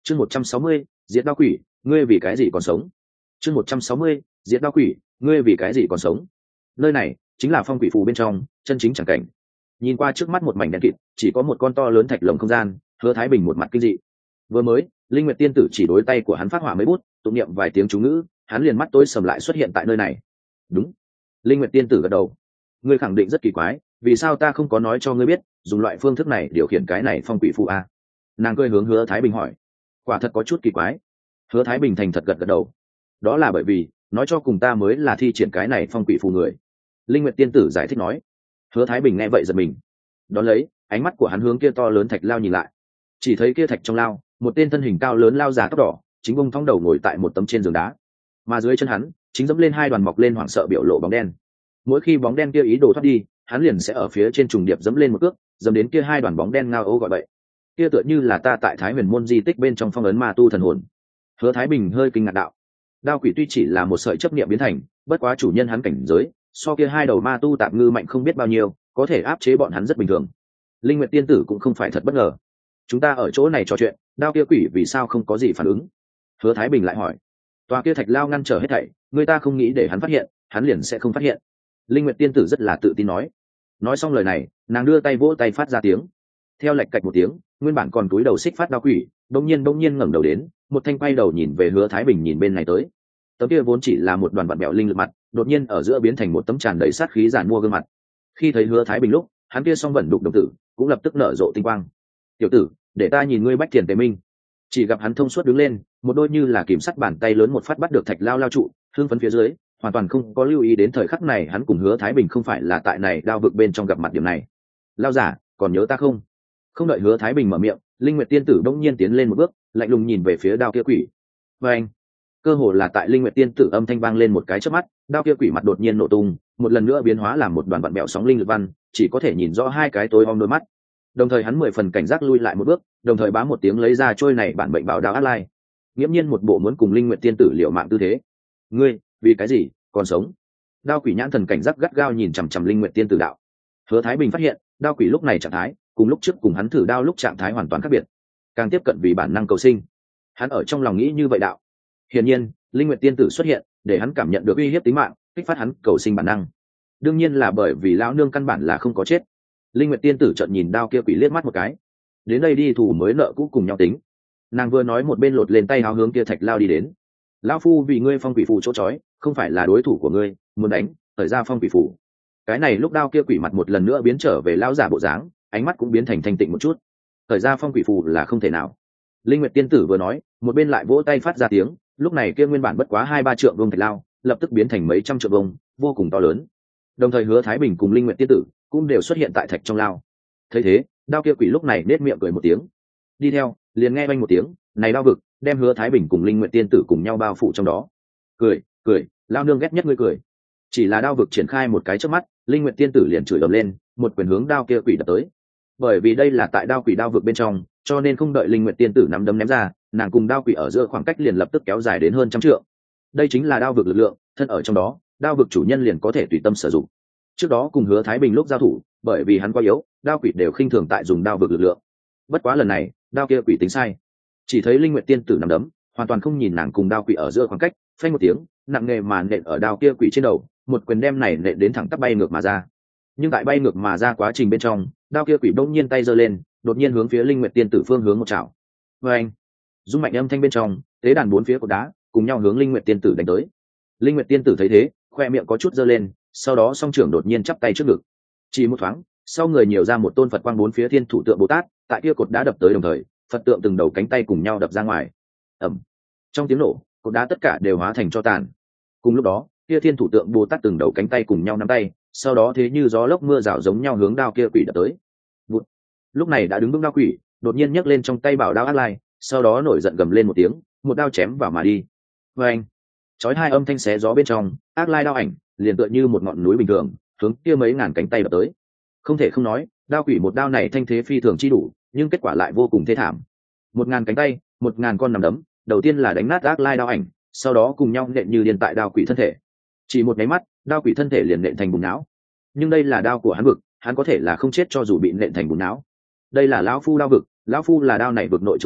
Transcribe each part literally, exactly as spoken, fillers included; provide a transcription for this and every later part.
chương một trăm sáu mươi diệt đao quỷ, ngươi vì cái gì còn sống? chương một trăm sáu mươi diệt đao quỷ, ngươi vì cái gì còn sống? Nơi này chính là phong quỷ phù bên trong chân chính chẳng cảnh. Nhìn qua trước mắt một mảnh đen kịt, chỉ có một con to lớn thạch lồng không gian. Hứa Thái Bình một mặt kinh dị. Vừa mới linh nguyệt tiên tử chỉ đối tay của hắn phát hỏa mấy bút, tụng niệm vài tiếng chú ngữ, hắn liền mắt tối sầm lại xuất hiện tại nơi này. Đúng. Linh nguyệt tiên tử gật đầu. Ngươi khẳng định rất kỳ quái, vì sao ta không có nói cho ngươi biết dùng loại phương thức này điều khiển cái này phong quỷ phù a? Nàng cười hướng Hứa Thái Bình hỏi. Quả thật có chút kỳ quái. Hứa Thái Bình thành thật gật gật đầu. Đó là bởi vì nói cho cùng ta mới là thi triển cái này phong quỷ phù người. Linh nguyệt tiên tử giải thích nói. Hứa Thái Bình nghe vậy giật mình. Đón lấy ánh mắt của hắn hướng kia to lớn thạch lao nhìn lại, chỉ thấy kia thạch trong lao một tên thân hình cao lớn lao già tóc đỏ chính bông thong đầu ngồi tại một tấm trên giường đá, mà dưới chân hắn chính dẫm lên hai đoàn mọc lên hoảng sợ biểu lộ bóng đen. Mỗi khi bóng đen kia ý đồ thoát đi, hắn liền sẽ ở phía trên trùng điệp dẫm lên một cước, dẫm đến kia hai đoàn bóng đen ngao ô gọi bậy. Kia tựa như là ta tại Thái Huyền môn di tích bên trong phong ấn ma tu thần hồn. Hứa Thái Bình hơi kinh ngạc đạo. Đao quỷ tuy chỉ là một sợi chấp niệm biến thành, bất quá chủ nhân hắn cảnh giới so kia hai đầu ma tu tạm ngư mạnh không biết bao nhiêu, có thể áp chế bọn hắn rất bình thường. Linh Nguyệt tiên tử cũng không phải thật bất ngờ. Chúng ta ở chỗ này trò chuyện, đao kia quỷ vì sao không có gì phản ứng? Hứa Thái Bình lại hỏi. Tòa kia thạch lao ngăn trở hết thảy, người ta không nghĩ để hắn phát hiện, hắn liền sẽ không phát hiện. Linh Nguyệt tiên tử rất là tự tin nói. Nói xong lời này, nàng đưa tay vỗ tay phát ra tiếng. Theo lệch cạch một tiếng, nguyên bản còn túi đầu xích phát đao quỷ, đông nhiên đông nhiên ngẩng đầu đến, một thanh quay đầu nhìn về Hứa Thái Bình nhìn bên này tới. Tấm kia vốn chỉ là một đoàn vặn bẹo linh lực mặt, đột nhiên ở giữa biến thành một tấm tràn đầy sát khí giản mua gương mặt. Khi thấy Hứa Thái Bình lúc, hắn kia song vẩn đục đồng tử cũng lập tức nở rộ tinh quang. Tiểu tử, để ta nhìn ngươi bách thiền tề minh. Chỉ gặp hắn thông suốt đứng lên, một đôi như là kìm sắt bàn tay lớn một phát bắt được thạch lao lao trụ, hương phấn phía dưới, hoàn toàn không có lưu ý đến thời khắc này hắn cùng Hứa Thái Bình không phải là tại này đao vực bên trong gặp mặt điểm này. Lao giả, còn nhớ ta không? Không đợi Hứa Thái Bình mở miệng, Linh Nguyệt tiên tử đông nhiên tiến lên một bước, lạnh lùng nhìn về phía đao kia quỷ. Và anh, cơ hồ là tại Linh Nguyệt tiên tử âm thanh vang lên một cái chớp mắt, đao kia quỷ mặt đột nhiên nổ tung, một lần nữa biến hóa làm một đoàn vặn bẹo sóng linh lực văn, chỉ có thể nhìn rõ hai cái tối om đôi mắt. Đồng thời hắn mười phần cảnh giác lui lại một bước, đồng thời bám một tiếng lấy ra trôi này bản mệnh bảo đao át lai, nghiễm nhiên một bộ muốn cùng Linh Nguyệt tiên tử liều mạng tư thế. Ngươi, vì cái gì còn sống? Đao quỷ nhãn thần cảnh giác gắt gao nhìn chằm chằm Linh Nguyệt tiên tử đạo. Hứa Thái Bình phát hiện, đao quỷ lúc này trạng thái cùng lúc trước cùng hắn thử đao lúc trạng thái hoàn toàn khác biệt, càng tiếp cận vì bản năng cầu sinh. Hắn ở trong lòng nghĩ như vậy đạo. Hiển nhiên, Linh Nguyệt tiên tử xuất hiện, để hắn cảm nhận được uy hiếp tính mạng, kích phát hắn cầu sinh bản năng. Đương nhiên là bởi vì lão nương căn bản là không có chết. Linh Nguyệt tiên tử trợn nhìn đao kia quỷ liếc mắt một cái. Đến đây đi thủ mới nợ cũ cùng nhau tính. Nàng vừa nói một bên lột lên tay háo hướng kia thạch lao đi đến. Lão phu vì ngươi phong quỷ phù chỗ chói, không phải là đối thủ của ngươi, muốn đánh, thời ra phong quỷ phù. Cái này lúc đao kia quỷ mặt một lần nữa biến trở về lão giả bộ dáng, ánh mắt cũng biến thành thanh tịnh một chút. Thời ra phong quỷ phù là không thể nào. Linh Nguyệt tiên tử vừa nói, một bên lại vỗ tay phát ra tiếng. Lúc này kia nguyên bản bất quá hai ba trượng vuông thạch lao, lập tức biến thành mấy trăm trượng vuông, vô cùng to lớn. Đồng thời Hứa Thái Bình cùng Linh Nguyệt tiên tử cũng đều xuất hiện tại thạch trong lao. Thấy thế, đao kia quỷ lúc này nết miệng cười một tiếng. Đi theo, liền nghe vang một tiếng, này đao vực, đem Hứa Thái Bình cùng Linh Nguyệt tiên tử cùng nhau bao phủ trong đó. Cười, cười, lao nương ghét nhất ngươi cười. Chỉ là đao vực triển khai một cái chớp mắt, Linh Nguyệt tiên tử liền chửi ầm lên, một quyền hướng đao kia quỷ đập tới. Bởi vì đây là tại đao quỷ đao vực bên trong, cho nên không đợi Linh Nguyệt tiên tử nắm đấm ném ra, nàng cùng đao quỷ ở giữa khoảng cách liền lập tức kéo dài đến hơn trăm trượng. Đây chính là đao vực lực lượng, thân ở trong đó, đao vực chủ nhân liền có thể tùy tâm sử dụng. Trước đó cùng Hứa Thái Bình lúc giao thủ, bởi vì hắn quá yếu, đao quỷ đều khinh thường tại dùng đao vực lực lượng. Bất quá lần này, đao kia quỷ tính sai. Chỉ thấy Linh Nguyệt tiên tử nắm đấm, hoàn toàn không nhìn nàng cùng đao quỷ ở giữa khoảng cách, phanh một tiếng, nặng nề mà nện ở đao kia quỷ trên đầu, một quyền đem này nện đến thẳng tắp bay ngược mà ra. Nhưng tại bay ngược mà ra quá trình bên trong, đao kia quỷ bỗng nhiên tay giơ lên, đột nhiên hướng phía Linh Nguyệt tiên tử phương hướng một chảo. Và anh, rung mạnh âm thanh bên trong, tế đàn bốn phía cột đá cùng nhau hướng Linh Nguyệt tiên tử đánh tới. Linh Nguyệt tiên tử thấy thế, khoe miệng có chút giơ lên, sau đó song trưởng đột nhiên chắp tay trước ngực. Chỉ một thoáng, sau người nhiều ra một tôn Phật quang bốn phía thiên thủ tượng Bồ Tát, tại kia cột đá đập tới đồng thời, Phật tượng từng đầu cánh tay cùng nhau đập ra ngoài. Ầm. Trong tiếng nổ, cột đá tất cả đều hóa thành tro tàn. Cùng lúc đó, kia thiên thủ tượng Bồ Tát từng đầu cánh tay cùng nhau nắm tay, sau đó thế như gió lốc mưa rào giống nhau hướng đao kia quỷ đập tới. Vụt. Lúc này đã đứng vững đao quỷ, đột nhiên nhấc lên trong tay bảo đao át lai, sau đó nổi giận gầm lên một tiếng, một đao chém vào mà đi. Và anh, chói hai âm thanh xé gió bên trong, ác lai đao ảnh liền tựa như một ngọn núi bình thường, hướng kia mấy ngàn cánh tay đập tới. Không thể không nói, đao quỷ một đao này thanh thế phi thường chi đủ, nhưng kết quả lại vô cùng thê thảm. Một ngàn cánh tay, một ngàn con nằm đấm, đầu tiên là đánh nát ác lai đao ảnh, sau đó cùng nhau nện như điên tại đao quỷ thân thể. Chỉ một cái mắt, đao quỷ thân thể liền nện thành bùn não. Nhưng đây là đao của hắn vực, hắn có thể là không chết cho dù bị nện thành bùn não. Đây là lão phu đao vực, lão phu là đao này vực nội chúa tể,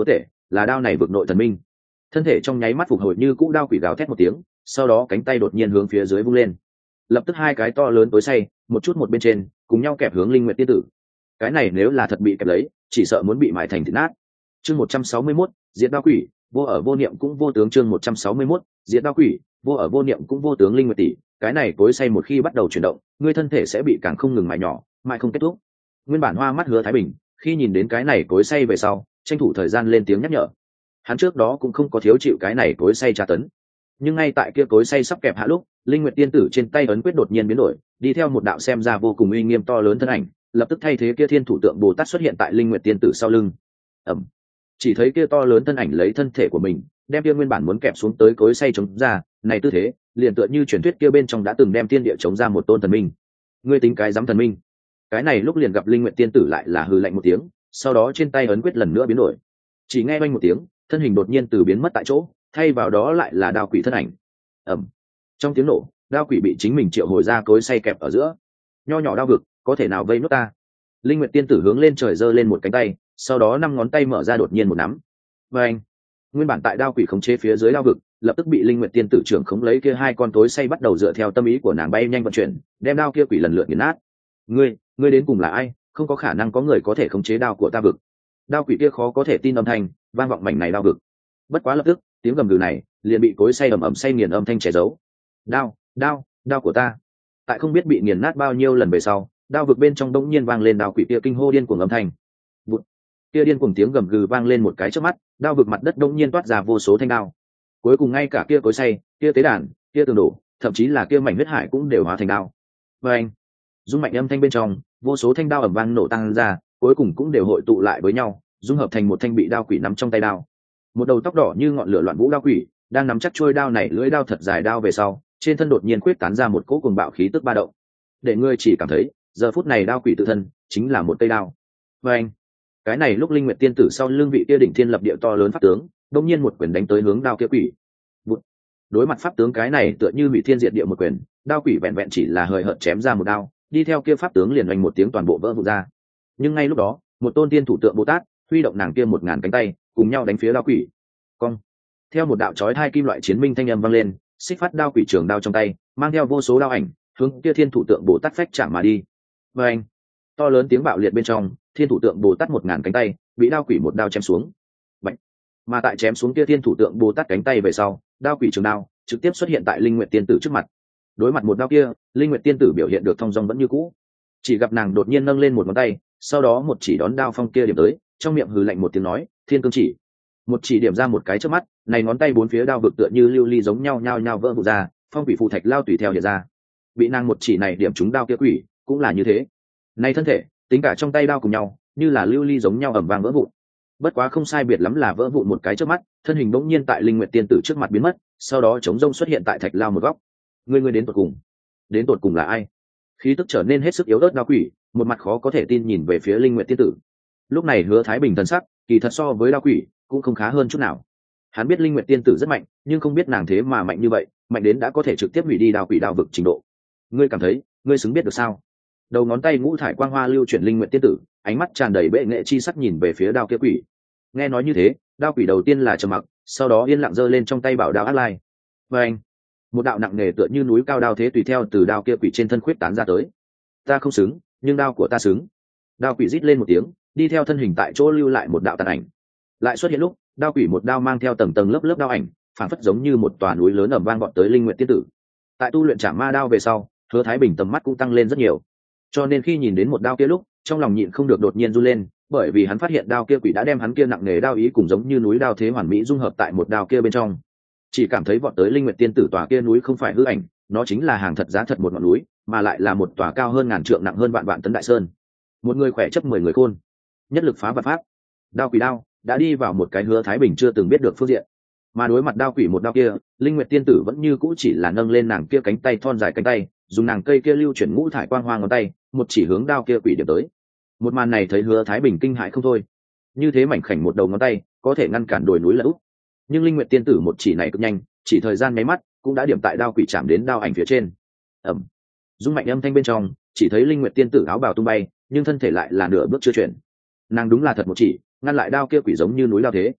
là đao này vực nội thần minh. Thân thể trong nháy mắt phục hồi như cũ, đao quỷ gào thét một tiếng, sau đó cánh tay đột nhiên hướng phía dưới vung lên, lập tức hai cái to lớn tối say một chút một bên trên cùng nhau kẹp hướng Linh Nguyệt tiên tử. Cái này nếu là thật bị kẹp lấy, chỉ sợ muốn bị mài thành thịt nát. Chương một trăm sáu mươi mốt, diệt đao quỷ, vô ở vô niệm cũng vô tướng. Chương một trăm sáu mươi mốt, diệt đao quỷ, vô ở vô niệm cũng vô tướng. Linh Nguyệt tỷ, cái này cối xay một khi bắt đầu chuyển động, ngươi thân thể sẽ bị càng không ngừng mài nhỏ, mài không kết thúc. Nguyên bản hoa mắt Hứa Thái Bình khi nhìn đến cái này cối xay về sau, tranh thủ thời gian lên tiếng nhắc nhở. Hắn trước đó cũng không có thiếu chịu cái này cối xay tra tấn, nhưng ngay tại kia cối xay sắp kẹp hạ lúc, Linh Nguyệt tiên tử trên tay ấn quyết đột nhiên biến đổi, đi theo một đạo xem ra vô cùng uy nghiêm to lớn thân ảnh, lập tức thay thế kia Thiên Thủ Tượng Bồ Tát xuất hiện tại Linh Nguyệt tiên tử sau lưng. Ầm. Chỉ thấy kia to lớn thân ảnh lấy thân thể của mình đem kia nguyên bản muốn kẹp xuống tới cối xay chống ra, này tư thế liền tựa như truyền thuyết kia bên trong đã từng đem thiên địa chống ra một tôn thần minh. Ngươi tính cái dám thần minh? Cái này lúc liền gặp Linh Nguyệt tiên tử lại là hừ lạnh một tiếng, sau đó trên tay ấn quyết lần nữa biến đổi. Chỉ nghe oanh một tiếng, thân hình đột nhiên từ biến mất tại chỗ, thay vào đó lại là đao quỷ thân ảnh. Ầm. Trong tiếng nổ, đao quỷ bị chính mình triệu hồi ra cối xay kẹp ở giữa. Nho nhỏ đao vực, có thể nào vây nốt ta? Linh Nguyệt tiên tử hướng lên trời giơ lên một cánh tay, sau đó năm ngón tay mở ra đột nhiên một nắm. Và anh, nguyên bản tại đao quỷ khống chế phía dưới đao vực, lập tức bị Linh Nguyệt tiên tử trưởng khống lấy kia hai con tối xay bắt đầu dựa theo tâm ý của nàng bay nhanh vận chuyển, đem đao kia quỷ lần lượt nghiền nát. Ngươi, ngươi đến cùng là ai? Không có khả năng có người có thể khống chế đao của ta vực. Đao quỷ kia khó có thể tin âm thanh vang vọng mảnh này đao vực. Bất quá lập tức, tiếng gầm gừ này liền bị cối xay ầm ầm xay nghiền âm thanh che giấu. Đao, đao, đao của ta! Tại không biết bị nghiền nát bao nhiêu lần về sau, đao vực bên trong đống nhiên vang lên đao quỷ kia kinh hô điên cuồng âm thanh. Vụt. Kia điên cuồng tiếng gầm gừ vang lên một cái chớp mắt, đao vực mặt đất đống nhiên toát ra vô số thanh đao. Cuối cùng ngay cả kia cối xay, kia tế đàn, kia tường đổ, thậm chí là kia mảnh huyết hải cũng đều hóa thành đao. Và anh, dung mạnh âm thanh bên trong, vô số thanh đao ầm vang nổ tăng ra, cuối cùng cũng đều hội tụ lại với nhau, dung hợp thành một thanh bị đao quỷ nắm trong tay đao. Một đầu tóc đỏ như ngọn lửa loạn vũ đao quỷ đang nắm chắc chuôi đao này, lưỡi đao thật dài đao về sau, trên thân đột nhiên quyết tán ra một cỗ cuồng bạo khí tức ba động, để ngươi chỉ cảm thấy giờ phút này đao quỷ tự thân chính là một cây đao. Và anh, cái này lúc Linh Nguyệt tiên tử sau lưng vị kia đỉnh thiên lập địa to lớn pháp tướng đột nhiên một quyền đánh tới hướng đao kia quỷ. Bụt. Đối mặt pháp tướng cái này tựa như bị thiên diệt địa một quyền, đao quỷ vẹn vẹn chỉ là hời hợt chém ra một đao, đi theo kia pháp tướng liền oanh một tiếng toàn bộ vỡ vụn ra. Nhưng ngay lúc đó, một tôn tiên thủ tượng Bồ Tát huy động nàng kia một ngàn cánh tay cùng nhau đánh phía đao quỷ. Cong. Theo một đạo chói hai kim loại chiến minh thanh âm vang lên, xích phát đao quỷ trường đao trong tay mang theo vô số đao ảnh hướng kia thiên thủ tượng Bồ Tát phách chạm mà đi. Và anh, to lớn tiếng bạo liệt bên trong, thiên thủ tượng Bồ Tát một ngàn cánh tay bị đao quỷ một đao chém xuống. Bạch. Mà tại chém xuống kia thiên thủ tượng Bồ Tát cánh tay về sau, đao quỷ trường đao trực tiếp xuất hiện tại Linh Nguyệt tiên tử trước mặt. Đối mặt một đao kia, Linh Nguyệt tiên tử biểu hiện được thong dong vẫn như cũ, chỉ gặp nàng đột nhiên nâng lên một ngón tay, sau đó một chỉ đón đao phong kia điểm tới, trong miệng hừ lạnh một tiếng nói, thiên cương chỉ. Một chỉ điểm ra một cái trước mắt, này ngón tay bốn phía đao vực tựa như lưu ly giống nhau nhao nhao vỡ vụn ra, phong quỷ phù thạch lao tùy theo hiện ra. Bị nàng một chỉ này điểm trúng đao kia quỷ cũng là như thế, này thân thể tính cả trong tay đao cùng nhau như là lưu ly giống nhau ầm vang vỡ vụn. Bất quá không sai biệt lắm là vỡ vụn một cái trước mắt, thân hình bỗng nhiên tại Linh Nguyệt tiên tử trước mặt biến mất, sau đó chống rông xuất hiện tại thạch lao một góc. Ngươi ngươi đến tột cùng, đến tột cùng là ai? Khí tức trở nên hết sức yếu ớt đao quỷ một mặt khó có thể tin nhìn về phía Linh Nguyệt tiên tử. Lúc này Hứa Thái Bình thần sắc kỳ thật so với đao quỷ cũng không khá hơn chút nào. Hắn biết Linh Nguyệt tiên tử rất mạnh, nhưng không biết nàng thế mà mạnh như vậy, mạnh đến đã có thể trực tiếp hủy đi đao quỷ đao vực trình độ. Ngươi cảm thấy ngươi xứng biết được sao? Đầu ngón tay ngũ thải quang hoa lưu chuyển Linh Nguyệt tiên tử, ánh mắt tràn đầy bệ nghệ chi sắc nhìn về phía đao kia quỷ. Nghe nói như thế, đao quỷ đầu tiên là trầm mặc, sau đó yên lặng giơ lên trong tay bảo đao ác lai. Và anh, một đạo nặng nề tựa như núi cao đao thế tùy theo từ đao kia quỷ trên thân khuyết tán ra tới. Ta không xứng, nhưng đao của ta xứng. Đao quỷ rít lên một tiếng, đi theo thân hình tại chỗ lưu lại một đạo tàn ảnh. Lại xuất hiện lúc, đao quỷ một đao mang theo tầng tầng lớp lớp đao ảnh, phản phất giống như một tòa núi lớn ầm vang gọn tới Linh Nguyệt tiên tử. Tại tu luyện Trảm Ma đao về sau, Hứa Thái Bình tầm mắt cũng tăng lên rất nhiều, cho nên khi nhìn đến một đao kia lúc, trong lòng nhịn không được đột nhiên run lên, bởi vì hắn phát hiện đao kia quỷ đã đem hắn kia nặng nề đao ý cùng giống như núi đao thế hoàn mỹ dung hợp tại một đao kia bên trong. Chỉ cảm thấy vọt tới Linh Nguyệt tiên tử tòa kia núi không phải hư ảnh, nó chính là hàng thật giá thật một ngọn núi, mà lại là một tòa cao hơn ngàn trượng nặng hơn vạn vạn tấn đại sơn. Một người khỏe chấp mười người khôn, nhất lực phá vạn pháp. Đao quỷ đao đã đi vào một cái Hứa Thái Bình chưa từng biết được phương diện, mà đối mặt đao quỷ một đao kia, Linh Nguyệt tiên tử vẫn như cũ chỉ là nâng lên nàng kia cánh tay thon dài cánh tay, dùng nàng cây kia lưu chuyển ngũ thải quang hoa ngón tay, một chỉ hướng đao kia quỷ điểm tới. Một màn này thấy Hứa Thái Bình kinh hãi không thôi, như thế mảnh khảnh một đầu ngón tay có thể ngăn cản đồi núi lở úp, nhưng Linh Nguyệt tiên tử một chỉ này cực nhanh, chỉ thời gian nháy mắt cũng đã điểm tại đao quỷ chạm đến đao ảnh phía trên. Ầm. Dung mạnh âm thanh bên trong, chỉ thấy Linh Nguyệt tiên tử áo bào tung bay, nhưng thân thể lại là nửa bước chưa chuyển. Nàng đúng là thật một chỉ, ngăn lại đao kia quỷ giống như núi lao thế.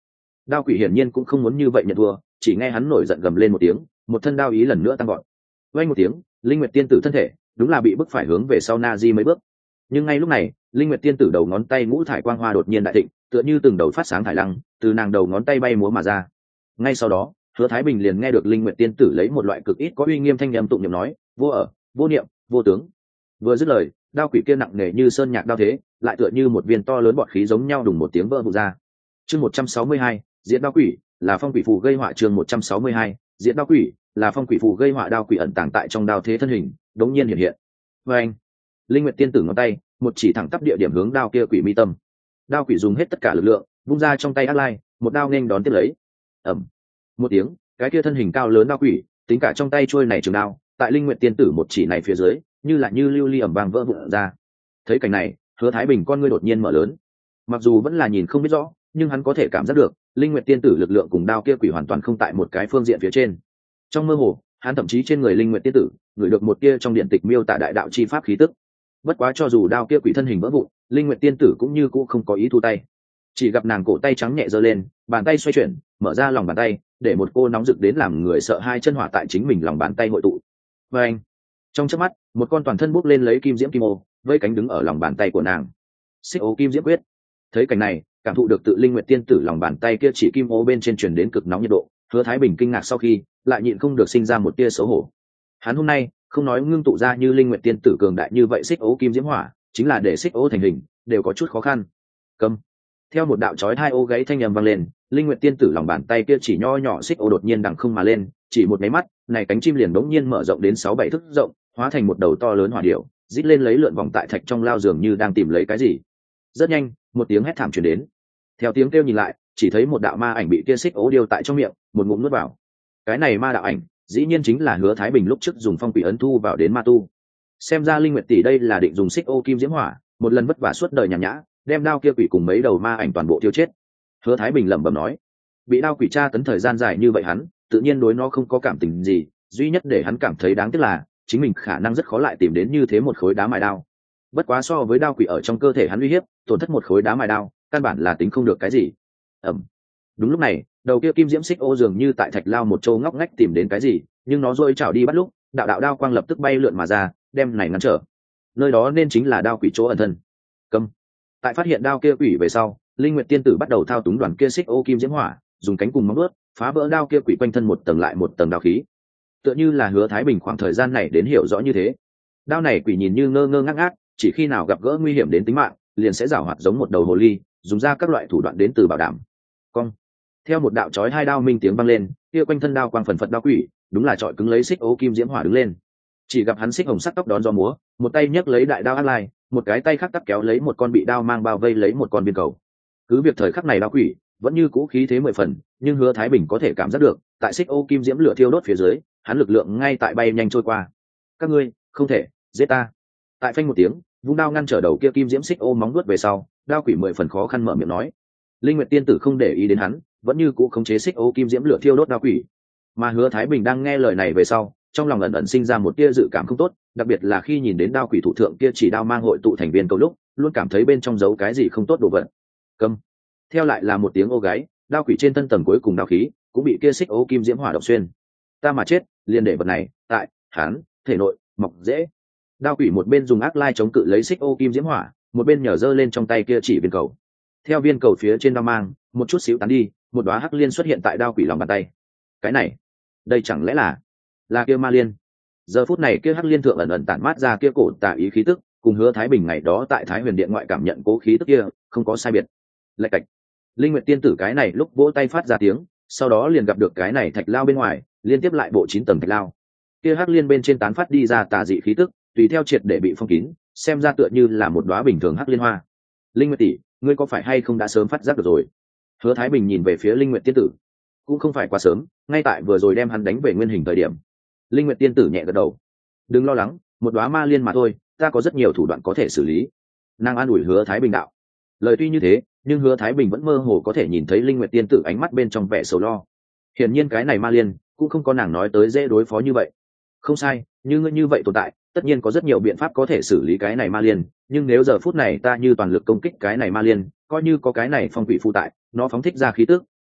Đao quỷ hiển nhiên cũng không muốn như vậy nhận thua, chỉ nghe hắn nổi giận gầm lên một tiếng, một thân đao ý lần nữa tăng gọn. Vang một tiếng, Linh Nguyệt tiên tử thân thể đúng là bị bức phải hướng về sau na di mấy bước. Nhưng ngay lúc này, Linh Nguyệt tiên tử đầu ngón tay ngũ thải quang hoa đột nhiên đại thịnh, tựa như từng đầu phát sáng thải lăng, từ nàng đầu ngón tay bay múa mà ra. Ngay sau đó, Hứa Thái Bình liền nghe được Linh Nguyệt tiên tử lấy một loại cực ít có uy nghiêm thanh âm tụng niệm nói: "Vô ở, vô niệm, vô tướng." Vừa dứt lời, đao quỷ kia nặng nề như sơn nhạc đao thế, lại tựa như một viên to lớn bọt khí giống nhau đùng một tiếng vỡ vụn ra. Chương một trăm sáu mươi hai, Diễn đao quỷ, là phong quỷ phù gây họa. Chương một trăm sáu mươi hai, Diễn đao quỷ, là phong quỷ phù gây họa. Đao quỷ ẩn tàng tại trong đao thế thân hình, đống nhiên hiện hiện. Và anh, Linh Nguyệt tiên tử ngón tay, một chỉ thẳng tắp địa điểm hướng đao kia quỷ mi tâm. Đao quỷ dùng hết tất cả lực lượng, vung ra trong tay ác lai, một đao nên đón tiếp lấy. Ầm. Một tiếng, cái kia thân hình cao lớn đao quỷ, tính cả trong tay trôi này trường đao, tại Linh Nguyệt tiên tử một chỉ này phía dưới, như là như lưu ly ẩm vang vỡ vụn ra. Thấy cảnh này, Hứa Thái Bình con ngươi đột nhiên mở lớn. Mặc dù vẫn là nhìn không biết rõ, nhưng hắn có thể cảm giác được, Linh Nguyệt tiên tử lực lượng cùng đao kia quỷ hoàn toàn không tại một cái phương diện phía trên. Trong mơ hồ, hắn thậm chí trên người Linh Nguyệt tiên tử, ngửi được một kia trong điện tịch miêu tả đại đạo chi pháp khí tức. Bất quá cho dù đao kia quỷ thân hình vỡ vụn, Linh Nguyệt tiên tử cũng như cũ không có ý thu tay. Chỉ gặp nàng cổ tay trắng nhẹ giơ lên, bàn tay xoay chuyển, mở ra lòng bàn tay, để một cô nóng rực đến làm người sợ hai chân hỏa tại chính mình lòng bàn tay hội tụ. Và anh, trong chớp mắt, một con toàn thân bốc lên lấy kim diễm kim ô, vây cánh đứng ở lòng bàn tay của nàng. Xích ô kim diễm quyết. Thấy cảnh này, cảm thụ được tự Linh Nguyệt tiên tử lòng bàn tay kia chỉ kim ô bên trên truyền đến cực nóng nhiệt độ, Hứa Thái Bình kinh ngạc sau khi, lại nhịn không được sinh ra một tia xấu hổ. Hắn hôm nay, không nói ngưng tụ ra như Linh Nguyệt tiên tử cường đại như vậy xích ô kim diễm hỏa, chính là để xích ô thành hình, đều có chút khó khăn. Cầm. Theo một đạo chói hai ô gáy thanh âm vang lên, Linh Nguyệt tiên tử lòng bàn tay kia chỉ nho nhỏ xích ô đột nhiên đằng không mà lên, chỉ một cái mắt, này cánh chim liền đống nhiên mở rộng đến sáu bảy thước rộng, hóa thành một đầu to lớn hỏa điểu, rít lên lấy lượn vòng tại thạch trong lao dường như đang tìm lấy cái gì. Rất nhanh, một tiếng hét thảm truyền đến. Theo tiếng kêu nhìn lại, chỉ thấy một đạo ma ảnh bị kia xích ố điêu tại trong miệng, một ngụm nuốt vào. Cái này ma đạo ảnh, dĩ nhiên chính là Hứa Thái Bình lúc trước dùng phong quỷ ấn thu vào đến ma tu. Xem ra Linh Nguyệt tỷ đây là định dùng xích ô kim diễm hỏa, một lần vất vả suốt đời nhàn nhã, đem đao kia quỷ cùng mấy đầu ma ảnh toàn bộ tiêu chết. Hứa Thái Bình lẩm bẩm nói, bị đao quỷ tra tấn thời gian dài như vậy hắn, tự nhiên đối nó không có cảm tình gì, duy nhất để hắn cảm thấy đáng tiếc là chính mình khả năng rất khó lại tìm đến như thế một khối đá mài đao. Bất quá so với đao quỷ ở trong cơ thể hắn uy hiếp, tổn thất một khối đá mài đao, căn bản là tính không được cái gì. Ẩm. Đúng lúc này, đầu kia kim diễm xích ô dường như tại thạch lao một châu ngóc ngách tìm đến cái gì, nhưng nó rôi chảo đi bắt lúc, đạo đạo đao quang lập tức bay lượn mà ra, đem này ngăn trở. Nơi đó nên chính là đao quỷ chỗ ẩn thân. Cầm. Tại phát hiện đao kia quỷ về sau, Linh Nguyệt tiên tử bắt đầu thao túng đoàn kia xích ô kim diễm hỏa, dùng cánh cùng móng vuốt phá vỡ đao kia quỷ quanh thân một tầng lại một tầng đao khí. Tựa như là Hứa Thái Bình khoảng thời gian này đến hiểu rõ như thế. Đao này quỷ nhìn như ngơ ngơ ngác ngác, chỉ khi nào gặp gỡ nguy hiểm đến tính mạng, liền sẽ giảo hoạt giống một đầu hồ ly, dùng ra các loại thủ đoạn đến từ bảo đảm. Cong. Theo một đạo chói hai đao minh tiếng vang lên, kia quanh thân đao quang phần phật đao quỷ, đúng là trọi cứng lấy xích ô kim diễm hỏa đứng lên. Chỉ gặp hắn xích hồng sắc tóc đón gió múa, một tay nhấc lấy đại đao ác lai, một cái tay khác tắp kéo lấy một con bị đao mang bao vây lấy một con biên cầu. Cứ việc thời khắc này đao quỷ vẫn như cũ khí thế mười phần, nhưng Hứa Thái Bình có thể cảm giác được, tại xích ô kim diễm lửa thiêu đốt phía dưới, hắn lực lượng ngay tại bay nhanh trôi qua. Các ngươi không thể giết ta. Tại phanh một tiếng, vung đao ngăn trở đầu kia kim diễm xích ô móng vuốt về sau, đao quỷ mười phần khó khăn mở miệng nói. Linh Nguyệt tiên tử không để ý đến hắn, vẫn như cũ khống chế xích ô kim diễm lửa thiêu đốt đao quỷ. Mà Hứa Thái Bình đang nghe lời này về sau, trong lòng ẩn ẩn sinh ra một tia dự cảm không tốt, đặc biệt là khi nhìn đến đao quỷ thủ thượng kia chỉ đao mang hội tụ thành viên cầu lúc, luôn cảm thấy bên trong giấu cái gì không tốt đồ vật. Câm. Theo lại là một tiếng ô gáy, đao quỷ trên thân tầng cuối cùng đao khí cũng bị kia xích ô kim diễm hỏa độc xuyên. Ta mà chết, liền để vật này tại hắn thể nội mọc dễ. Đao quỷ một bên dùng ác lai chống cự lấy xích ô kim diễm hỏa, một bên nhở giơ lên trong tay kia chỉ viên cầu. Theo viên cầu phía trên đao mang một chút xíu tán đi, một đóa hắc liên xuất hiện tại đao quỷ lòng bàn tay. Cái này, đây chẳng lẽ là là kia ma liên? Giờ phút này kia hắc liên thượng ẩn ẩn tản mát ra kia cổ tà ý khí tức, cùng Hứa Thái Bình ngày đó tại Thái Huyền Điện ngoại cảm nhận cố khí tức kia không có sai biệt. Lạch cạch. Linh Nguyệt tiên tử cái này lúc vỗ tay phát ra tiếng, sau đó liền gặp được cái này thạch lao bên ngoài, liên tiếp lại bộ chín tầng thạch lao. Kia hắc liên bên trên tán phát đi ra tà dị khí tức, tùy theo triệt để bị phong kín, xem ra tựa như là một đóa bình thường hắc liên hoa. Linh Nguyệt tỷ, ngươi có phải hay không đã sớm phát giác được rồi? Hứa Thái Bình nhìn về phía Linh Nguyệt tiên tử, cũng không phải quá sớm, ngay tại vừa rồi đem hắn đánh về nguyên hình thời điểm. Linh Nguyệt tiên tử nhẹ gật đầu, đừng lo lắng, một đóa ma liên mà thôi, ta có rất nhiều thủ đoạn có thể xử lý. Nàng an ủi Hứa Thái Bình đạo. Lời tuy như thế, nhưng Hứa Thái Bình vẫn mơ hồ có thể nhìn thấy Linh Nguyệt tiên tử ánh mắt bên trong vẻ sầu lo. Hiển nhiên cái này ma liên cũng không có nàng nói tới dễ đối phó như vậy. Không sai, như ngươi như vậy tồn tại, tất nhiên có rất nhiều biện pháp có thể xử lý cái này ma liên, nhưng nếu giờ phút này ta như toàn lực công kích cái này ma liên, coi như có cái này phong quỷ phụ tại, nó phóng thích ra khí tức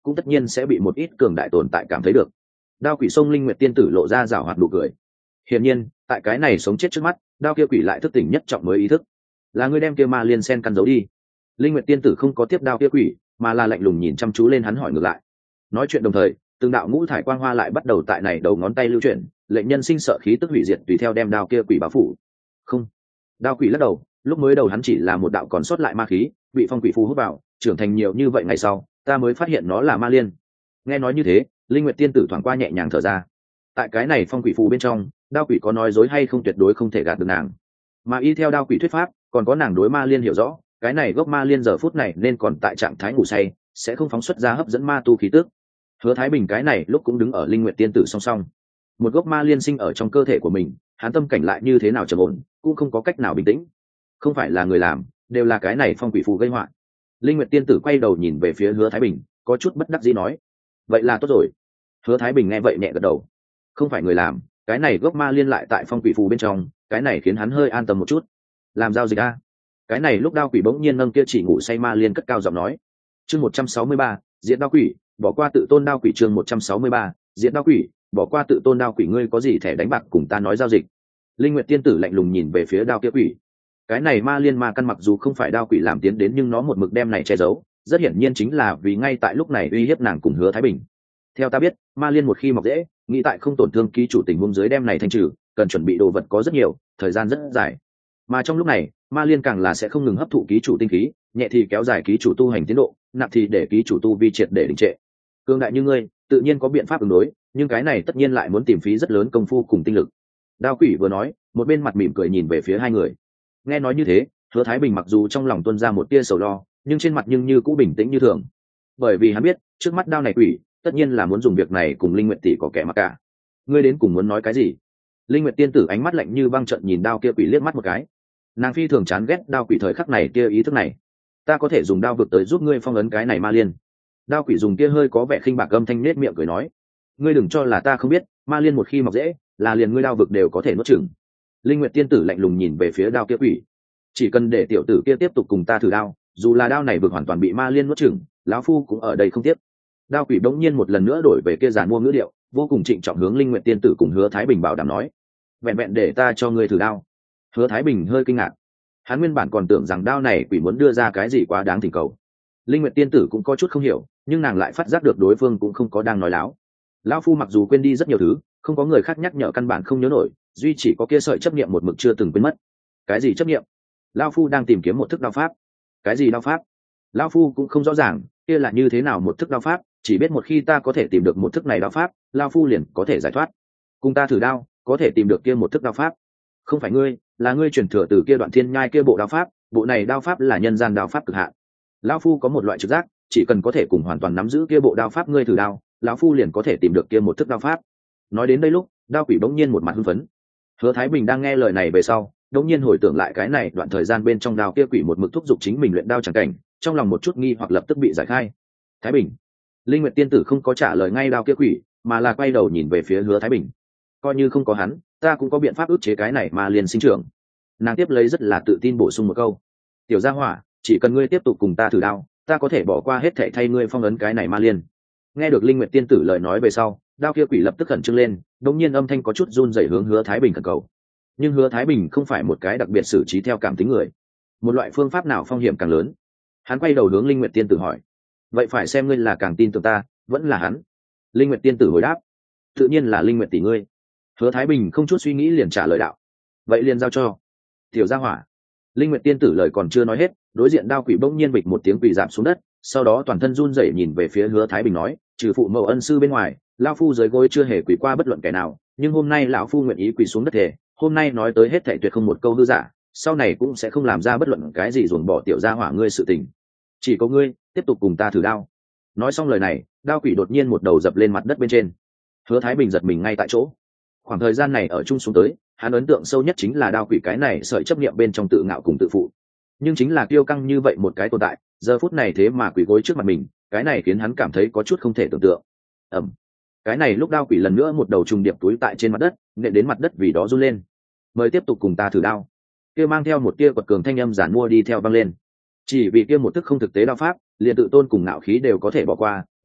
cũng tất nhiên sẽ bị một ít cường đại tồn tại cảm thấy được. Đao quỷ sông Linh Nguyệt tiên tử lộ ra rảo hoạt nụ cười. Hiển nhiên, tại cái này sống chết trước mắt, đao kia quỷ lại thức tỉnh nhất trọng mới ý thức. Là ngươi đem kia ma liên sen căn giấu đi. Linh Nguyệt tiên tử không có tiếp đao kia quỷ, mà là lạnh lùng nhìn chăm chú lên hắn hỏi ngược lại. Nói chuyện đồng thời, từng đạo ngũ thải quang hoa lại bắt đầu tại này đầu ngón tay lưu chuyển, lệnh nhân sinh sợ khí tức hủy diệt tùy theo đem đao kia quỷ bao phủ. Không. Đao quỷ lắc đầu, lúc mới đầu hắn chỉ là một đạo còn sót lại ma khí, bị phong quỷ phù hút vào, trưởng thành nhiều như vậy ngày sau, ta mới phát hiện nó là ma liên. Nghe nói như thế, Linh Nguyệt tiên tử thoáng qua nhẹ nhàng thở ra. Tại cái này phong quỷ phù bên trong, đao quỷ có nói dối hay không tuyệt đối không thể gạt được nàng. Mà y theo đao quỷ thuyết pháp, còn có nàng đối ma liên hiểu rõ, cái này gốc ma liên giờ phút này nên còn tại trạng thái ngủ say, sẽ không phóng xuất ra hấp dẫn ma tu khí tức. Hứa Thái Bình cái này lúc cũng đứng ở Linh Nguyệt tiên tử song song. Một gốc ma liên sinh ở trong cơ thể của mình, hắn tâm cảnh lại như thế nào trầm ổn, cũng không có cách nào bình tĩnh. Không phải là người làm, đều là cái này phong quỷ phù gây họa. Linh Nguyệt tiên tử quay đầu nhìn về phía Hứa Thái Bình, có chút bất đắc dĩ nói: vậy là tốt rồi. Hứa Thái Bình nghe vậy nhẹ gật đầu. Không phải người làm, cái này gốc ma liên lại tại phong quỷ phù bên trong, cái này khiến hắn hơi an tâm một chút. Làm giao dịch a. Cái này lúc đao quỷ bỗng nhiên nâng kia chỉ ngủ say ma liên cất cao giọng nói. Chương một trăm sáu mươi ba, Diệt đao quỷ, bỏ qua tự tôn đao quỷ. Chương một trăm sáu mươi ba, Diệt đao quỷ, bỏ qua tự tôn đao quỷ. Ngươi có gì thẻ đánh bạc cùng ta nói giao dịch? Linh Nguyệt tiên tử lạnh lùng nhìn về phía đao kia quỷ. Cái này ma liên ma căn mặc dù không phải đao quỷ làm tiến đến, nhưng nó một mực đem này che giấu, rất hiển nhiên chính là vì ngay tại lúc này uy hiếp nàng cùng Hứa Thái Bình. Theo ta biết, ma liên một khi mọc rễ, nghĩ tại không tổn thương ký chủ tình huống dưới đem này thanh trừ, cần chuẩn bị đồ vật có rất nhiều, thời gian rất dài. Mà trong lúc này, ma liên càng là sẽ không ngừng hấp thụ ký chủ tinh khí, nhẹ thì kéo dài ký chủ tu hành tiến độ, nặng thì để ký chủ tu vi triệt để đình trệ. Cương đại như ngươi, tự nhiên có biện pháp ứng đối, nhưng cái này tất nhiên lại muốn tìm phí rất lớn công phu cùng tinh lực. Đao quỷ vừa nói, một bên mặt mỉm cười nhìn về phía hai người. Nghe nói như thế, Hứa Thái Bình mặc dù trong lòng tuôn ra một tia sầu lo, nhưng trên mặt nhưng như cũng bình tĩnh như thường. Bởi vì hắn biết, trước mắt đao này quỷ, tất nhiên là muốn dùng việc này cùng Linh Nguyệt tỷ có kẻ mà cả. Ngươi đến cùng muốn nói cái gì? Linh Nguyệt tiên tử ánh mắt lạnh như băng trận nhìn đao kia quỷ liếc mắt một cái. Nàng phi thường chán ghét đao quỷ thời khắc này kia ý thức này. Ta có thể dùng đao vực tới giúp ngươi phong ấn cái này ma liên. Đao quỷ dùng kia hơi có vẻ khinh bạc âm thanh nết miệng cười nói. Ngươi đừng cho là ta không biết, ma liên một khi mọc rễ, là liền ngươi đao vực đều có thể nuốt chửng. Linh Nguyệt tiên tử lạnh lùng nhìn về phía đao kia quỷ. Chỉ cần để tiểu tử kia tiếp tục cùng ta thử đao, dù là đao này vực hoàn toàn bị ma liên nuốt chửng, lão phu cũng ở đây không tiếp. Đao quỷ bỗng nhiên một lần nữa đổi về kia giàn mua ngữ điệu, vô cùng trịnh trọng hướng Linh Nguyệt tiên tử cùng Hứa Thái Bình bảo đảm nói: vẹn vẹn để ta cho ngươi thử đao. Hứa Thái Bình hơi kinh ngạc, hắn nguyên bản còn tưởng rằng đao này quỷ muốn đưa ra cái gì quá đáng thỉnh cầu. Linh Nguyệt tiên tử cũng có chút không hiểu, nhưng nàng lại phát giác được đối phương cũng không có đang nói láo. Lão phu mặc dù quên đi rất nhiều thứ, không có người khác nhắc nhở căn bản không nhớ nổi, duy chỉ có kia sợi chấp niệm một mực chưa từng quên mất. Cái gì chấp niệm? Lão phu đang tìm kiếm một thức đao pháp. Cái gì đao pháp? Lão phu cũng không rõ ràng, kia là như thế nào một thức đao pháp, chỉ biết một khi ta có thể tìm được một thức này đao pháp, lão phu liền có thể giải thoát. Cùng ta thử đao, có thể tìm được kia một thức đao pháp. Không phải ngươi, là ngươi truyền thừa từ kia Đoạn Thiên Nhai kia bộ đao pháp, bộ này đao pháp là nhân gian đao pháp cực hạn. Lão phu có một loại trực giác, chỉ cần có thể cùng hoàn toàn nắm giữ kia bộ đao pháp, ngươi thử đao, lão phu liền có thể tìm được kia một thức đao pháp. Nói đến đây lúc, đao quỷ bỗng nhiên một mặt hưng phấn. Hứa Thái Bình đang nghe lời này về sau, đống nhiên hồi tưởng lại cái này đoạn thời gian bên trong đao kia quỷ một mực thúc giục chính mình luyện đao chẳng cảnh, trong lòng một chút nghi hoặc lập tức bị giải khai. Thái Bình. Linh Nguyệt tiên tử không có trả lời ngay đao kia quỷ, mà là quay đầu nhìn về phía Hứa Thái Bình. Coi như không có hắn, ta cũng có biện pháp ức chế cái này mà liền sinh trưởng. Nàng tiếp lấy rất là tự tin bổ sung một câu: tiểu gia hỏa, chỉ cần ngươi tiếp tục cùng ta thử đao, ta có thể bỏ qua hết thảy thay ngươi phong ấn cái này ma liên. Nghe được Linh Nguyệt tiên tử lời nói về sau, đao kia quỷ lập tức khẩn trương lên, đống nhiên âm thanh có chút run rẩy hướng Hứa Thái Bình khẩn cầu. Nhưng Hứa Thái Bình không phải một cái đặc biệt xử trí theo cảm tính người. Một loại phương pháp nào phong hiểm càng lớn? Hắn quay đầu hướng Linh Nguyệt tiên tử hỏi: vậy phải xem ngươi là càng tin tưởng ta, vẫn là hắn? Linh Nguyệt tiên tử hồi đáp: tự nhiên là Linh Nguyệt tỷ ngươi. Hứa Thái Bình không chút suy nghĩ liền trả lời đạo: vậy liền giao cho tiểu gia hỏa. Linh Nguyệt tiên tử lời còn chưa nói hết, đối diện đao quỷ bỗng nhiên bịch một tiếng quỳ rạp xuống đất, sau đó toàn thân run rẩy nhìn về phía Hứa Thái Bình nói: trừ phụ mẫu ân sư bên ngoài, lão phu dưới gối chưa hề quỳ qua bất luận kẻ nào, nhưng hôm nay lão phu nguyện ý quỳ xuống đất thề, hôm nay nói tới hết thảy tuyệt không một câu hư giả, sau này cũng sẽ không làm ra bất luận cái gì ruồng bỏ tiểu gia hỏa ngươi sự tình. Chỉ có ngươi tiếp tục cùng ta thử đao. Nói xong lời này, đao quỷ đột nhiên một đầu dập lên mặt đất bên trên. Hứa Thái Bình giật mình ngay tại chỗ. Khoảng thời gian này ở chung xuống tới, hắn ấn tượng sâu nhất chính là đao quỷ cái này sợi chấp niệm bên trong tự ngạo cùng tự phụ. Nhưng chính là kiêu căng như vậy một cái tồn tại, giờ phút này thế mà quỳ gối trước mặt mình, cái này khiến hắn cảm thấy có chút không thể tưởng tượng. Ầm. Cái này lúc đao quỷ lần nữa một đầu trùng điệp túi tại trên mặt đất, nện đến mặt đất vì đó run lên. Mời tiếp tục cùng ta thử đao. Kia mang theo một tia quật cường thanh âm giản mua đi theo vang lên. Chỉ vì kia một thức không thực tế đao pháp, liền tự tôn cùng ngạo khí đều có thể bỏ qua,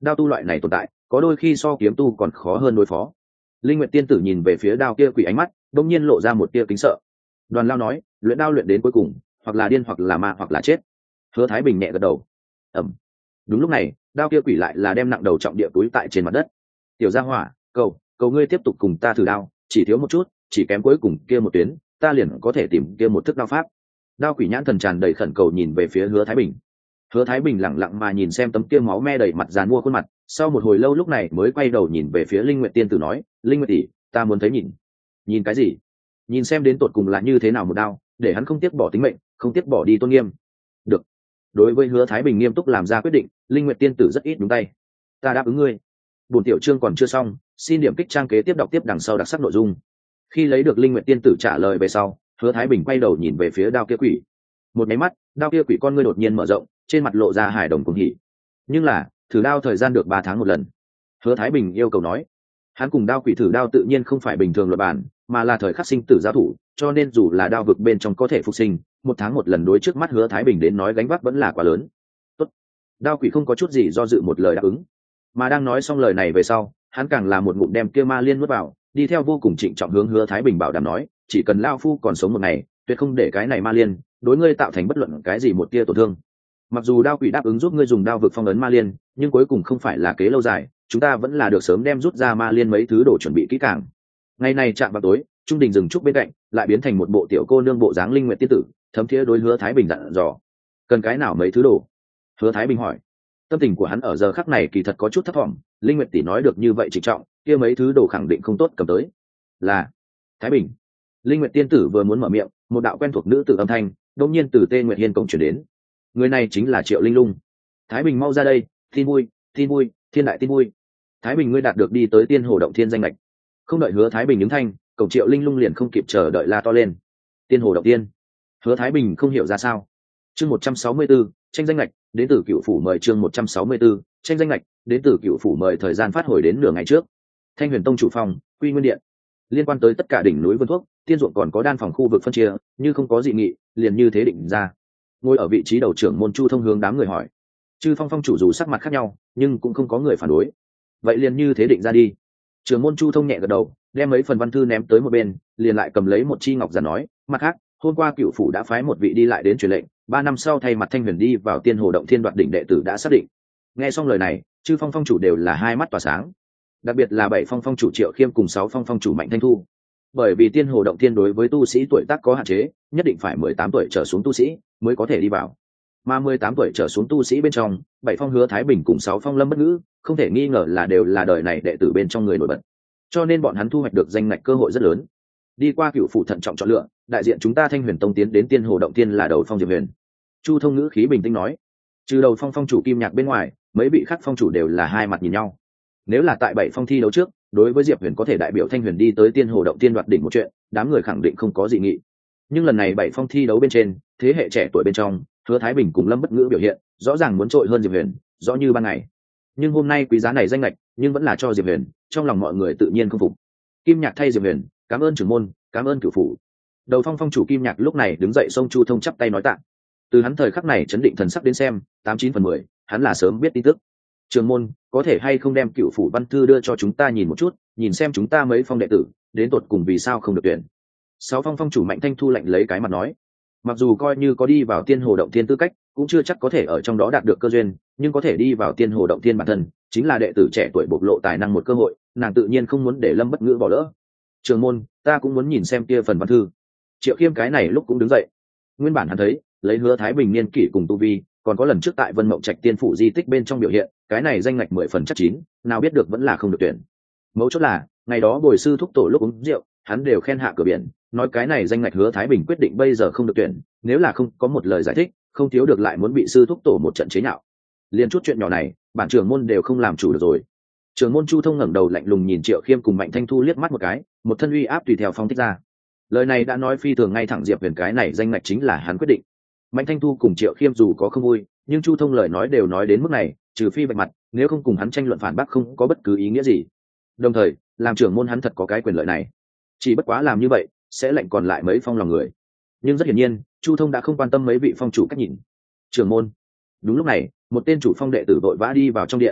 đao tu loại này tồn tại có đôi khi so kiếm tu còn khó hơn đối phó. Linh Nguyệt tiên tử nhìn về phía đao kia quỷ, ánh mắt bỗng nhiên lộ ra một tia kính sợ. Đoàn Lao nói, luyện đao luyện đến cuối cùng, hoặc là điên hoặc là ma hoặc là chết. Hứa Thái Bình nhẹ gật đầu. Ẩm. Đúng lúc này, đao kia quỷ lại là đem nặng đầu trọng địa túi tại trên mặt đất. Tiểu Gia Hỏa, cầu, cầu ngươi tiếp tục cùng ta thử đao, chỉ thiếu một chút, chỉ kém cuối cùng kia một tuyến, ta liền có thể tìm kia một thức đao pháp. Đao quỷ nhãn thần tràn đầy khẩn cầu nhìn về phía Hứa Thái Bình. Hứa Thái Bình lặng lặng mà nhìn xem tấm kia máu me đầy mặt giàn mua khuôn mặt, sau một hồi lâu lúc này mới quay đầu nhìn về phía Linh Nguyệt tiên tử nói, Linh Nguyệt tỷ, ta muốn thấy nhìn. Nhìn cái gì? Nhìn xem đến tột cùng là như thế nào một đao, để hắn không tiếc bỏ tính mệnh, không tiếc bỏ đi tôn nghiêm. Được. Đối với Hứa Thái Bình nghiêm túc làm ra quyết định, Linh Nguyệt tiên tử rất ít đúng tay. Ta đáp ứng ngươi. Buổi tiểu chương còn chưa xong, xin điểm kích trang kế tiếp đọc tiếp đằng sau đặc sắc nội dung. Khi lấy được Linh Nguyệt tiên tử trả lời về sau, Hứa Thái Bình quay đầu nhìn về phía đao kia quỷ. Một máy mắt, đao kia quỷ con ngươi đột nhiên mở rộng, trên mặt lộ ra hài đồng cuồng hỉ. Nhưng là, thử đao thời gian được ba tháng một lần. Hứa Thái Bình yêu cầu nói. Hắn cùng đao quỷ thử đao tự nhiên không phải bình thường luật bản, mà là thời khắc sinh tử giao thủ, cho nên dù là đao vực bên trong có thể phục sinh, một tháng một lần đối trước mắt Hứa Thái Bình đến nói gánh vác vẫn là quá lớn. Tốt. Đao quỷ không có chút gì do dự một lời đáp ứng. Mà đang nói xong lời này về sau, hắn càng là một ngụm đem kia ma liên nuốt vào, đi theo vô cùng trịnh trọng hướng Hứa Thái Bình bảo đảm nói, chỉ cần lao phu còn sống một ngày, tuyệt không để cái này ma liên đối ngươi tạo thành bất luận cái gì một tia tổn thương. Mặc dù đao quỷ đáp ứng giúp ngươi dùng đao vực phong ấn ma liên, nhưng cuối cùng không phải là kế lâu dài, chúng ta vẫn là được sớm đem rút ra ma liên mấy thứ đồ chuẩn bị kỹ càng. Ngày này chạm vào tối, trung đình dừng trúc bên cạnh lại biến thành một bộ tiểu cô nương bộ dáng Linh Nguyệt tiên tử, thấm thiế đối Hứa Thái Bình dặn dò. Cần cái nào mấy thứ đồ? Hứa Thái Bình hỏi. Tâm tình của hắn ở giờ khắc này kỳ thật có chút thấp thỏm, Linh Nguyệt tỷ nói được như vậy trịnh trọng, kia mấy thứ đồ khẳng định không tốt cầm tới. Là Thái Bình. Linh Nguyệt tiên tử vừa muốn mở miệng, một đạo quen thuộc nữ tử âm thanh đột nhiên từ Tê Nguyệt Hiên cổng truyền đến. Người này chính là Triệu Linh Lung. Thái Bình mau ra đây, tin vui, tin vui, thiên đại tin vui. Thái Bình ngươi đạt được đi tới Tiên Hồ Động Thiên danh lệch. Không đợi Hứa Thái Bình ứng thanh, cổng Triệu Linh Lung liền không kịp chờ đợi la to lên. Tiên Hồ Động Thiên. Hứa Thái Bình không hiểu ra sao. Chương một trăm sáu mươi tư, tranh danh lệch, đến từ Cựu phủ mời chương một trăm sáu mươi tư, tranh danh lệch, đến từ Cựu phủ mời thời gian phát hồi đến nửa ngày trước. Thanh Huyền Tông chủ phòng, Quy Nguyên Điện. Liên quan tới tất cả đỉnh núi vườn thuốc, tiên ruộng còn có đan phòng khu vực phân chia, như không có dị nghị, liền như thế định ra. Ngồi ở vị trí đầu trưởng môn Chu Thông hướng đám người hỏi. Chư Phong Phong chủ dù sắc mặt khác nhau, nhưng cũng không có người phản đối. Vậy liền như thế định ra đi. Trưởng môn Chu Thông nhẹ gật đầu, đem mấy phần văn thư ném tới một bên, liền lại cầm lấy một chi ngọc giản nói, mặt khác, hôm qua Cựu phủ đã phái một vị đi lại đến truyền lệnh, ba năm sau thay mặt Thanh Huyền đi vào Tiên Hồ Động Thiên đoạt đỉnh đệ tử đã xác định. Nghe xong lời này, Chư Phong Phong chủ đều là hai mắt tỏa sáng. Đặc biệt là bảy Phong Phong chủ Triệu Khiêm cùng sáu Phong Phong chủ Mạnh Thanh Thu. Bởi vì Tiên Hồ Động Thiên đối với tu sĩ tuổi tác có hạn chế, nhất định phải mười tám tuổi trở xuống tu sĩ mới có thể đi vào. Mà mười tám tuổi trở xuống tu sĩ bên trong, bảy Phong Hứa Thái Bình cùng sáu Phong Lâm Bất Ngữ, không thể nghi ngờ là đều là đời này đệ tử bên trong người nổi bật. Cho nên bọn hắn thu hoạch được danh ngạch cơ hội rất lớn. Đi qua Cựu phủ thận trọng chọn lựa, đại diện chúng ta Thanh Huyền Tông tiến đến Tiên Hồ Động Thiên là đầu phong Diệp Huyền. Chu Thông ngữ khí bình tĩnh nói, trừ đầu phong phong chủ Kim Nhạc bên ngoài, mấy vị khác phong chủ đều là hai mặt nhìn nhau. Nếu là tại bảy phong thi đấu trước, đối với Diệp Huyền có thể đại biểu Thanh Huyền đi tới Tiên Hồ Động Thiên đoạt đỉnh một chuyện, đám người khẳng định không có dị nghị. Nhưng lần này bảy phong thi đấu bên trên, thế hệ trẻ tuổi bên trong, Hứa Thái Bình cùng Lâm Bất Ngữ biểu hiện rõ ràng muốn trội hơn Diệp Huyền, rõ như ban ngày. Nhưng hôm nay quý giá này danh lệch, nhưng vẫn là cho Diệp Huyền, trong lòng mọi người tự nhiên không phục. Kim Nhạc thay Diệp Huyền, cảm ơn trưởng môn, cảm ơn Cửu phủ. Đầu phong phong chủ Kim Nhạc lúc này đứng dậy xông Chu Thông chắp tay nói tạ. Từ hắn thời khắc này chấn định thần sắc đến xem, tám chín phần mười, hắn là sớm biết tin tức. Trưởng môn, có thể hay không đem Cựu phủ văn thư đưa cho chúng ta nhìn một chút, nhìn xem chúng ta mấy phong đệ tử, đến tột cùng vì sao không được tuyển. Sáu Phong Phong chủ Mạnh Thanh Thu lạnh lấy cái mặt nói, mặc dù coi như có đi vào Tiên Hồ Động Thiên tư cách, cũng chưa chắc có thể ở trong đó đạt được cơ duyên, nhưng có thể đi vào Tiên Hồ Động Thiên bản thân, chính là đệ tử trẻ tuổi bộc lộ tài năng một cơ hội, nàng tự nhiên không muốn để Lâm Bất Ngữ bỏ lỡ. Trưởng môn, ta cũng muốn nhìn xem kia phần văn thư. Triệu Khiêm cái này lúc cũng đứng dậy. Nguyên bản hắn thấy, lấy Hứa Thái Bình niên kỷ cùng tu vi, còn có lần trước tại Vân Mộng Trạch Tiên phủ di tích bên trong biểu hiện, cái này danh ngạch mười phần chắc chín, nào biết được vẫn là không được tuyển. Mấu chốt là, ngày đó bồi sư thúc tổ lúc uống rượu, hắn đều khen hạ cửa biển, nói cái này danh ngạch Hứa Thái Bình quyết định bây giờ không được tuyển, nếu là không có một lời giải thích, không thiếu được lại muốn bị sư thúc tổ một trận chế nhạo. Liên chút chuyện nhỏ này, bản trưởng môn đều không làm chủ được rồi. Trưởng môn Chu Thông ngẩng đầu lạnh lùng nhìn Triệu Khiêm cùng Mạnh Thanh Thu liếc mắt một cái, một thân uy áp tùy theo phong thích ra. Lời này đã nói phi thường ngay thẳng Diệp Huyền cái này danh ngạch chính là hắn quyết định. Mạnh Thanh Thu cùng Triệu Khiêm dù có không vui, nhưng Chu Thông lời nói đều nói đến mức này, trừ phi bạch mặt, nếu không cùng hắn tranh luận phản bác không có bất cứ ý nghĩa gì. Đồng thời, làm trưởng môn hắn thật có cái quyền lợi này. Chỉ bất quá làm như vậy, sẽ lệnh còn lại mấy phong lòng người. Nhưng rất hiển nhiên, Chu Thông đã không quan tâm mấy vị phong chủ cách nhìn. Trưởng môn. Đúng lúc này, một tên chủ phong đệ tử vội vã đi vào trong điện.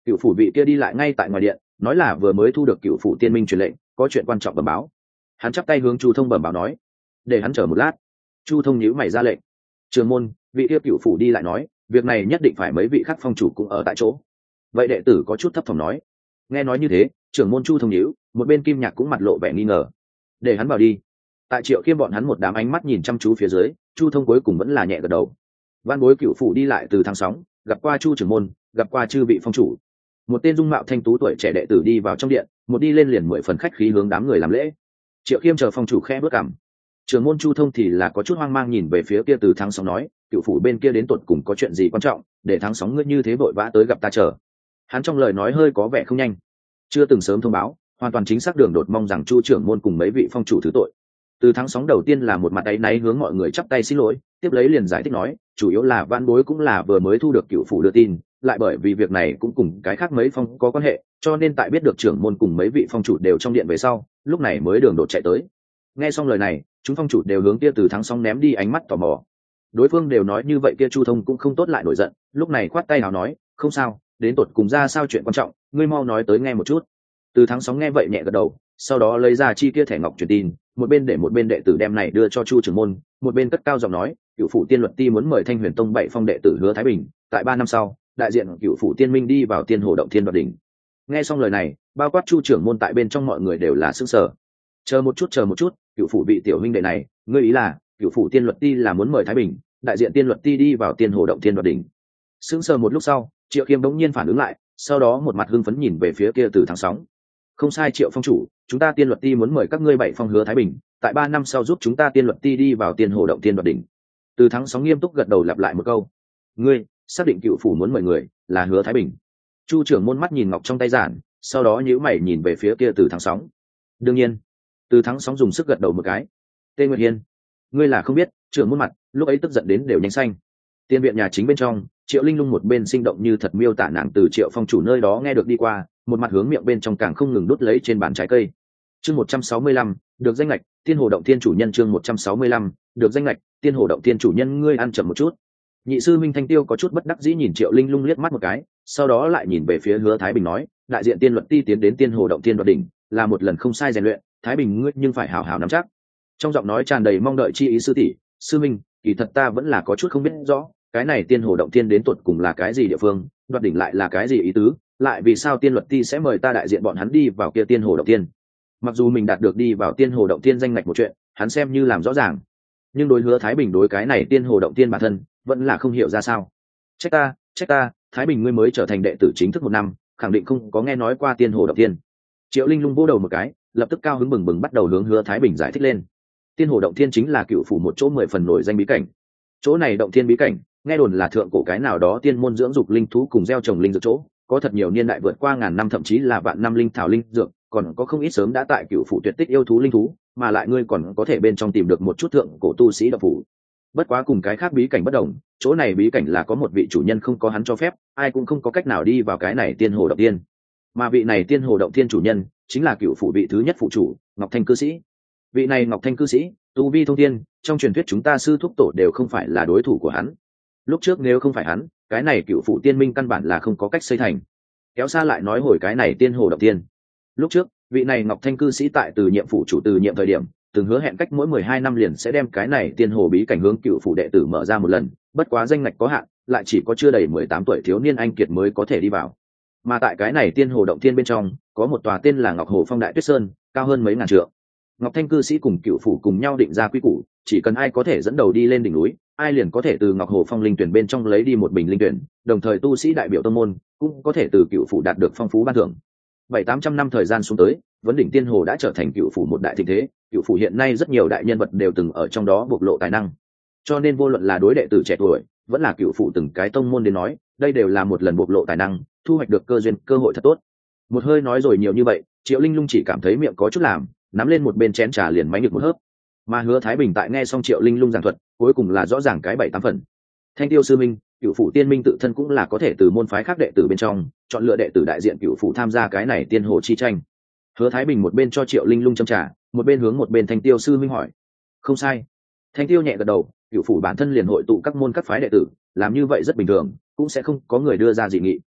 cựu phủ vị kia đi lại ngay tại ngoài điện, nói là vừa mới thu được cựu phủ tiên minh truyền lệnh, có chuyện quan trọng bẩm báo. Hắn chắp tay hướng Chu Thông bẩm báo nói, để hắn chờ một lát. Chu Thông nhíu mày ra lệnh. Trường môn, vị kia cựu phủ đi lại nói, việc này nhất định phải mấy vị khác phong chủ cũng ở tại chỗ. Vậy đệ tử có chút thấp thỏm nói. Nghe nói như thế, trưởng môn Chu Thông nhíu, một bên Kim Nhạc cũng mặt lộ vẻ nghi ngờ. Để hắn vào đi. Tại Triệu Khiêm bọn hắn một đám ánh mắt nhìn chăm chú phía dưới, Chu Thông cuối cùng vẫn là nhẹ gật đầu. Văn bối cựu phủ đi lại từ thang sóng, gặp qua Chu trưởng môn, gặp qua chư vị phong chủ. Một tên dung mạo thanh tú tuổi trẻ đệ tử đi vào trong điện, một đi lên liền mười phần khách khí hướng đám người làm lễ. Triệu Khiêm chờ phong chủ khẽ bước cằm. Trưởng môn Chu Thông thì là có chút hoang mang nhìn về phía kia từ thắng sóng nói, cựu phủ bên kia đến tột cùng có chuyện gì quan trọng, để thắng sóng ngươi như thế vội vã tới gặp ta chờ. Hắn trong lời nói hơi có vẻ không nhanh, chưa từng sớm thông báo, hoàn toàn chính xác đường đột mong rằng Chu trưởng môn cùng mấy vị phong chủ thứ tội. Từ thắng sóng đầu tiên là một mặt áy náy hướng mọi người chắp tay xin lỗi, tiếp lấy liền giải thích nói, chủ yếu là van bối cũng là vừa mới thu được cựu phủ đưa tin, lại bởi vì việc này cũng cùng cái khác mấy phong có quan hệ, cho nên tại biết được trưởng môn cùng mấy vị phong chủ đều trong điện về sau, lúc này mới đường đột chạy tới. Nghe xong lời này, chúng phong chủ đều hướng kia từ thắng sóng ném đi ánh mắt tò mò. Đối phương đều nói như vậy, kia Chu Thông cũng không tốt lại nổi giận, lúc này khoát tay nào nói, không sao, đến tột cùng ra sao chuyện quan trọng, ngươi mau nói tới nghe một chút. Từ thắng sóng nghe vậy nhẹ gật đầu, sau đó lấy ra chi kia thẻ ngọc truyền tin, một bên để một bên đệ tử đem này đưa cho Chu trưởng môn, một bên cất cao giọng nói, cựu phủ tiên luật ti muốn mời Thanh Huyền Tông bảy phong đệ tử Hứa Thái Bình, tại ba năm sau, đại diện cựu phủ tiên minh đi vào tiên hồ động thiên đoạt đỉnh. Nghe xong lời này, bao quát Chu trưởng môn tại bên trong mọi người đều là sững sờ. Chờ một chút, chờ một chút, cựu phủ vị tiểu huynh đệ này, ngươi ý là cựu phủ tiên luật ti là muốn mời Thái Bình, đại diện tiên luật ti đi vào tiên hồ động thiên đoạt đỉnh. Sững sờ một lúc sau, Triệu Khiêm đống nhiên phản ứng lại, sau đó một mặt hưng phấn nhìn về phía kia từ thắng sóng. Không sai Triệu phong chủ, chúng ta tiên luật ti muốn mời các ngươi bảy phong Hứa Thái Bình, tại ba năm sau giúp chúng ta tiên luật ti đi vào tiên hồ động tiên đoạt đỉnh. Từ thắng sóng nghiêm túc gật đầu lặp lại một câu. Ngươi xác định cựu phủ muốn mời người là Hứa Thái Bình? Chu trưởng môn mắt nhìn ngọc trong tay giản, sau đó nhíu mày nhìn về phía kia từ thắng sóng. Đương nhiên. Từ thắng sóng dùng sức gật đầu một cái. Tê Nguyệt Hiên, ngươi là không biết, trưởng môn mặt lúc ấy tức giận đến đều nhanh xanh. Tiên viện nhà chính bên trong, Triệu Linh Lung một bên sinh động như thật miêu tả nàng từ Triệu phong chủ nơi đó nghe được đi qua, một mặt hướng miệng bên trong càng không ngừng đút lấy trên bàn trái cây. Chương một trăm sáu mươi lăm, được danh lệch tiên hồ động tiên chủ nhân. Chương một trăm sáu mươi lăm, được danh lệch tiên hồ động tiên chủ nhân. Ngươi ăn chậm một chút. Nhị sư Minh Thanh Tiêu có chút bất đắc dĩ nhìn Triệu Linh Lung liếc mắt một cái, sau đó lại nhìn về phía Hứa Thái Bình nói, đại diện tiên luật ti tiến đến tiên hồ động tiên đoạt đỉnh, là một lần không sai rèn luyện, Thái Bình ngươi nhưng phải hảo hảo nắm chắc. Trong giọng nói tràn đầy mong đợi chi ý. Sư tỷ, sư minh, kỳ thật ta vẫn là có chút không biết rõ, cái này tiên hồ động tiên đến tuột cùng là cái gì địa phương, đoạt đỉnh lại là cái gì ý tứ, lại vì sao tiên luật ti sẽ mời ta đại diện bọn hắn đi vào kia tiên hồ động tiên. Mặc dù mình đạt được đi vào tiên hồ động tiên danh ngạch một chuyện, hắn xem như làm rõ ràng, nhưng đối Hứa Thái Bình đối cái này tiên hồ động tiên bản thân vẫn là không hiểu ra sao. Trách ta, trách ta, Thái Bình ngươi mới trở thành đệ tử chính thức một năm, khẳng định không có nghe nói qua tiên hồ động tiên. Triệu Linh Lung vỗ đầu một cái, lập tức cao hứng bừng bừng bắt đầu hướng Hứa Thái Bình giải thích lên. Tiên hồ động thiên chính là cựu phủ một chỗ mười phần nổi danh bí cảnh. Chỗ này động thiên bí cảnh, nghe đồn là thượng cổ cái nào đó tiên môn dưỡng dục linh thú cùng gieo trồng linh dược chỗ, có thật nhiều niên đại vượt qua ngàn năm thậm chí là vạn năm linh thảo linh dược, còn có không ít sớm đã tại cựu phủ tuyệt tích yêu thú linh thú, mà lại ngươi còn có thể bên trong tìm được một chút thượng cổ tu sĩ đạo phủ. Bất quá cùng cái khác bí cảnh bất đồng, chỗ này bí cảnh là có một vị chủ nhân không có hắn cho phép, ai cũng không có cách nào đi vào cái này tiên hồ động tiên. Mà vị này tiên hồ động tiên chủ nhân chính là cựu phủ vị thứ nhất phụ chủ, Ngọc Thanh cư sĩ. Vị này Ngọc Thanh cư sĩ, tu vi thông thiên, trong truyền thuyết chúng ta sư thúc tổ đều không phải là đối thủ của hắn. Lúc trước nếu không phải hắn, cái này cựu phủ tiên minh căn bản là không có cách xây thành. Kéo xa lại nói hồi cái này tiên hồ động tiên. Lúc trước, vị này Ngọc Thanh cư sĩ tại từ nhiệm phủ chủ từ nhiệm thời điểm, từng hứa hẹn cách mỗi mười hai năm liền sẽ đem cái này tiên hồ bí cảnh hướng cựu phủ đệ tử mở ra một lần, bất quá danh ngạch có hạn, lại chỉ có chưa đầy mười tám tuổi thiếu niên anh kiệt mới có thể đi vào. Mà tại cái này tiên hồ động thiên bên trong, có một tòa tên là Ngọc Hồ Phong Đại Tuyết Sơn, cao hơn mấy ngàn trượng. Ngọc Thanh cư sĩ cùng cựu phủ cùng nhau định ra quy củ, chỉ cần ai có thể dẫn đầu đi lên đỉnh núi, ai liền có thể từ Ngọc Hồ Phong linh tuyển bên trong lấy đi một bình linh tuyển, đồng thời tu sĩ đại biểu tông môn cũng có thể từ cựu phủ đạt được phong phú ban thưởng. Bảy tám trăm năm thời gian xuống tới, vấn đỉnh tiên hồ đã trở thành cựu phủ một đại thịnh thế, cựu phủ hiện nay rất nhiều đại nhân vật đều từng ở trong đó bộc lộ tài năng. Cho nên vô luận là đối đệ tử trẻ tuổi, vẫn là cựu phủ từng cái tông môn đến nói, đây đều là một lần bộc lộ tài năng, thu hoạch được cơ duyên, cơ hội thật tốt. Một hơi nói rồi nhiều như vậy, Triệu Linh Lung chỉ cảm thấy miệng có chút làm, nắm lên một bên chén trà liền máy được một hớp. Mà Hứa Thái Bình tại nghe xong Triệu Linh Lung giảng thuật, cuối cùng là rõ ràng cái bảy tám phần. Thanh Tiêu sư minh, cựu phủ tiên minh tự thân cũng là có thể từ môn phái khác đệ tử bên trong chọn lựa đệ tử đại diện cựu phủ tham gia cái này tiên hồ chi tranh. Hứa Thái Bình một bên cho Triệu Linh Lung châm trà, một bên hướng một bên Thanh Tiêu sư minh hỏi. Không sai. Thanh Tiêu nhẹ gật đầu, cựu phủ bản thân liền hội tụ các môn các phái đệ tử, làm như vậy rất bình thường, cũng sẽ không có người đưa ra dị nghị.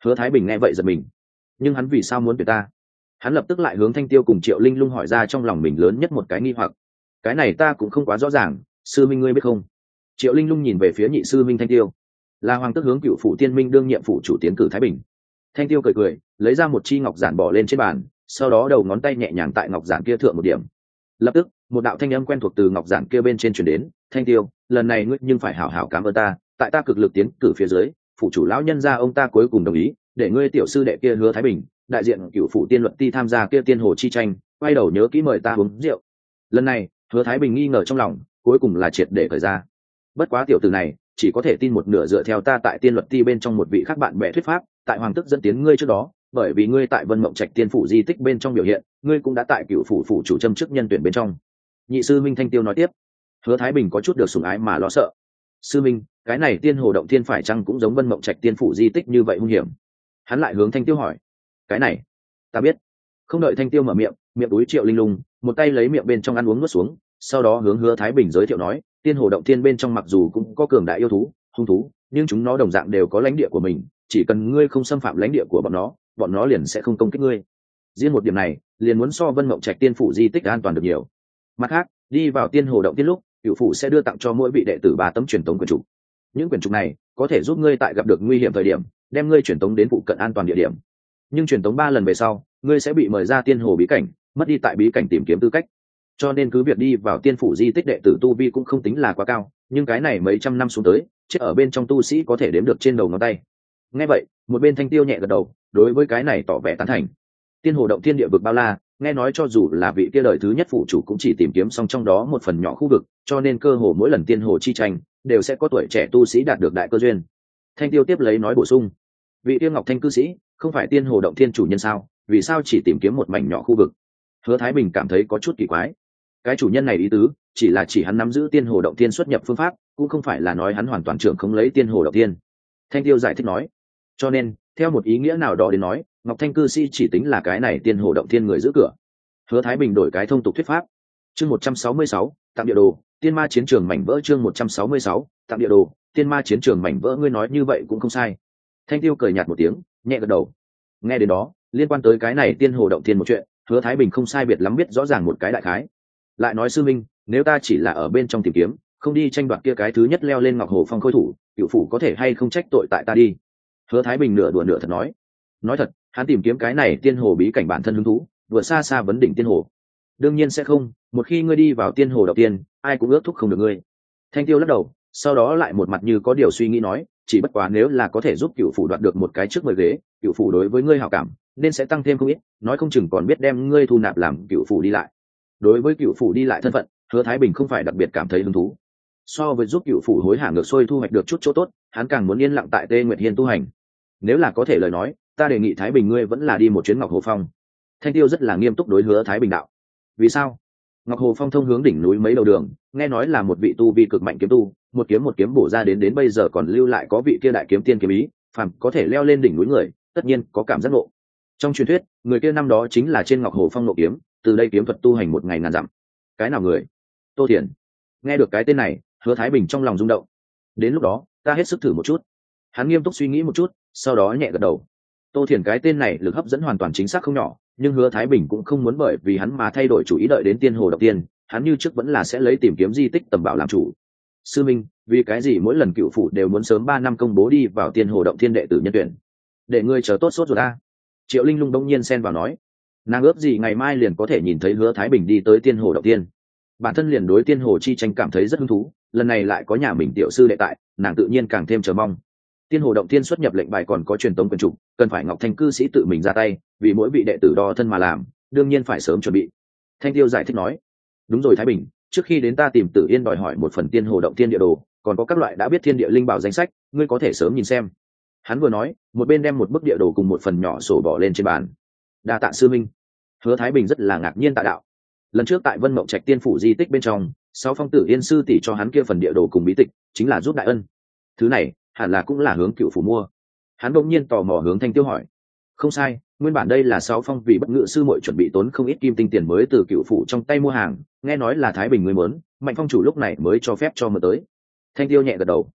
Hứa Thái Bình nghe vậy giật mình, nhưng hắn vì sao muốn tuyển ta? Hắn lập tức lại hướng Thanh Tiêu cùng Triệu Linh Lung hỏi ra trong lòng mình lớn nhất một cái nghi hoặc. Cái này ta cũng không quá rõ ràng, sư minh ngươi biết không? Triệu Linh Lung nhìn về phía nhị sư minh Thanh Tiêu, là hoàng tước hướng cựu phủ tiên minh đương nhiệm phủ chủ tiến cử Thái Bình. Thanh Tiêu cười cười, lấy ra một chi ngọc giản bỏ lên trên bàn, sau đó đầu ngón tay nhẹ nhàng tại ngọc giản kia thượng một điểm. Lập tức, một đạo thanh âm quen thuộc từ ngọc giản kia bên trên truyền đến, Thanh Tiêu, lần này ngươi nhưng phải hảo hảo cảm ơn ta, tại ta cực lực tiến cử phía dưới, phủ chủ lão nhân gia ông ta cuối cùng đồng ý, để ngươi tiểu sư đệ kia Hứa Thái Bình, đại diện cựu phủ tiên luận ti tham gia kia tiên hồ chi tranh, quay đầu nhớ kỹ mời ta uống rượu. Lần này, Hứa Thái Bình nghi ngờ trong lòng, cuối cùng là triệt để khởi ra. Bất quá tiểu tử này, chỉ có thể tin một nửa dựa theo ta tại tiên luật ti bên trong một vị khác bạn bè thuyết pháp, tại hoàng tước dẫn tiến ngươi trước đó, bởi vì ngươi tại Vân Mộng Trạch tiên phủ di tích bên trong biểu hiện, ngươi cũng đã tại cựu phủ phủ chủ châm chức nhân tuyển bên trong. Nhị sư minh Thanh Tiêu nói tiếp. Hứa Thái Bình có chút được sủng ái mà lo sợ. Sư minh, cái này tiên hồ động thiên phải chăng cũng giống Vân Mộng Trạch tiên phủ di tích như vậy hung hiểm? Hắn lại hướng Thanh Tiêu hỏi. Cái này, ta biết. Không đợi Thanh Tiêu mở miệng, miệng túi Triệu Linh Lung, một tay lấy miệng bên trong ăn uống nuốt xuống, sau đó hướng Hứa Thái Bình giới thiệu nói, tiên hồ động thiên bên trong mặc dù cũng có cường đại yêu thú, hung thú, nhưng chúng nó đồng dạng đều có lãnh địa của mình, chỉ cần ngươi không xâm phạm lãnh địa của bọn nó, bọn nó liền sẽ không công kích ngươi. Riêng một điểm này, liền muốn so Vân Mộng Trạch tiên phủ di tích an toàn được nhiều. Mặt khác, đi vào tiên hồ động tiên lúc, cửu phủ sẽ đưa tặng cho mỗi vị đệ tử ba tấm truyền tống quyển trục. Những quyển trục này có thể giúp ngươi tại gặp được nguy hiểm thời điểm, đem ngươi truyền tống đến phụ cận an toàn địa điểm. Nhưng truyền tống ba lần về sau, ngươi sẽ bị mời ra tiên hồ bí cảnh, mất đi tại bí cảnh tìm kiếm tư cách. Cho nên cứ việc đi vào tiên phủ di tích đệ tử tu vi cũng không tính là quá cao, nhưng cái này mấy trăm năm xuống tới, chết ở bên trong tu sĩ có thể đếm được trên đầu ngón tay. Nghe vậy, một bên Thanh Tiêu nhẹ gật đầu, đối với cái này tỏ vẻ tán thành. Tiên hồ động thiên địa vực bao la, nghe nói cho dù là vị kia đời thứ nhất phủ chủ cũng chỉ tìm kiếm xong trong đó một phần nhỏ khu vực, cho nên cơ hồ mỗi lần tiên hồ chi tranh đều sẽ có tuổi trẻ tu sĩ đạt được đại cơ duyên. Thanh Tiêu tiếp lấy nói bổ sung, vị kia Ngọc Thanh cư sĩ không phải tiên hồ động thiên chủ nhân sao, vì sao chỉ tìm kiếm một mảnh nhỏ khu vực? Hứa Thái Bình cảm thấy có chút kỳ quái. Cái chủ nhân này ý tứ chỉ là chỉ hắn nắm giữ tiên hồ động thiên xuất nhập phương pháp, cũng không phải là nói hắn hoàn toàn trưởng không lấy tiên hồ động thiên. Thanh Tiêu giải thích nói, cho nên theo một ý nghĩa nào đó đến nói, Ngọc Thanh cư sĩ chỉ tính là cái này tiên hồ động thiên người giữ cửa. Hứa Thái Bình đổi cái thông tục thuyết pháp. Chương một trăm sáu mươi sáu, tặng địa đồ, tiên ma chiến trường mảnh vỡ. Chương một trăm sáu mươi sáu, tặng địa đồ, tiên ma chiến trường mảnh vỡ. Ngươi nói như vậy cũng không sai. Thanh Tiêu cười nhạt một tiếng, nhẹ gật đầu. Nghe đến đó, liên quan tới cái này tiên hồ động thiên một chuyện, Hứa Thái Bình không sai biệt lắm biết rõ ràng một cái đại khái. Lại nói sư minh, nếu ta chỉ là ở bên trong tìm kiếm, không đi tranh đoạt kia cái thứ nhất leo lên Ngọc Hồ Phong khôi thủ, cựu phủ có thể hay không trách tội tại ta đi? Hứa Thái Bình nửa đùa nửa thật nói. Nói thật, hắn tìm kiếm cái này tiên hồ bí cảnh bản thân hứng thú, vừa xa xa vấn đỉnh tiên hồ. Đương nhiên sẽ không, một khi ngươi đi vào tiên hồ đầu tiên, ai cũng ước thúc không được ngươi. Thanh Tiêu lắc đầu, sau đó lại một mặt như có điều suy nghĩ nói, chỉ bất quá nếu là có thể giúp cựu phủ đoạt được một cái trước mười ghế, cựu phủ đối với ngươi hảo cảm nên sẽ tăng thêm không ít, nói không chừng còn biết đem ngươi thu nạp làm cựu phủ đi lại. Đối với cựu phủ đi lại thân phận, Hứa Thái Bình không phải đặc biệt cảm thấy hứng thú. So với giúp cựu phủ hối hả ngược xuôi thu hoạch được chút chỗ tốt, hắn càng muốn yên lặng tại Tê Nguyệt Hiên tu hành. Nếu là có thể lời nói, ta đề nghị Thái Bình ngươi vẫn là đi một chuyến Ngọc Hồ Phong. Thanh Tiêu rất là nghiêm túc đối Hứa Thái Bình đạo. Vì sao? Ngọc Hồ Phong thông hướng đỉnh núi mấy đầu đường, nghe nói là một vị tu vi cực mạnh kiếm tu, một kiếm một kiếm bổ ra đến đến bây giờ còn lưu lại có vị kia đại kiếm tiên kiếm ý, phàm có thể leo lên đỉnh núi người, tất nhiên có cảm giác ngộ. Trong truyền thuyết, người kia năm đó chính là trên Ngọc Hồ Phong ngộ kiếm, từ đây kiếm thuật tu hành một ngày ngàn dặm. Cái nào người? Tô Thiền. Nghe được cái tên này, Hứa Thái Bình trong lòng rung động. Đến lúc đó, ta hết sức thử một chút. Hắn nghiêm túc suy nghĩ một chút, sau đó nhẹ gật đầu. Tô Thiền cái tên này lực hấp dẫn hoàn toàn chính xác không nhỏ, nhưng Hứa Thái Bình cũng không muốn bởi vì hắn mà thay đổi chủ ý, đợi đến tiên hồ đầu tiên, hắn như trước vẫn là sẽ lấy tìm kiếm di tích tầm bảo làm chủ. Sư minh, vì cái gì mỗi lần cựu phủ đều muốn sớm ba năm công bố đi vào tiên hồ động thiên đệ tử nhân tuyển? Để ngươi chờ tốt sốt rồi ta. Triệu Linh Lung đông nhiên xen vào nói, nàng ước gì ngày mai liền có thể nhìn thấy Hứa Thái Bình đi tới tiên hồ động tiên. Bản thân liền đối tiên hồ chi tranh cảm thấy rất hứng thú, lần này lại có nhà mình tiểu sư đệ tại, nàng tự nhiên càng thêm chờ mong. Tiên hồ động tiên xuất nhập lệnh bài còn có truyền tống quyền trục, cần phải Ngọc Thanh cư sĩ tự mình ra tay, vì mỗi vị đệ tử đo thân mà làm, đương nhiên phải sớm chuẩn bị. Thanh Tiêu giải thích nói, đúng rồi Thái Bình, trước khi đến ta tìm Tử Yên đòi hỏi một phần tiên hồ động tiên địa đồ, còn có các loại đã biết thiên địa linh bảo danh sách, ngươi có thể sớm nhìn xem. Hắn vừa nói, một bên đem một bức địa đồ cùng một phần nhỏ sổ bỏ lên trên bàn. Đa tạ sư minh. Hứa Thái Bình rất là ngạc nhiên tạ đạo. Lần trước tại Vân Mộng Trạch tiên phủ di tích bên trong, sáu phong Tử Yên sư tỷ cho hắn kia phần địa đồ cùng bí tịch, chính là giúp đại ân. Thứ này hẳn là cũng là hướng cựu phủ mua. Hắn bỗng nhiên tò mò hướng Thanh Tiêu hỏi. Không sai, nguyên bản đây là sáu phong vì bất ngự sư muội chuẩn bị tốn không ít kim tinh tiền mới từ cựu phủ trong tay mua hàng, nghe nói là Thái Bình người muốn, Mạnh phong chủ lúc này mới cho phép cho mượn tới. Thanh Tiêu nhẹ gật đầu.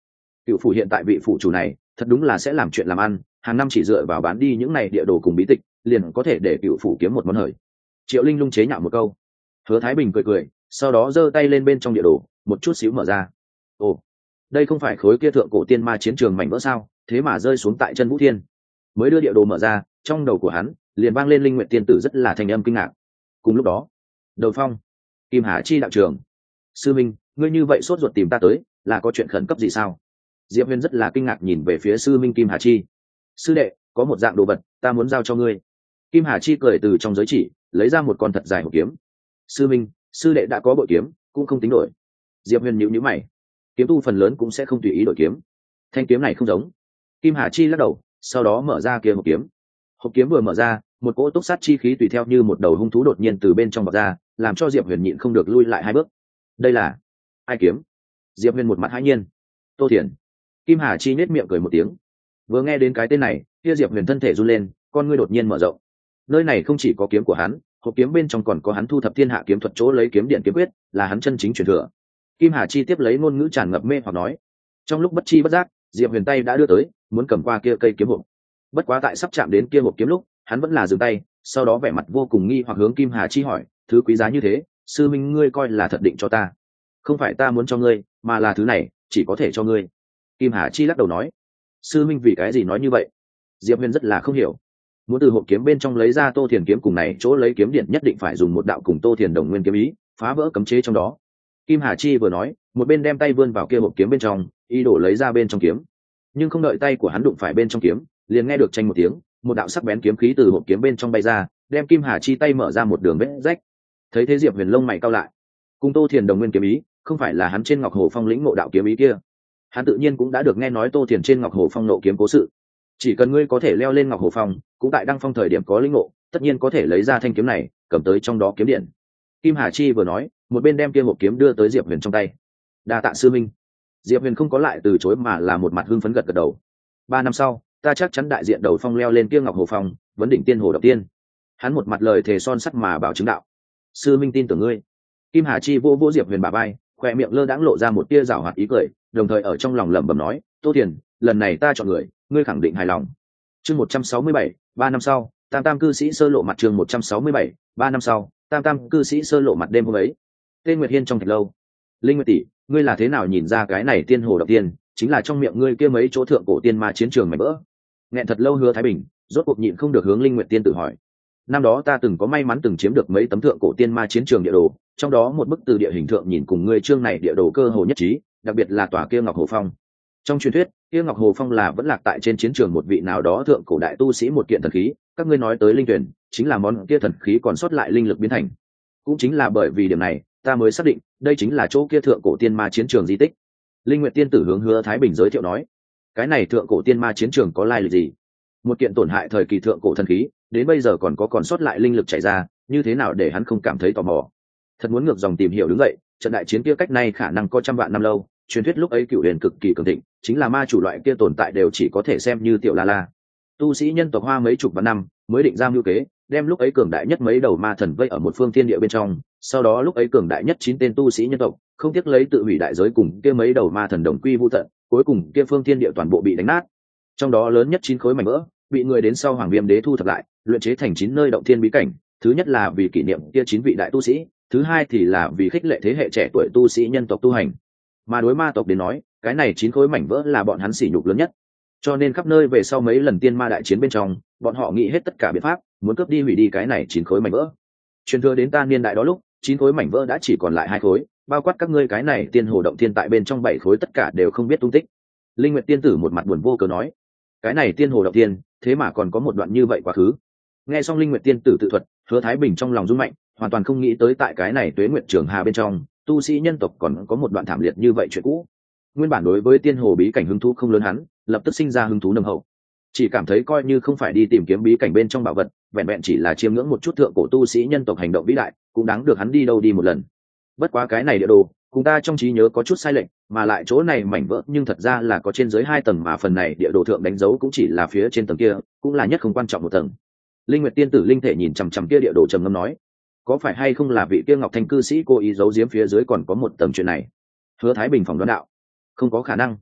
Cựu phủ hiện tại vị phủ chủ này thật đúng là sẽ làm chuyện làm ăn, hàng năm chỉ dựa vào bán đi những này địa đồ cùng bí tịch liền có thể để cựu phủ kiếm một món hời. Triệu Linh lung chế nhạo một câu. Hứa Thái Bình cười cười, sau đó giơ tay lên bên trong địa đồ một chút xíu mở ra. Ồ, đây không phải khối kia thượng cổ tiên ma chiến trường mảnh vỡ sao, thế mà rơi xuống tại chân Vũ Thiên. Mới đưa địa đồ mở ra, trong đầu của hắn liền vang lên Linh Nguyệt tiên tử rất là thành âm kinh ngạc. Cùng lúc đó, Đầu Phong, Kim Hà Chi đạo trường. Sư minh, ngươi như vậy sốt ruột tìm ta tới là có chuyện khẩn cấp gì sao? Diệp Huyền rất là kinh ngạc nhìn về phía sư minh Kim Hà Chi. Sư đệ, có một dạng đồ vật ta muốn giao cho ngươi. Kim Hà Chi cười từ trong giới chỉ lấy ra một con thật dài hộp kiếm. Sư minh, sư đệ đã có bội kiếm cũng không tính đổi. Diệp Huyền nhíu nhíu mày, kiếm tu phần lớn cũng sẽ không tùy ý đổi kiếm, thanh kiếm này không giống. Kim Hà Chi lắc đầu, sau đó mở ra kia hộp kiếm. Hộp kiếm vừa mở ra, một cỗ túc sát chi khí tùy theo như một đầu hung thú đột nhiên từ bên trong bọc ra, làm cho Diệp Huyền nhịn không được lui lại hai bước. Đây là ai kiếm? Diệp Huyền một mặt hãi nhiên. Tô Thiền. Kim Hà Chi nhếch miệng cười một tiếng. Vừa nghe đến cái tên này, kia Diệp Huyền thân thể run lên, con ngươi đột nhiên mở rộng. Nơi này không chỉ có kiếm của hắn, hộp kiếm bên trong còn có hắn thu thập thiên hạ kiếm thuật chỗ lấy kiếm điện kiếm quyết, là hắn chân chính truyền thừa. Kim Hà Chi tiếp lấy ngôn ngữ tràn ngập mê hoặc nói. Trong lúc bất chi bất giác, Diệp Huyền tay đã đưa tới, muốn cầm qua kia cây kiếm hộp. Bất quá tại sắp chạm đến kia hộp kiếm lúc, hắn vẫn là dừng tay, sau đó vẻ mặt vô cùng nghi hoặc hướng Kim Hà Chi hỏi, thứ quý giá như thế, sư minh ngươi coi là thật định cho ta? Không phải ta muốn cho ngươi, mà là thứ này chỉ có thể cho ngươi. Kim Hà Chi lắc đầu nói. Sư minh vì cái gì nói như vậy? Diệp Huyền rất là không hiểu. Muốn từ hộp kiếm bên trong lấy ra Tô Thiền kiếm cùng này chỗ lấy kiếm điện nhất định phải dùng một đạo cùng Tô Thiền đồng nguyên kiếm ý, phá vỡ cấm chế trong đó. Kim Hà Chi vừa nói, một bên đem tay vươn vào kia hộp kiếm bên trong, ý đồ lấy ra bên trong kiếm. Nhưng không đợi tay của hắn đụng phải bên trong kiếm, liền nghe được tranh một tiếng, một đạo sắc bén kiếm khí từ hộp kiếm bên trong bay ra, đem Kim Hà Chi tay mở ra một đường vết rách. Thấy thế Diệp Huyền lông mày cau lại. Cùng Tô Thiền đồng nguyên kiếm ý, không phải là hắn trên Ngọc Hồ Phong lĩnh ngộ đạo kiếm ý kia. Hắn tự nhiên cũng đã được nghe nói Tô Thiền trên Ngọc Hồ Phong nộ kiếm cố sự. Chỉ cần ngươi có thể leo lên Ngọc Hồ Phong, cũng tại đăng phong thời điểm có lĩnh ngộ, tất nhiên có thể lấy ra thanh kiếm này, cầm tới trong đó kiếm điện. Kim Hà Chi vừa nói, một bên đem kia hộp kiếm đưa tới Diệp Huyền trong tay. Đa tạ sư minh. Diệp Huyền không có lại từ chối mà là một mặt hưng phấn gật gật đầu. Ba năm sau, ta chắc chắn đại diện Đầu Phong leo lên kia Ngọc Hồ Phong, vấn đỉnh tiên hồ đầu tiên. Hắn một mặt lời thề son sắt mà bảo chứng đạo. Sư minh tin tưởng ngươi. Kim Hà Chi vô vô Diệp Huyền bả vai, khoe miệng lơ đãng lộ ra một tia giảo hoạt ý cười, đồng thời ở trong lòng lẩm bẩm nói, Tô Thiền, lần này ta chọn người, ngươi khẳng định hài lòng. Chương một trăm sáu mươi bảy, ba năm sau, Tam Tam cư sĩ sơ lộ mặt. Chương một trăm sáu mươi bảy, ba năm sau, Tam Tam cư sĩ sơ lộ mặt. Đêm hôm ấy, Tên Nguyệt Hiên trong thạch lâu. Linh Nguyệt tỷ, ngươi là thế nào nhìn ra cái này tiên hồ đầu tiên chính là trong miệng ngươi kia mấy chỗ thượng cổ tiên ma chiến trường mảnh vỡ? Nghẹn thật lâu Hứa Thái Bình rốt cuộc nhịn không được hướng Linh Nguyệt tiên tử hỏi. Năm đó ta từng có may mắn từng chiếm được mấy tấm thượng cổ tiên ma chiến trường địa đồ, trong đó một bức từ địa hình thượng nhìn cùng ngươi chương này địa đồ cơ hồ nhất trí, đặc biệt là tòa kia Ngọc Hồ Phong. Trong truyền thuyết, kia Ngọc Hồ Phong là vẫn lạc tại trên chiến trường một vị nào đó thượng cổ đại tu sĩ một kiện thần khí, các ngươi nói tới linh tuyển, chính là món kia thần khí còn sót lại linh lực biến thành. Cũng chính là bởi vì điểm này, ta mới xác định, đây chính là chỗ kia thượng cổ tiên ma chiến trường di tích. Linh Nguyệt tiên tử hướng Hứa Thái Bình giới thiệu nói, cái này thượng cổ tiên ma chiến trường có lai lịch gì? Một kiện tổn hại thời kỳ thượng cổ thần khí, đến bây giờ còn có còn sót lại linh lực chảy ra, như thế nào để hắn không cảm thấy tò mò? Thật muốn ngược dòng tìm hiểu đứng dậy, trận đại chiến kia cách nay khả năng có trăm vạn năm lâu, truyền thuyết lúc ấy cựu huyền cực kỳ cường thịnh, chính là ma chủ loại kia tồn tại đều chỉ có thể xem như tiểu la la. Tu sĩ nhân tộc Hoa mấy chục vạn năm mới định ra mưu kế, đem lúc ấy cường đại nhất mấy đầu ma thần vây ở một phương thiên địa bên trong, sau đó lúc ấy cường đại nhất chín tên tu sĩ nhân tộc, không tiếc lấy tự hủy đại giới cùng kia mấy đầu ma thần đồng quy vu tận, cuối cùng kia phương thiên địa toàn bộ bị đánh nát. Trong đó lớn nhất chín khối mảnh vỡ, bị người đến sau Hoàng Viêm Đế thu thập lại, luyện chế thành chín nơi động thiên bí cảnh, thứ nhất là vì kỷ niệm kia chín vị đại tu sĩ, thứ hai thì là vì khích lệ thế hệ trẻ tuổi tu sĩ nhân tộc tu hành. Mà đối ma tộc đến nói, cái này chín khối mảnh vỡ là bọn hắn sỉ nhục lớn nhất. Cho nên khắp nơi về sau mấy lần tiên ma đại chiến bên trong, bọn họ nghĩ hết tất cả biện pháp, muốn cướp đi hủy đi cái này chín khối mảnh vỡ. Truyền thừa đến ta niên đại đó lúc, chín khối mảnh vỡ đã chỉ còn lại hai khối, bao quát các ngươi cái này tiên hồ động thiên tại bên trong bảy khối tất cả đều không biết tung tích. Linh Nguyệt tiên tử một mặt buồn vô cớ nói, cái này tiên hồ động thiên, thế mà còn có một đoạn như vậy quá khứ. Nghe xong Linh Nguyệt tiên tử tự thuật, Hứa Thái Bình trong lòng rung mạnh, hoàn toàn không nghĩ tới tại cái này Tuế Nguyệt Trường Hà bên trong, tu sĩ nhân tộc còn có một đoạn thảm liệt như vậy chuyện cũ. Nguyên bản đối với tiên hồ bí cảnh hứng thú không lớn hắn, lập tức sinh ra hứng thú nồng hậu. Chỉ cảm thấy coi như không phải đi tìm kiếm bí cảnh bên trong bảo vật, vẹn vẹn chỉ là chiêm ngưỡng một chút thượng cổ tu sĩ nhân tộc hành động vĩ đại, cũng đáng được hắn đi đâu đi một lần. Bất quá cái này địa đồ, cùng ta trong trí nhớ có chút sai lệch, mà lại chỗ này mảnh vỡ nhưng thật ra là có trên dưới hai tầng, mà phần này địa đồ thượng đánh dấu cũng chỉ là phía trên tầng kia, cũng là nhất không quan trọng một tầng. Linh Nguyệt tiên tử linh thể nhìn chằm chằm kia địa đồ trầm ngâm nói, có phải hay không là vị kia Ngọc Thanh cư sĩ cố ý giấu giếm phía dưới còn có một tầng chuyện này? Hứa Thái Bình phỏng đoán đạo, không có khả năng.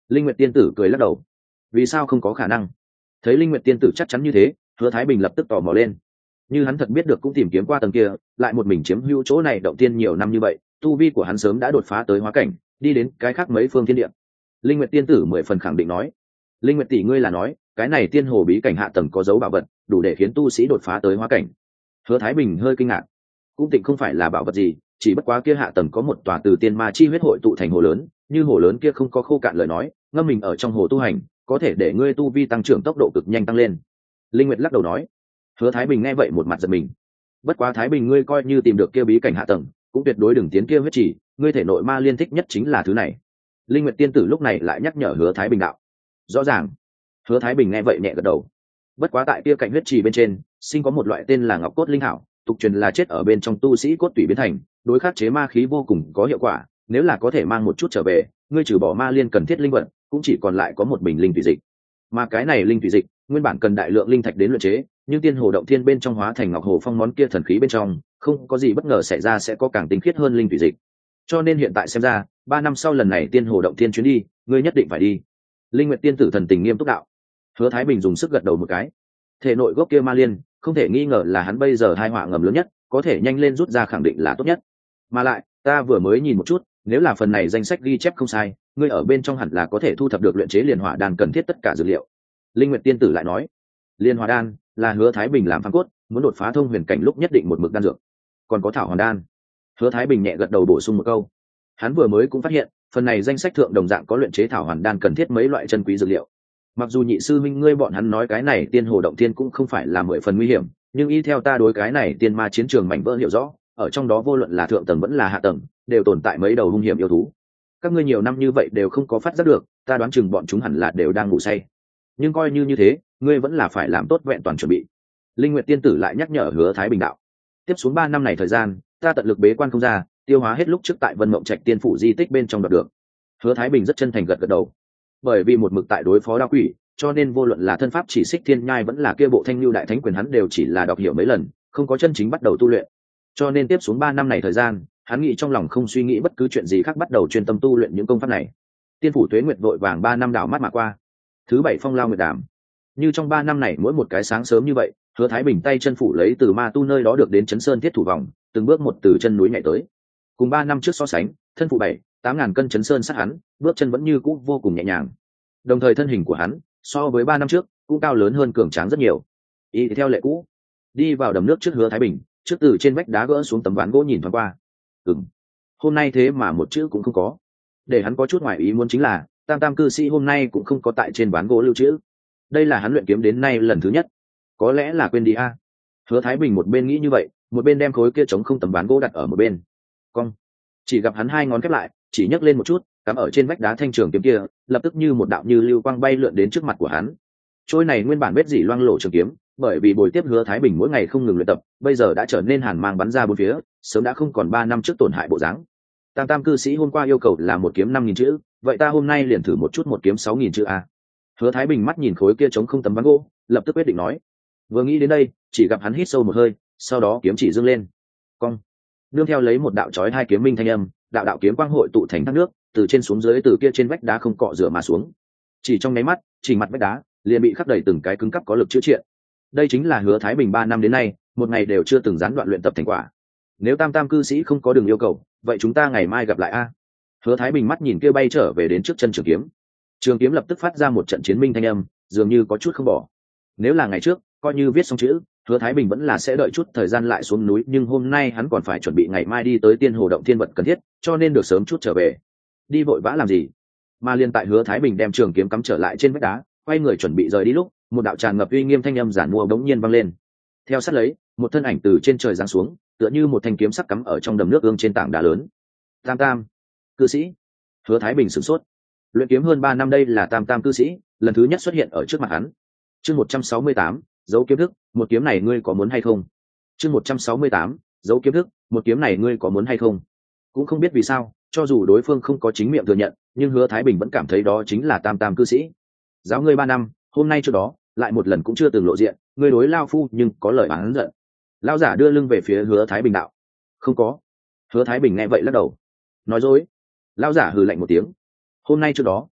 Linh Nguyệt tiên tử cười lắc đầu. Vì sao không có khả năng? Thấy Linh Nguyệt tiên tử chắc chắn như thế, Hứa Thái Bình lập tức tò mò lên. Như hắn thật biết được cũng tìm kiếm qua tầng kia, lại một mình chiếm hữu chỗ này động tiên nhiều năm như vậy, tu vi của hắn sớm đã đột phá tới hóa cảnh, đi đến cái khác mấy phương thiên địa. Linh Nguyệt tiên tử mười phần khẳng định nói. Linh Nguyệt tỷ ngươi là nói, cái này tiên hồ bí cảnh hạ tầng có dấu bảo vật, đủ để khiến tu sĩ đột phá tới hóa cảnh. Hứa Thái Bình hơi kinh ngạc. Cũng tịnh không phải là bảo vật gì, chỉ bất quá kia hạ tầng có một tòa từ tiên ma chi huyết hội tụ thành hồ lớn, như hồ lớn kia không có khô cạn lời nói, ngâm mình ở trong hồ tu hành, có thể để ngươi tu vi tăng trưởng tốc độ cực nhanh tăng lên. Linh Nguyệt lắc đầu nói. Hứa Thái Bình nghe vậy một mặt giật mình. Bất quá Thái Bình ngươi coi như tìm được kia bí cảnh hạ tầng, cũng tuyệt đối đừng tiến kia huyết chỉ, ngươi thể nội ma liên thích nhất chính là thứ này. Linh Nguyệt tiên tử lúc này lại nhắc nhở Hứa Thái Bình đạo. Rõ ràng. Hứa Thái Bình nghe vậy nhẹ gật đầu. Bất quá tại kia cạnh huyết trì bên trên, sinh có một loại tên là ngọc cốt linh hảo, tục truyền là chết ở bên trong tu sĩ cốt tủy biến thành, đối khắc chế ma khí vô cùng có hiệu quả, nếu là có thể mang một chút trở về, ngươi trừ bỏ ma liên cần thiết linh vật, cũng chỉ còn lại có một bình linh thủy dịch. Mà cái này linh thủy dịch, nguyên bản cần đại lượng linh thạch đến luyện chế, nhưng tiên hồ động thiên bên trong hóa thành ngọc hồ phong món kia thần khí bên trong, không có gì bất ngờ xảy ra sẽ có càng tinh khiết hơn linh thủy dịch. Cho nên hiện tại xem ra, ba năm sau lần này tiên hồ động thiên chuyến đi, ngươi nhất định phải đi. Linh Nguyệt tiên tử thần tình nghiêm túc đạo. Hứa Thái Bình dùng sức gật đầu một cái. Thể nội gốc kia ma liên, không thể nghi ngờ là hắn bây giờ hai họa ngầm lớn nhất, có thể nhanh lên rút ra khẳng định là tốt nhất. Mà lại, ta vừa mới nhìn một chút, nếu là phần này danh sách ghi chép không sai, ngươi ở bên trong hẳn là có thể thu thập được luyện chế liền hỏa đan cần thiết tất cả dược liệu. Linh Nguyệt tiên tử lại nói, liên hỏa đan là Hứa Thái Bình làm phán cốt, muốn đột phá thông huyền cảnh lúc nhất định một mực đan dược. Còn có thảo hoàn đan. Hứa Thái Bình nhẹ gật đầu bổ sung một câu. Hắn vừa mới cũng phát hiện, phần này danh sách thượng đồng dạng có luyện chế thảo hoàn đan cần thiết mấy loại chân quý dược liệu. Mặc dù nhị sư minh ngươi bọn hắn nói cái này tiên hồ động thiên cũng không phải là mười phần nguy hiểm, nhưng y theo ta đối cái này tiên ma chiến trường mảnh vỡ hiểu rõ, ở trong đó vô luận là thượng tầng vẫn là hạ tầng, đều tồn tại mấy đầu hung hiểm yêu thú. Các ngươi nhiều năm như vậy đều không có phát giác được, ta đoán chừng bọn chúng hẳn là đều đang ngủ say. Nhưng coi như như thế, ngươi vẫn là phải làm tốt vẹn toàn chuẩn bị. Linh Nguyệt tiên tử lại nhắc nhở Hứa Thái Bình đạo. Tiếp xuống ba năm này thời gian, ta tận lực bế quan không ra, tiêu hóa hết lúc trước tại Vân Mộng Trạch tiên phủ di tích bên trong đoạt được. Hứa Thái Bình rất chân thành gật gật đầu. Bởi vì một mực tại đối phó đao quỷ, cho nên vô luận là thân pháp chỉ xích thiên nhai vẫn là kia bộ thanh lưu đại thánh quyền hắn đều chỉ là đọc hiểu mấy lần, không có chân chính bắt đầu tu luyện. Cho nên tiếp xuống ba năm này thời gian, hắn nghĩ trong lòng không suy nghĩ bất cứ chuyện gì khác, bắt đầu chuyên tâm tu luyện những công pháp này. Tiên phủ Tuế Nguyệt vội vàng ba năm đảo mắt mà qua. Thứ bảy phong lao nguyệt đàm. Như trong ba năm này mỗi một cái sáng sớm như vậy, Hứa Thái Bình tay chân phủ lấy từ ma tu nơi đó được đến chấn sơn thiết thủ vòng, từng bước một từ chân núi nhảy tới. Cùng ba năm trước so sánh, thân phụ bảy tám ngàn cân chấn sơn sát hắn, bước chân vẫn như cũ vô cùng nhẹ nhàng. Đồng thời thân hình của hắn so với ba năm trước cũng cao lớn hơn, cường tráng rất nhiều. Y theo lệ cũ, đi vào đầm nước trước Hứa Thái Bình, trước từ trên vách đá gỡ xuống tấm ván gỗ nhìn thoáng qua. Ừm, hôm nay thế mà một chữ cũng không có. Để hắn có chút ngoài ý muốn chính là, Tam Tam cư sĩ hôm nay cũng không có tại trên ván gỗ lưu trữ. Đây là hắn luyện kiếm đến nay lần thứ nhất. Có lẽ là quên đi a. Hứa Thái Bình một bên nghĩ như vậy, một bên đem khối kia trống không tấm ván gỗ đặt ở một bên. Cong. Chỉ gặp hắn hai ngón khép lại, chỉ nhấc lên một chút, cắm ở trên vách đá thanh trường kiếm kia, lập tức như một đạo như lưu quang bay lượn đến trước mặt của hắn. Trôi này nguyên bản vết dỉ loang lổ trường kiếm, bởi vì bồi tiếp Hứa Thái Bình mỗi ngày không ngừng luyện tập, bây giờ đã trở nên hàn mang bắn ra bốn phía, sớm đã không còn ba năm trước tổn hại bộ dáng. Tam Tam cư sĩ hôm qua yêu cầu là một kiếm năm nghìn chữ, vậy ta hôm nay liền thử một chút một kiếm sáu nghìn chữ a. Hứa Thái Bình mắt nhìn khối kia trống không tấm ván gỗ, lập tức quyết định nói. Vừa nghĩ đến đây, chỉ gặp hắn hít sâu một hơi, sau đó kiếm chỉ dương lên. Cong. Nương theo lấy một đạo chói hai kiếm minh thanh âm, đạo đạo kiếm quang hội tụ thành thác nước, từ trên xuống dưới từ kia trên vách đá không cọ rửa mà xuống. Chỉ trong nháy mắt, chỉnh mặt vách đá liền bị khắc đầy từng cái cứng cắp có lực chữa trị. Đây chính là Hứa Thái Bình ba năm đến nay, một ngày đều chưa từng gián đoạn luyện tập thành quả. Nếu Tam Tam cư sĩ không có đường yêu cầu, vậy chúng ta ngày mai gặp lại a. Hứa Thái Bình mắt nhìn kia bay trở về đến trước chân trường kiếm. Trường kiếm lập tức phát ra một trận chiến minh thanh âm, dường như có chút không bỏ. Nếu là ngày trước, coi như viết xong chữ, Hứa Thái Bình vẫn là sẽ đợi chút thời gian lại xuống núi, nhưng hôm nay hắn còn phải chuẩn bị ngày mai đi tới Tiên Hồ động thiên vật cần thiết, cho nên được sớm chút trở về. Đi vội vã làm gì? Mà liên tại Hứa Thái Bình đem trường kiếm cắm trở lại trên vách đá, quay người chuẩn bị rời đi lúc, một đạo tràn ngập uy nghiêm thanh âm giản mua bỗng nhiên vang lên. Theo sát lấy, một thân ảnh từ trên trời giáng xuống, tựa như một thanh kiếm sắc cắm ở trong đầm nước ương trên tảng đá lớn. Tam Tam, cư sĩ. Hứa Thái Bình sửng sốt. Luyện kiếm hơn ba năm đây là Tam Tam cư sĩ, lần thứ nhất xuất hiện ở trước mặt hắn. Chương một trăm sáu mươi tám, dấu kiếm thức, một kiếm này ngươi có muốn hay không? Chương một trăm sáu mươi tám, dấu kiếm thức, một kiếm này ngươi có muốn hay không? Cũng không biết vì sao, cho dù đối phương không có chính miệng thừa nhận, nhưng Hứa Thái Bình vẫn cảm thấy đó chính là Tam Tam cư sĩ. Giáo ngươi ba năm, hôm nay trước đó, lại một lần cũng chưa từng lộ diện, ngươi đối lao phu nhưng có lời oán giận. Lão giả đưa lưng về phía Hứa Thái Bình đạo. Không có. Hứa Thái Bình nghe vậy lắc đầu. Nói dối. Lão giả hừ lạnh một tiếng. Hôm nay trước đó,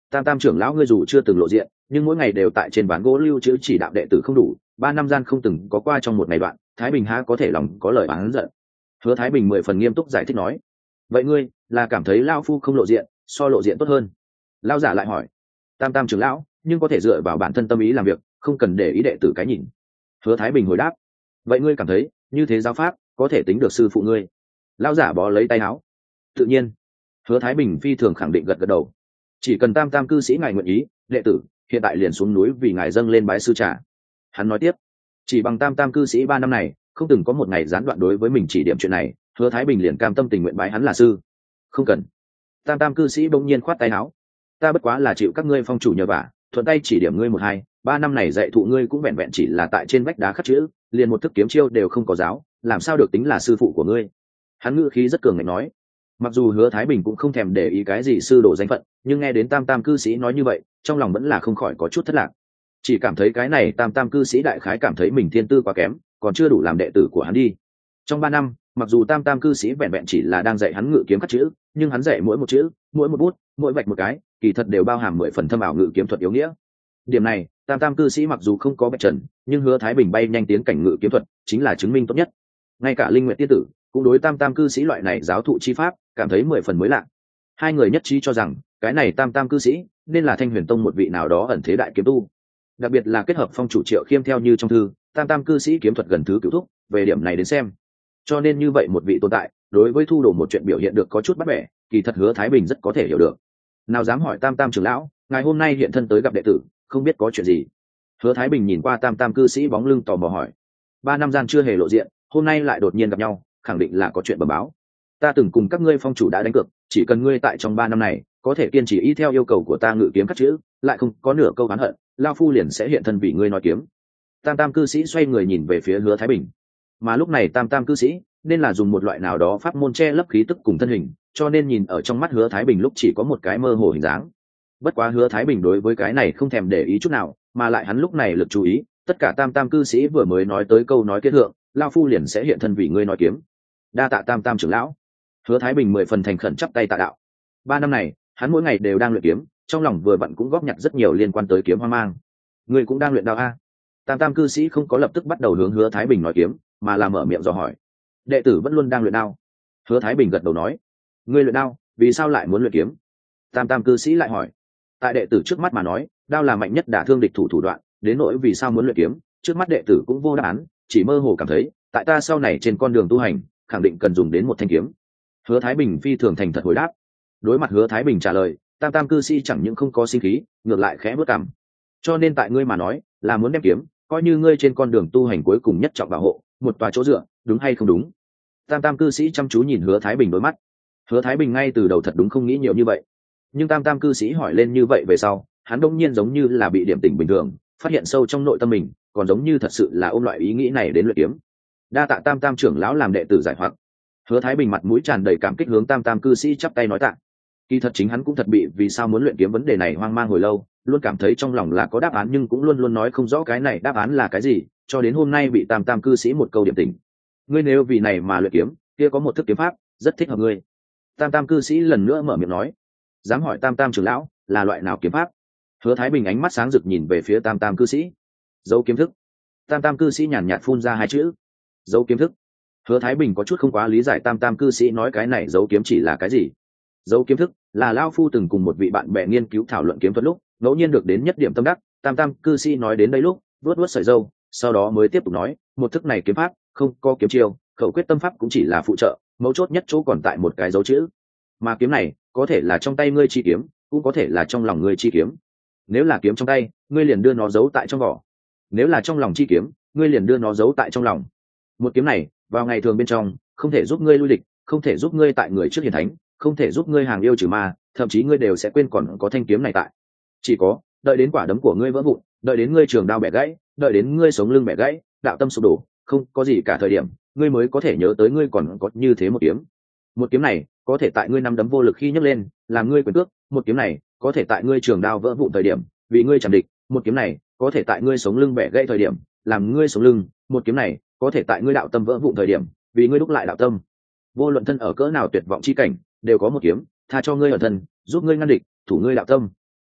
tam tam trưởng lão ngươi dù chưa từng lộ diện nhưng mỗi ngày đều tại trên ván gỗ lưu trữ chỉ đạo đệ tử không đủ, ba năm gian không từng có qua trong một ngày đoạn, Thái Bình há có thể lòng có lời oán giận. Hứa Thái Bình mười phần nghiêm túc giải thích nói, vậy ngươi là cảm thấy lão phu không lộ diện so lộ diện tốt hơn? Lão giả lại hỏi. Tam tam trưởng lão nhưng có thể dựa vào bản thân tâm ý làm việc, không cần để ý đệ tử cái nhìn. Hứa Thái Bình hồi đáp. Vậy ngươi cảm thấy như thế giáo pháp có thể tính được sư phụ ngươi? Lão giả bó lấy tay áo. Tự nhiên. Hứa Thái Bình phi thường khẳng định gật gật đầu. Chỉ cần tam tam cư sĩ ngài nguyện ý, đệ tử hiện tại liền xuống núi vì ngài dâng lên bái sư trà. Hắn nói tiếp, chỉ bằng tam tam cư sĩ ba năm này không từng có một ngày gián đoạn đối với mình chỉ điểm chuyện này, Hứa Thái Bình liền cam tâm tình nguyện bái hắn là sư. Không cần. Tam tam cư sĩ bỗng nhiên khoát tay áo. Ta bất quá là chịu các ngươi phong chủ nhờ vả, thuận tay chỉ điểm ngươi một hai, ba năm này dạy thụ ngươi cũng vẹn vẹn chỉ là tại trên vách đá khắc chữ, liền một thức kiếm chiêu đều không có giáo, làm sao được tính là sư phụ của ngươi? Hắn ngữ khí rất cường ngạnh nói. Mặc dù Hứa Thái Bình cũng không thèm để ý cái gì sư đồ danh phận, nhưng nghe đến tam tam cư sĩ nói như vậy, trong lòng vẫn là không khỏi có chút thất lạc. Chỉ cảm thấy cái này tam tam cư sĩ đại khái cảm thấy mình thiên tư quá kém, còn chưa đủ làm đệ tử của hắn đi. Trong ba năm, mặc dù tam tam cư sĩ vẹn vẹn chỉ là đang dạy hắn ngự kiếm khắc chữ, nhưng hắn dạy mỗi một chữ, mỗi một bút, mỗi vạch một cái, kỳ thật đều bao hàm mười phần thâm ảo ngự kiếm thuật yếu nghĩa. Điểm này, tam tam cư sĩ mặc dù không có bạch trần, nhưng Hứa Thái Bình bay nhanh tiến cảnh ngự kiếm thuật chính là chứng minh tốt nhất. Ngay cả Linh Nguyệt tiên tử cũng đối tam tam cư sĩ loại này giáo thụ chi pháp cảm thấy mười phần mới lạ. Hai người nhất trí cho rằng cái này tam tam cư sĩ nên là Thanh Huyền Tông một vị nào đó ẩn thế đại kiếm tu, đặc biệt là kết hợp phong chủ Triệu Khiêm theo như trong thư, tam tam cư sĩ kiếm thuật gần thứ cửu thúc, về điểm này đến xem, cho nên như vậy một vị tồn tại đối với thu đồ một chuyện biểu hiện được có chút bắt bẻ, kỳ thật Hứa Thái Bình rất có thể hiểu được. Nào dám hỏi tam tam trưởng lão, ngài hôm nay hiện thân tới gặp đệ tử, không biết có chuyện gì? Hứa Thái Bình nhìn qua tam tam cư sĩ bóng lưng tò mò hỏi. Ba năm gian chưa hề lộ diện, hôm nay lại đột nhiên gặp nhau, khẳng định là có chuyện bẩm báo. Ta từng cùng các ngươi phong chủ đã đánh cược, chỉ cần ngươi tại trong ba năm này có thể kiên trì y theo yêu cầu của ta ngự kiếm khắc chữ, lại không có nửa câu oán hận, lao phu liền sẽ hiện thân vì ngươi nói kiếm. Tam tam cư sĩ xoay người nhìn về phía Hứa Thái Bình, mà lúc này tam tam cư sĩ nên là dùng một loại nào đó pháp môn che lấp khí tức cùng thân hình, cho nên nhìn ở trong mắt Hứa Thái Bình lúc chỉ có một cái mơ hồ hình dáng. Bất quá Hứa Thái Bình đối với cái này không thèm để ý chút nào, mà lại hắn lúc này lực chú ý tất cả tam tam cư sĩ vừa mới nói tới câu nói kết thượng, lao phu liền sẽ hiện thân vì ngươi nói kiếm. Đa tạ tam tam trưởng lão. Hứa Thái Bình mười phần thành khẩn chắp tay tạ đạo. Ba năm này hắn mỗi ngày đều đang luyện kiếm, trong lòng vừa vặn cũng góp nhặt rất nhiều liên quan tới kiếm hoang mang. Ngươi cũng đang luyện đao a? Tam tam cư sĩ không có lập tức bắt đầu hướng Hứa Thái Bình nói kiếm, mà là mở miệng dò hỏi. Đệ tử vẫn luôn đang luyện đao. Hứa Thái Bình gật đầu nói. Ngươi luyện đao, vì sao lại muốn luyện kiếm? Tam tam cư sĩ lại hỏi. Tại đệ tử trước mắt mà nói, đao là mạnh nhất đả thương địch thủ thủ đoạn, đến nỗi vì sao muốn luyện kiếm, trước mắt đệ tử cũng vô đáp án, chỉ mơ hồ cảm thấy tại ta sau này trên con đường tu hành khẳng định cần dùng đến một thanh kiếm. Hứa Thái Bình phi thường thành thật hồi đáp. Đối mặt Hứa Thái Bình trả lời, tam tam cư sĩ chẳng những không có sinh khí, ngược lại khẽ bước cằm. Cho nên tại ngươi mà nói là muốn đem kiếm coi như ngươi trên con đường tu hành cuối cùng nhất trọng bảo hộ, một tòa chỗ dựa, đúng hay không đúng? Tam tam cư sĩ chăm chú nhìn Hứa Thái Bình đôi mắt. Hứa Thái Bình ngay từ đầu thật đúng không nghĩ nhiều như vậy, nhưng tam tam cư sĩ hỏi lên như vậy về sau, hắn đông nhiên giống như là bị điểm tỉnh bình thường, phát hiện sâu trong nội tâm mình còn giống như thật sự là ôm loại ý nghĩ này đến luyện kiếm. Đa tạ tam tam trưởng lão làm đệ tử giải hoặc. Hứa Thái Bình mặt mũi tràn đầy cảm kích hướng tam tam cư sĩ chắp tay nói tạ. Kỳ thật chính hắn cũng thật bị vì sao muốn luyện kiếm vấn đề này hoang mang hồi lâu, luôn cảm thấy trong lòng là có đáp án nhưng cũng luôn luôn nói không rõ cái này đáp án là cái gì, cho đến hôm nay bị tam tam cư sĩ một câu điểm tỉnh. Ngươi nếu vì này mà luyện kiếm, kia có một thức kiếm pháp rất thích hợp ngươi. Tam tam cư sĩ lần nữa mở miệng nói. Dám hỏi tam tam trưởng lão là loại nào kiếm pháp? Hứa Thái Bình ánh mắt sáng rực nhìn về phía tam tam cư sĩ. Dấu kiếm thức. Tam tam cư sĩ nhàn nhạt phun ra hai chữ. Dấu kiếm thức. Hứa Thái Bình có chút không quá lý giải tam tam cư sĩ nói cái này dấu kiếm chỉ là cái gì. Dấu kiếm thức là lao phu từng cùng một vị bạn bè nghiên cứu thảo luận kiếm thuật lúc ngẫu nhiên được đến nhất điểm tâm đắc. Tam tam cư sĩ nói đến đây lúc vuốt vuốt sợi râu, sau đó mới tiếp tục nói, một thức này kiếm pháp không có kiếm chiêu, khẩu quyết tâm pháp cũng chỉ là phụ trợ, mấu chốt nhất chỗ còn tại một cái dấu chữ. Mà kiếm này có thể là trong tay ngươi chi kiếm, cũng có thể là trong lòng ngươi chi kiếm. Nếu là kiếm trong tay, ngươi liền đưa nó giấu tại trong vỏ. Nếu là trong lòng chi kiếm, ngươi liền đưa nó giấu tại trong lòng. Một kiếm này vào ngày thường bên trong không thể giúp ngươi lui địch, không thể giúp ngươi tại người trước hiển thánh, không thể giúp ngươi hàng yêu trừ ma, thậm chí ngươi đều sẽ quên còn có thanh kiếm này tại. Chỉ có đợi đến quả đấm của ngươi vỡ vụn, đợi đến ngươi trường đao bẻ gãy, đợi đến ngươi sống lưng bẻ gãy, đạo tâm sụp đổ, không có gì cả thời điểm, ngươi mới có thể nhớ tới ngươi còn có như thế một kiếm. Một kiếm này có thể tại ngươi nắm đấm vô lực khi nhấc lên, làm ngươi quyền cước. Một kiếm này có thể tại ngươi trường đao vỡ vụn thời điểm, vì ngươi chạm địch. Một kiếm này có thể tại ngươi sống lưng bẻ gãy thời điểm, làm ngươi sống lưng. Một kiếm này có thể tại ngươi đạo tâm vỡ vụn thời điểm, vì ngươi đúc lại đạo tâm. Vô luận thân ở cỡ nào tuyệt vọng chi cảnh, đều có một kiếm tha cho ngươi ở thân, giúp ngươi ngăn địch, thủ ngươi đạo tâm.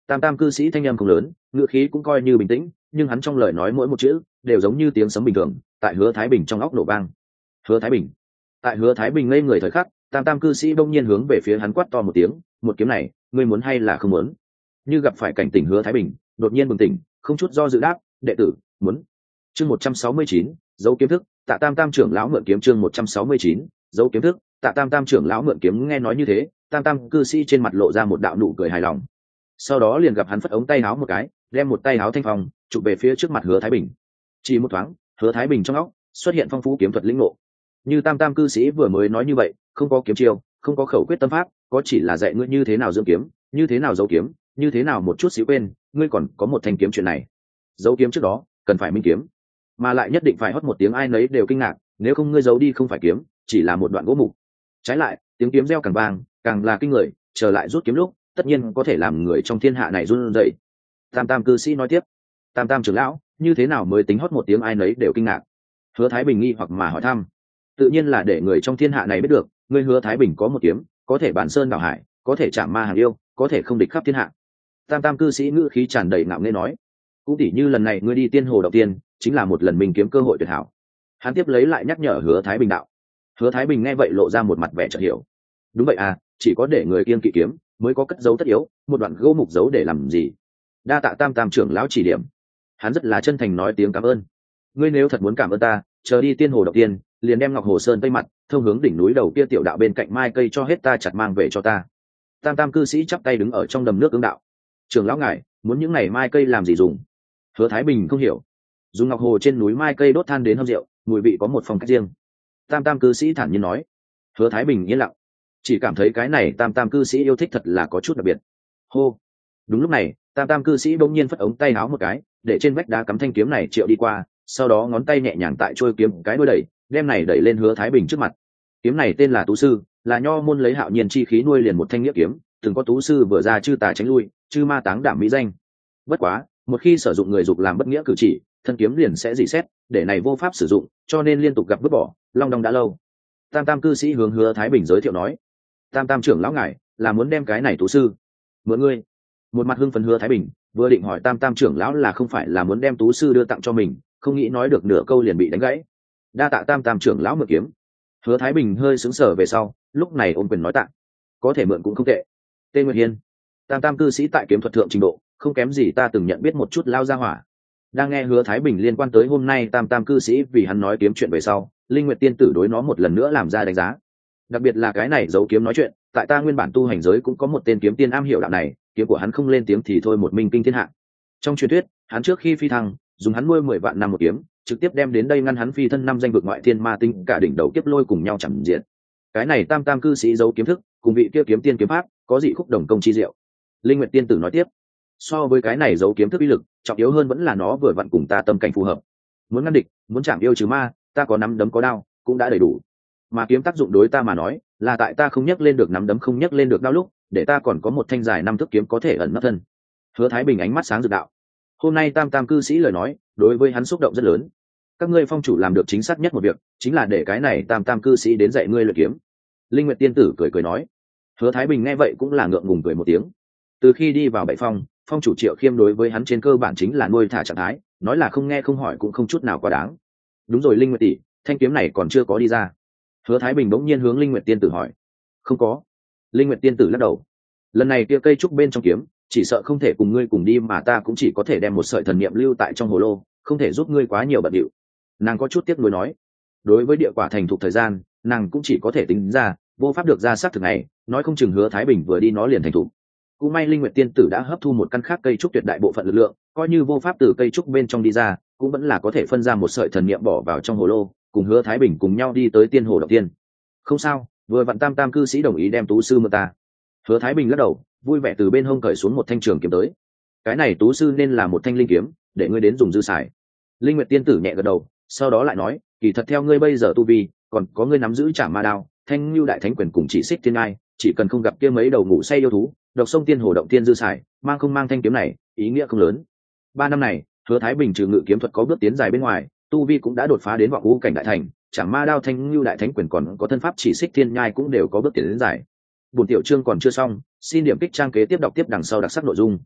Tam tam cư sĩ thanh âm không lớn, ngựa khí cũng coi như bình tĩnh, nhưng hắn trong lời nói mỗi một chữ đều giống như tiếng sấm bình thường, tại Hứa Thái Bình trong óc nổ vang. Hứa Thái Bình. Tại Hứa Thái Bình ngây người thời khắc, tam tam cư sĩ bỗng nhiên hướng về phía hắn quát to một tiếng, một kiếm này, ngươi muốn hay là không muốn? Như gặp phải cảnh tỉnh Hứa Thái Bình, đột nhiên bừng tỉnh, không chút do dự đáp, đệ tử, muốn. Chương một trăm sáu mươi chín, dấu kiếm thức, Tạ Tam Tam trưởng lão mượn kiếm chương một trăm sáu mươi chín, dấu kiếm thức, Tạ Tam Tam trưởng lão mượn kiếm nghe nói như thế, tam tam cư sĩ trên mặt lộ ra một đạo nụ cười hài lòng. Sau đó liền gặp hắn phất ống tay áo một cái, đem một tay áo thanh phong chụp về phía trước mặt Hứa Thái Bình. Chỉ một thoáng, Hứa Thái Bình trong óc xuất hiện phong phú kiếm thuật lĩnh ngộ. Như tam tam cư sĩ vừa mới nói như vậy, không có kiếm chiêu, không có khẩu quyết tâm pháp, có chỉ là dạy ngươi như thế nào dưỡng kiếm, như thế nào giấu kiếm, như thế nào một chút xíu quên, ngươi còn có một thanh kiếm chuyện này. Giấu kiếm trước đó, cần phải minh kiếm, mà lại nhất định phải hót một tiếng ai nấy đều kinh ngạc, nếu không ngươi giấu đi không phải kiếm, chỉ là một đoạn gỗ mục. Trái lại, tiếng kiếm reo càng vang, càng là kinh người, trở lại rút kiếm lúc, tất nhiên có thể làm người trong thiên hạ này run rẩy. Tam tam cư sĩ nói tiếp, tam tam trưởng lão, như thế nào mới tính hót một tiếng ai nấy đều kinh ngạc? Hứa Thái Bình nghi hoặc mà hỏi thăm. Tự nhiên là để người trong thiên hạ này biết được, ngươi Hứa Thái Bình có một kiếm, có thể bản sơn đảo hải, có thể chạm ma hàng yêu, có thể không địch khắp thiên hạ. Tam tam cư sĩ ngữ khí tràn đầy ngạo nghễ nói, cũng tỉ như lần này ngươi đi tiên hồ đầu tiên, chính là một lần mình kiếm cơ hội tuyệt hảo. Hắn tiếp lấy lại nhắc nhở Hứa Thái Bình đạo. Hứa Thái Bình nghe vậy lộ ra một mặt vẻ chợt hiểu. Đúng vậy à, chỉ có để người kiêng kỵ kiếm, mới có cất dấu tất yếu, một đoạn gỗ mục giấu để làm gì? Đa tạ tam tam trưởng lão chỉ điểm. Hắn rất là chân thành nói tiếng cảm ơn. Ngươi nếu thật muốn cảm ơn ta, chờ đi tiên hồ đầu tiên, liền đem ngọc hồ sơn tây mặt thông hướng đỉnh núi đầu kia tiểu đạo bên cạnh mai cây cho hết ta chặt mang về cho ta. Tam tam cư sĩ chắp tay đứng ở trong đầm nước ứng đạo. Trưởng lão ngài muốn những này mai cây làm gì dùng? Hứa Thái Bình không hiểu. Dùng ngọc hồ trên núi mai cây đốt than đến hâm rượu, mùi vị có một phong cách riêng. Tam tam cư sĩ thản nhiên nói. Hứa Thái Bình yên lặng, chỉ cảm thấy cái này tam tam cư sĩ yêu thích thật là có chút đặc biệt. Hô. Đúng lúc này, tam tam cư sĩ bỗng nhiên phất ống tay áo một cái, để trên vách đá cắm thanh kiếm này triệu đi qua, sau đó ngón tay nhẹ nhàng tại trôi kiếm cái đuôi đẩy, đem này đẩy lên Hứa Thái Bình trước mặt. Kiếm này tên là Tú Sư, là nho môn lấy hạo nhiên chi khí nuôi liền một thanh nghĩa kiếm, từng có Tú Sư vừa ra chư tà tránh lui, chư ma táng đảm mỹ danh. Bất quá, một khi sử dụng người dục làm bất nghĩa cử chỉ, thân kiếm liền sẽ rỉ sét, để này vô pháp sử dụng, cho nên liên tục gặp vứt bỏ, long đong đã lâu. Tam tam cư sĩ hướng Hứa Thái Bình giới thiệu nói, tam tam trưởng lão ngài là muốn đem cái này Tú Sư mượn ngươi. Một mặt hưng phấn Hứa Thái Bình vừa định hỏi tam tam trưởng lão là không phải là muốn đem Tú Sư đưa tặng cho mình, không nghĩ nói được nửa câu liền bị đánh gãy. Đa tạ tam tam trưởng lão mượn kiếm. Hứa Thái Bình hơi sững sờ về sau, lúc này ôm quyền nói tạ. Có thể mượn cũng không tệ. Tên Nguyệt Hiên, tam tam cư sĩ tại kiếm thuật thượng trình độ không kém gì ta từng nhận biết một chút lao ra hỏa. Đang nghe Hứa Thái Bình liên quan tới hôm nay tam tam cư sĩ vì hắn nói kiếm chuyện về sau, Linh Nguyệt tiên tử đối nó một lần nữa làm ra đánh giá. Đặc biệt là cái này giấu kiếm nói chuyện, tại ta nguyên bản tu hành giới cũng có một tên kiếm tiên am hiểu đạo này, kiếm của hắn không lên tiếng thì thôi một minh kinh thiên hạ. Trong truyền thuyết, hắn trước khi phi thăng, dùng hắn nuôi mười vạn năm một kiếm, trực tiếp đem đến đây ngăn hắn phi thân năm danh vực ngoại thiên ma tinh cả đỉnh đầu kiếp lôi cùng nhau chẳng diện. Cái này tam tam cư sĩ giấu kiếm thức, cùng vị kia kiếm tiên kiếm pháp, có dị khúc đồng công chi diệu. Linh Nguyệt tiên tử nói tiếp, so với cái này giấu kiếm thức uy lực, trọng yếu hơn vẫn là nó vừa vặn cùng ta tâm cảnh phù hợp. Muốn ngăn địch, muốn chạm yêu trừ ma, ta có nắm đấm có đao, cũng đã đầy đủ. Mà kiếm tác dụng đối ta mà nói, là tại ta không nhấc lên được nắm đấm không nhấc lên được đao lúc, để ta còn có một thanh dài năm thước kiếm có thể ẩn nấp thân. Hứa Thái Bình ánh mắt sáng rực đạo. Hôm nay tam tam cư sĩ lời nói, đối với hắn xúc động rất lớn. Các ngươi phong chủ làm được chính xác nhất một việc, chính là để cái này tam tam cư sĩ đến dạy ngươi luyện kiếm. Linh Nguyệt tiên tử cười cười nói. Hứa Thái Bình nghe vậy cũng là ngượng ngùng cười một tiếng. Từ khi đi vào Bảy Phong, phong chủ Triệu Khiêm đối với hắn trên cơ bản chính là nuôi thả trạng thái, nói là không nghe không hỏi cũng không chút nào quá đáng. Đúng rồi Linh Nguyệt tỷ, thanh kiếm này còn chưa có đi ra. Hứa Thái Bình bỗng nhiên hướng Linh Nguyệt tiên tử hỏi. Không có. Linh Nguyệt tiên tử lắc đầu. Lần này kia cây trúc bên trong kiếm, chỉ sợ không thể cùng ngươi cùng đi mà ta cũng chỉ có thể đem một sợi thần niệm lưu tại trong hồ lô, không thể giúp ngươi quá nhiều bận điệu. Nàng có chút tiếc nuối nói. Đối với địa quả thành thục thời gian, nàng cũng chỉ có thể tính ra, vô pháp được ra xác thực này, nói không chừng Hứa Thái Bình vừa đi nó liền thành thục. Cũng may Linh Nguyệt tiên tử đã hấp thu một căn khác cây trúc tuyệt đại bộ phận lực lượng, coi như vô pháp từ cây trúc bên trong đi ra, cũng vẫn là có thể phân ra một sợi thần niệm bỏ vào trong hồ lô, cùng Hứa Thái Bình cùng nhau đi tới tiên hồ động tiên. Không sao, vừa vặn tam tam cư sĩ đồng ý đem Tú Sư mượn ta. Hứa Thái Bình lắc đầu, vui vẻ từ bên hông cởi xuống một thanh trường kiếm tới. Cái này Tú Sư nên là một thanh linh kiếm, để ngươi đến dùng dư xài. Linh Nguyệt tiên tử nhẹ gật đầu, sau đó lại nói, kỳ thật theo ngươi bây giờ tu vi, còn có ngươi nắm giữ Trảm Ma Đao, Thanh Nưu Đại Thánh Quyền cùng Chỉ Xích Thiên Ai, chỉ cần không gặp kia mấy đầu ngủ say yêu thú, độc sông tiên hồ động tiên dư xài, mang không mang thanh kiếm này, ý nghĩa không lớn. Ba năm này, Hứa Thái Bình trừ ngự kiếm thuật có bước tiến dài bên ngoài, tu vi cũng đã đột phá đến vọng ngũ cảnh đại thành, Trảm Ma Đao, Thanh Nưu Đại Thánh Quyền còn có thân pháp Chỉ Xích Thiên Nhai cũng đều có bước tiến đến dài. Buổi tiểu chương còn chưa xong, xin điểm kích trang kế tiếp đọc tiếp đằng sau đặc sắc nội dung.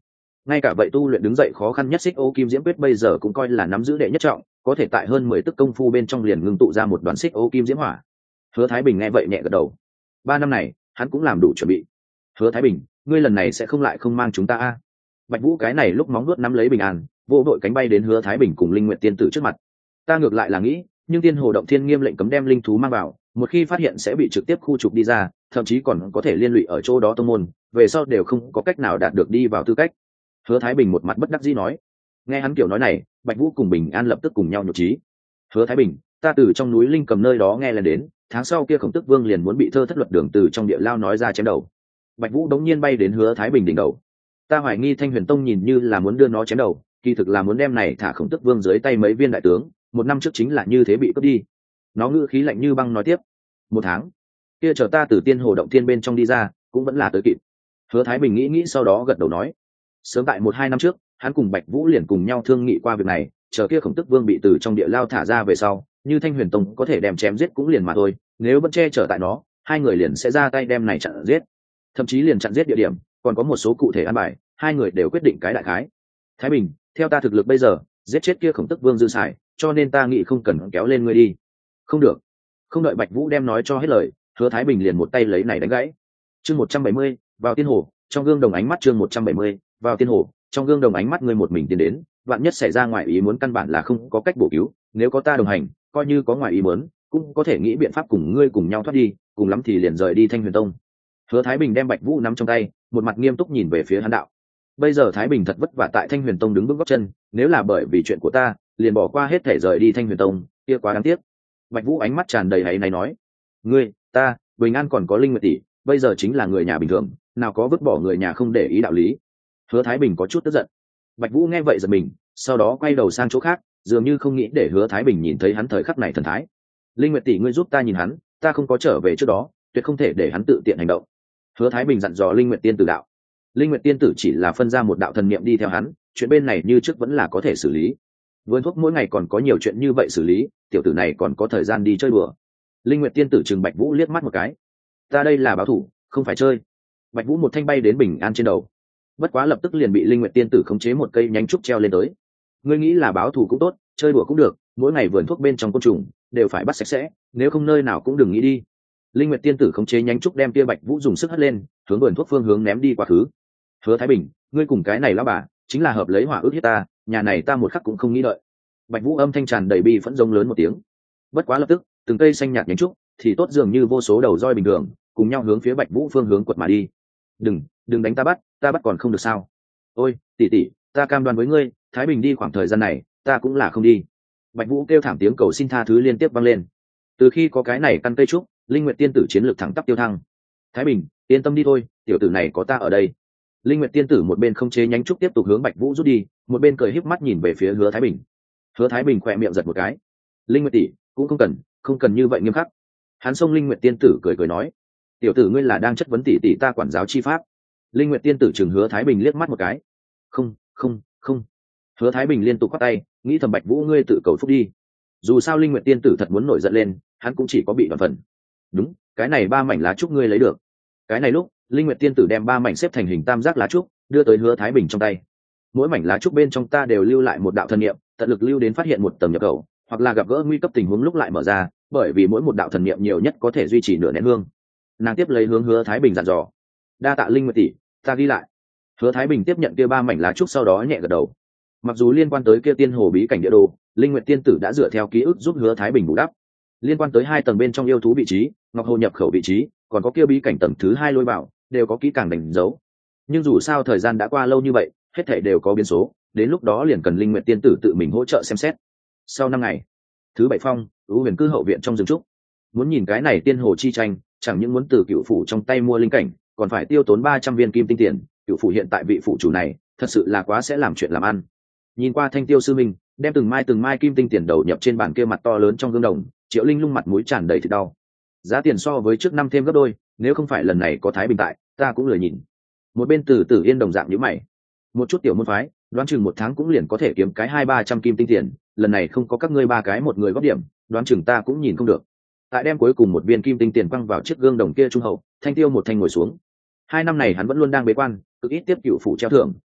ngay cả vậy tu luyện đứng dậy khó khăn nhất xích ô kim diễm quyết bây giờ cũng coi là nắm giữ đệ nhất trọng, có thể tại hơn mười tức công phu bên trong liền ngưng tụ ra một đoàn xích ô kim diễm hỏa. Hứa Thái Bình nghe vậy nhẹ gật đầu. Ba năm này hắn cũng làm đủ chuẩn bị. Hứa Thái Bình, ngươi lần này sẽ không lại không mang chúng ta a? Bạch Vũ cái này lúc móng nuốt nắm lấy bình an, vô đội cánh bay đến Hứa Thái Bình cùng Linh Nguyệt tiên tử trước mặt. Ta ngược lại là nghĩ, nhưng Tiên Hồ động thiên nghiêm lệnh cấm đem linh thú mang vào, một khi phát hiện sẽ bị trực tiếp khu trục đi ra, thậm chí còn có thể liên lụy ở chỗ đó tông môn, về sau đều không có cách nào đạt được đi vào tư cách. Hứa Thái Bình một mặt bất đắc dĩ nói. Nghe hắn kiểu nói này, Bạch Vũ cùng Bình An lập tức cùng nhau nhục trí. Hứa Thái Bình, ta từ trong núi linh cầm nơi đó nghe lên đến, tháng sau kia Khổng Tức Vương liền muốn bị thơ thất luật đường từ trong địa lao nói ra chém đầu. Bạch Vũ đống nhiên bay đến Hứa Thái Bình đỉnh đầu. Ta hoài nghi Thanh Huyền Tông nhìn như là muốn đưa nó chém đầu, kỳ thực là muốn đem này thả Khổng Tức Vương dưới tay mấy viên đại tướng, một năm trước chính là như thế bị cướp đi. Nó ngữ khí lạnh như băng nói tiếp. Một tháng, kia chờ ta từ Tiên Hồ động thiên bên trong đi ra, cũng vẫn là tới kịp. Hứa Thái Bình nghĩ nghĩ sau đó gật đầu nói. Sớm tại một hai năm trước, hắn cùng Bạch Vũ liền cùng nhau thương nghị qua việc này, chờ kia Khổng Tức Vương bị từ trong địa lao thả ra về sau, như Thanh Huyền Tông có thể đem chém giết cũng liền mà thôi, nếu vẫn che chở tại nó, hai người liền sẽ ra tay đem này chặn giết. Thậm chí liền chặn giết địa điểm, còn có một số cụ thể an bài, hai người đều quyết định cái đại khái. Thái Bình, theo ta thực lực bây giờ, giết chết kia Khổng Tức Vương dư xài, cho nên ta nghĩ không cần kéo lên ngươi đi. Không được. Không đợi Bạch Vũ đem nói cho hết lời, Hứa Thái Bình liền một tay lấy này đánh gãy. Chương một trăm bảy mươi, vào tiên hồ, trong gương đồng ánh mắt chương một trăm bảy mươi, vào tiên hồ, trong gương đồng ánh mắt ngươi một mình tiến đến, vạn nhất xảy ra ngoài ý muốn căn bản là không có cách bổ cứu, nếu có ta đồng hành, coi như có ngoài ý muốn, cũng có thể nghĩ biện pháp cùng ngươi cùng nhau thoát đi, cùng lắm thì liền rời đi Thanh Huyền Tông. Hứa Thái Bình đem Bạch Vũ nắm trong tay, một mặt nghiêm túc nhìn về phía hắn đạo. Bây giờ Thái Bình thật vất vả tại Thanh Huyền Tông đứng bước gót chân, nếu là bởi vì chuyện của ta, liền bỏ qua hết thể rời đi Thanh Huyền Tông, kia quá đáng tiếc. Bạch Vũ ánh mắt tràn đầy áy náy nói, ngươi, ta, Bình An còn có Linh Nguyệt tỷ, bây giờ chính là người nhà bình thường, nào có vứt bỏ người nhà không để ý đạo lý. Hứa Thái Bình có chút tức giận. Bạch Vũ nghe vậy giật mình, sau đó quay đầu sang chỗ khác, dường như không nghĩ để Hứa Thái Bình nhìn thấy hắn thời khắc này thần thái. Linh Nguyệt tỷ, ngươi giúp ta nhìn hắn, ta không có trở về trước đó, tuyệt không thể để hắn tự tiện hành động. Hứa Thái Bình dặn dò Linh Nguyệt tiên tử đạo. Linh Nguyệt tiên tử chỉ là phân ra một đạo thần niệm đi theo hắn, chuyện bên này như trước vẫn là có thể xử lý. Vườn thuốc mỗi ngày còn có nhiều chuyện như vậy xử lý, tiểu tử này còn có thời gian đi chơi đùa. Linh Nguyệt tiên tử trừng Bạch Vũ liếc mắt một cái. Ta đây là báo thủ, không phải chơi. Bạch Vũ một thanh bay đến Bình An trên đầu. Bất quá lập tức liền bị Linh Nguyệt tiên tử khống chế một cây nhánh trúc treo lên tới. Ngươi nghĩ là báo thù cũng tốt, chơi đùa cũng được, mỗi ngày vườn thuốc bên trong côn trùng đều phải bắt sạch sẽ, nếu không nơi nào cũng đừng nghĩ đi. Linh Nguyệt tiên tử khống chế nhánh trúc đem tia Bạch Vũ dùng sức hất lên, hướng vườn thuốc phương hướng ném đi quá khứ. Hứa Thái Bình, ngươi cùng cái này lão bà, chính là hợp lấy hỏa ước hiếp ta, nhà này ta một khắc cũng không nghĩ đợi. Bạch Vũ âm thanh tràn đầy bi phẫn rống lớn một tiếng. Bất quá lập tức, từng cây xanh nhạt nhánh trúc thì tốt dường như vô số đầu roi bình thường, cùng nhau hướng phía Bạch Vũ phương hướng quật mà đi. Đừng, đừng đánh ta bắt, ta bắt còn không được sao? Ôi, tỷ tỷ, ta cam đoan với ngươi, Thái Bình đi khoảng thời gian này, ta cũng là không đi. Bạch Vũ kêu thảm tiếng cầu xin tha thứ liên tiếp vang lên. Từ khi có cái này căn cây trúc, Linh Nguyệt tiên tử chiến lược thẳng tắp tiêu thăng. Thái Bình, yên tâm đi thôi, tiểu tử này có ta ở đây. Linh Nguyệt tiên tử một bên không chế nhánh trúc tiếp tục hướng Bạch Vũ rút đi, một bên cười híp mắt nhìn về phía Hứa Thái Bình. Hứa Thái Bình khỏe miệng giật một cái. Linh Nguyệt tỷ, cũng không cần, không cần như vậy nghiêm khắc. Hắn xông Linh Nguyệt tiên tử cười cười nói, tiểu tử ngươi là đang chất vấn tỷ tỷ ta quản giáo chi pháp. Linh Nguyệt tiên tử chừng Hứa Thái Bình liếc mắt một cái. Không, không, không. Hứa Thái Bình liên tục quát tay, nghĩ thầm Bạch Vũ ngươi tự cầu phúc đi. Dù sao Linh Nguyệt tiên tử thật muốn nổi giận lên, hắn cũng chỉ có bị đoàn phần. Đúng, cái này ba mảnh lá trúc ngươi lấy được. Cái này lúc, Linh Nguyệt tiên tử đem ba mảnh xếp thành hình tam giác lá trúc, đưa tới Hứa Thái Bình trong tay. Mỗi mảnh lá trúc bên trong ta đều lưu lại một đạo thần niệm, tận lực lưu đến phát hiện một tầng nhập khẩu, hoặc là gặp gỡ nguy cấp tình huống lúc lại mở ra, bởi vì mỗi một đạo thần niệm nhiều nhất có thể duy trì nửa nén hương. Nàng tiếp lấy hướng Hứa Thái Bình dặn dò. Đa tạ Linh Nguyệt tỷ, ta ghi lại. Hứa Thái Bình tiếp nhận kia ba mảnh lá trúc sau đó nhẹ gật đầu. Mặc dù liên quan tới kia tiên hồ bí cảnh địa đồ, Linh Nguyệt tiên tử đã dựa theo ký ức giúp Hứa Thái Bình bù đắp. Liên quan tới hai tầng bên trong yêu thú vị trí, ngọc hồ nhập khẩu vị trí, còn có kia bí cảnh tầng thứ hai lôi bảo, đều có kỹ càng đánh dấu. Nhưng dù sao thời gian đã qua lâu như vậy, hết thảy đều có biến số, đến lúc đó liền cần Linh Nguyệt tiên tử tự mình hỗ trợ xem xét. Sau năm ngày, thứ bảy phong, ưu huyền cư hậu viện trong rừng trúc. Muốn nhìn cái này tiên hồ chi tranh, chẳng những muốn từ cựu phủ trong tay mua linh cảnh, còn phải tiêu tốn ba trăm viên kim tinh tiền. Cựu phủ hiện tại vị phủ chủ này, thật sự là quá sẽ làm chuyện làm ăn. Nhìn qua Thanh Tiêu sư minh, đem từng mai từng mai kim tinh tiền đầu nhập trên bàn kia mặt to lớn trong gương đồng, Triệu Linh Lung mặt mũi tràn đầy thịt đau. Giá tiền so với trước năm thêm gấp đôi, nếu không phải lần này có Thái Bình tại, ta cũng lười nhìn. Một bên Tử Tử Yên đồng dạng nhíu mày. Một chút tiểu môn phái, đoán chừng một tháng cũng liền có thể kiếm cái hai ba trăm kim tinh tiền, lần này không có các ngươi ba cái một người góp điểm, đoán chừng ta cũng nhìn không được. Tại đem cuối cùng một viên kim tinh tiền quăng vào chiếc gương đồng kia trung hậu, Thanh Tiêu một thanh ngồi xuống. Hai năm này hắn vẫn luôn đang bế quan, cực ít tiếp cựu phủ treo thưởng,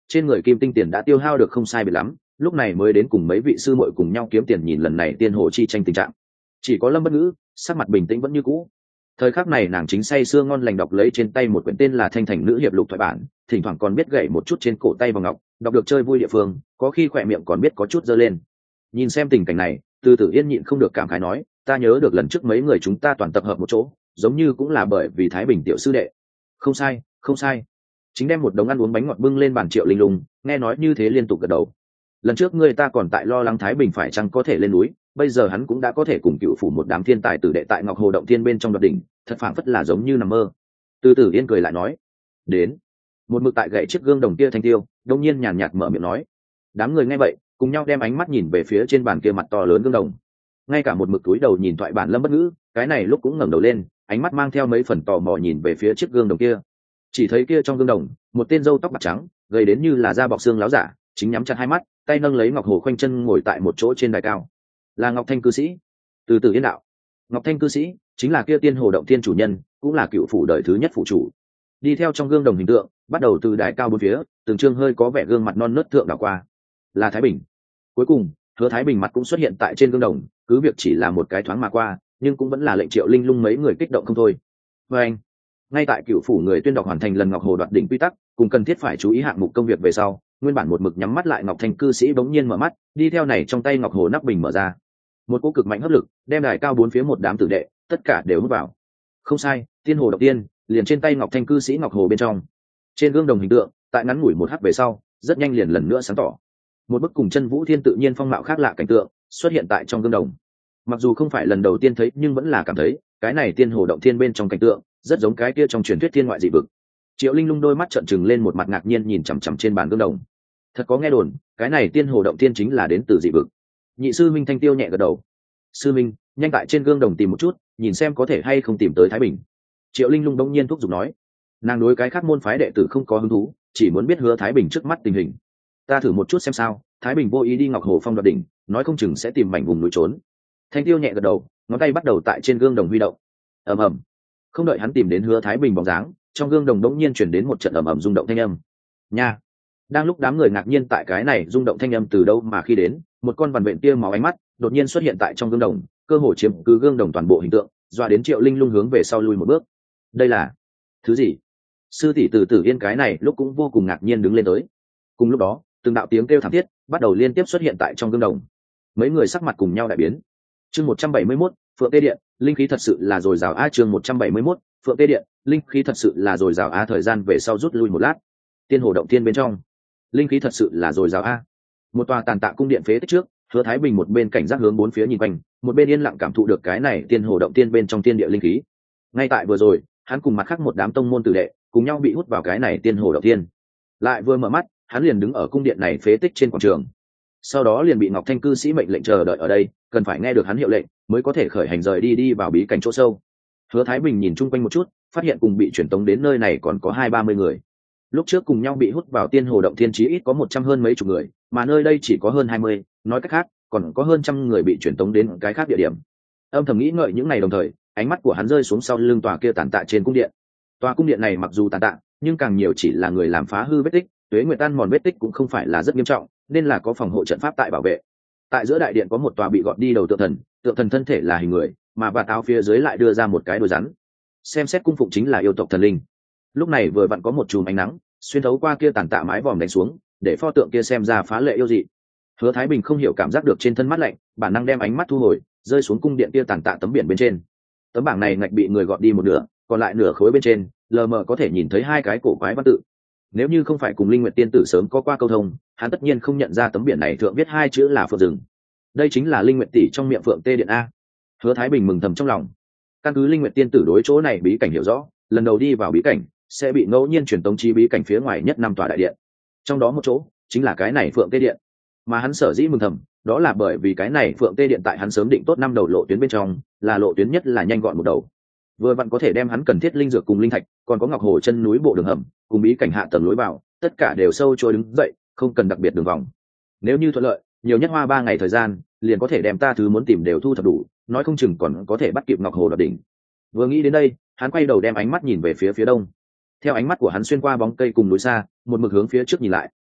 trên người kim tinh tiền đã tiêu hao được không sai biệt lắm, lúc này mới đến cùng mấy vị sư muội cùng nhau kiếm tiền nhìn lần này tiên hồ chi tranh tình trạng. Chỉ có Lâm Bất Ngữ sắc mặt bình tĩnh vẫn như cũ. Thời khắc này nàng chính say sưa ngon lành đọc lấy trên tay một quyển tên là Thanh Thành Nữ Hiệp Lục thoại bản, thỉnh thoảng còn biết gảy một chút trên cổ tay vào ngọc, đọc được chơi vui địa phương, có khi khỏe miệng còn biết có chút giơ lên. Nhìn xem tình cảnh này, Từ Tử Yên nhịn không được cảm khái nói, ta nhớ được lần trước mấy người chúng ta toàn tập hợp một chỗ, giống như cũng là bởi vì Thái Bình tiểu sư đệ. Không sai, không sai. Chính đem một đống ăn uống bánh ngọt bưng lên bàn Triệu Linh Lung, nghe nói như thế liên tục gật đầu. Lần trước người ta còn tại lo lắng Thái Bình phải chăng có thể lên núi, bây giờ hắn cũng đã có thể cùng cựu phủ một đám thiên tài tử đệ tại Ngọc Hồ động thiên bên trong đoạt đỉnh, thật phảng phất là giống như nằm mơ. Từ Tử Yên cười lại nói, đến. Một mực tại gậy chiếc gương đồng kia Thanh Tiêu, đông nhiên nhàn nhạt mở miệng nói. Đám người nghe vậy, cùng nhau đem ánh mắt nhìn về phía trên bàn kia mặt to lớn gương đồng. Ngay cả một mực túi đầu nhìn thoại bản Lâm Bất Ngữ, cái này lúc cũng ngẩng đầu lên, ánh mắt mang theo mấy phần tò mò nhìn về phía chiếc gương đồng kia. Chỉ thấy kia trong gương đồng, một tên râu tóc bạc trắng, gầy đến như là da bọc xương láo giả, chính nhắm chặt hai mắt, tay nâng lấy Ngọc Hồ khoanh chân ngồi tại một chỗ trên đài cao. Là Ngọc Thanh cư sĩ. Từ Từ Yên đạo. Ngọc Thanh cư sĩ chính là kia Tiên Hồ động thiên chủ nhân, cũng là cựu phủ đời thứ nhất phụ chủ. Đi theo trong gương đồng hình tượng, bắt đầu từ đài cao bốn phía, từng trương hơi có vẻ gương mặt non nớt thượng đảo qua. Là Thái Bình. Cuối cùng, Hứa Thái Bình mặt cũng xuất hiện tại trên gương đồng, cứ việc chỉ là một cái thoáng mà qua, nhưng cũng vẫn là lệnh Triệu Linh Lung mấy người kích động không thôi. Và anh, ngay tại cựu phủ người tuyên đọc hoàn thành lần Ngọc Hồ đoạt đỉnh quy tắc, cùng cần thiết phải chú ý hạng mục công việc về sau, nguyên bản một mực nhắm mắt lại Ngọc Thanh cư sĩ bỗng nhiên mở mắt, đi theo này trong tay Ngọc Hồ nắp bình mở ra. Một cỗ cực mạnh hấp lực đem đài cao bốn phía một đám tử đệ tất cả đều hút vào. Không sai, Tiên Hồ động tiên liền trên tay Ngọc Thanh cư sĩ Ngọc Hồ bên trong. Trên gương đồng hình tượng, tại ngắn ngủi một khắc về sau, rất nhanh liền lần nữa sáng tỏ. Một bức cùng chân vũ thiên tự nhiên phong mạo khác lạ cảnh tượng xuất hiện tại trong gương đồng. Mặc dù không phải lần đầu tiên thấy, nhưng vẫn là cảm thấy cái này Tiên Hồ động thiên bên trong cảnh tượng rất giống cái kia trong truyền thuyết thiên ngoại dị vực. Triệu Linh Lung đôi mắt trợn trừng lên, một mặt ngạc nhiên nhìn chằm chằm trên bàn gương đồng. Thật có nghe đồn, cái này Tiên Hồ động thiên chính là đến từ dị vực. Nhị sư Minh Thanh Tiêu nhẹ gật đầu. Sư Minh, nhanh tại trên gương đồng tìm một chút, nhìn xem có thể hay không tìm tới Thái Bình. Triệu Linh Lung đông nhiên thúc giục nói. Nàng đối cái khác môn phái đệ tử không có hứng thú, chỉ muốn biết Hứa Thái Bình trước mắt tình hình. Ta thử một chút xem sao. Thái Bình vô ý đi Ngọc Hồ phong đoạt đỉnh, nói không chừng sẽ tìm mảnh vùng núi trốn. Thanh Tiêu nhẹ gật đầu, ngón tay bắt đầu tại trên gương đồng huy động. Ầm ầm. Không đợi hắn tìm đến Hứa Thái Bình bóng dáng, trong gương đồng đống nhiên chuyển đến một trận ầm ầm rung động thanh âm. Nha. Đang lúc đám người ngạc nhiên tại cái này rung động thanh âm từ đâu mà khi đến, một con vằn vện tia máu ánh mắt đột nhiên xuất hiện tại trong gương đồng, cơ hồ chiếm cứ gương đồng toàn bộ hình tượng, dọa đến Triệu Linh Lung hướng về sau lui một bước. Đây là thứ gì? Sư tỷ Từ Tử Yên cái này lúc cũng vô cùng ngạc nhiên đứng lên tới. Cùng lúc đó, từng đạo tiếng kêu thảm thiết bắt đầu liên tiếp xuất hiện tại trong gương đồng. Mấy người sắc mặt cùng nhau đại biến. Chương một trăm bảy mươi mốt, Phượng Tê Điện, linh khí thật sự là dồi dào a. Chương một trăm bảy mươi mốt, Phượng Tê Điện, linh khí thật sự là dồi dào a. Thời gian về sau rút lui một lát. Tiên Hồ động thiên bên trong, linh khí thật sự là dồi dào a. Một tòa tàn tạ cung điện phế tích trước, Hứa Thái Bình một bên cảnh giác hướng bốn phía nhìn quanh, một bên yên lặng cảm thụ được cái này Tiên Hồ động thiên bên trong thiên địa linh khí. Ngay tại vừa rồi, hắn cùng mặt khác một đám tông môn tử đệ cùng nhau bị hút vào cái này Tiên Hồ động thiên. Lại vừa mở mắt, hắn liền đứng ở cung điện này phế tích trên quảng trường. Sau đó liền bị Ngọc Thanh cư sĩ mệnh lệnh chờ đợi ở đây, cần phải nghe được hắn hiệu lệnh mới có thể khởi hành rời đi đi vào bí cảnh chỗ sâu. Hứa Thái Bình nhìn chung quanh một chút, phát hiện cùng bị truyền tống đến nơi này còn có hai ba mươi người. Lúc trước cùng nhau bị hút vào Tiên Hồ động thiên chí ít có một trăm hơn mấy chục người, mà nơi đây chỉ có hơn hai mươi, nói cách khác, còn có hơn trăm người bị truyền tống đến cái khác địa điểm. Âm thầm nghĩ ngợi những ngày đồng thời, ánh mắt của hắn rơi xuống sau lưng tòa kia tàn tạ trên cung điện. Tòa cung điện này mặc dù tàn tạ, nhưng càng nhiều chỉ là người làm phá hư vết tích, tuế nguyệt tan mòn vết tích cũng không phải là rất nghiêm trọng, nên là có phòng hộ trận pháp tại bảo vệ. Tại giữa đại điện có một tòa bị gọt đi đầu tượng thần, tượng thần thân thể là hình người, mà vạt áo phía dưới lại đưa ra một cái đuôi rắn. Xem xét cung phụng chính là yêu tộc thần linh. Lúc này vừa vặn có một chùm ánh nắng xuyên thấu qua kia tàn tạ mái vòm đánh xuống, để pho tượng kia xem ra phá lệ yêu dị. Hứa Thái Bình không hiểu cảm giác được trên thân mát lạnh, bản năng đem ánh mắt thu hồi, rơi xuống cung điện kia tàn tạ tấm biển bên trên. Tấm bảng này ngạch bị người gọt đi một nửa, còn lại nửa khối bên trên lờ mờ có thể nhìn thấy hai cái cổ quái văn tự. Nếu như không phải cùng Linh Nguyệt tiên tử sớm có qua câu thông, hắn tất nhiên không nhận ra tấm biển này thượng viết hai chữ là phượng rừng. Đây chính là Linh Nguyệt tỷ trong miệng Phượng Tê Điện a. Hứa Thái Bình mừng thầm trong lòng. Căn cứ Linh Nguyệt tiên tử đối chỗ này bí cảnh hiểu rõ, lần đầu đi vào bí cảnh sẽ bị ngẫu nhiên truyền tống chi bí cảnh phía ngoài nhất năm tòa đại điện. Trong đó một chỗ chính là cái này Phượng Tê Điện. Mà hắn sở dĩ mừng thầm, đó là bởi vì cái này Phượng Tê Điện tại hắn sớm định tốt năm đầu lộ tuyến bên trong, là lộ tuyến nhất là nhanh gọn một đầu. Vừa vặn có thể đem hắn cần thiết linh dược cùng linh thạch, còn có Ngọc Hồ chân núi bộ đường hầm, cùng bí cảnh hạ tầng lối vào, tất cả đều sâu trôi đứng dậy, không cần đặc biệt đường vòng. Nếu như thuận lợi, nhiều nhất hoa ba ngày thời gian, liền có thể đem ta thứ muốn tìm đều thu thập đủ, nói không chừng còn có thể bắt kịp Ngọc Hồ đoạt đỉnh. Vừa nghĩ đến đây, hắn quay đầu đem ánh mắt nhìn về phía phía đông. Theo ánh mắt của hắn xuyên qua bóng cây cùng núi xa, một mực hướng phía trước nhìn lại,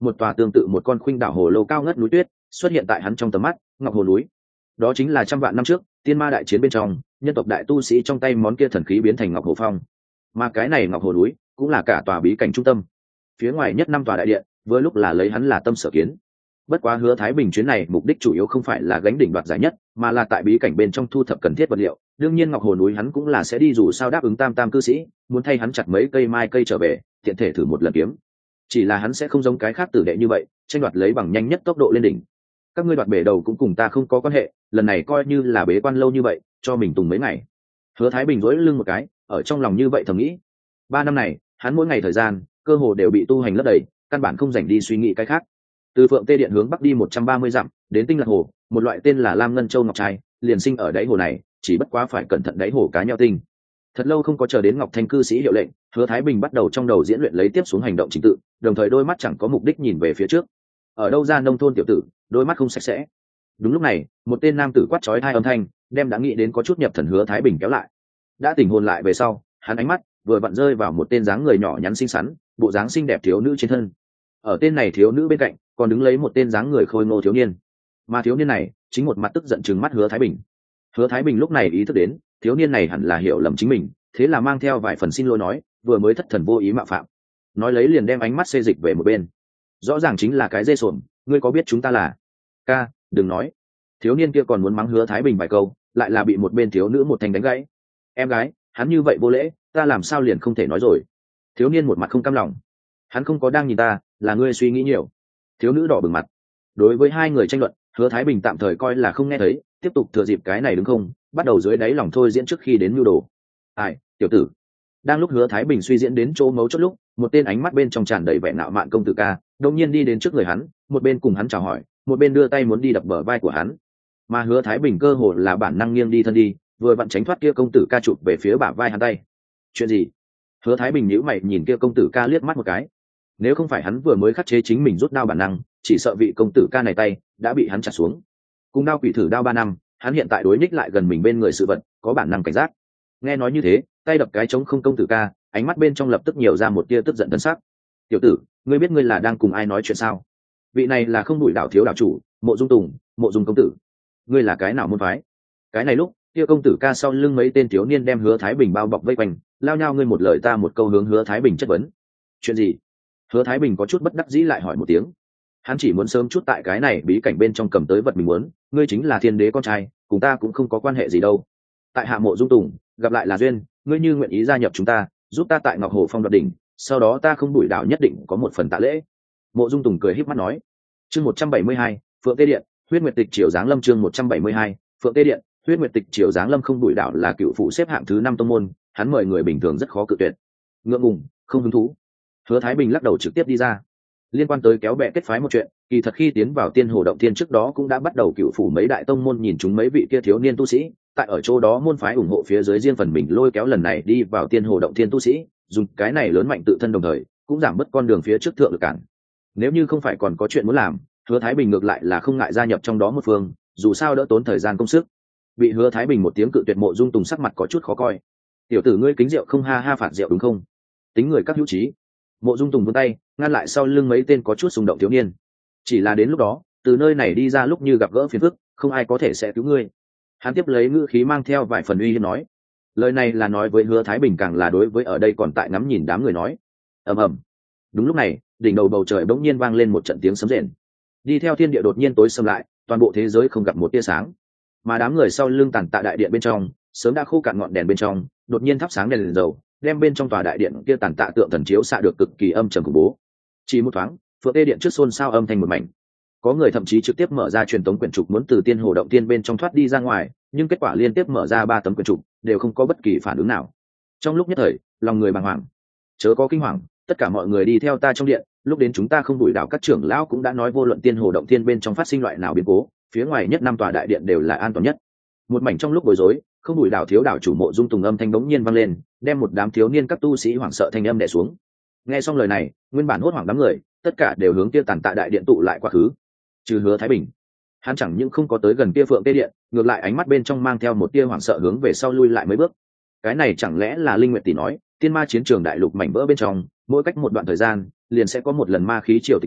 một tòa tương tự một con khuynh đảo hồ lô cao ngất núi tuyết xuất hiện tại hắn trong tầm mắt. Ngọc hồ núi, đó chính là trăm vạn năm trước tiên ma đại chiến bên trong nhân tộc đại tu sĩ trong tay món kia thần khí biến thành ngọc hồ phong, mà cái này ngọc hồ núi cũng là cả tòa bí cảnh trung tâm. Phía ngoài nhất năm tòa đại điện với lúc là lấy hắn là tâm sở kiến. Bất quá Hứa Thái Bình chuyến này mục đích chủ yếu không phải là gánh đỉnh đoạt giải nhất, mà là tại bí cảnh bên trong thu thập cần thiết vật liệu. Đương nhiên ngọc hồ núi hắn cũng là sẽ đi, dù sao đáp ứng tam tam cư sĩ muốn thay hắn chặt mấy cây mai cây trở về, tiện thể thử một lần kiếm. Chỉ là hắn sẽ không giống cái khác tử đệ như vậy tranh đoạt lấy bằng nhanh nhất tốc độ lên đỉnh. Các ngươi đoạt bể đầu cũng cùng ta không có quan hệ, lần này coi như là bế quan lâu như vậy cho mình tùng mấy ngày. Hứa Thái Bình duỗi lưng một cái, ở trong lòng như vậy thầm nghĩ. Ba năm này hắn mỗi ngày thời gian cơ hồ đều bị tu hành lấp đầy, căn bản không dành đi suy nghĩ cái khác. Từ Phượng Tê Điện hướng bắc đi một trăm ba mươi dặm, đến Tinh Lạc Hồ, một loại tên là Lam Ngân Châu ngọc trai liền sinh ở đáy hồ này, chỉ bất quá phải cẩn thận đáy hồ cá nheo tinh. Thật lâu không có chờ đến Ngọc Thanh cư sĩ hiệu lệnh, Hứa Thái Bình bắt đầu trong đầu diễn luyện lấy tiếp xuống hành động trình tự, đồng thời đôi mắt chẳng có mục đích nhìn về phía trước. Ở đâu ra nông thôn tiểu tử, đôi mắt không sạch sẽ. Đúng lúc này, một tên nam tử quát chói hai âm thanh, đem đã nghĩ đến có chút nhập thần Hứa Thái Bình kéo lại. Đã tỉnh hồn lại về sau, hắn ánh mắt vừa vặn rơi vào một tên dáng người nhỏ nhắn xinh xắn, bộ dáng xinh đẹp thiếu nữ trên thân. Ở tên này thiếu nữ bên cạnh còn đứng lấy một tên dáng người khôi ngô thiếu niên, mà thiếu niên này chính một mặt tức giận trừng mắt Hứa Thái Bình. Hứa Thái Bình lúc này ý thức đến thiếu niên này hẳn là hiểu lầm chính mình, thế là mang theo vài phần xin lỗi nói, vừa mới thất thần vô ý mạo phạm. Nói lấy liền đem ánh mắt xê dịch về một bên. Rõ ràng chính là cái dê sồn, ngươi có biết chúng ta là? Ca, đừng nói. Thiếu niên kia còn muốn mắng Hứa Thái Bình vài câu, lại là bị một bên thiếu nữ một thành đánh gãy. Em gái, hắn như vậy vô lễ, ta làm sao liền không thể nói rồi? Thiếu niên một mặt không cam lòng. Hắn không có đang nhìn ta, là ngươi suy nghĩ nhiều. Thiếu nữ đỏ bừng mặt. Đối với hai người tranh luận, Hứa Thái Bình tạm thời coi là không nghe thấy, tiếp tục thừa dịp cái này đứng không, bắt đầu dưới đáy lòng thôi diễn trước khi đến mưu đồ. Ai, tiểu tử. Đang lúc Hứa Thái Bình suy diễn đến chỗ mấu chốt lúc, một tên ánh mắt bên trong tràn đầy vẻ ngạo mạn công tử ca đột nhiên đi đến trước người hắn, một bên cùng hắn chào hỏi, một bên đưa tay muốn đi đập bờ vai của hắn. Mà Hứa Thái Bình cơ hồ là bản năng nghiêng đi thân đi, vừa vặn tránh thoát kia công tử ca chụp về phía bả vai hắn tay. Chuyện gì? Hứa Thái Bình nhíu mày nhìn kia công tử ca liếc mắt một cái. Nếu không phải hắn vừa mới khắc chế chính mình rút đao bản năng, chỉ sợ vị công tử ca này tay đã bị hắn chặt xuống. Cùng đao quỷ thử đao ba năm, hắn hiện tại đối nhích lại gần mình bên người sự vật, có bản năng cảnh giác. Nghe nói như thế, tay đập cái trống không công tử ca, ánh mắt bên trong lập tức nhiều ra một tia tức giận thân sắc. Tiểu tử, ngươi biết ngươi là đang cùng ai nói chuyện sao? Vị này là Không Bụi Đảo thiếu đảo chủ, Mộ Dung Tùng, Mộ Dung công tử. Ngươi là cái nào môn phái? Cái này lúc kia công tử ca sau lưng mấy tên thiếu niên đem Hứa Thái Bình bao bọc vây quanh, lao nhau ngươi một lời ta một câu hướng Hứa Thái Bình chất vấn. Chuyện gì? Hứa Thái Bình có chút bất đắc dĩ lại hỏi một tiếng. Hắn chỉ muốn sớm chút tại cái này bí cảnh bên trong cầm tới vật mình muốn, ngươi chính là thiên đế con trai, cùng ta cũng không có quan hệ gì đâu. Tại hạ Mộ Dung Tùng, gặp lại là duyên, ngươi như nguyện ý gia nhập chúng ta, giúp ta tại Ngọc Hồ Phong đoạt đỉnh, sau đó ta Không Bụi Đảo nhất định có một phần tạ lễ. Mộ Dung Tùng cười híp mắt nói. Chương một trăm bảy mươi hai, Phượng Tê Điện, Huyết Nguyệt Tịch Triều Giáng Lâm. Chương một trăm bảy mươi hai, Phượng Tê Điện, Huyết Nguyệt Tịch Triều Giáng Lâm. Không Bụi Đảo là cựu phụ xếp hạng thứ năm tông môn, hắn mời người bình thường rất khó cự tuyệt. Ngượng ngùng, không hứng thú. Hứa Thái Bình lắc đầu trực tiếp đi ra. Liên quan tới kéo bè kết phái một chuyện, kỳ thật khi tiến vào Tiên Hồ Động Thiên trước đó cũng đã bắt đầu cựu phủ mấy đại tông môn nhìn chúng mấy vị kia thiếu niên tu sĩ, tại ở chỗ đó môn phái ủng hộ phía dưới riêng phần mình lôi kéo lần này đi vào Tiên Hồ Động Thiên tu sĩ, dùng cái này lớn mạnh tự thân đồng thời cũng giảm bớt con đường phía trước thượng lực cản. Nếu như không phải còn có chuyện muốn làm, Hứa Thái Bình ngược lại là không ngại gia nhập trong đó một phương, dù sao đỡ tốn thời gian công sức. Bị Hứa Thái Bình một tiếng cự tuyệt, Mộ Dung Tùng sắc mặt có chút khó coi. Tiểu tử ngươi kính rượu không ha ha phạt rượu đúng không? Tính người các hữu trí. Mộ Dung Tùng vươn tay ngăn lại sau lưng mấy tên có chút xung động thiếu niên. Chỉ là đến lúc đó, từ nơi này đi ra lúc như gặp gỡ phiền phức, không ai có thể sẽ cứu ngươi. Hắn tiếp lấy ngữ khí mang theo vài phần uy hiếp nói. Lời này là nói với Hứa Thái Bình, càng là đối với ở đây còn tại ngắm nhìn đám người nói. Ầm ầm. Đúng lúc này, đỉnh đầu bầu trời bỗng nhiên vang lên một trận tiếng sấm rền. Đi theo thiên địa đột nhiên tối sầm lại, toàn bộ thế giới không gặp một tia sáng. Mà đám người sau lưng Tản Tạ đại điện bên trong, sớm đã khô cạn ngọn đèn bên trong, đột nhiên thắp sáng đèn liền dầu, đem bên trong tòa đại điện kia Tản Tạ tượng thần chiếu xạ được cực kỳ âm trầm khủng bố. Chỉ một thoáng, Phượng Tê Điện trước xôn xao âm thanh một mảnh. Có người thậm chí trực tiếp mở ra truyền tống quyển trục muốn từ Tiên Hồ Động Tiên bên trong thoát đi ra ngoài, nhưng kết quả liên tiếp mở ra ba tấm quyển trục, đều không có bất kỳ phản ứng nào. Trong lúc nhất thời, lòng người bàng hoàng. Chớ có kinh hoàng, tất cả mọi người đi theo ta trong điện, lúc đến chúng ta Không Bụi Đảo các trưởng lão cũng đã nói vô luận Tiên Hồ Động Tiên bên trong phát sinh loại nào biến cố, phía ngoài nhất năm tòa đại điện đều là an toàn nhất. Một mảnh trong lúc bối rối, Không Bụi Đảo thiếu đảo chủ Mộ Dung Tùng âm thanh bỗng nhiên vang lên, đem một đám thiếu niên các tu sĩ hoảng sợ thanh âm đè xuống. Nghe xong lời này, nguyên bản hốt hoảng đám người, tất cả đều hướng kia Tản Tạ đại điện tụ lại quá khứ. Trừ Hứa Thái Bình, hắn chẳng những không có tới gần kia Phượng Tê Điện, ngược lại ánh mắt bên trong mang theo một tia hoảng sợ hướng về sau lui lại mấy bước. Cái này chẳng lẽ là Linh Nguyệt tỷ nói, tiên ma chiến trường đại lục mảnh vỡ bên trong, mỗi cách một đoạn thời gian, liền sẽ có một lần ma khí triều tịch này,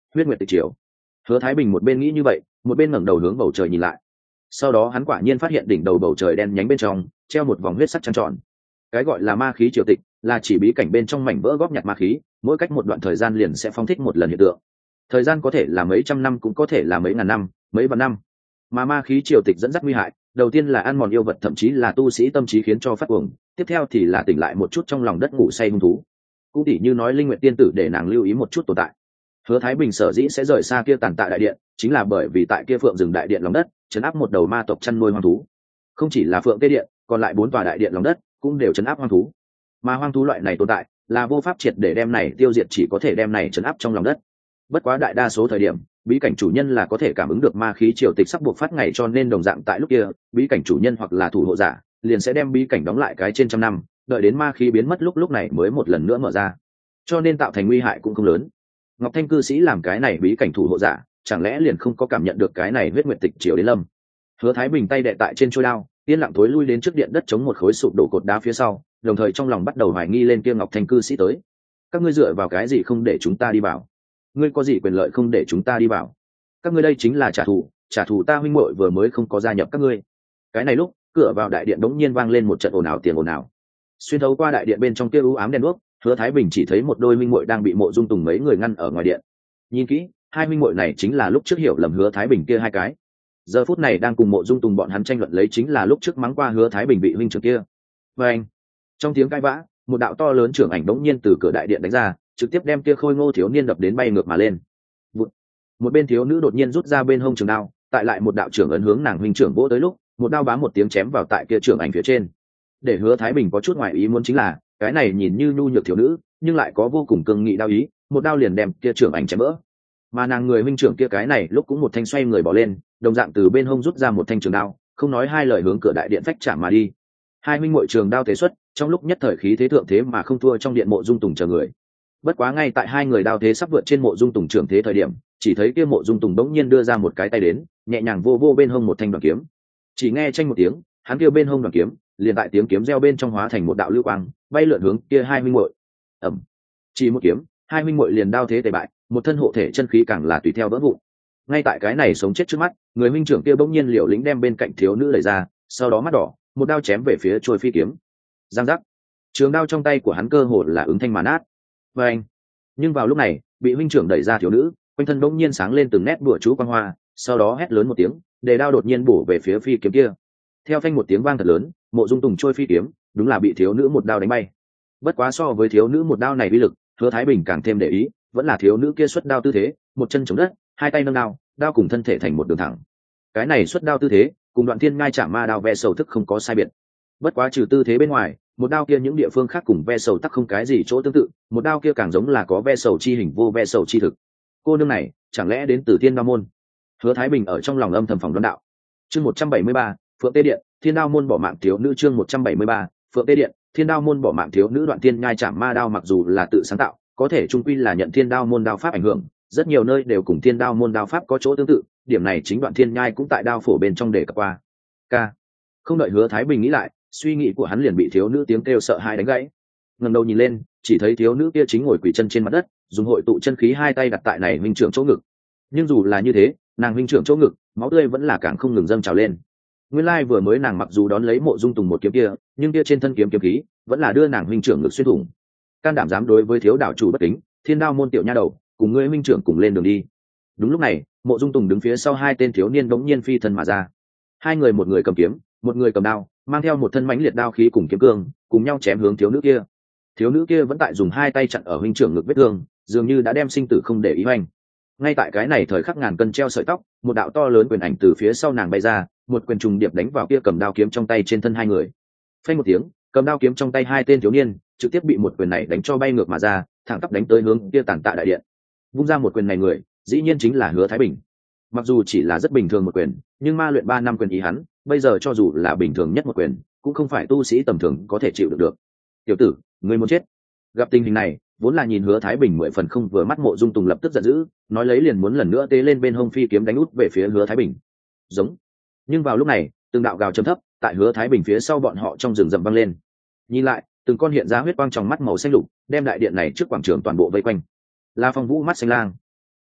huyết nguyệt tịch triều. Hứa Thái Bình một bên nghĩ như vậy, một bên ngẩng đầu hướng bầu trời nhìn lại. Sau đó hắn quả nhiên phát hiện đỉnh đầu bầu trời đen nhánh bên trong treo một vòng huyết sắc trăng tròn. Cái gọi là ma khí triều tịch là chỉ bí cảnh bên trong mảnh vỡ góp nhặt ma khí, mỗi cách một đoạn thời gian liền sẽ phóng thích một lần hiện tượng. Thời gian có thể là mấy trăm năm, cũng có thể là mấy ngàn năm, mấy vạn năm. Mà ma khí triều tịch dẫn dắt nguy hại, đầu tiên là ăn mòn yêu vật, thậm chí là tu sĩ tâm trí khiến cho phát cuồng, tiếp theo thì là tỉnh lại một chút trong lòng đất ngủ say hung thú. Cũng tỉ như nói Linh Nguyệt tiên tử để nàng lưu ý một chút tồn tại. Hứa Thái Bình sở dĩ sẽ rời xa kia tàn tạ đại điện, chính là bởi vì tại kia Phượng rừng đại điện lòng đất chấn áp một đầu ma tộc chăn nuôi hoang thú. Không chỉ là Phượng Tê điện, còn lại bốn tòa đại điện lòng đất cũng đều chấn áp hoang thú. Mà hoang thú loại này tồn tại là vô pháp triệt để đem này tiêu diệt, chỉ có thể đem này chấn áp trong lòng đất. Bất quá đại đa số thời điểm, bí cảnh chủ nhân là có thể cảm ứng được ma khí triều tịch sắp buộc phát ngày, cho nên đồng dạng tại lúc kia, bí cảnh chủ nhân hoặc là thủ hộ giả liền sẽ đem bí cảnh đóng lại cái trên trăm năm, đợi đến ma khí biến mất lúc lúc này mới một lần nữa mở ra, cho nên tạo thành nguy hại cũng không lớn. Ngọc Thanh cư sĩ làm cái này bí cảnh thủ hộ giả, chẳng lẽ liền không có cảm nhận được cái này huyết nguyệt tịch triều đến lâm? Hứa Thái Bình tay đệ tại trên trôi đao, yên lặng thối lui đến trước điện đất chống một khối sụp đổ cột đá phía sau, đồng thời trong lòng bắt đầu hoài nghi lên kia Ngọc Thanh cư sĩ tới. Các ngươi dựa vào cái gì không để chúng ta đi vào? Ngươi có gì quyền lợi không để chúng ta đi vào? Các ngươi đây chính là trả thù, trả thù ta huynh muội vừa mới không có gia nhập các ngươi. Cái này lúc, cửa vào đại điện đống nhiên vang lên một trận ồn ào tiền ồn ào. Xuyên thấu qua đại điện bên trong kia u ám đen đuốc, Hứa Thái Bình chỉ thấy một đôi huynh muội đang bị Mộ Dung Tùng mấy người ngăn ở ngoài điện. Nhìn kỹ, hai huynh muội này chính là lúc trước hiểu lầm Hứa Thái Bình kia hai cái. Giờ phút này đang cùng Mộ Dung Tùng bọn hắn tranh luận lấy chính là lúc trước mắng qua Hứa Thái Bình bị huynh trưởng kia. Và anh, trong tiếng cãi vã, một đạo to lớn trưởng ảnh đống nhiên từ cửa đại điện đánh ra, trực tiếp đem kia khôi ngô thiếu niên đập đến bay ngược mà lên. Vụt. Một bên thiếu nữ đột nhiên rút ra bên hông trường đao, tại lại một đạo trưởng ấn hướng nàng huynh trưởng vỗ tới lúc, một đao bám một tiếng chém vào tại kia trưởng ảnh phía trên. Để Hứa Thái Bình có chút ngoại ý muốn chính là, cái này nhìn như nhu nhược thiếu nữ, nhưng lại có vô cùng cương nghị đao ý, một đao liền đem kia trưởng ảnh chém vỡ. Mà nàng người huynh trưởng kia cái này lúc cũng một thanh xoay người bỏ lên, đồng dạng từ bên hông rút ra một thanh trường đao, không nói hai lời hướng cửa đại điện phách chạm mà đi. Hai huynh muội trường đao thế xuất, trong lúc nhất thời khí thế thượng thế mà không thua trong điện Mộ Dung Tùng chờ người. Bất quá ngay tại hai người đao thế sắp vượt trên Mộ Dung Tùng trưởng thế thời điểm, chỉ thấy kia Mộ Dung Tùng bỗng nhiên đưa ra một cái tay đến, nhẹ nhàng vô vô bên hông một thanh đoàn kiếm. Chỉ nghe chanh một tiếng, hắn kia bên hông đoàn kiếm, liền tại tiếng kiếm reo bên trong hóa thành một đạo lưu quang, bay lượn hướng kia hai huynh muội. Ầm. Chỉ một kiếm, hai huynh muội liền đao thế tề bại, một thân hộ thể chân khí càng là tùy theo vỡ vụn. Ngay tại cái này sống chết trước mắt, người huynh trưởng kia bỗng nhiên liều lĩnh đem bên cạnh thiếu nữ đẩy ra, sau đó mắt đỏ, một đao chém về phía trôi phi kiếm. Giang giác. Trường đao trong tay của hắn cơ hồ là ứng thanh mà nát. Và anh. Nhưng vào lúc này, bị huynh trưởng đẩy ra thiếu nữ, quanh thân bỗng nhiên sáng lên từng nét bùa chú quang hoa, sau đó hét lớn một tiếng, đề đao đột nhiên bổ về phía phi kiếm kia. Theo phanh một tiếng vang thật lớn, Mộ Dung Tùng trôi phi kiếm, đúng là bị thiếu nữ một đao đánh bay. Bất quá so với thiếu nữ một đao này uy lực, Hứa Thái Bình càng thêm để ý, vẫn là thiếu nữ kia xuất đao tư thế, một chân chống đất, hai tay nâng đao, đao cùng thân thể thành một đường thẳng. Cái này xuất đao tư thế, cùng Đoạn Thiên Ngai chạm ma đao ve sầu thức không có sai biệt. Bất quá trừ tư thế bên ngoài, một đao kia những địa phương khác cùng ve sầu tắc không cái gì chỗ tương tự, một đao kia càng giống là có ve sầu chi hình vô ve sầu chi thực. Cô nương này, chẳng lẽ đến từ Thiên Đao môn? Hứa Thái Bình ở trong lòng âm thầm phòng đoán đạo. Chương một trăm bảy mươi ba, Phượng Tê điện, Thiên Đao môn bỏ mạng thiếu nữ. Chương một trăm bảy mươi ba, Phượng Tê điện, Thiên Đao môn bỏ mạng thiếu nữ. Đoạn Thiên Nhai chạm ma đao mặc dù là tự sáng tạo, có thể trung quy là nhận Thiên Đao môn đao pháp ảnh hưởng, rất nhiều nơi đều cùng Thiên Đao môn đao pháp có chỗ tương tự, điểm này chính Đoạn Thiên Nhai cũng tại đao phổ bên trong để cập qua. K. Không đợi Hứa Thái Bình nghĩ lại, suy nghĩ của hắn liền bị thiếu nữ tiếng kêu sợ hãi đánh gãy. Ngẩng đầu nhìn lên, chỉ thấy thiếu nữ kia chính ngồi quỳ chân trên mặt đất, dùng hội tụ chân khí hai tay đặt tại này huynh trưởng chỗ ngực. Nhưng dù là như thế, nàng huynh trưởng chỗ ngực, máu tươi vẫn là càng không ngừng dâng trào lên. Nguyên lai vừa mới nàng mặc dù đón lấy Mộ Dung Tùng một kiếm kia, nhưng kia trên thân kiếm kiếm khí vẫn là đưa nàng huynh trưởng ngực xuyên thủng. Can đảm dám đối với thiếu đạo chủ bất kính, Thiên Đao môn tiểu nha đầu, cùng ngươi huynh trưởng cùng lên đường đi. Đúng lúc này, Mộ Dung Tùng đứng phía sau hai tên thiếu niên bỗng nhiên phi thân mà ra. Hai người, một người cầm kiếm, một người cầm đao, mang theo một thân mãnh liệt đao khí cùng kiếm cương, cùng nhau chém hướng thiếu nữ kia. Thiếu nữ kia vẫn tại dùng hai tay chặn ở huynh trưởng ngực vết thương, dường như đã đem sinh tử không để ý hoành. Ngay tại cái này thời khắc ngàn cân treo sợi tóc, một đạo to lớn quyền ảnh từ phía sau nàng bay ra, một quyền trùng điệp đánh vào kia cầm đao kiếm trong tay trên thân hai người. Phanh một tiếng, cầm đao kiếm trong tay hai tên thiếu niên trực tiếp bị một quyền này đánh cho bay ngược mà ra, thẳng tắp đánh tới hướng kia tàn tạ đại điện. Vung ra một quyền này người, dĩ nhiên chính là Hứa Thái Bình. Mặc dù chỉ là rất bình thường một quyền, nhưng ma luyện ba năm quyền ý hắn, bây giờ cho dù là bình thường nhất một quyền, cũng không phải tu sĩ tầm thường có thể chịu được được. Tiểu tử, ngươi muốn chết. Gặp tình hình này, vốn là nhìn Hứa Thái Bình mười phần không vừa mắt Mộ Dung Tùng lập tức giận dữ, nói lấy liền muốn lần nữa tế lên bên hông phi kiếm đánh út về phía Hứa Thái Bình. Giống. Nhưng vào lúc này, từng đạo gào trầm thấp tại Hứa Thái Bình phía sau bọn họ trong rừng rậm vang lên. Nhìn lại, từng con hiện ra huyết quang trong mắt màu xanh lục, đem đại điện này trước quảng trường toàn bộ vây quanh. La Phong Vũ mắt xanh lang.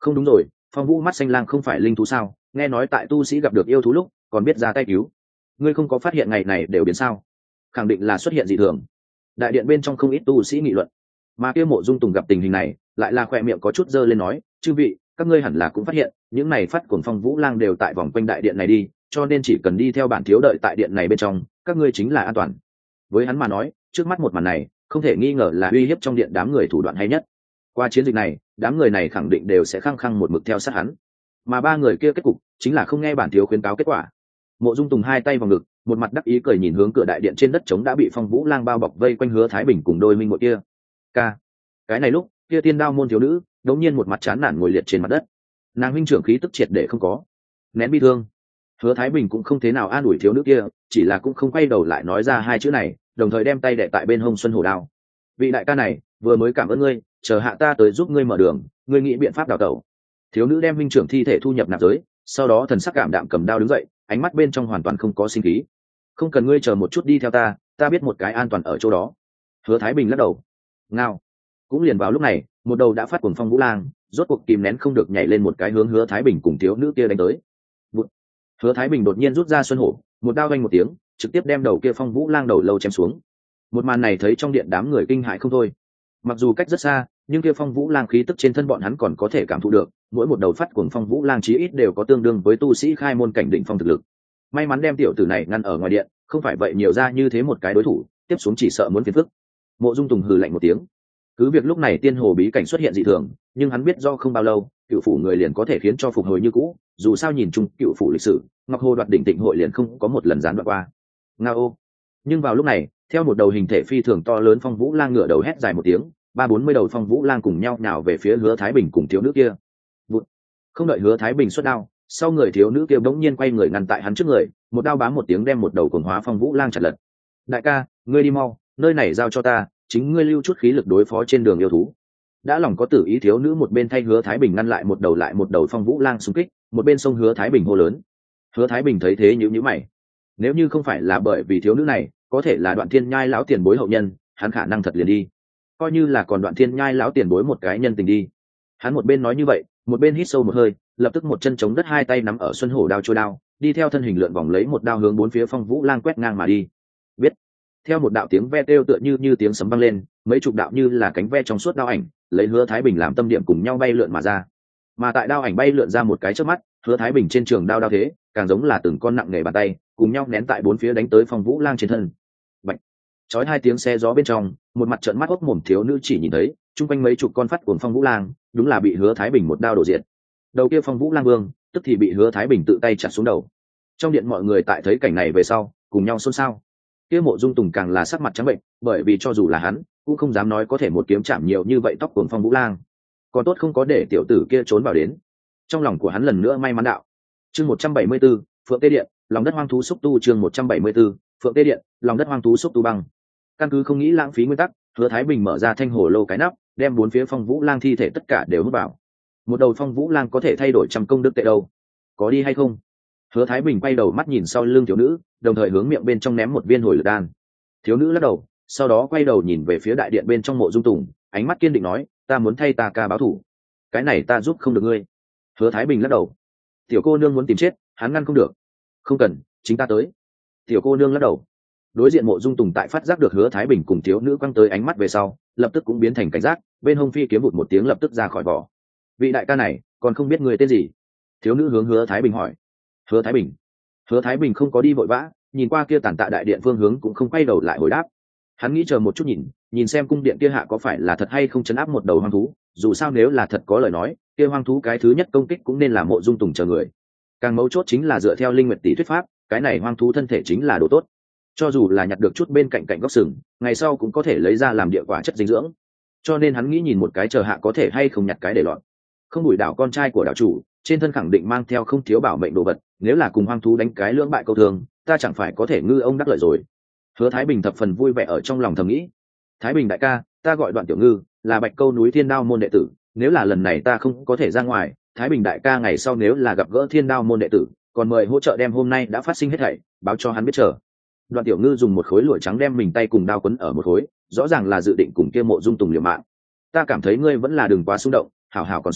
Không đúng rồi, Phong Vũ mắt xanh lang không phải linh thú sao? Nghe nói tại tu sĩ gặp được yêu thú lúc còn biết ra tay cứu. Ngươi không có phát hiện ngày này đều biến sao? Khẳng định là xuất hiện dị thường. Đại điện bên trong không ít tu sĩ nghị luận, mà kia Mộ Dung Tùng gặp tình hình này lại là khỏe miệng có chút dơ lên nói, chư vị, các ngươi hẳn là cũng phát hiện những này phát cuồng Phong Vũ lang đều tại vòng quanh đại điện này đi, cho nên chỉ cần đi theo bản thiếu đợi tại điện này bên trong, các ngươi chính là an toàn. Với hắn mà nói, trước mắt một màn này không thể nghi ngờ là uy hiếp trong điện đám người thủ đoạn hay nhất. Qua chiến dịch này, đám người này khẳng định đều sẽ khăng khăng một mực theo sát hắn, mà ba người kia kết cục chính là không nghe bản thiếu khuyến cáo kết quả. Mộ Dung Tùng hai tay vào ngực, một mặt đắc ý cười nhìn hướng cửa đại điện trên đất trống đã bị Phong Vũ lang bao bọc vây quanh Hứa Thái Bình cùng đôi minh muội kia. Ca. Cái này lúc, kia Tiên Đao môn thiếu nữ, đột nhiên một mặt chán nản ngồi liệt trên mặt đất. Nàng huynh trưởng khí tức triệt để không có. Nén bi thương. Hứa Thái Bình cũng không thế nào an ủi thiếu nữ kia, chỉ là cũng không quay đầu lại nói ra hai chữ này, đồng thời đem tay đè tại bên hông Xuân Hổ đao. Vị đại ca này, vừa mới cảm ơn ngươi, chờ hạ ta tới giúp ngươi mở đường, ngươi nghĩ biện pháp đào tẩu. Thiếu nữ đem huynh trưởng thi thể thu nhập nạp giới, sau đó thần sắc cảm đạm cầm đao đứng dậy, ánh mắt bên trong hoàn toàn không có sinh khí. Không cần ngươi chờ một chút đi theo ta, ta biết một cái an toàn ở chỗ đó. Hứa Thái Bình lắc đầu. Ngao. Cũng liền vào lúc này, một đầu đã phát cuồng Phong Vũ lang, rốt cuộc kìm nén không được nhảy lên một cái hướng Hứa Thái Bình cùng thiếu nữ kia đánh tới. Bụt. Hứa Thái Bình đột nhiên rút ra Xuân Hổ, một đao vang một tiếng, trực tiếp đem đầu kia Phong Vũ lang đầu lâu chém xuống. Một màn này thấy trong điện đám người kinh hãi không thôi. Mặc dù cách rất xa, nhưng kia Phong Vũ lang khí tức trên thân bọn hắn còn có thể cảm thụ được, mỗi một đầu phát cuồng Phong Vũ lang chí ít đều có tương đương với tu sĩ khai môn cảnh đỉnh phong thực lực. May mắn đem tiểu tử này ngăn ở ngoài điện, không phải vậy nhiều ra như thế một cái đối thủ, tiếp xuống chỉ sợ muốn phiền phức. Mộ Dung Tùng hừ lạnh một tiếng. Cứ việc lúc này tiên hồ bí cảnh xuất hiện dị thường, nhưng hắn biết do không bao lâu, cựu phủ người liền có thể khiến cho phục hồi như cũ, dù sao nhìn chung cựu phủ lịch sử, Ngọc Hồ đoạt đỉnh tịnh hội liền không có một lần gián đoạn qua. Ngao. Nhưng vào lúc này, theo một đầu hình thể phi thường to lớn Phong Vũ lang ngửa đầu hét dài một tiếng, ba bốn mươi đầu Phong Vũ lang cùng nhau nhào về phía Hứa Thái Bình cùng thiếu nữ kia. Vụt. Không đợi Hứa Thái Bình xuất đao, sau người thiếu nữ kia bỗng nhiên quay người ngăn tại hắn trước người, một đao bám một tiếng đem một đầu cuồng hóa Phong Vũ lang chặt lật. Đại ca, ngươi đi mau, nơi này giao cho ta, chính ngươi lưu chút khí lực đối phó trên đường yêu thú. Đã lòng có tử ý thiếu nữ một bên thay Hứa Thái Bình ngăn lại một đầu lại một đầu Phong Vũ lang xung kích, một bên sông Hứa Thái Bình hô lớn. Hứa Thái Bình thấy thế nhíu nhíu mày. Nếu như không phải là bởi vì thiếu nữ này, có thể là Đoạn Thiên Nhai lão tiền bối hậu nhân, hắn khả năng thật liền đi. Coi như là còn Đoạn Thiên Nhai lão tiền bối một cái nhân tình đi. Hắn một bên nói như vậy, một bên hít sâu một hơi, lập tức một chân chống đất hai tay nắm ở Xuân Hổ đao trôi đao, đi theo thân hình lượn vòng lấy một đao hướng bốn phía Phong Vũ lang quét ngang mà đi. Biết. Theo một đạo tiếng ve kêu tựa như như tiếng sấm vang lên, mấy chục đạo như là cánh ve trong suốt đao ảnh, lấy Hứa Thái Bình làm tâm điểm cùng nhau bay lượn mà ra. Mà tại đao ảnh bay lượn ra một cái chớp mắt, Hứa Thái Bình trên trường đao đao thế, càng giống là từng con nặng nề bàn tay, cùng nhau nén tại bốn phía đánh tới Phong Vũ lang trên thân. Bạch. Chói hai tiếng xe gió bên trong, một mặt trợn mắt hốc mồm thiếu nữ chỉ nhìn thấy, chung quanh mấy chục con phát cuồng Phong Vũ lang, đúng là bị Hứa Thái Bình một đao đổ diệt. Đầu kia Phong Vũ lang vương, tức thì bị Hứa Thái Bình tự tay chặt xuống đầu. Trong điện mọi người tại thấy cảnh này về sau, cùng nhau xôn xao. Kia Mộ Dung Tùng càng là sắc mặt trắng bệnh, bởi vì cho dù là hắn, cũng không dám nói có thể một kiếm chạm nhiều như vậy tóc cuồng Phong Vũ lang. Còn tốt không có để tiểu tử kia trốn vào đến. Trong lòng của hắn lần nữa may mắn đạo. Chương một trăm bảy mươi 174, Phượng Tê Điện, lòng đất hoang thú xúc tu chương một trăm bảy mươi 174, Phượng Tê Điện, lòng đất hoang thú xúc tu băng. Căn cứ không nghĩ lãng phí nguyên tắc, Hứa Thái Bình mở ra thanh hồ lô cái nắp, đem bốn phía Phong Vũ lang thi thể tất cả đều hút vào. Một đầu Phong Vũ lang có thể thay đổi trăm công đức tệ đâu, có đi hay không? Hứa Thái Bình quay đầu mắt nhìn sau lưng thiếu nữ, đồng thời hướng miệng bên trong ném một viên hồi lực đan. Thiếu nữ lắc đầu, sau đó quay đầu nhìn về phía đại điện bên trong Mộ Dung Tùng, ánh mắt kiên định nói, ta muốn thay ta ca báo thủ. Cái này ta giúp không được ngươi. Hứa Thái Bình lắc đầu. Tiểu cô nương muốn tìm chết, hắn ngăn không được. Không cần, chính ta tới. Tiểu cô nương lắc đầu. Đối diện Mộ Dung Tùng tại phát giác được Hứa Thái Bình cùng thiếu nữ quăng tới ánh mắt về sau, lập tức cũng biến thành cảnh giác, bên hông phi kiếm vụt một tiếng lập tức ra khỏi vỏ. Vị đại ca này, còn không biết người tên gì? Thiếu nữ hướng Hứa Thái Bình hỏi. Hứa Thái Bình. Hứa Thái Bình không có đi vội vã, nhìn qua kia tản tạ đại điện phương hướng cũng không quay đầu lại hồi đáp. Hắn nghĩ chờ một chút nhìn, nhìn xem cung điện kia hạ có phải là thật hay không chấn áp một đầu hoang thú, dù sao nếu là thật có lời nói, kia hoang thú cái thứ nhất công kích cũng nên là Mộ Dung Tùng chờ người. Càng mấu chốt chính là dựa theo Linh Nguyệt tỷ thuyết pháp, cái này hoang thú thân thể chính là đồ tốt. Cho dù là nhặt được chút bên cạnh cạnh góc sừng, ngày sau cũng có thể lấy ra làm địa quả chất dinh dưỡng. Cho nên hắn nghĩ nhìn một cái chờ hạ có thể hay không nhặt cái để lọt. Không Bùi đảo con trai của đảo chủ, trên thân khẳng định mang theo không thiếu bảo mệnh đồ vật, nếu là cùng hoang thú đánh cái lưỡng bại câu thường, ta chẳng phải có thể ngư ông đắc lợi rồi. Hứa Thái Bình thập phần vui vẻ ở trong lòng thầm nghĩ. Thái Bình đại ca, ta gọi Đoạn tiểu ngư, là Bạch Câu núi Thiên Đao môn đệ tử, nếu là lần này ta không có thể ra ngoài, Thái Bình đại ca ngày sau nếu là gặp gỡ Thiên Đao môn đệ tử, còn mời hỗ trợ đem hôm nay đã phát sinh hết thảy báo cho hắn biết chờ. Đoạn tiểu ngư dùng một khối lụa trắng đem mình tay cùng đao quấn ở một khối, rõ ràng là dự định cùng kia Mộ Dung Tùng liều mạng. Ta cảm thấy ngươi vẫn là đừng quá xung động, hảo hảo còn sống,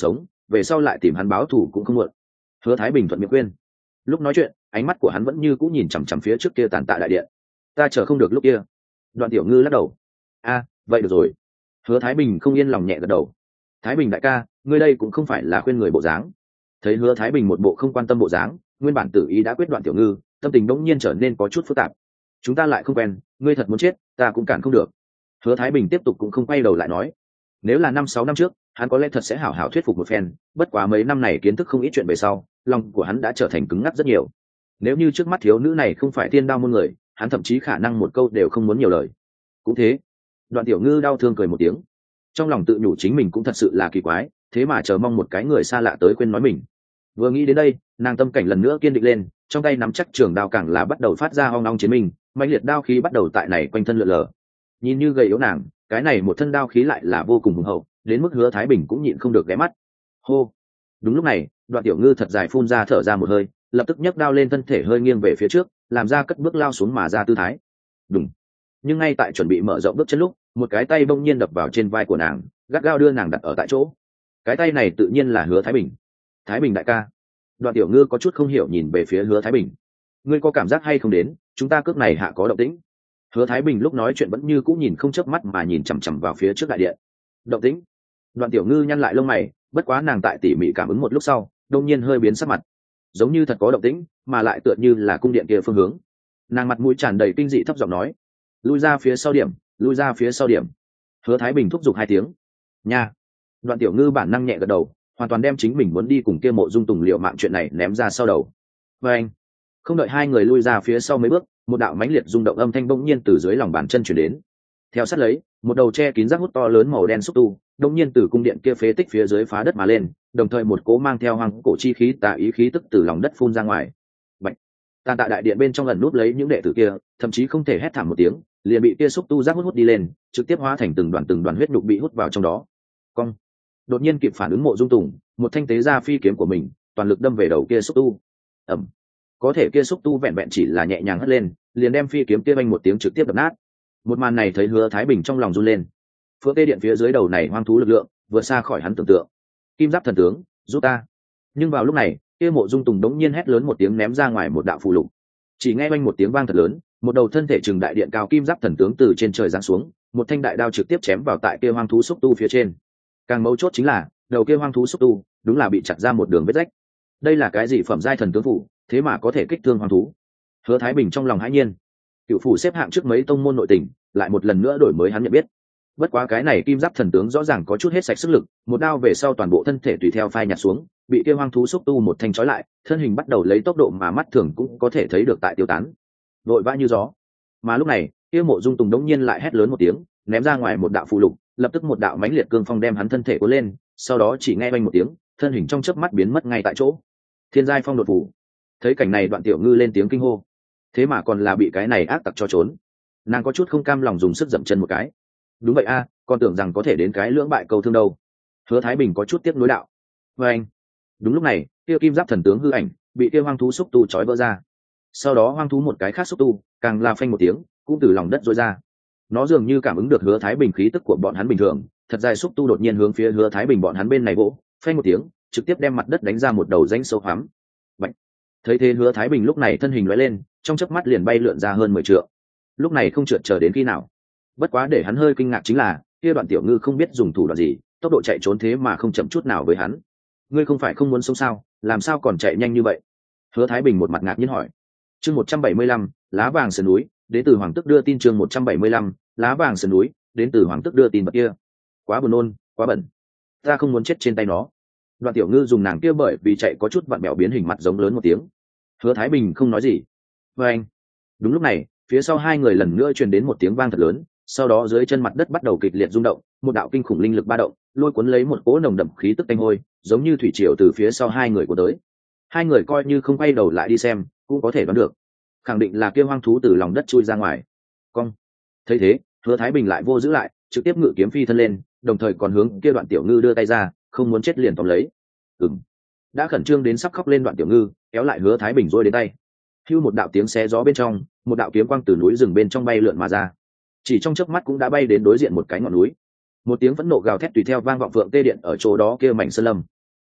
về sau lại tìm hắn báo thù cũng không muộn. Hứa Thái Bình thuận miệng khuyên. Lúc nói chuyện ánh mắt của hắn vẫn như cũng nhìn chằm chằm phía trước kia tàn tạ đại điện. Ta chờ không được lúc kia. Đoạn Tiểu Ngư lắc đầu. A, vậy được rồi. Hứa Thái Bình không yên lòng nhẹ gật đầu. Thái Bình đại ca, ngươi đây cũng không phải là khuyên người bộ dáng. Thấy Hứa Thái Bình một bộ không quan tâm bộ dáng, nguyên bản tử ý đã quyết Đoạn Tiểu Ngư, tâm tình bỗng nhiên trở nên có chút phức tạp. Chúng ta lại không quen, ngươi thật muốn chết, ta cũng cản không được. Hứa Thái Bình tiếp tục cũng không quay đầu lại nói. Nếu là năm sáu năm trước, hắn có lẽ thật sẽ hảo hảo thuyết phục một phen, bất quá mấy năm này kiến thức không ít chuyện về sau, lòng của hắn đã trở thành cứng ngắc rất nhiều. Nếu như trước mắt thiếu nữ này không phải thiên đao môn người, hắn thậm chí khả năng một câu đều không muốn nhiều lời. Cũng thế. Đoạn Tiểu Ngư đau thương cười một tiếng, trong lòng tự nhủ chính mình cũng thật sự là kỳ quái, thế mà chờ mong một cái người xa lạ tới khuyên nói mình. Vừa nghĩ đến đây, nàng tâm cảnh lần nữa kiên định lên, trong tay nắm chắc trường đao càng là bắt đầu phát ra hoang long chiến minh, mãnh liệt đao khí bắt đầu tại này quanh thân lượn lờ. Nhìn như gầy yếu nàng, cái này một thân đao khí lại là vô cùng hùng hậu, đến mức Hứa Thái Bình cũng nhịn không được ghé mắt. Hô. Đúng lúc này, Đoạn Tiểu Ngư thật dài phun ra thở ra một hơi, lập tức nhấc đao lên, thân thể hơi nghiêng về phía trước, làm ra cất bước lao xuống mà ra tư thái. Đùng. Nhưng ngay tại chuẩn bị mở rộng bước chân lúc, một cái tay bỗng nhiên đập vào trên vai của nàng, gắt gao đưa nàng đặt ở tại chỗ. Cái tay này tự nhiên là Hứa Thái Bình. Thái Bình đại ca. Đoạn Tiểu Ngư có chút không hiểu nhìn về phía Hứa Thái Bình. Ngươi có cảm giác hay không đến, chúng ta cước này hạ có động tĩnh? Hứa Thái Bình lúc nói chuyện vẫn như cũ nhìn không chớp mắt mà nhìn chằm chằm vào phía trước đại điện. Động tĩnh? Đoạn Tiểu Ngư nhăn lại lông mày, bất quá nàng tại tỉ mỉ cảm ứng một lúc sau, đột nhiên hơi biến sắc mặt. Giống như thật có động tĩnh, mà lại tựa như là cung điện kia phương hướng. Nàng mặt mũi tràn đầy kinh dị thấp giọng nói, lui ra phía sau điểm, lui ra phía sau điểm. Hứa Thái Bình thúc giục hai tiếng. Nha. Đoạn Tiểu Ngư bản năng nhẹ gật đầu, hoàn toàn đem chính mình muốn đi cùng kia Mộ Dung Tùng liệu mạng chuyện này ném ra sau đầu. Và anh, không đợi hai người lui ra phía sau mấy bước, một đạo mãnh liệt rung động âm thanh bỗng nhiên từ dưới lòng bàn chân chuyển đến. Theo sát lấy, một đầu che kín rác hút to lớn màu đen xúc tu, bỗng nhiên từ cung điện kia phế tích phía dưới phá đất mà lên, đồng thời một cỗ mang theo hoang cổ chi khí tà ý khí tức từ lòng đất phun ra ngoài. Bạch. Tàn tạ đại điện bên trong ẩn núp lấy những đệ tử kia, thậm chí không thể hét thảm một tiếng, liền bị kia xúc tu rác hút hút đi lên, trực tiếp hóa thành từng đoàn từng đoàn huyết nhục bị hút vào trong đó. Cong. Đột nhiên kịp phản ứng Mộ Dung Tùng, một thanh tế ra phi kiếm của mình, toàn lực đâm về đầu kia xúc tu. Ầm. Có thể kia xúc tu vẹn vẹn chỉ là nhẹ nhàng hất lên, liền đem phi kiếm kia vang một tiếng trực tiếp đập nát. Một màn này thấy Hứa Thái Bình trong lòng run lên. Phượng Tê điện phía dưới đầu này hoang thú lực lượng vượt xa khỏi hắn tưởng tượng. Kim Giáp thần tướng, giúp ta! Nhưng vào lúc này, kia Mộ Dung Tùng đống nhiên hét lớn một tiếng ném ra ngoài một đạo phù lục. Chỉ nghe vang một tiếng vang thật lớn, một đầu thân thể trừng đại điện cao Kim Giáp thần tướng từ trên trời giáng xuống, một thanh đại đao trực tiếp chém vào tại kia hoang thú xúc tu phía trên. Càng mấu chốt chính là, đầu kia hoang thú xúc tu đúng là bị chặt ra một đường vết rách. Đây là cái gì phẩm giai thần tướng phủ, thế mà có thể kích thương hoang thú? Hứa Thái Bình trong lòng hãi nhiên. Cựu phủ xếp hạng trước mấy tông môn nội tình, lại một lần nữa đổi mới hắn nhận biết. Bất quá cái này Kim Giáp thần tướng rõ ràng có chút hết sạch sức lực, một đao về sau toàn bộ thân thể tùy theo phai nhạt xuống, bị kia hoang thú xúc tu một thanh trói lại, thân hình bắt đầu lấy tốc độ mà mắt thường cũng có thể thấy được tại tiêu tán, vội vã như gió. Mà lúc này, kia Mộ Dung Tùng đống nhiên lại hét lớn một tiếng, ném ra ngoài một đạo phù lục, lập tức một đạo mãnh liệt cương phong đem hắn thân thể cuốn lên, sau đó chỉ nghe vang một tiếng, thân hình trong chớp mắt biến mất ngay tại chỗ. Thiên giai phong đột phủ. Thấy cảnh này Đoạn Tiểu Ngư lên tiếng kinh hô. Thế mà còn là bị cái này ác tặc cho trốn. Nàng có chút không cam lòng dùng sức dậm chân một cái. Đúng vậy a, à, còn tưởng rằng có thể đến cái lưỡng bại câu thương đâu. Hứa Thái Bình có chút tiếc nuối đạo. Và anh. Đúng lúc này, kia Kim Giáp thần tướng hư ảnh bị kia hoang thú xúc tu trói vỡ ra. Sau đó hoang thú một cái khác xúc tu, càng là phanh một tiếng, cũng từ lòng đất rối ra. Nó dường như cảm ứng được Hứa Thái Bình khí tức của bọn hắn bình thường, thật dài xúc tu đột nhiên hướng phía Hứa Thái Bình bọn hắn bên này vỗ, phanh một tiếng, trực tiếp đem mặt đất đánh ra một đầu rãnh sâu hoắm. Bạch. Thấy thế Hứa Thái Bình lúc này thân hình lóe lên, trong chớp mắt liền bay lượn ra hơn mười trượng. Lúc này không trượt chờ đến khi nào. Bất quá để hắn hơi kinh ngạc chính là, kia Đoạn Tiểu Ngư không biết dùng thủ đoạn gì, tốc độ chạy trốn thế mà không chậm chút nào với hắn. Ngươi không phải không muốn sống sao, làm sao còn chạy nhanh như vậy? Hứa Thái Bình một mặt ngạc nhiên hỏi. Chương một trăm bảy mươi lăm, lá vàng sườn núi, đến từ Hoàng Tức đưa tin. Chương một trăm bảy mươi lăm, lá vàng sườn núi, đến từ Hoàng Tức đưa tin bậc kia. Quá buồn nôn, quá bẩn. Ta không muốn chết trên tay nó. Đoạn Tiểu Ngư dùng nàng kia bởi vì chạy có chút vặn bẹo biến hình mặt giống lớn một tiếng. Hứa Thái Bình không nói gì. Và anh. Đúng lúc này, phía sau hai người lần nữa truyền đến một tiếng vang thật lớn, sau đó dưới chân mặt đất bắt đầu kịch liệt rung động, một đạo kinh khủng linh lực ba động, lôi cuốn lấy một cỗ nồng đậm khí tức tanh hôi, giống như thủy triều từ phía sau hai người của tới. Hai người coi như không quay đầu lại đi xem, cũng có thể đoán được, khẳng định là kia hoang thú từ lòng đất chui ra ngoài. Cong. Thấy thế, Hứa Thái Bình lại vô giữ lại, trực tiếp ngự kiếm phi thân lên, đồng thời còn hướng kia Đoạn Tiểu Ngư đưa tay ra, không muốn chết liền tóm lấy. Ừm. Đã khẩn trương đến sắp khóc lên Đoạn Tiểu Ngư kéo lại Hứa Thái Bình rồi đến tay. Hưu một đạo tiếng xé gió bên trong, một đạo kiếm quang từ núi rừng bên trong bay lượn mà ra, chỉ trong chớp mắt cũng đã bay đến đối diện một cái ngọn núi. Một tiếng phẫn nộ gào thét tùy theo vang vọng Phượng Tê điện ở chỗ đó kia mảnh sơn lâm.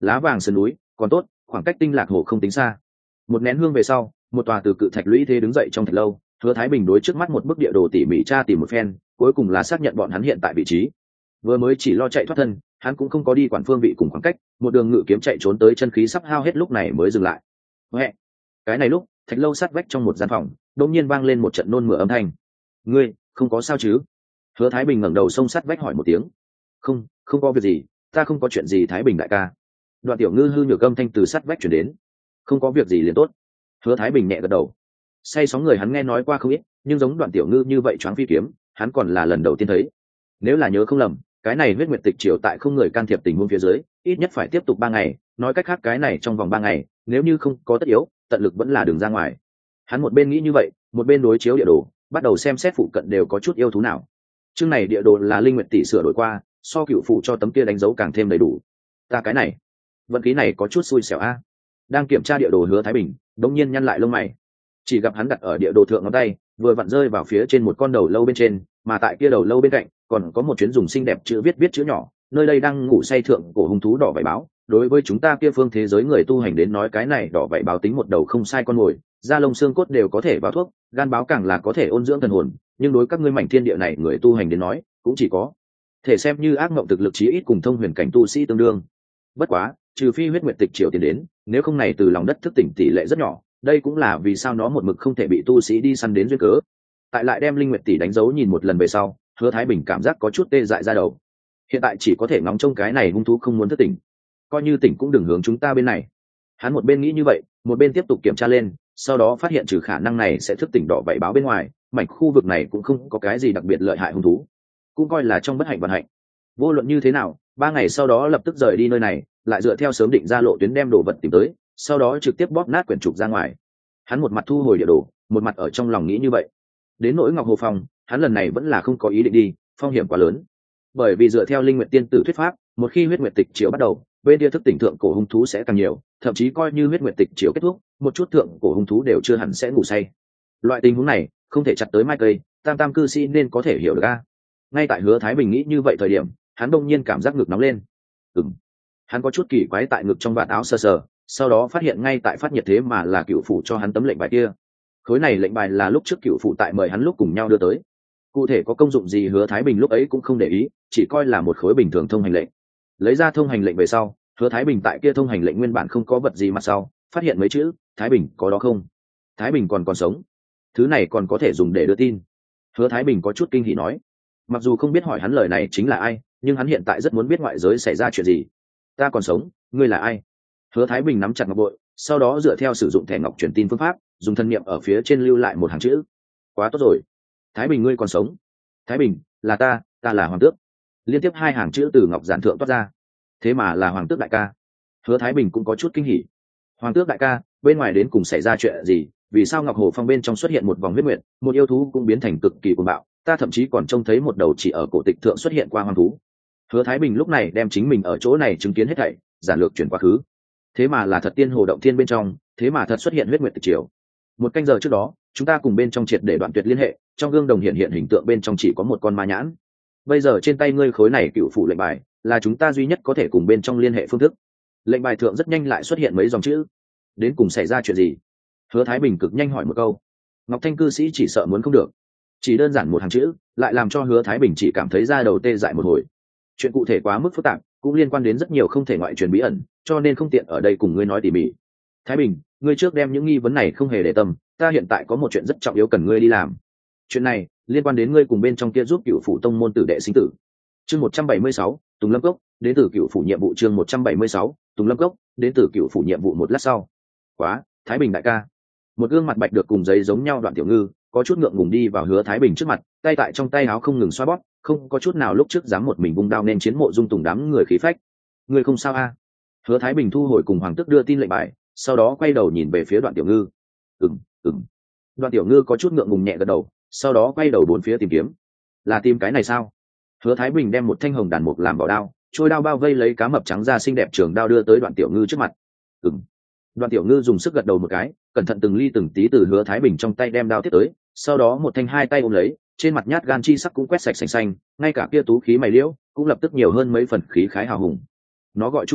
lá vàng sườn núi còn tốt, khoảng cách tinh lạc hồ không tính xa. Một nén hương về sau, một tòa từ cự thạch lũy thế đứng dậy trong thạch lâu. Hứa Thái Bình đối trước mắt một bức địa đồ tỉ mỉ tra tìm một phen, cuối cùng là xác nhận bọn hắn hiện tại vị trí. Vừa mới chỉ lo chạy thoát thân, hắn cũng không có đi quản phương vị cùng khoảng cách, một đường ngự kiếm chạy trốn tới chân khí sắp hao hết lúc này mới dừng lại. Huệ. Cái này lúc, thạch lâu sát vách trong một gian phòng, đột nhiên vang lên một trận nôn mửa âm thanh. "Ngươi, không có sao chứ?" Hứa Thái Bình ngẩng đầu xông sát vách hỏi một tiếng. "Không, không có việc gì, ta không có chuyện gì Thái Bình đại ca." Đoạn Tiểu Ngư hư nhược âm thanh từ sát vách truyền đến. "Không có việc gì liền tốt." Hứa Thái Bình nhẹ gật đầu. Say sóng người hắn nghe nói qua không ít, nhưng giống Đoạn Tiểu Ngư như vậy choáng phi kiếm, hắn còn là lần đầu tiên thấy. Nếu là nhớ không lầm, cái này huyết nguyệt tịch triều tại không người can thiệp tình huống phía dưới, ít nhất phải tiếp tục ba ngày, nói cách khác cái này trong vòng ba ngày, nếu như không có tất yếu, tận lực vẫn là đường ra ngoài. Hắn một bên nghĩ như vậy, một bên đối chiếu địa đồ, bắt đầu xem xét phụ cận đều có chút yêu thú nào. Chương này địa đồ là Linh Nguyệt tỷ sửa đổi qua, so cựu phụ cho tấm kia đánh dấu càng thêm đầy đủ. Ta cái này, vận khí này có chút xui xẻo a. Đang kiểm tra địa đồ Hứa Thái Bình, đống nhiên nhăn lại lông mày. Chỉ gặp hắn đặt ở địa đồ thượng ngón tay, vừa vặn rơi vào phía trên một con đầu lâu bên trên, mà tại kia đầu lâu bên cạnh còn có một chuyến dùng xinh đẹp chữ viết viết chữ nhỏ, nơi đây đang ngủ say thượng cổ hung thú đỏ vảy báo. Đối với chúng ta kia phương thế giới người tu hành đến nói, cái này đỏ vảy báo tính một đầu không sai con mồi, da lông xương cốt đều có thể vào thuốc, gan báo càng là có thể ôn dưỡng thần hồn, nhưng đối các ngươi mảnh thiên địa này người tu hành đến nói, cũng chỉ có thể xem như ác mộng thực lực chí ít cùng thông huyền cảnh tu sĩ tương đương. Bất quá, trừ phi huyết nguyệt tịch triều tiền đến, nếu không này từ lòng đất thức tỉnh tỷ lệ rất nhỏ, đây cũng là vì sao nó một mực không thể bị tu sĩ đi săn đến duyên cớ. Tại lại đem Linh Nguyệt tỷ đánh dấu nhìn một lần về sau, Hứa Thái Bình cảm giác có chút tê dại ra đầu. Hiện tại chỉ có thể ngóng trông cái này hung thú không muốn thức tỉnh, coi như tỉnh cũng đừng hướng chúng ta bên này. Hắn một bên nghĩ như vậy, một bên tiếp tục kiểm tra lên, sau đó phát hiện trừ khả năng này sẽ thức tỉnh đỏ vảy báo bên ngoài, mảnh khu vực này cũng không có cái gì đặc biệt lợi hại hung thú, cũng coi là trong bất hạnh vận hạnh. Vô luận như thế nào, ba ngày sau đó lập tức rời đi nơi này, lại dựa theo sớm định ra lộ tuyến đem đồ vật tìm tới, sau đó trực tiếp bóp nát quyển trục ra ngoài. Hắn một mặt thu hồi địa đồ, một mặt ở trong lòng nghĩ như vậy. Đến nỗi Ngọc Hồ Phong, hắn lần này vẫn là không có ý định đi, phong hiểm quá lớn. Bởi vì dựa theo Linh Nguyệt tiên tử thuyết pháp, một khi huyết nguyệt tịch chiếu bắt đầu, bên kia thức tỉnh thượng cổ hung thú sẽ càng nhiều, thậm chí coi như huyết nguyệt tịch chiếu kết thúc, một chút thượng cổ hung thú đều chưa hẳn sẽ ngủ say. Loại tình huống này, không thể chặt tới mai cây, tam tam cư sĩ nên có thể hiểu được a. Ngay tại Hứa Thái Bình nghĩ như vậy thời điểm, hắn đông nhiên cảm giác ngực nóng lên. Ừm. Hắn có chút kỳ quái tại ngực trong vạt áo sờ sờ, sau đó phát hiện ngay tại phát nhiệt thế mà là cựu phụ cho hắn tấm lệnh bài kia. Khối này lệnh bài là lúc trước cựu phụ tại mời hắn lúc cùng nhau đưa tới. Cụ thể có công dụng gì Hứa Thái Bình lúc ấy cũng không để ý, chỉ coi là một khối bình thường thông hành lệnh. Lấy ra thông hành lệnh về sau, Hứa Thái Bình tại kia thông hành lệnh nguyên bản không có vật gì mặt sau, phát hiện mấy chữ, Thái Bình có đó không? Thái Bình còn còn sống. Thứ này còn có thể dùng để đưa tin. Hứa Thái Bình có chút kinh hỉ nói. Mặc dù không biết hỏi hắn lời này chính là ai, nhưng hắn hiện tại rất muốn biết ngoại giới xảy ra chuyện gì. Ta còn sống, ngươi là ai? Hứa Thái Bình nắm chặt ngọc bội, sau đó dựa theo sử dụng thẻ ngọc truyền tin phương pháp, dùng thân niệm ở phía trên lưu lại một hàng chữ. Quá tốt rồi. Thái Bình ngươi còn sống. Thái Bình, là ta, ta là Hoàng Tước. Liên tiếp hai hàng chữ từ ngọc giản thượng toát ra. Thế mà là Hoàng Tước đại ca. Hứa Thái Bình cũng có chút kinh hỉ. Hoàng Tước đại ca, bên ngoài đến cùng xảy ra chuyện gì? Vì sao Ngọc Hồ Phong bên trong xuất hiện một vòng huyết nguyệt, một yêu thú cũng biến thành cực kỳ cuồng bạo, ta thậm chí còn trông thấy một đầu chỉ ở cổ tịch thượng xuất hiện qua hoang thú. Hứa Thái Bình lúc này đem chính mình ở chỗ này chứng kiến hết thảy, giản lược chuyển quá khứ. Thế mà là thật tiên hồ động thiên bên trong, thế mà thật xuất hiện huyết nguyệt tịch triều. Một canh giờ trước đó, chúng ta cùng bên trong triệt để đoạn tuyệt liên hệ, trong gương đồng hiện hiện hình tượng bên trong chỉ có một con ma nhãn. Bây giờ trên tay ngươi khối này cựu phủ lệnh bài, là chúng ta duy nhất có thể cùng bên trong liên hệ phương thức. Lệnh bài thượng rất nhanh lại xuất hiện mấy dòng chữ. Đến cùng xảy ra chuyện gì? Hứa Thái Bình cực nhanh hỏi một câu. Ngọc Thanh cư sĩ chỉ sợ muốn không được. Chỉ đơn giản một hàng chữ, lại làm cho Hứa Thái Bình chỉ cảm thấy da đầu tê dại một hồi. Chuyện cụ thể quá mức phức tạp, cũng liên quan đến rất nhiều không thể ngoại truyền bí ẩn, cho nên không tiện ở đây cùng ngươi nói tỉ mỉ. Thái Bình, ngươi trước đem những nghi vấn này không hề để tâm, ta hiện tại có một chuyện rất trọng yếu cần ngươi đi làm. Chuyện này liên quan đến ngươi cùng bên trong kia giúp cựu phủ tông môn tử đệ sinh tử. Chương một trăm bảy mươi sáu, Tùng Lâm Cốc, đến từ cựu phủ nhiệm vụ chương một trăm bảy mươi sáu, Tùng Lâm Cốc, đến từ cựu phủ nhiệm vụ một lát sau. Quá, Thái Bình đại ca. Một gương mặt bạch được cùng giấy giống nhau Đoạn Tiểu Ngư, có chút ngượng ngùng đi vào Hứa Thái Bình trước mặt, tay tại trong tay áo không ngừng xoa bóp, không có chút nào lúc trước dám một mình vung đao nên chiến Mộ Dung Tùng đám người khí phách. Ngươi không sao a? Hứa Thái Bình thu hồi cùng Hoàng Tước đưa tin lệnh bài, sau đó quay đầu nhìn về phía Đoạn Tiểu Ngư. Ừm, ừm. Đoạn Tiểu Ngư có chút ngượng ngùng nhẹ gật đầu, sau đó quay đầu bốn phía tìm kiếm. Là tìm cái này sao? Hứa Thái Bình đem một thanh hồng đàn mục làm bảo đao, trôi đao bao vây lấy cá mập trắng da xinh đẹp trường đao đưa tới Đoạn Tiểu Ngư trước mặt. Ừm. Đoạn Tiểu Ngư dùng sức gật đầu một cái, cẩn thận từng ly từng tí từ Hứa Thái Bình trong tay đem đao tiếp tới, sau đó một thanh hai tay ôm lấy, trên mặt nhát gan chi sắc cũng quét sạch sành xanh, ngay cả kia tú khí mày liễu cũng lập tức nhiều hơn mấy phần khí khái hào hùng. Nó gọi Chu Tước,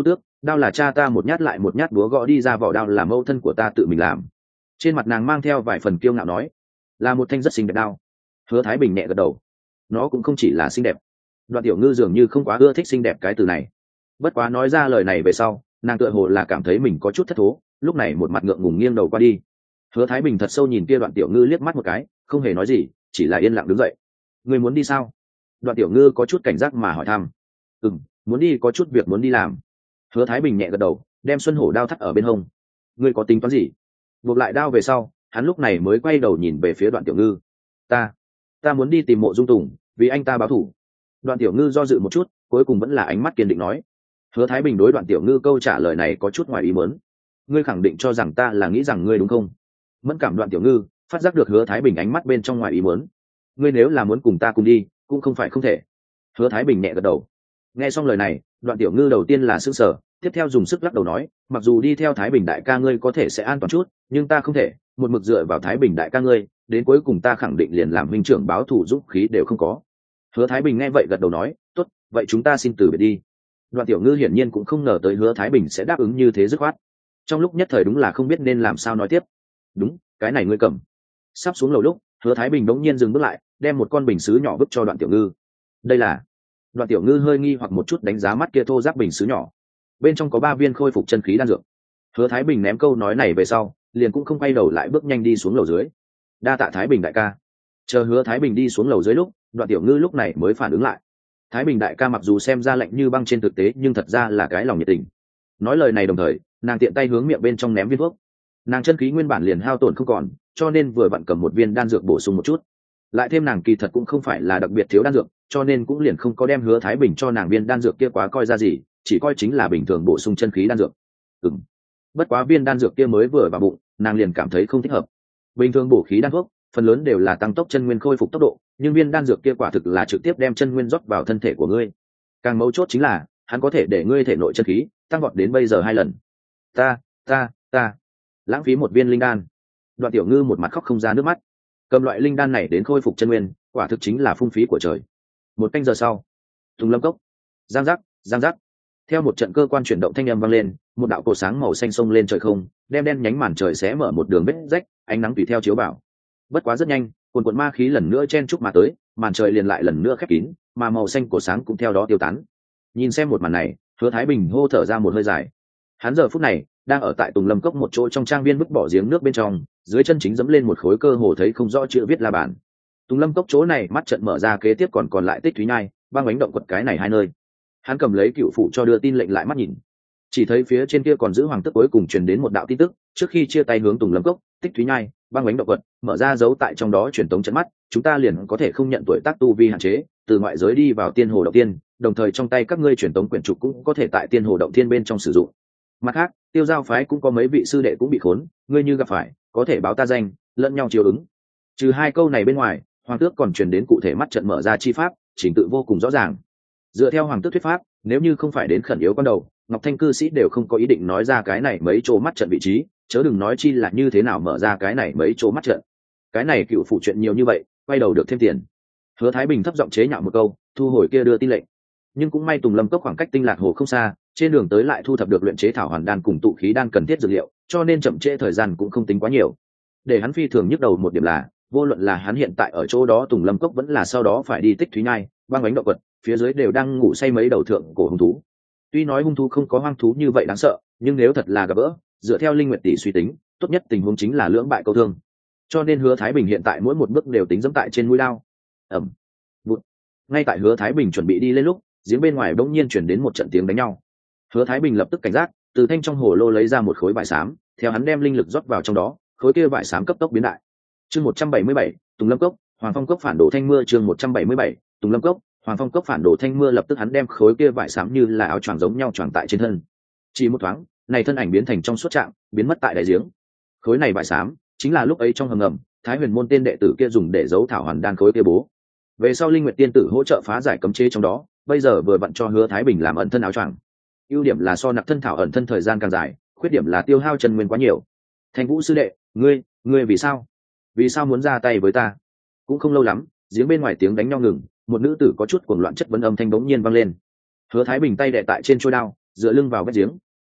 đao là cha ta một nhát lại một nhát búa gõ đi ra, vỏ đao là mẫu thân của ta tự mình làm. Trên mặt nàng mang theo vài phần kiêu ngạo nói, là một thanh rất xinh đẹp đao. Hứa Thái Bình nhẹ gật đầu, nó cũng không chỉ là xinh đẹp. Đoạn Tiểu Ngư dường như không quá ưa thích xinh đẹp cái từ này, bất quá nói ra lời này về sau, nàng tựa hồ là cảm thấy mình có chút thất thố, lúc này một mặt ngượng ngùng nghiêng đầu qua đi. Hứa Thái Bình thật sâu nhìn kia Đoạn Tiểu Ngư liếc mắt một cái, không hề nói gì, chỉ là yên lặng đứng dậy. Người muốn đi sao? Đoạn Tiểu Ngư có chút cảnh giác mà hỏi thăm. Ừm, muốn đi, có chút việc muốn đi làm. Hứa Thái Bình nhẹ gật đầu, đem Xuân Hổ đao thắt ở bên hông. Ngươi có tính toán gì? Buộc lại đao về sau, hắn lúc này mới quay đầu nhìn về phía Đoạn Tiểu Ngư. Ta, ta muốn đi tìm Mộ Dung Tùng, vì anh ta báo thù. Đoạn Tiểu Ngư do dự một chút, cuối cùng vẫn là ánh mắt kiên định nói. Hứa Thái Bình đối Đoạn Tiểu Ngư câu trả lời này có chút ngoài ý muốn. Ngươi khẳng định cho rằng ta là nghĩ rằng ngươi đúng không? Mẫn cảm Đoạn Tiểu Ngư phát giác được Hứa Thái Bình ánh mắt bên trong ngoài ý muốn. Ngươi nếu là muốn cùng ta cùng đi, cũng không phải không thể. Hứa Thái Bình nhẹ gật đầu. Nghe xong lời này, Đoạn Tiểu Ngư đầu tiên là sững sờ, tiếp theo dùng sức lắc đầu nói, mặc dù đi theo Thái Bình đại ca ngươi có thể sẽ an toàn chút, nhưng ta không thể, một mực dựa vào Thái Bình đại ca ngươi, đến cuối cùng ta khẳng định liền làm huynh trưởng báo thù dũng khí đều không có. Hứa Thái Bình nghe vậy gật đầu nói, tốt, vậy chúng ta xin từ biệt đi. Đoạn Tiểu Ngư hiển nhiên cũng không ngờ tới Hứa Thái Bình sẽ đáp ứng như thế dứt khoát, trong lúc nhất thời đúng là không biết nên làm sao nói tiếp. Đúng, cái này ngươi cầm. Sắp xuống lầu lúc, Hứa Thái Bình đống nhiên dừng bước lại, đem một con bình sứ nhỏ vứt cho Đoạn Tiểu Ngư. Đây là? Đoạn Tiểu Ngư hơi nghi hoặc một chút đánh giá mắt kia thô ráp bình sứ nhỏ, bên trong có ba viên khôi phục chân khí đan dược. Hứa Thái Bình ném câu nói này về sau, liền cũng không quay đầu lại bước nhanh đi xuống lầu dưới. Đa tạ Thái Bình đại ca. Chờ Hứa Thái Bình đi xuống lầu dưới lúc, Đoạn Tiểu Ngư lúc này mới phản ứng lại. Thái Bình đại ca mặc dù xem ra lạnh như băng trên thực tế, nhưng thật ra là cái lòng nhiệt tình. Nói lời này đồng thời, nàng tiện tay hướng miệng bên trong ném viên thuốc. Nàng chân khí nguyên bản liền hao tổn không còn, cho nên vừa vặn cầm một viên đan dược bổ sung một chút. Lại thêm nàng kỳ thật cũng không phải là đặc biệt thiếu đan dược, cho nên cũng liền không có đem Hứa Thái Bình cho nàng viên đan dược kia quá coi ra gì, chỉ coi chính là bình thường bổ sung chân khí đan dược. Ừm. Bất quá viên đan dược kia mới vừa vào bụng, nàng liền cảm thấy không thích hợp. Bình thường bổ khí đan thuốc, phần lớn đều là tăng tốc chân nguyên khôi phục tốc độ, nhưng viên đan dược kia quả thực là trực tiếp đem chân nguyên rót vào thân thể của ngươi. Càng mấu chốt chính là, hắn có thể để ngươi thể nội chân khí tăng vọt đến bây giờ hai lần. Ta, ta, ta, lãng phí một viên linh đan. Đoạn Tiểu Ngư một mặt khóc không ra nước mắt. Cầm loại linh đan này đến khôi phục chân nguyên, quả thực chính là phung phí của trời. Một canh giờ sau, Tùng Lâm Cốc, giang giác, giang giác, theo một trận cơ quan chuyển động thanh âm vang lên, một đạo cột sáng màu xanh xông lên trời không, đem đen nhánh màn trời xé mở một đường vết rách, ánh nắng tùy theo chiếu vào. Bất quá rất nhanh, cuồn cuộn ma khí lần nữa chen chúc mà tới, màn trời liền lại lần nữa khép kín, mà màu xanh của sáng cũng theo đó tiêu tán. Nhìn xem một màn này, Hứa Thái Bình hô thở ra một hơi dài. Hắn giờ phút này đang ở tại Tùng Lâm Cốc một chỗ trong trang viên vứt bỏ giếng nước bên trong, dưới chân chính dẫm lên một khối cơ hồ thấy không rõ chữ viết la bàn. Tùng Lâm Cốc chỗ này mắt trận mở ra, kế tiếp còn còn lại Tích Thúy Nhai, băng bánh động quật cái này hai nơi. Hắn cầm lấy cựu phụ cho đưa tin lệnh lại mắt nhìn, chỉ thấy phía trên kia còn giữ hoàng tức cuối cùng truyền đến một đạo tin tức, trước khi chia tay hướng Tùng Lâm Cốc, Tích Thúy Nhai, băng bánh động quật mở ra dấu tại trong đó truyền tống trận mắt, chúng ta liền có thể không nhận tuổi tác tu vi hạn chế, từ ngoại giới đi vào tiên hồ động tiên, đồng thời trong tay các ngươi truyền tống quyển trục cũng có thể tại tiên hồ động thiên bên trong sử dụng. Mặt khác, Tiêu Giao phái cũng có mấy vị sư đệ cũng bị khốn, ngươi như gặp phải, có thể báo ta danh, lẫn nhau chiếu ứng. Trừ hai câu này bên ngoài, hoàng tước còn truyền đến cụ thể mắt trận mở ra chi pháp, trình tự vô cùng rõ ràng. Dựa theo hoàng tước thuyết pháp, nếu như không phải đến khẩn yếu con đầu, Ngọc Thanh cư sĩ đều không có ý định nói ra cái này mấy chỗ mắt trận vị trí, chớ đừng nói chi là như thế nào mở ra cái này mấy chỗ mắt trận. Cái này cựu phụ chuyện nhiều như vậy, quay đầu được thêm tiền. Hứa Thái Bình thấp giọng chế nhạo một câu, thu hồi kia đưa tin lệnh. Nhưng cũng may Tùng Lâm Cốc khoảng cách Tinh Lạc Hồ không xa, trên đường tới lại thu thập được luyện chế thảo hoàn đan cùng tụ khí đan cần thiết dược liệu, cho nên chậm trễ thời gian cũng không tính quá nhiều. Để hắn phi thường nhức đầu một điểm là, vô luận là hắn hiện tại ở chỗ đó Tùng Lâm Cốc vẫn là sau đó phải đi Tích Thúy Nhai, băng bánh động quật, phía dưới đều đang ngủ say mấy đầu thượng cổ hung thú. Tuy nói hung thú không có hoang thú như vậy đáng sợ, nhưng nếu thật là gặp gỡ, dựa theo Linh Nguyệt tỷ suy tính, tốt nhất tình huống chính là lưỡng bại câu thương. Cho nên Hứa Thái Bình hiện tại mỗi một bước đều tính dẫm tại trên mũi lao. Ầm. Bụt. Ngay tại Hứa Thái Bình chuẩn bị đi lên lúc, giếng bên ngoài bỗng nhiên chuyển đến một trận tiếng đánh nhau. Hứa Thái Bình lập tức cảnh giác, từ thanh trong hồ lô lấy ra một khối vải xám, theo hắn đem linh lực rót vào trong đó, khối kia vải xám cấp tốc biến đại. Chương một trăm bảy mươi bảy, Tùng Lâm Cốc, Hoàng Phong Cốc phản đồ thanh mưa. Chương một trăm bảy mươi bảy, Tùng Lâm Cốc, Hoàng Phong Cốc phản đồ thanh mưa. Lập tức hắn đem khối kia vải xám như là áo choàng giống nhau choàng tại trên thân. Chỉ một thoáng, này thân ảnh biến thành trong suốt trạng, biến mất tại đại giếng. Khối này vải xám chính là lúc ấy trong hầm ngầm, Thái Huyền môn tên đệ tử kia dùng để giấu thảo hoàn đan khối kia bố. Về sau Linh Nguyệt tiên tử hỗ trợ phá giải cấm chế trong đó, bây giờ vừa vặn cho Hứa Thái Bình làm ẩn thân áo choàng. Ưu điểm là so nặc thân thảo ẩn thân thời gian càng dài, khuyết điểm là tiêu hao chân nguyên quá nhiều. Thanh Vũ sư đệ, ngươi, ngươi vì sao? Vì sao muốn ra tay với ta? Cũng không lâu lắm, giếng bên ngoài tiếng đánh nhau ngừng, một nữ tử có chút cuồng loạn chất vấn âm thanh bỗng nhiên vang lên. Hứa Thái Bình tay đè tại trên trôi đao, dựa lưng vào vách giếng,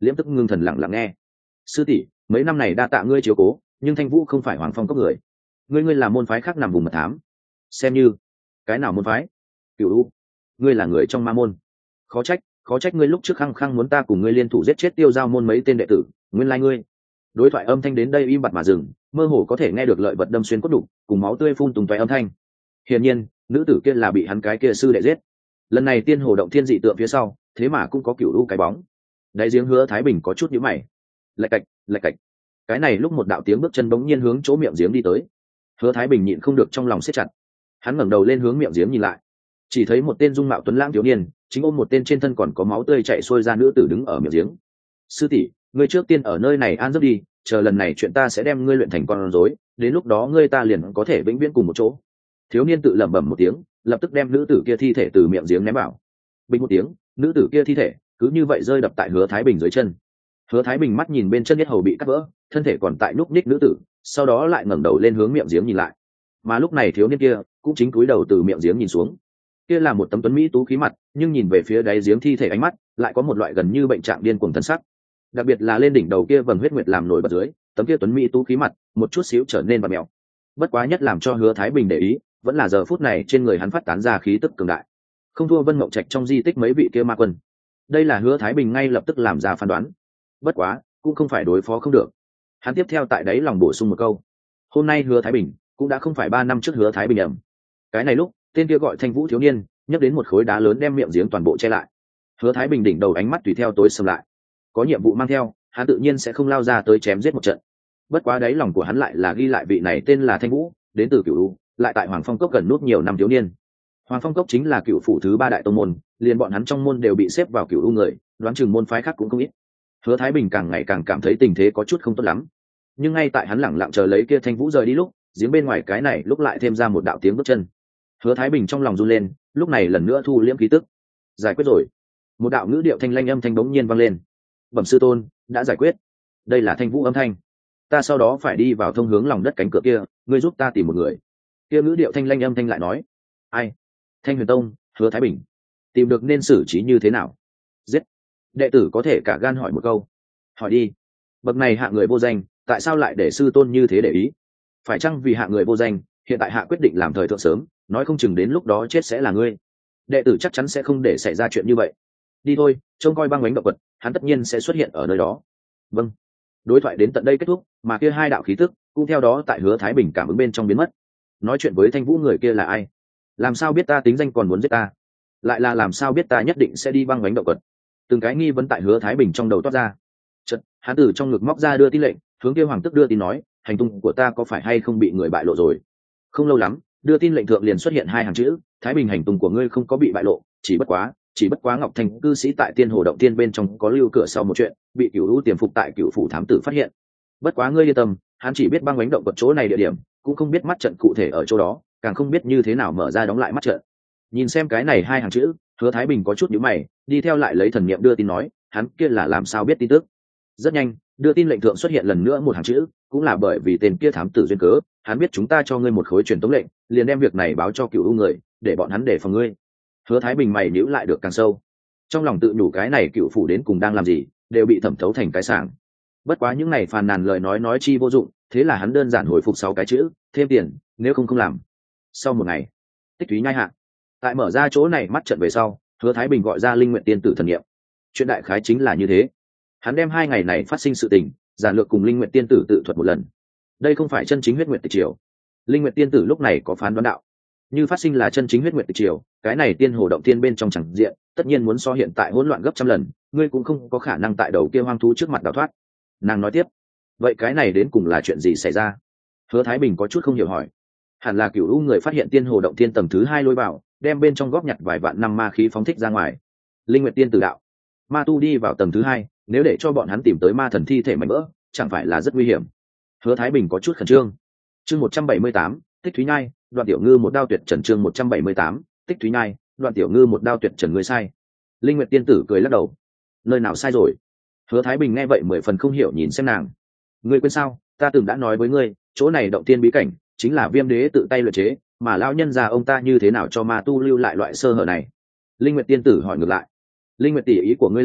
liễm tức ngưng thần lặng lặng nghe. Sư tỷ, mấy năm này đa tạ ngươi chiếu cố, nhưng Thanh Vũ không phải Hoàng Phong cốc người. Ngươi ngươi là môn phái khác nằm vùng mật thám. Xem như cái nào môn phái? Cửu U. Ngươi là người trong ma môn. Khó trách, khó trách ngươi lúc trước khăng khăng muốn ta cùng ngươi liên thủ giết chết Tiêu Giao môn mấy tên đệ tử, nguyên lai ngươi. Đối thoại âm thanh đến đây im bặt mà dừng, mơ hồ có thể nghe được lợi vật đâm xuyên cốt đục, cùng máu tươi phun tung tóe âm thanh. Hiển nhiên, nữ tử kia là bị hắn cái kia sư đệ giết. Lần này tiên hồ động thiên dị tượng phía sau, thế mà cũng có Cửu U cái bóng. Đáy giếng Hứa Thái Bình có chút nhíu mày. Lạch cạch, lạch cạch. Cái này lúc một đạo tiếng bước chân bỗng nhiên hướng chỗ miệng giếng đi tới. Hứa Thái Bình nhịn không được trong lòng siết chặt. Hắn ngẩng đầu lên hướng miệng giếng nhìn lại, chỉ thấy một tên dung mạo tuấn lãng thiếu niên chính ôm một tên trên thân còn có máu tươi chảy xuôi ra nữ tử đứng ở miệng giếng. Sư tỷ, ngươi trước tiên ở nơi này an giấc đi, chờ lần này chuyện ta sẽ đem ngươi luyện thành con rối, đến lúc đó ngươi ta liền có thể vĩnh viễn cùng một chỗ. Thiếu niên tự lẩm bẩm một tiếng, lập tức đem nữ tử kia thi thể từ miệng giếng ném vào. Bình một tiếng, nữ tử kia thi thể cứ như vậy rơi đập tại Hứa Thái Bình dưới chân. Hứa Thái Bình mắt nhìn bên chân nhất hầu bị cắt vỡ, thân thể còn tại núp ních nữ tử, sau đó lại ngẩng đầu lên hướng miệng giếng nhìn lại. Mà lúc này thiếu niên kia cũng chính cúi đầu từ miệng giếng nhìn xuống. Kia là một tấm tuấn mỹ tú khí mặt, nhưng nhìn về phía đáy giếng thi thể ánh mắt lại có một loại gần như bệnh trạng điên cuồng thân sắc. Đặc biệt là lên đỉnh đầu kia vầng huyết nguyệt làm nổi bật dưới, tấm kia tuấn mỹ tú khí mặt một chút xíu trở nên vặn mèo. Bất quá nhất làm cho Hứa Thái Bình để ý, vẫn là giờ phút này trên người hắn phát tán ra khí tức cường đại, không thua Vân Mộng Trạch trong di tích mấy vị kia ma quân. Đây là Hứa Thái Bình ngay lập tức làm ra phán đoán. Bất quá cũng không phải đối phó không được. Hắn tiếp theo tại đấy lòng bổ sung một câu: hôm nay Hứa Thái Bình cũng đã không phải ba năm trước Hứa Thái Bình ẩm. Cái này lúc tên kia gọi Thanh Vũ thiếu niên nhấc đến một khối đá lớn đem miệng giếng toàn bộ che lại. Hứa Thái Bình đỉnh đầu ánh mắt tùy theo tối sầm lại. Có nhiệm vụ mang theo, hắn tự nhiên sẽ không lao ra tới chém giết một trận. Bất quá đáy lòng của hắn lại là ghi lại vị này tên là Thanh Vũ, đến từ Cửu U, lại tại Hoàng Phong cốc gần nút nhiều năm thiếu niên. Hoàng Phong cốc chính là cựu phủ thứ ba đại tông môn, liền bọn hắn trong môn đều bị xếp vào Cửu U người, đoán chừng môn phái khác cũng không ít. Hứa Thái Bình càng ngày càng cảm thấy tình thế có chút không tốt lắm. Nhưng ngay tại hắn lẳng lặng chờ lấy kia Thanh Vũ rời đi lúc, giếng bên ngoài cái này lúc lại thêm ra một đạo tiếng bước chân. Hứa Thái Bình trong lòng run lên, lúc này lần nữa thu liễm khí tức. Giải quyết rồi. Một đạo ngữ điệu thanh lanh âm thanh bỗng nhiên vang lên. Bẩm sư tôn, đã giải quyết. Đây là Thanh Vũ âm thanh. Ta sau đó phải đi vào thông hướng lòng đất cánh cửa kia, ngươi giúp ta tìm một người. Kia ngữ điệu thanh lanh âm thanh lại nói. Ai? Thanh Huyền Tông, Hứa Thái Bình. Tìm được nên xử trí như thế nào? Giết. Đệ tử có thể cả gan hỏi một câu. Hỏi đi. Bậc này hạ người vô danh, tại sao lại để sư tôn như thế để ý? Phải chăng vì hạ người vô danh, hiện tại hạ quyết định làm thời thượng sớm, nói không chừng đến lúc đó chết sẽ là ngươi. Đệ tử chắc chắn sẽ không để xảy ra chuyện như vậy. Đi thôi, trông coi băng bánh động vật, hắn tất nhiên sẽ xuất hiện ở nơi đó. Vâng. Đối thoại đến tận đây kết thúc, mà kia hai đạo khí tức cũng theo đó tại Hứa Thái Bình cảm ứng bên trong biến mất. Nói chuyện với Thanh Vũ người kia là ai? Làm sao biết ta tính danh còn muốn giết ta? Lại là làm sao biết ta nhất định sẽ đi băng bánh động vật? Từng cái nghi vấn tại Hứa Thái Bình trong đầu toát ra. Chợt, hắn từ trong ngực móc ra đưa tin lệnh, hướng kia hoàng tức đưa tin nói, hành tung của ta có phải hay không bị người bại lộ rồi? Không lâu lắm, đưa tin lệnh thượng liền xuất hiện hai hàng chữ: Thái Bình, hành tung của ngươi không có bị bại lộ, chỉ bất quá, chỉ bất quá Ngọc Thành cư sĩ tại Tiên Hồ động tiên bên trong có lưu cửa sau một chuyện, bị Cửu U tiềm phục tại Cửu phủ thám tử phát hiện. Bất quá ngươi yên tâm, hắn chỉ biết băng bánh động vật chỗ này địa điểm, cũng không biết mắt trận cụ thể ở chỗ đó, càng không biết như thế nào mở ra đóng lại mắt trận. Nhìn xem cái này hai hàng chữ, Hứa Thái Bình có chút nhíu mày, đi theo lại lấy thần niệm đưa tin nói, hắn kia là làm sao biết tin tức? Rất nhanh, đưa tin lệnh thượng xuất hiện lần nữa một hàng chữ, cũng là bởi vì tên kia thám tử duyên cớ, hắn biết chúng ta cho ngươi một khối truyền tống lệnh, liền đem việc này báo cho Cửu U người, để bọn hắn đề phòng ngươi. Hứa Thái Bình mày nhíu lại được càng sâu, trong lòng tự nhủ cái này Cửu phủ đến cùng đang làm gì, đều bị thẩm thấu thành cái sảng. Bất quá những này phàn nàn lời nói nói chi vô dụng, thế là hắn đơn giản hồi phục sáu cái chữ, thêm tiền, nếu không không làm. Sau một ngày, Tích Thúy nhai hạ, tại mở ra chỗ này mắt trận về sau, Hứa Thái Bình gọi ra Linh Nguyện Tiên tử thần niệm. Chuyện đại khái chính là như thế. Hắn đem hai ngày này phát sinh sự tình giản lược cùng Linh Nguyện Tiên tử tự thuật một lần. Đây không phải chân chính huyết nguyệt tịch triều. Linh Nguyện Tiên tử lúc này có phán đoán đạo, như phát sinh là chân chính huyết nguyệt tịch triều, cái này Tiên Hồ động tiên bên trong chẳng diện tất nhiên muốn so hiện tại hỗn loạn gấp trăm lần, ngươi cũng không có khả năng tại đầu kia hoang thú trước mặt đào thoát. Nàng nói tiếp, vậy cái này đến cùng là chuyện gì xảy ra? Hứa Thái Bình có chút không hiểu hỏi. Hẳn là Cửu U người phát hiện Tiên Hồ động tiên tầng thứ hai lối vào, đem bên trong góp nhặt vài vạn năm ma khí phóng thích ra ngoài. Linh Nguyệt Tiên tử đạo, ma tu đi vào tầng thứ hai, nếu để cho bọn hắn tìm tới ma thần thi thể mảnh vỡ, chẳng phải là rất nguy hiểm? Hứa Thái Bình có chút khẩn trương. Chương một trăm bảy mươi tám, Tích Thúy nhai, Đoạn Tiểu Ngư một đao tuyệt trần. Chương một trăm bảy mươi tám, Tích Thúy nhai, Đoạn Tiểu Ngư một đao tuyệt trần. Người sai. Linh Nguyệt Tiên tử cười lắc đầu. Nơi nào sai rồi? Hứa Thái Bình nghe vậy mười phần không hiểu nhìn xem nàng. Ngươi quên sao, ta từng đã nói với ngươi, chỗ này động tiên bí cảnh chính là Viêm đế tự tay luyện chế, mà lão nhân già ông ta như thế nào cho ma tu lưu lại loại sơ hở này? Linh Nguyệt Tiên tử hỏi ngược lại. Linh Nguyệt tỷ ý của ngươi là,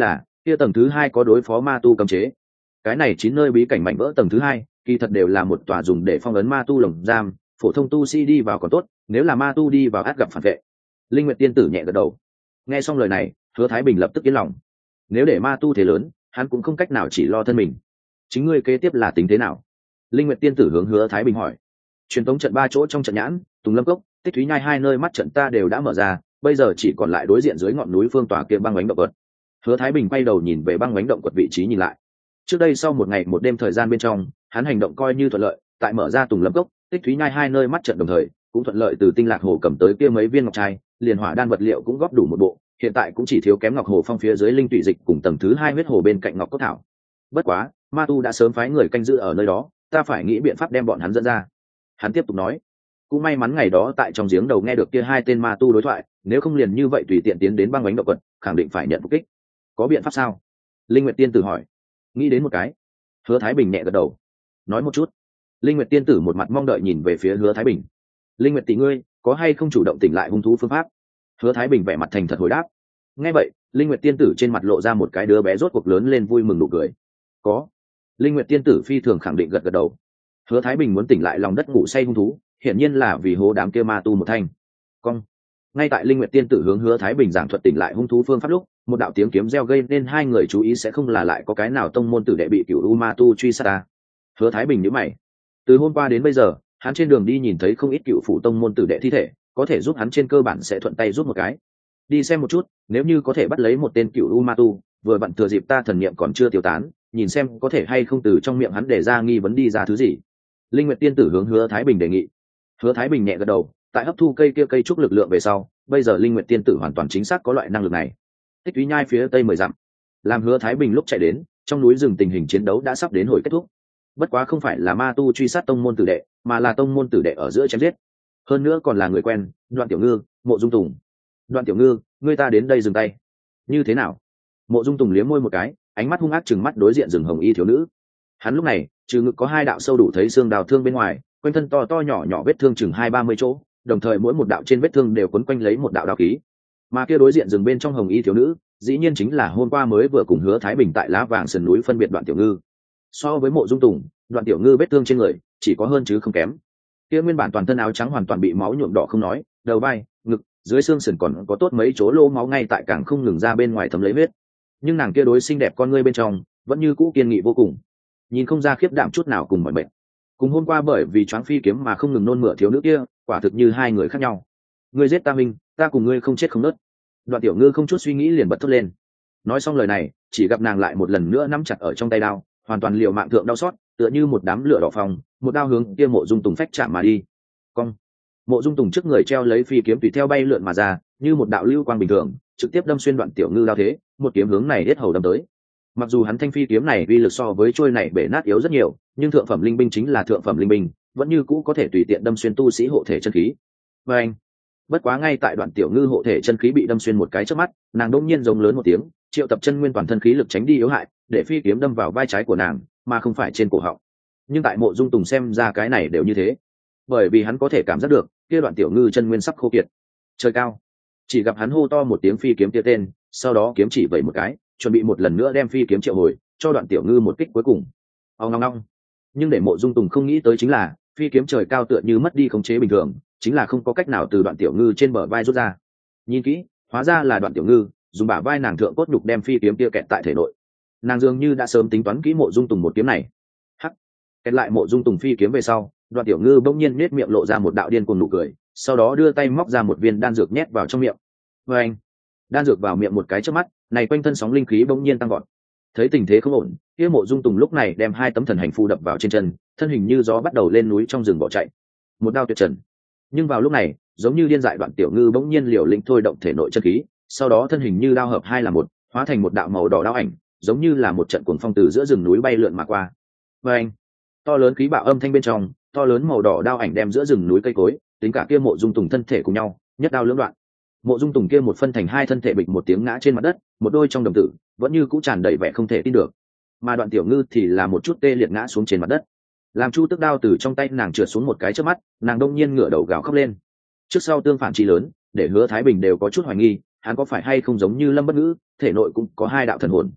kia tầng thứ hai có đối phó ma tu cấm chế. Cái này chín nơi bí cảnh mảnh vỡ tầng thứ hai kỳ thật đều là một tòa dùng để phong ấn ma tu lồng giam, phổ thông tu sĩ đi vào còn tốt, nếu là ma tu đi vào ắt gặp phản vệ. Linh Nguyệt tiên tử nhẹ gật đầu. Nghe xong lời này, Hứa Thái Bình lập tức yên lòng. Nếu để ma tu thế lớn, hắn cũng không cách nào chỉ lo thân mình. Chính ngươi kế tiếp là tính thế nào? Linh Nguyệt tiên tử hướng Hứa Thái Bình hỏi. Truyền tống trận ba chỗ trong trận nhãn, Tùng Lâm Cốc, Tích Thúy Nhai hai nơi mắt trận ta đều đã mở ra, bây giờ chỉ còn lại đối diện dưới ngọn núi phương tòa kia băng bánh động quật. Hứa Thái Bình quay đầu nhìn về băng bánh động quật vị trí nhìn lại. Trước đây sau một ngày một đêm thời gian bên trong, hắn hành động coi như thuận lợi, tại mở ra Tùng Lâm Cốc, Tích Thúy Nhai hai nơi mắt trận đồng thời, cũng thuận lợi từ Tinh Lạc Hồ cầm tới kia mấy viên ngọc trai, liền hỏa đan vật liệu cũng góp đủ một bộ, hiện tại cũng chỉ thiếu kém ngọc hồ phong phía dưới linh tụy dịch cùng tầng thứ hai huyết hồ bên cạnh ngọc cốt thảo. Bất quá, ma tu đã sớm phái người canh giữ ở nơi đó, ta phải nghĩ biện pháp đem bọn hắn dẫn ra. Hắn tiếp tục nói, cũng may mắn ngày đó tại trong giếng đầu nghe được kia hai tên ma tu đối thoại, nếu không liền như vậy tùy tiện tiến đến băng bánh động quật, khẳng định phải nhận phục kích. Có biện pháp sao? Linh Nguyệt tiên tử hỏi. Nghĩ đến một cái. Hứa Thái Bình nhẹ gật đầu. Nói một chút. Linh Nguyệt tiên tử một mặt mong đợi nhìn về phía Hứa Thái Bình. Linh Nguyệt tỷ ngươi, có hay không chủ động tỉnh lại hung thú phương pháp? Hứa Thái Bình vẻ mặt thành thật hồi đáp. Nghe vậy, Linh Nguyệt tiên tử trên mặt lộ ra một cái đứa bé rốt cuộc lớn lên vui mừng nụ cười. Có. Linh Nguyệt tiên tử phi thường khẳng định gật gật đầu. Hứa Thái Bình muốn tỉnh lại lòng đất ngủ say hung thú, hiển nhiên là vì hố đám kia ma tu một thanh. Cong. Ngay tại Linh Nguyệt tiên tử hướng Hứa Thái Bình giảng thuật tỉnh lại hung thú phương pháp lúc, một đạo tiếng kiếm reo gây nên hai người chú ý sẽ không là lại có cái nào tông môn tử đệ bị cửu u ma tu truy sát ta. Hứa Thái Bình nhíu mày. Từ hôm qua đến bây giờ, hắn trên đường đi nhìn thấy không ít cựu phủ tông môn tử đệ thi thể, có thể giúp hắn trên cơ bản sẽ thuận tay giúp một cái. Đi xem một chút, nếu như có thể bắt lấy một tên cựu u ma tu, vừa vặn thừa dịp ta thần niệm còn chưa tiêu tán, nhìn xem có thể hay không từ trong miệng hắn để ra nghi vấn đi ra thứ gì. Linh Nguyệt tiên tử hướng Hứa Thái Bình đề nghị. Hứa Thái Bình nhẹ gật đầu, tại hấp thu cây kia cây trúc lực lượng về sau, bây giờ Linh Nguyệt tiên tử hoàn toàn chính xác có loại năng lực này. Tích Thúy Nhai phía tây mười dặm, làm Hứa Thái Bình lúc chạy đến, trong núi rừng tình hình chiến đấu đã sắp đến hồi kết thúc. Bất quá không phải là ma tu truy sát tông môn tử đệ, mà là tông môn tử đệ ở giữa chém giết. Hơn nữa còn là người quen, Đoạn Tiểu Ngư, Mộ Dung Tùng. Đoạn Tiểu Ngư, ngươi ta đến đây dừng tay. Như thế nào? Mộ Dung Tùng liếm môi một cái, ánh mắt hung ác trừng mắt đối diện rừng hồng y thiếu nữ. Hắn lúc này, trừ ngực có hai đạo sâu đủ thấy xương đào thương bên ngoài, quanh thân to to nhỏ nhỏ vết thương chừng hai ba mươi chỗ, đồng thời mỗi một đạo trên vết thương đều quấn quanh lấy một đạo đao khí. Mà kia đối diện rừng bên trong hồng y thiếu nữ, dĩ nhiên chính là hôm qua mới vừa cùng Hứa Thái Bình tại lá vàng sườn núi phân biệt Đoạn Tiểu Ngư. So với Mộ Dung Tùng, Đoạn Tiểu Ngư vết thương trên người chỉ có hơn chứ không kém. Kia nguyên bản toàn thân áo trắng hoàn toàn bị máu nhuộm đỏ không nói, đầu vai, ngực, dưới xương sườn còn có tốt mấy chỗ lỗ máu ngay tại càng không ngừng ra bên ngoài thấm lấy huyết. Nhưng nàng kia đối xinh đẹp con ngươi bên trong vẫn như cũ kiên nghị vô cùng, nhìn không ra khiếp đảm chút nào cùng mọi bệnh. Cùng hôm qua bởi vì choáng phi kiếm mà không ngừng nôn mửa thiếu nữ kia, quả thực như hai người khác nhau. Ngươi giết ta minh, ta cùng ngươi không chết không nứt. Đoạn Tiểu Ngư không chút suy nghĩ liền bật thốt lên. Nói xong lời này, chỉ gặp nàng lại một lần nữa nắm chặt ở trong tay đao, hoàn toàn liều mạng thượng đau xót, tựa như một đám lửa đỏ phòng, một đao hướng kia Mộ Dung Tùng phách chạm mà đi. Cong. Mộ Dung Tùng trước người treo lấy phi kiếm tùy theo bay lượn mà ra, như một đạo lưu quang bình thường, trực tiếp đâm xuyên Đoạn Tiểu Ngư đao thế, một kiếm hướng này hết hầu đâm tới. Mặc dù hắn thanh phi kiếm này uy lực so với trôi này bể nát yếu rất nhiều, nhưng thượng phẩm linh binh chính là thượng phẩm linh binh, vẫn như cũ có thể tùy tiện đâm xuyên tu sĩ hộ thể chân khí. Và anh, bất quá ngay tại Đoạn Tiểu Ngư hộ thể chân khí bị đâm xuyên một cái trước mắt, nàng đột nhiên giống lớn một tiếng, triệu tập chân nguyên toàn thân khí lực tránh đi yếu hại, để phi kiếm đâm vào vai trái của nàng, mà không phải trên cổ họng. Nhưng tại Mộ Dung Tùng xem ra cái này đều như thế, bởi vì hắn có thể cảm giác được kia Đoạn Tiểu Ngư chân nguyên sắp khô kiệt. Trời cao, chỉ gặp hắn hô to một tiếng phi kiếm kia tên, sau đó kiếm chỉ vẩy một cái, chuẩn bị một lần nữa đem phi kiếm triệu hồi, cho Đoạn Tiểu Ngư một kích cuối cùng. Ong ong ong. Nhưng để Mộ Dung Tùng không nghĩ tới chính là, phi kiếm trời cao tựa như mất đi khống chế bình thường, chính là không có cách nào từ Đoạn Tiểu Ngư trên bờ vai rút ra. Nhìn kỹ, hóa ra là Đoạn Tiểu Ngư dùng bả vai nàng thượng cốt nhục đem phi kiếm kia kẹt tại thể nội. Nàng dường như đã sớm tính toán kỹ Mộ Dung Tùng một kiếm này. Hắc. Kẹt lại Mộ Dung Tùng phi kiếm về sau, Đoạn Tiểu Ngư bỗng nhiên nết miệng lộ ra một đạo điên cuồng nụ cười, sau đó đưa tay móc ra một viên đan dược nhét vào trong miệng. Và anh, đan dược vào miệng một cái chớp mắt, này quanh thân sóng linh khí bỗng nhiên tăng vọt. Thấy tình thế không ổn, kia Mộ Dung Tùng lúc này đem hai tấm thần hành phù đập vào trên chân, thân hình như gió bắt đầu lên núi trong rừng bỏ chạy. Một đao tuyệt trần. Nhưng vào lúc này, giống như điên dại Đoạn Tiểu Ngư bỗng nhiên liều lĩnh thôi động thể nội chân khí, sau đó thân hình như đao hợp hai là một, hóa thành một đạo màu đỏ đao ảnh, giống như là một trận cuồng phong từ giữa rừng núi bay lượn mà qua. Và anh, to lớn khí bạo âm thanh bên trong, to lớn màu đỏ đao ảnh đem giữa rừng núi cây cối, tính cả kia Mộ Dung Tùng thân thể cùng nhau, nhất đao lưỡng đoạn. Mộ Dung Tùng kia một phân thành hai thân thể bịch một tiếng ngã trên mặt đất, một đôi trong đồng tử vẫn như cũ tràn đầy vẻ không thể tin được. Mà Đoạn Tiểu Ngư thì là một chút tê liệt ngã xuống trên mặt đất. Làm chu tức đao từ trong tay nàng trượt xuống một cái trước mắt, nàng đông nhiên ngửa đầu gào khóc lên. Trước sau tương phản chi lớn, để Hứa Thái Bình đều có chút hoài nghi, hắn có phải hay không giống như Lâm Bất Ngữ, thể nội cũng có hai đạo thần hồn.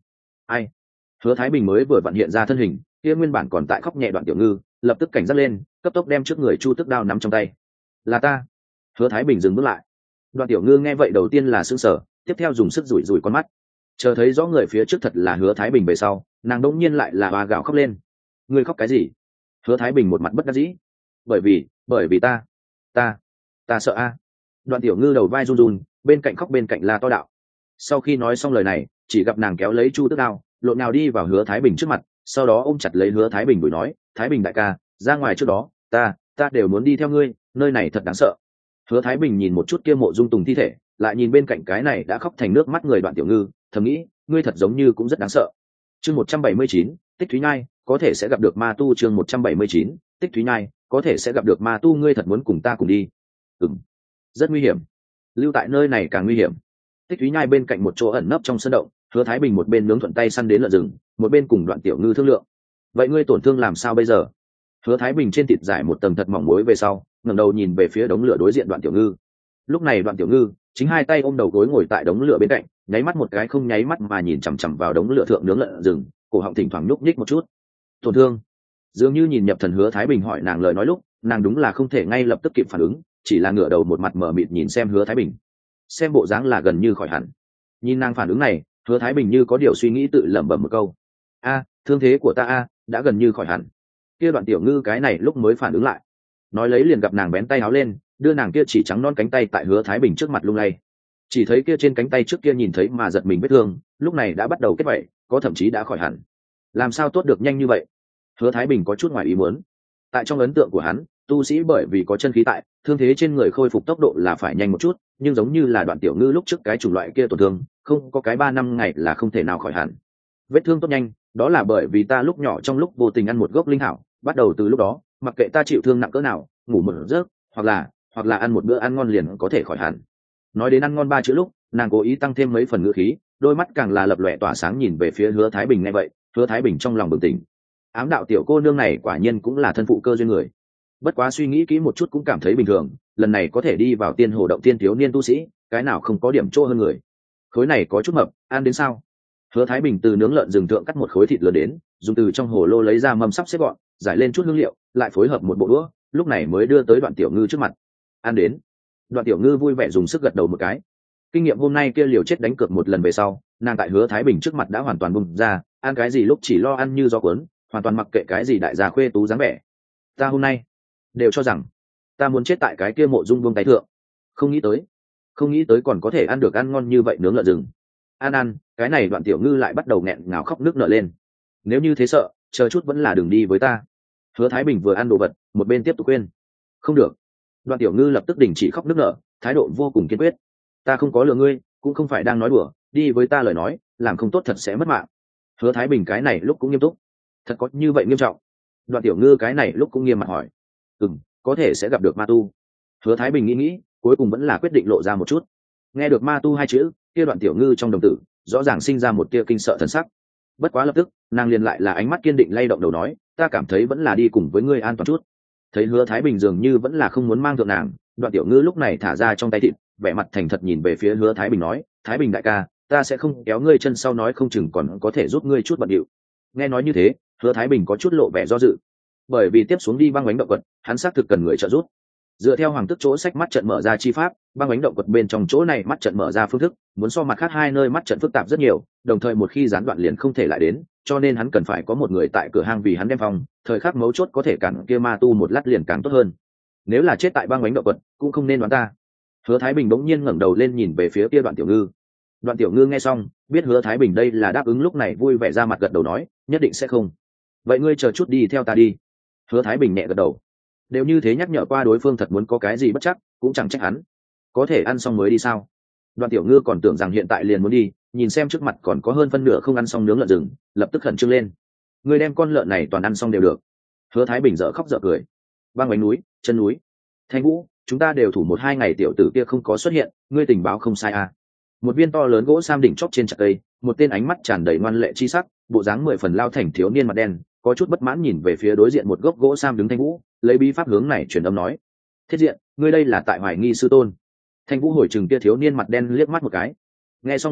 Ai? Hứa Thái Bình mới vừa vặn hiện ra thân hình, kia nguyên bản còn tại khóc nhẹ Đoạn Tiểu Ngư lập tức cảnh giác lên, cấp tốc đem trước người Chu Tức đao nắm trong tay. Là ta. Hứa Thái Bình dừng bước lại. Đoạn Tiểu Ngư nghe vậy đầu tiên là sững sờ, tiếp theo dùng sức rủi rủi con mắt, chờ thấy rõ người phía trước thật là Hứa Thái Bình về sau, nàng đột nhiên lại là hoa gào khóc lên. Ngươi khóc cái gì? Hứa Thái Bình một mặt bất đắc dĩ. Bởi vì, bởi vì ta, ta, ta sợ a. Đoạn Tiểu Ngư đầu vai run run, bên cạnh khóc bên cạnh la to đạo. Sau khi nói xong lời này, chỉ gặp nàng kéo lấy Chu Tức đao, lộn nào đi vào Hứa Thái Bình trước mặt, sau đó ôm chặt lấy Hứa Thái Bình đuổi nói, Thái Bình đại ca, ra ngoài trước đó, ta, ta đều muốn đi theo ngươi, nơi này thật đáng sợ. Hứa Thái Bình nhìn một chút kia Mộ Dung Tùng thi thể, lại nhìn bên cạnh cái này đã khóc thành nước mắt người Đoạn Tiểu Ngư, thầm nghĩ, ngươi thật giống như cũng rất đáng sợ. Chương một trăm bảy mươi chín, Tích Thúy Nhai, có thể sẽ gặp được ma tu. Chương một trăm bảy mươi chín, Tích Thúy Nhai, có thể sẽ gặp được ma tu. Ngươi thật muốn cùng ta cùng đi? Ừm, rất nguy hiểm, lưu tại nơi này càng nguy hiểm. Tích Thúy Nhai bên cạnh một chỗ ẩn nấp trong sân động, Hứa Thái Bình một bên nướng thuận tay săn đến lợn rừng, một bên cùng Đoạn Tiểu Ngư thương lượng. Vậy ngươi tổn thương làm sao bây giờ? Hứa Thái Bình trên thịt giải một tầng thật mỏng muối về sau, ngẩng đầu nhìn về phía đống lửa đối diện Đoạn Tiểu Ngư. Lúc này Đoạn Tiểu Ngư chính hai tay ôm đầu gối ngồi tại đống lửa bên cạnh, nháy mắt một cái không nháy mắt mà nhìn chằm chằm vào đống lửa thượng nướng lợn rừng, cổ họng thỉnh thoảng nhúc nhích một chút. Tổn thương? Dường như nhìn nhập thần Hứa Thái Bình hỏi nàng lời nói lúc, nàng đúng là không thể ngay lập tức kịp phản ứng, chỉ là ngửa đầu một mặt mở mịt nhìn xem Hứa Thái Bình. Xem bộ dáng là gần như khỏi hẳn. Nhìn nàng phản ứng này, Hứa Thái Bình như có điều suy nghĩ tự lẩm bẩm một câu. A, thương thế của ta a, đã gần như khỏi hẳn. Kia Đoạn Tiểu Ngư cái này lúc mới phản ứng lại, nói lấy liền gặp nàng bén tay áo lên, đưa nàng kia chỉ trắng non cánh tay tại Hứa Thái Bình trước mặt lung lay. Chỉ thấy kia trên cánh tay trước kia nhìn thấy mà giật mình vết thương, lúc này đã bắt đầu kết vảy, có thậm chí đã khỏi hẳn. Làm sao tốt được nhanh như vậy? Hứa Thái Bình có chút ngoài ý muốn. Tại trong ấn tượng của hắn, tu sĩ bởi vì có chân khí tại, thương thế trên người khôi phục tốc độ là phải nhanh một chút, nhưng giống như là Đoạn Tiểu Ngư lúc trước cái chủng loại kia tổn thương, không có cái ba năm ngày là không thể nào khỏi hẳn. Vết thương tốt nhanh, đó là bởi vì ta lúc nhỏ trong lúc vô tình ăn một gốc linh thảo, bắt đầu từ lúc đó, mặc kệ ta chịu thương nặng cỡ nào, ngủ một giấc, hoặc là, hoặc là ăn một bữa ăn ngon liền có thể khỏi hẳn. Nói đến ăn ngon ba chữ lúc, nàng cố ý tăng thêm mấy phần ngữ khí, đôi mắt càng là lập lòe tỏa sáng nhìn về phía Hứa Thái Bình. Nghe vậy, Hứa Thái Bình trong lòng bừng tỉnh, ám đạo tiểu cô nương này quả nhiên cũng là thân phụ cơ duyên người. Bất quá suy nghĩ kỹ một chút cũng cảm thấy bình thường, lần này có thể đi vào tiên hồ động tiên thiếu niên tu sĩ, cái nào không có điểm chỗ hơn người. Khối này có chút mập, ăn đến sao? Hứa Thái Bình từ nướng lợn rừng thượng cắt một khối thịt lớn đến, dùng từ trong hồ lô lấy ra mâm sắp xếp gọn, giải lên chút hương liệu, lại phối hợp một bộ đũa, lúc này mới đưa tới Đoạn Tiểu Ngư trước mặt. Ăn đến. Đoạn Tiểu Ngư vui vẻ dùng sức gật đầu một cái. Kinh nghiệm hôm nay kia liều chết đánh cược một lần về sau, nàng tại Hứa Thái Bình trước mặt đã hoàn toàn bung ra, ăn cái gì lúc chỉ lo ăn như gió cuốn, hoàn toàn mặc kệ cái gì đại gia khuê tú dáng vẻ. Ta hôm nay đều cho rằng ta muốn chết tại cái kia Mộ Dung Vương tay thượng. Không nghĩ tới, không nghĩ tới còn có thể ăn được ăn ngon như vậy nướng lợn rừng. Ăn ăn, cái này Đoạn Tiểu Ngư lại bắt đầu nghẹn ngào khóc nước nở lên. Nếu như thế sợ, chờ chút vẫn là đừng đi với ta. Hứa Thái Bình vừa ăn đồ vật, một bên tiếp tục khuyên. Không được. Đoạn Tiểu Ngư lập tức đình chỉ khóc nức nở, thái độ vô cùng kiên quyết. Ta không có lừa ngươi, cũng không phải đang nói đùa, đi với ta lời nói, làm không tốt thật sẽ mất mạng. Hứa Thái Bình cái này lúc cũng nghiêm túc. Thật có như vậy nghiêm trọng? Đoạn Tiểu Ngư cái này lúc cũng nghiêm mặt hỏi. Ừm, có thể sẽ gặp được ma tu. Hứa Thái Bình nghĩ nghĩ, cuối cùng vẫn là quyết định lộ ra một chút. Nghe được ma tu hai chữ, kia Đoạn Tiểu Ngư trong đồng tử rõ ràng sinh ra một tia kinh sợ thần sắc. Bất quá lập tức, nàng liền lại là ánh mắt kiên định lay động đầu nói, ta cảm thấy vẫn là đi cùng với ngươi an toàn chút. Thấy Hứa Thái Bình dường như vẫn là không muốn mang thượng nàng, Đoạn Tiểu Ngư lúc này thả ra trong tay thịt, vẻ mặt thành thật nhìn về phía Hứa Thái Bình nói, Thái Bình đại ca, ta sẽ không kéo ngươi chân sau, nói không chừng còn có thể giúp ngươi chút bận điệu. Nghe nói như thế, Hứa Thái Bình có chút lộ vẻ do dự, bởi vì tiếp xuống đi băng bánh động quật, hắn xác thực cần người trợ giúp. Dựa theo hoàng tức chỗ sách mắt trận mở ra chi pháp, băng bánh động quật bên trong chỗ này mắt trận mở ra phương thức, muốn so mặt khác hai nơi mắt trận phức tạp rất nhiều, đồng thời một khi gián đoạn liền không thể lại đến, cho nên hắn cần phải có một người tại cửa hang vì hắn đem phòng, thời khắc mấu chốt có thể cản kia ma tu một lát liền càng tốt hơn. Nếu là chết tại băng bánh động quật, cũng không nên đoán ta. Hứa Thái Bình bỗng nhiên ngẩng đầu lên nhìn về phía kia Đoạn Tiểu Ngư. Đoạn Tiểu Ngư nghe xong, biết Hứa Thái Bình đây là đáp ứng, lúc này vui vẻ ra mặt gật đầu nói, nhất định sẽ không. Vậy ngươi chờ chút đi theo ta đi. Hứa Thái Bình nhẹ gật đầu. Đều như thế nhắc nhở qua đối phương, thật muốn có cái gì bất chắc, cũng chẳng trách hắn. Có thể ăn xong mới đi sao? Đoạn Tiểu Ngư còn tưởng rằng hiện tại liền muốn đi, nhìn xem trước mặt còn có hơn phân nửa không ăn xong nướng lợn rừng, lập tức khẩn trương lên. Ngươi đem con lợn này toàn ăn xong đều được. Hứa Thái Bình dở khóc dở cười. Băng bánh núi, chân núi, Thanh Vũ, chúng ta đều thủ một hai ngày tiểu tử kia không có xuất hiện, ngươi tình báo không sai à? Một viên to lớn gỗ sam đỉnh chóp trên chặt cây, một tên ánh mắt tràn đầy ngoan lệ chi sắc, bộ dáng mười phần lao thành thiếu niên mặt đen, có chút bất mãn nhìn về phía đối diện một gốc gỗ sam đứng Thanh Vũ, lấy bí pháp hướng này truyền âm nói: Thiết diện, ngươi đây là tại hoài nghi sư tôn. Thanh Vũ hồi chừng kia thiếu niên mặt đen liếc mắt một cái. Nghe xong lời này,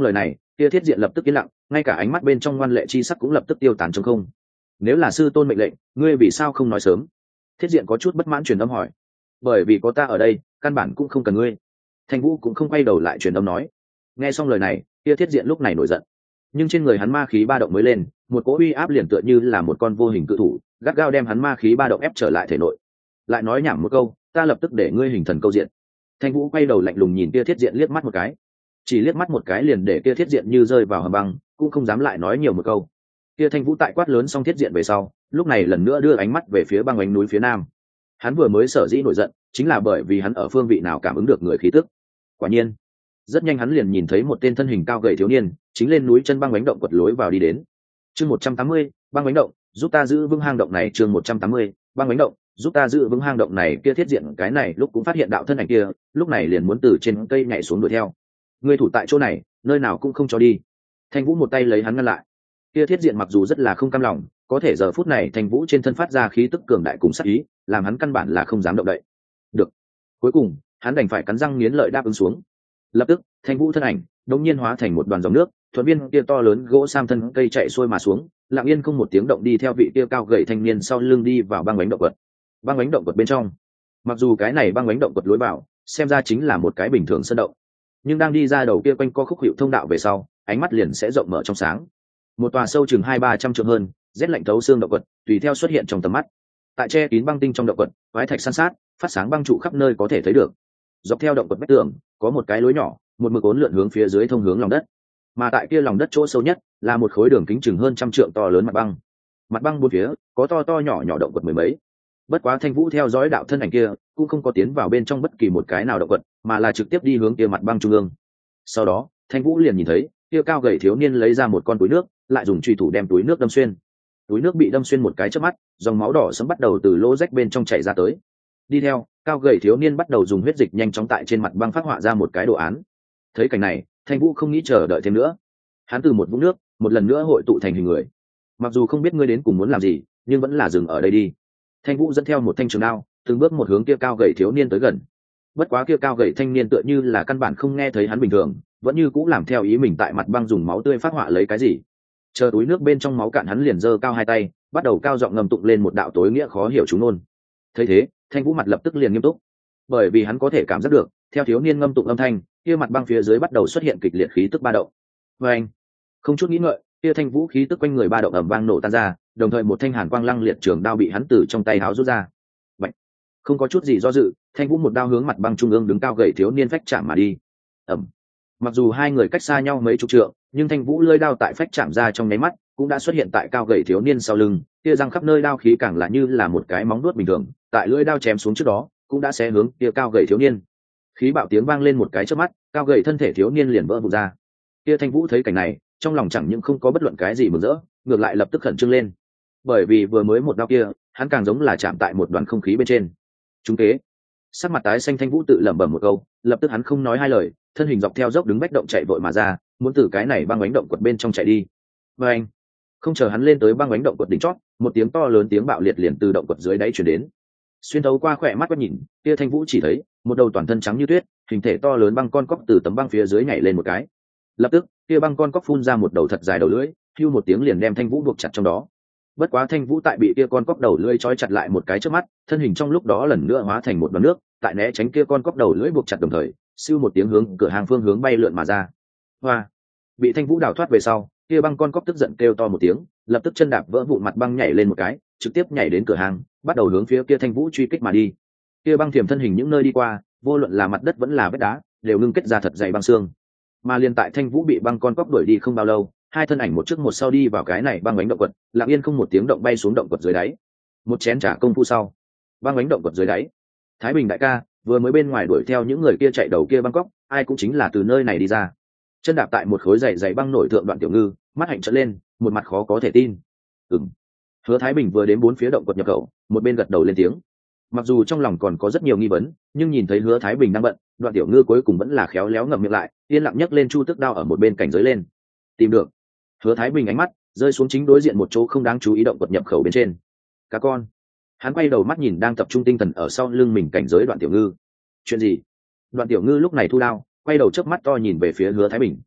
kia thiết diện lập tức yên lặng, ngay cả ánh mắt bên trong ngoan lệ chi sắc cũng lập tức tiêu tán trong không. Nếu là sư tôn mệnh lệnh, ngươi vì sao không nói sớm? Thiết diện có chút bất mãn truyền âm hỏi. Bởi vì có ta ở đây, căn bản cũng không cần ngươi. Thanh Vũ cũng không quay đầu lại truyền âm nói. Nghe xong lời này, kia thiết diện lúc này nổi giận, nhưng trên người hắn ma khí ba động mới lên, một cỗ uy áp liền tựa như là một con vô hình cự thủ, gắt gao đem hắn ma khí ba động ép trở lại thể nội. Lại nói nhảm một câu, ta lập tức để ngươi hình thần câu diện. Thanh Vũ quay đầu lạnh lùng nhìn kia thiết diện liếc mắt một cái, chỉ liếc mắt một cái liền để kia thiết diện như rơi vào hầm băng, cũng không dám lại nói nhiều một câu. Kia Thanh Vũ tại quát lớn xong thiết diện về sau, lúc này lần nữa đưa ánh mắt về phía băng ánh núi phía nam. Hắn vừa mới sở dĩ nổi giận, chính là bởi vì hắn ở phương vị nào cảm ứng được người khí tức. Quả nhiên, rất nhanh hắn liền nhìn thấy một tên thân hình cao gầy thiếu niên, chính lên núi chân băng bánh động quật lối vào đi đến. Chương một trăm tám mươi, băng bánh động, giúp ta giữ vững hang động này. Chương một trăm tám mươi, băng bánh động, giúp ta giữ vững hang động này. Kia thiết diện cái này lúc cũng phát hiện đạo thân ảnh kia, lúc này liền muốn từ trên cây nhảy xuống đuổi theo. Ngươi thủ tại chỗ này, nơi nào cũng không cho đi. Thanh Vũ một tay lấy hắn ngăn lại. Kia thiết diện mặc dù rất là không cam lòng, có thể giờ phút này Thanh Vũ trên thân phát ra khí tức cường đại cùng sát ý, làm hắn căn bản là không dám động đậy. Được. Cuối cùng, hắn đành phải cắn răng nghiến lợi đáp ứng xuống. Lập tức, Thanh Vũ thân ảnh đột nhiên hóa thành một đoàn dòng nước, thuận viên kia to lớn gỗ sam thân cây chạy xuôi mà xuống, lặng yên không một tiếng động đi theo vị kia cao gầy thanh niên sau lưng đi vào băng bánh động quật. Băng bánh động quật bên trong, mặc dù cái này băng bánh động quật lối vào xem ra chính là một cái bình thường sân động, nhưng đang đi ra đầu kia quanh co khúc hiệu thông đạo về sau, ánh mắt liền sẽ rộng mở trong sáng. Một tòa sâu chừng hai ba trăm trượng hơn, rét lạnh thấu xương động quật tùy theo xuất hiện trong tầm mắt. Tại che kín băng tinh trong động quật, quái thạch san sát, phát sáng băng trụ khắp nơi có thể thấy được. Dọc theo động quật vách tường có một cái lối nhỏ, một mực uốn lượn hướng phía dưới thông hướng lòng đất, mà tại kia lòng đất chỗ sâu nhất là một khối đường kính chừng hơn trăm trượng to lớn mặt băng. Mặt băng bốn phía có to to nhỏ nhỏ động quật mười mấy. Bất quá Thanh Vũ theo dõi đạo thân ảnh kia cũng không có tiến vào bên trong bất kỳ một cái nào động quật, mà là trực tiếp đi hướng kia mặt băng trung ương. Sau đó Thanh Vũ liền nhìn thấy kia cao gầy thiếu niên lấy ra một con túi nước, lại dùng chùy thủ đem túi nước đâm xuyên. Túi nước bị đâm xuyên một cái chớp mắt, dòng máu đỏ sẫm bắt đầu từ lỗ rách bên trong chảy ra tới. Đi theo, cao gầy thiếu niên bắt đầu dùng huyết dịch nhanh chóng tại trên mặt băng phát họa ra một cái đồ án. Thấy cảnh này, Thanh Vũ không nghĩ chờ đợi thêm nữa. Hắn từ một vũng nước một lần nữa hội tụ thành hình người. Mặc dù không biết ngươi đến cùng muốn làm gì, nhưng vẫn là dừng ở đây đi. Thanh Vũ dẫn theo một thanh trường đao, từng bước một hướng kia cao gầy thiếu niên tới gần. Bất quá kia cao gầy thanh niên tựa như là căn bản không nghe thấy hắn bình thường, vẫn như cũng làm theo ý mình tại mặt băng dùng máu tươi phát họa lấy cái gì. Chờ túi nước bên trong máu cạn, hắn liền giơ cao hai tay, bắt đầu cao giọng ngầm tụng lên một đạo tối nghĩa khó hiểu chú ngôn. Thấy thế, Thanh Vũ mặt lập tức liền nghiêm túc, bởi vì hắn có thể cảm giác được, theo thiếu niên ngâm tụng âm thanh, kia mặt băng phía dưới bắt đầu xuất hiện kịch liệt khí tức ba động. Và anh, không chút nghĩ ngợi, kia Thanh Vũ khí tức quanh người ba động ầm vang nổ tan ra, đồng thời một thanh hàn quang lăng liệt trường đao bị hắn từ trong tay háo rút ra. Bạch, không có chút gì do dự, Thanh Vũ một đao hướng mặt băng trung ương đứng cao gầy thiếu niên phách chạm mà đi. Ầm. Mặc dù hai người cách xa nhau mấy chục trượng, nhưng Thanh Vũ lưỡi đao tại phách chạm ra trong nháy mắt, cũng đã xuất hiện tại cao gầy thiếu niên sau lưng, kia răng khắp nơi đao khí càng là như là một cái móng vuốt bình thường, tại lưỡi đao chém xuống trước đó, cũng đã xé hướng kia cao gầy thiếu niên. Khí bạo tiếng vang lên một cái chớp mắt, cao gầy thân thể thiếu niên liền vỡ vụn ra. Kia Thanh Vũ thấy cảnh này, trong lòng chẳng những không có bất luận cái gì mừng rỡ, ngược lại lập tức khẩn trương lên, bởi vì vừa mới một đao kia, hắn càng giống là chạm tại một đoàn không khí bên trên. Trúng kế. Sắc mặt tái xanh Thanh Vũ tự lẩm bẩm một câu, lập tức hắn không nói hai lời, thân hình dọc theo dốc đứng bách động chạy vội mà ra, muốn từ cái này băng bánh động quật bên trong chạy đi. Và anh, không chờ hắn lên tới băng bánh động quật đỉnh chót, một tiếng to lớn tiếng bạo liệt liền từ động quật dưới đáy truyền đến. Xuyên thấu qua khỏe mắt quét nhìn, kia Thanh Vũ chỉ thấy một đầu toàn thân trắng như tuyết, hình thể to lớn băng con cóc từ tấm băng phía dưới nhảy lên một cái. Lập tức, kia băng con cóc phun ra một đầu thật dài đầu lưỡi, hưu một tiếng liền đem Thanh Vũ buộc chặt trong đó. Bất quá Thanh Vũ tại bị kia con cóc đầu lưỡi trói chặt lại một cái trước mắt, thân hình trong lúc đó lần nữa hóa thành một đoàn nước, tại né tránh kia con cóc đầu lưỡi buộc chặt đồng thời, siêu một tiếng hướng cửa hàng phương hướng bay lượn mà ra. Hoa! Bị Thanh Vũ đào thoát về sau, kia băng con cóc tức giận kêu to một tiếng, lập tức chân đạp vỡ vụn mặt băng nhảy lên một cái, trực tiếp nhảy đến cửa hàng, bắt đầu hướng phía kia Thanh Vũ truy kích mà đi. Kia băng thiểm thân hình những nơi đi qua, vô luận là mặt đất vẫn là vách đá, đều ngưng kết ra thật dày băng xương. Mà liên tại Thanh Vũ bị băng con cóc đuổi đi không bao lâu, hai thân ảnh một trước một sau đi vào cái này băng bánh động quật, lặng yên không một tiếng động bay xuống động quật dưới đáy. Một chén trà công phu sau, băng bánh động quật dưới đáy, Thái Bình đại ca vừa mới bên ngoài đuổi theo những người kia chạy đầu kia băng cóc, ai cũng chính là từ nơi này đi ra. Chân đạp tại một khối dày dày băng nổi thượng Đoạn Tiểu Ngư, mắt hạnh trợn lên, một mặt khó có thể tin. Ừm. Hứa Thái Bình vừa đến bốn phía động quật nhập khẩu, một bên gật đầu lên tiếng. Mặc dù trong lòng còn có rất nhiều nghi vấn, nhưng nhìn thấy Hứa Thái Bình đang bận, Đoạn Tiểu Ngư cuối cùng vẫn là khéo léo ngậm miệng lại, yên lặng nhấc lên chu tước đao ở một bên cảnh giới lên. Tìm được. Hứa Thái Bình ánh mắt rơi xuống chính đối diện một chỗ không đáng chú ý động quật nhập khẩu bên trên. Cá con. Hắn quay đầu mắt nhìn đang tập trung tinh thần ở sau lưng mình cảnh giới Đoạn Tiểu Ngư. Chuyện gì? Đoạn Tiểu Ngư lúc này thu đao, quay đầu chớp mắt to nhìn về phía Hứa Thái Bình.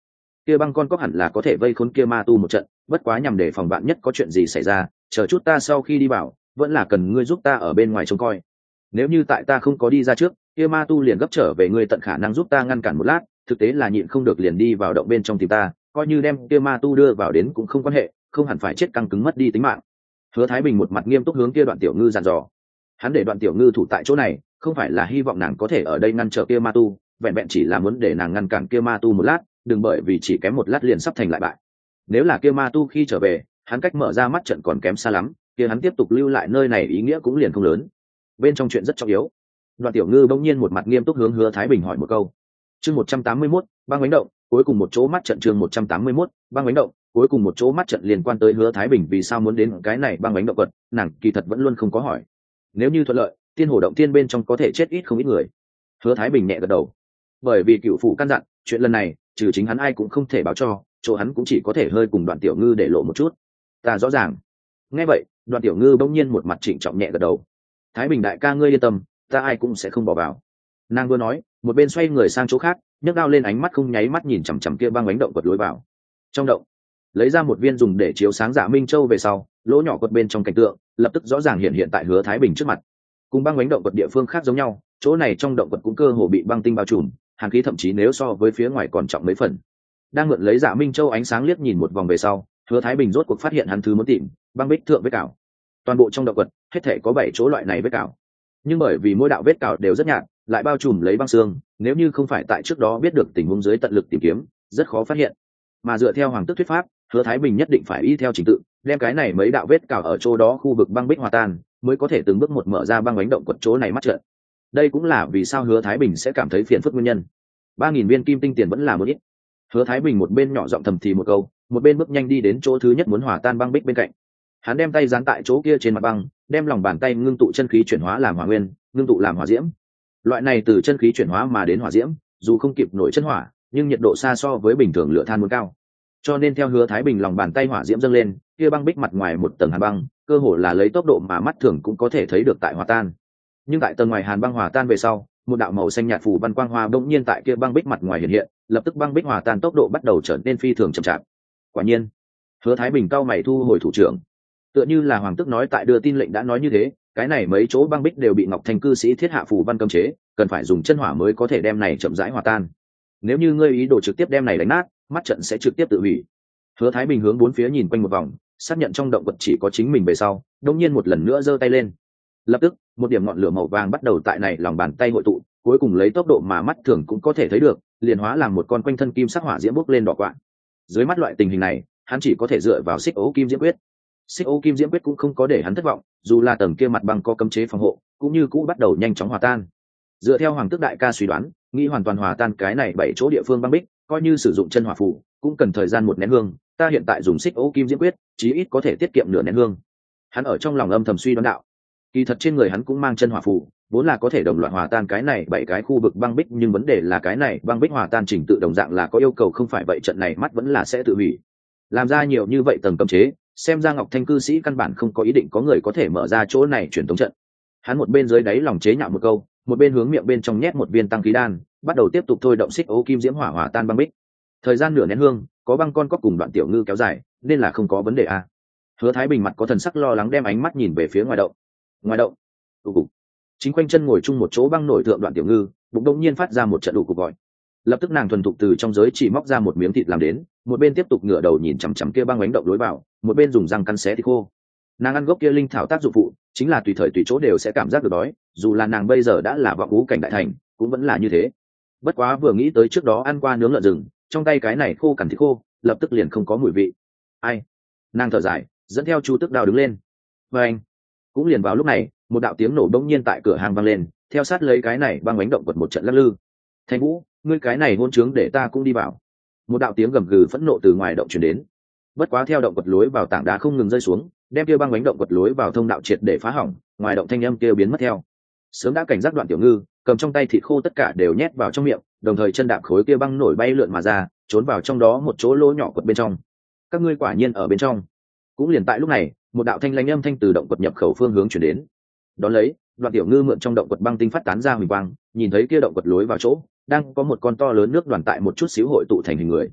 kia băng con cóc hẳn là có thể vây khốn kia ma tu một trận, bất quá nhằm để phòng bạn nhất có chuyện gì xảy ra, chờ chút ta sau khi đi vào vẫn là cần ngươi giúp ta ở bên ngoài trông coi. Nếu như tại ta không có đi ra trước, kia ma tu liền gấp trở về, ngươi tận khả năng giúp ta ngăn cản một lát, thực tế là nhịn không được liền đi vào động bên trong tìm ta, coi như đem kia ma tu đưa vào đến cũng không quan hệ, không hẳn phải chết căng cứng mất đi tính mạng. Hứa Thái Bình một mặt nghiêm túc hướng kia Đoạn Tiểu Ngư dặn dò. Hắn để Đoạn Tiểu Ngư thủ tại chỗ này không phải là hy vọng nàng có thể ở đây ngăn trở kia ma tu, vẹn vẹn chỉ là muốn để nàng ngăn cản kia ma tu một lát, đừng bởi vì chỉ kém một lát liền sắp thành lại bại. Nếu là kia ma tu khi trở về, hắn cách mở ra mắt trận còn kém xa lắm, kia hắn tiếp tục lưu lại nơi này ý nghĩa cũng liền không lớn. Bên trong chuyện rất trọng yếu. Đoạn Tiểu Ngư bỗng nhiên một mặt nghiêm túc hướng Hứa Thái Bình hỏi một câu. Chương một trăm tám mươi mốt, băng bánh động, cuối cùng một chỗ mắt trận. Chương một trăm tám mươi mốt, băng bánh động, cuối cùng một chỗ mắt trận liên quan tới Hứa Thái Bình vì sao muốn đến cái này băng bánh động vật, nàng kỳ thật vẫn luôn không có hỏi. Nếu như thuận lợi, tiên hồ động tiên bên trong có thể chết ít không ít người. Hứa Thái Bình nhẹ gật đầu. Bởi vì cựu phụ căn dặn, chuyện lần này trừ chính hắn ai cũng không thể báo cho, chỗ hắn cũng chỉ có thể hơi cùng Đoạn Tiểu Ngư để lộ một chút. Ta rõ ràng. Nghe vậy, Đoạn Tiểu Ngư bỗng nhiên một mặt trịnh trọng nhẹ gật đầu. Thái Bình đại ca ngươi yên tâm, ta ai cũng sẽ không bỏ vào. Nàng vừa nói, một bên xoay người sang chỗ khác, nhấc đao lên, ánh mắt không nháy mắt nhìn chằm chằm kia băng bánh động quật lối vào. Trong động, lấy ra một viên dùng để chiếu sáng Dạ Minh Châu về sau, lỗ nhỏ quật bên trong cảnh tượng lập tức rõ ràng hiện hiện tại Hứa Thái Bình trước mặt. Cùng băng bánh động quật địa phương khác giống nhau, chỗ này trong động quật cũng cơ hồ bị băng tinh bao trùm, hàn khí thậm chí nếu so với phía ngoài còn trọng mấy phần. Đang mượn lấy Dạ Minh Châu ánh sáng liếc nhìn một vòng về sau, Hứa Thái Bình rốt cuộc phát hiện hắn thứ muốn tìm, băng bích thượng vết cào. Toàn bộ trong động quật hết thể có bảy chỗ loại này vết cào, nhưng bởi vì mỗi đạo vết cào đều rất nhạt, lại bao trùm lấy băng xương, nếu như không phải tại trước đó biết được tình huống dưới tận lực tìm kiếm, rất khó phát hiện. Mà dựa theo hoàng tức thuyết pháp, Hứa Thái Bình nhất định phải y theo trình tự, đem cái này mấy đạo vết cào ở chỗ đó khu vực băng bích hòa tan, mới có thể từng bước một mở ra băng bánh động quật chỗ này mắt trận. Đây cũng là vì sao Hứa Thái Bình sẽ cảm thấy phiền phức nguyên nhân. Ba nghìn viên kim tinh tiền vẫn là một ít. Hứa Thái Bình một bên nhỏ giọng thầm thì một câu, một bên bước nhanh đi đến chỗ thứ nhất muốn hòa tan băng bích bên cạnh. Hắn đem tay dán tại chỗ kia trên mặt băng, đem lòng bàn tay ngưng tụ chân khí chuyển hóa làm hỏa nguyên, ngưng tụ làm hỏa diễm. Loại này từ chân khí chuyển hóa mà đến hỏa diễm, dù không kịp nổi chân hỏa, nhưng nhiệt độ xa so với bình thường lửa than muốn cao. Cho nên theo Hứa Thái Bình lòng bàn tay hỏa diễm dâng lên, kia băng bích mặt ngoài một tầng hàn băng, cơ hồ là lấy tốc độ mà mắt thường cũng có thể thấy được tại hòa tan. Nhưng tại tầng ngoài hàn băng hòa tan về sau, một đạo màu xanh nhạt phù văn quang hoa bỗng nhiên tại kia băng bích mặt ngoài hiện hiện, lập tức băng bích hòa tan tốc độ bắt đầu trở nên phi thường chậm chạp. Quả nhiên, Hứa Thái Bình cao mày thu hồi thủ trưởng. Tựa như là hoàng tức nói tại đưa tin lệnh đã nói như thế, cái này mấy chỗ băng bích đều bị Ngọc Thanh cư sĩ thiết hạ phù văn cấm chế, cần phải dùng chân hỏa mới có thể đem này chậm rãi hòa tan. Nếu như ngươi ý đồ trực tiếp đem này đánh nát, mắt trận sẽ trực tiếp tự hủy. Hứa Thái Bình hướng bốn phía nhìn quanh một vòng, xác nhận trong động vật chỉ có chính mình về sau, đột nhiên một lần nữa giơ tay lên. Lập tức, một điểm ngọn lửa màu vàng bắt đầu tại này lòng bàn tay hội tụ, cuối cùng lấy tốc độ mà mắt thường cũng có thể thấy được, liền hóa làm một con quanh thân kim sắc hỏa diễm bốc lên đỏ quạng. Dưới mắt loại tình hình này, hắn chỉ có thể dựa vào Xích Ô Kim Diễm Quyết. Xích Ô Kim Diễm Quyết cũng không có để hắn thất vọng, dù là tầng kia mặt băng có cấm chế phòng hộ, cũng như cũ bắt đầu nhanh chóng hòa tan. Dựa theo hoàng tước đại ca suy đoán, nghĩ hoàn toàn hòa tan cái này bảy chỗ địa phương băng bích, coi như sử dụng chân hỏa phù, cũng cần thời gian một nén hương. Ta hiện tại dùng Xích Ô Kim Diễm Quyết, chí ít có thể tiết kiệm nửa nén hương. Hắn ở trong lòng âm thầm suy đoán đạo. Kỳ thật trên người hắn cũng mang chân hỏa phù, vốn là có thể đồng loạt hòa tan cái này bảy cái khu vực băng bích, nhưng vấn đề là cái này băng bích hòa tan trình tự đồng dạng là có yêu cầu, không phải vậy trận này mắt vẫn là sẽ tự hủy. Làm ra nhiều như vậy tầng cấm chế, xem ra Ngọc Thanh cư sĩ căn bản không có ý định có người có thể mở ra chỗ này truyền tống trận. Hắn một bên dưới đáy lòng chế nhạo một câu, một bên hướng miệng bên trong nhét một viên tăng khí đan, bắt đầu tiếp tục thôi động Xích Ô Kim Diễm hỏa hòa tan băng bích. Thời gian nửa nén hương, có băng con cóc cùng Đoạn Tiểu Ngư kéo dài, nên là không có vấn đề à. Hứa Thái Bình mặt có thần sắc lo lắng, đem ánh mắt nhìn về phía ngoài động. Ngoài động, tụ cục. Chính quanh chân ngồi chung một chỗ băng nổi thượng Đoạn Tiểu Ngư, bụng đông nhiên phát ra một trận đủ cục gọi. Lập tức nàng thuần thục từ trong giới chỉ móc ra một miếng thịt làm đến, một bên tiếp tục ngửa đầu nhìn chằm chằm kia băng bánh động lối vào, một bên dùng răng cắn xé thịt khô. Nàng ăn gốc kia linh thảo tác dụng phụ, chính là tùy thời tùy chỗ đều sẽ cảm giác được đói, dù là nàng bây giờ đã là vọng ngũ cảnh đại thành, cũng vẫn là như thế. Bất quá vừa nghĩ tới trước đó ăn qua nướng lợn rừng, trong tay cái này khô cằn thịt khô, lập tức liền không có mùi vị. Ai? Nàng thở dài, dẫn theo Chu Tước Đao đứng lên. Và anh, cũng liền vào lúc này, một đạo tiếng nổ bỗng nhiên tại cửa hàng vang lên, theo sát lấy cái này băng bánh động quật một trận lắc lư. Thanh Vũ, ngươi cái này hôn trướng, để ta cũng đi vào. Một đạo tiếng gầm gừ phẫn nộ từ ngoài động truyền đến. Bất quá theo động quật lối vào tảng đá không ngừng rơi xuống, đem kia băng bánh động quật lối vào thông đạo triệt để phá hỏng, ngoài động thanh âm kia biến mất theo. Sớm đã cảnh giác Đoạn Tiểu Ngư, cầm trong tay thịt khô tất cả đều nhét vào trong miệng, đồng thời chân đạp khối kia băng nổi bay lượn mà ra, trốn vào trong đó một chỗ lỗ nhỏ quật bên trong. Các ngươi quả nhiên ở bên trong. Cũng liền tại lúc này, một đạo thanh lãnh âm thanh từ động quật nhập khẩu phương hướng truyền đến. Đón lấy, Đoạn Tiểu Ngư mượn trong động quật băng tinh phát tán ra huỳnh quang, nhìn thấy kia động quật lối vào chỗ, đang có một con to lớn nước đoàn tại một chút xíu hội tụ thành hình người.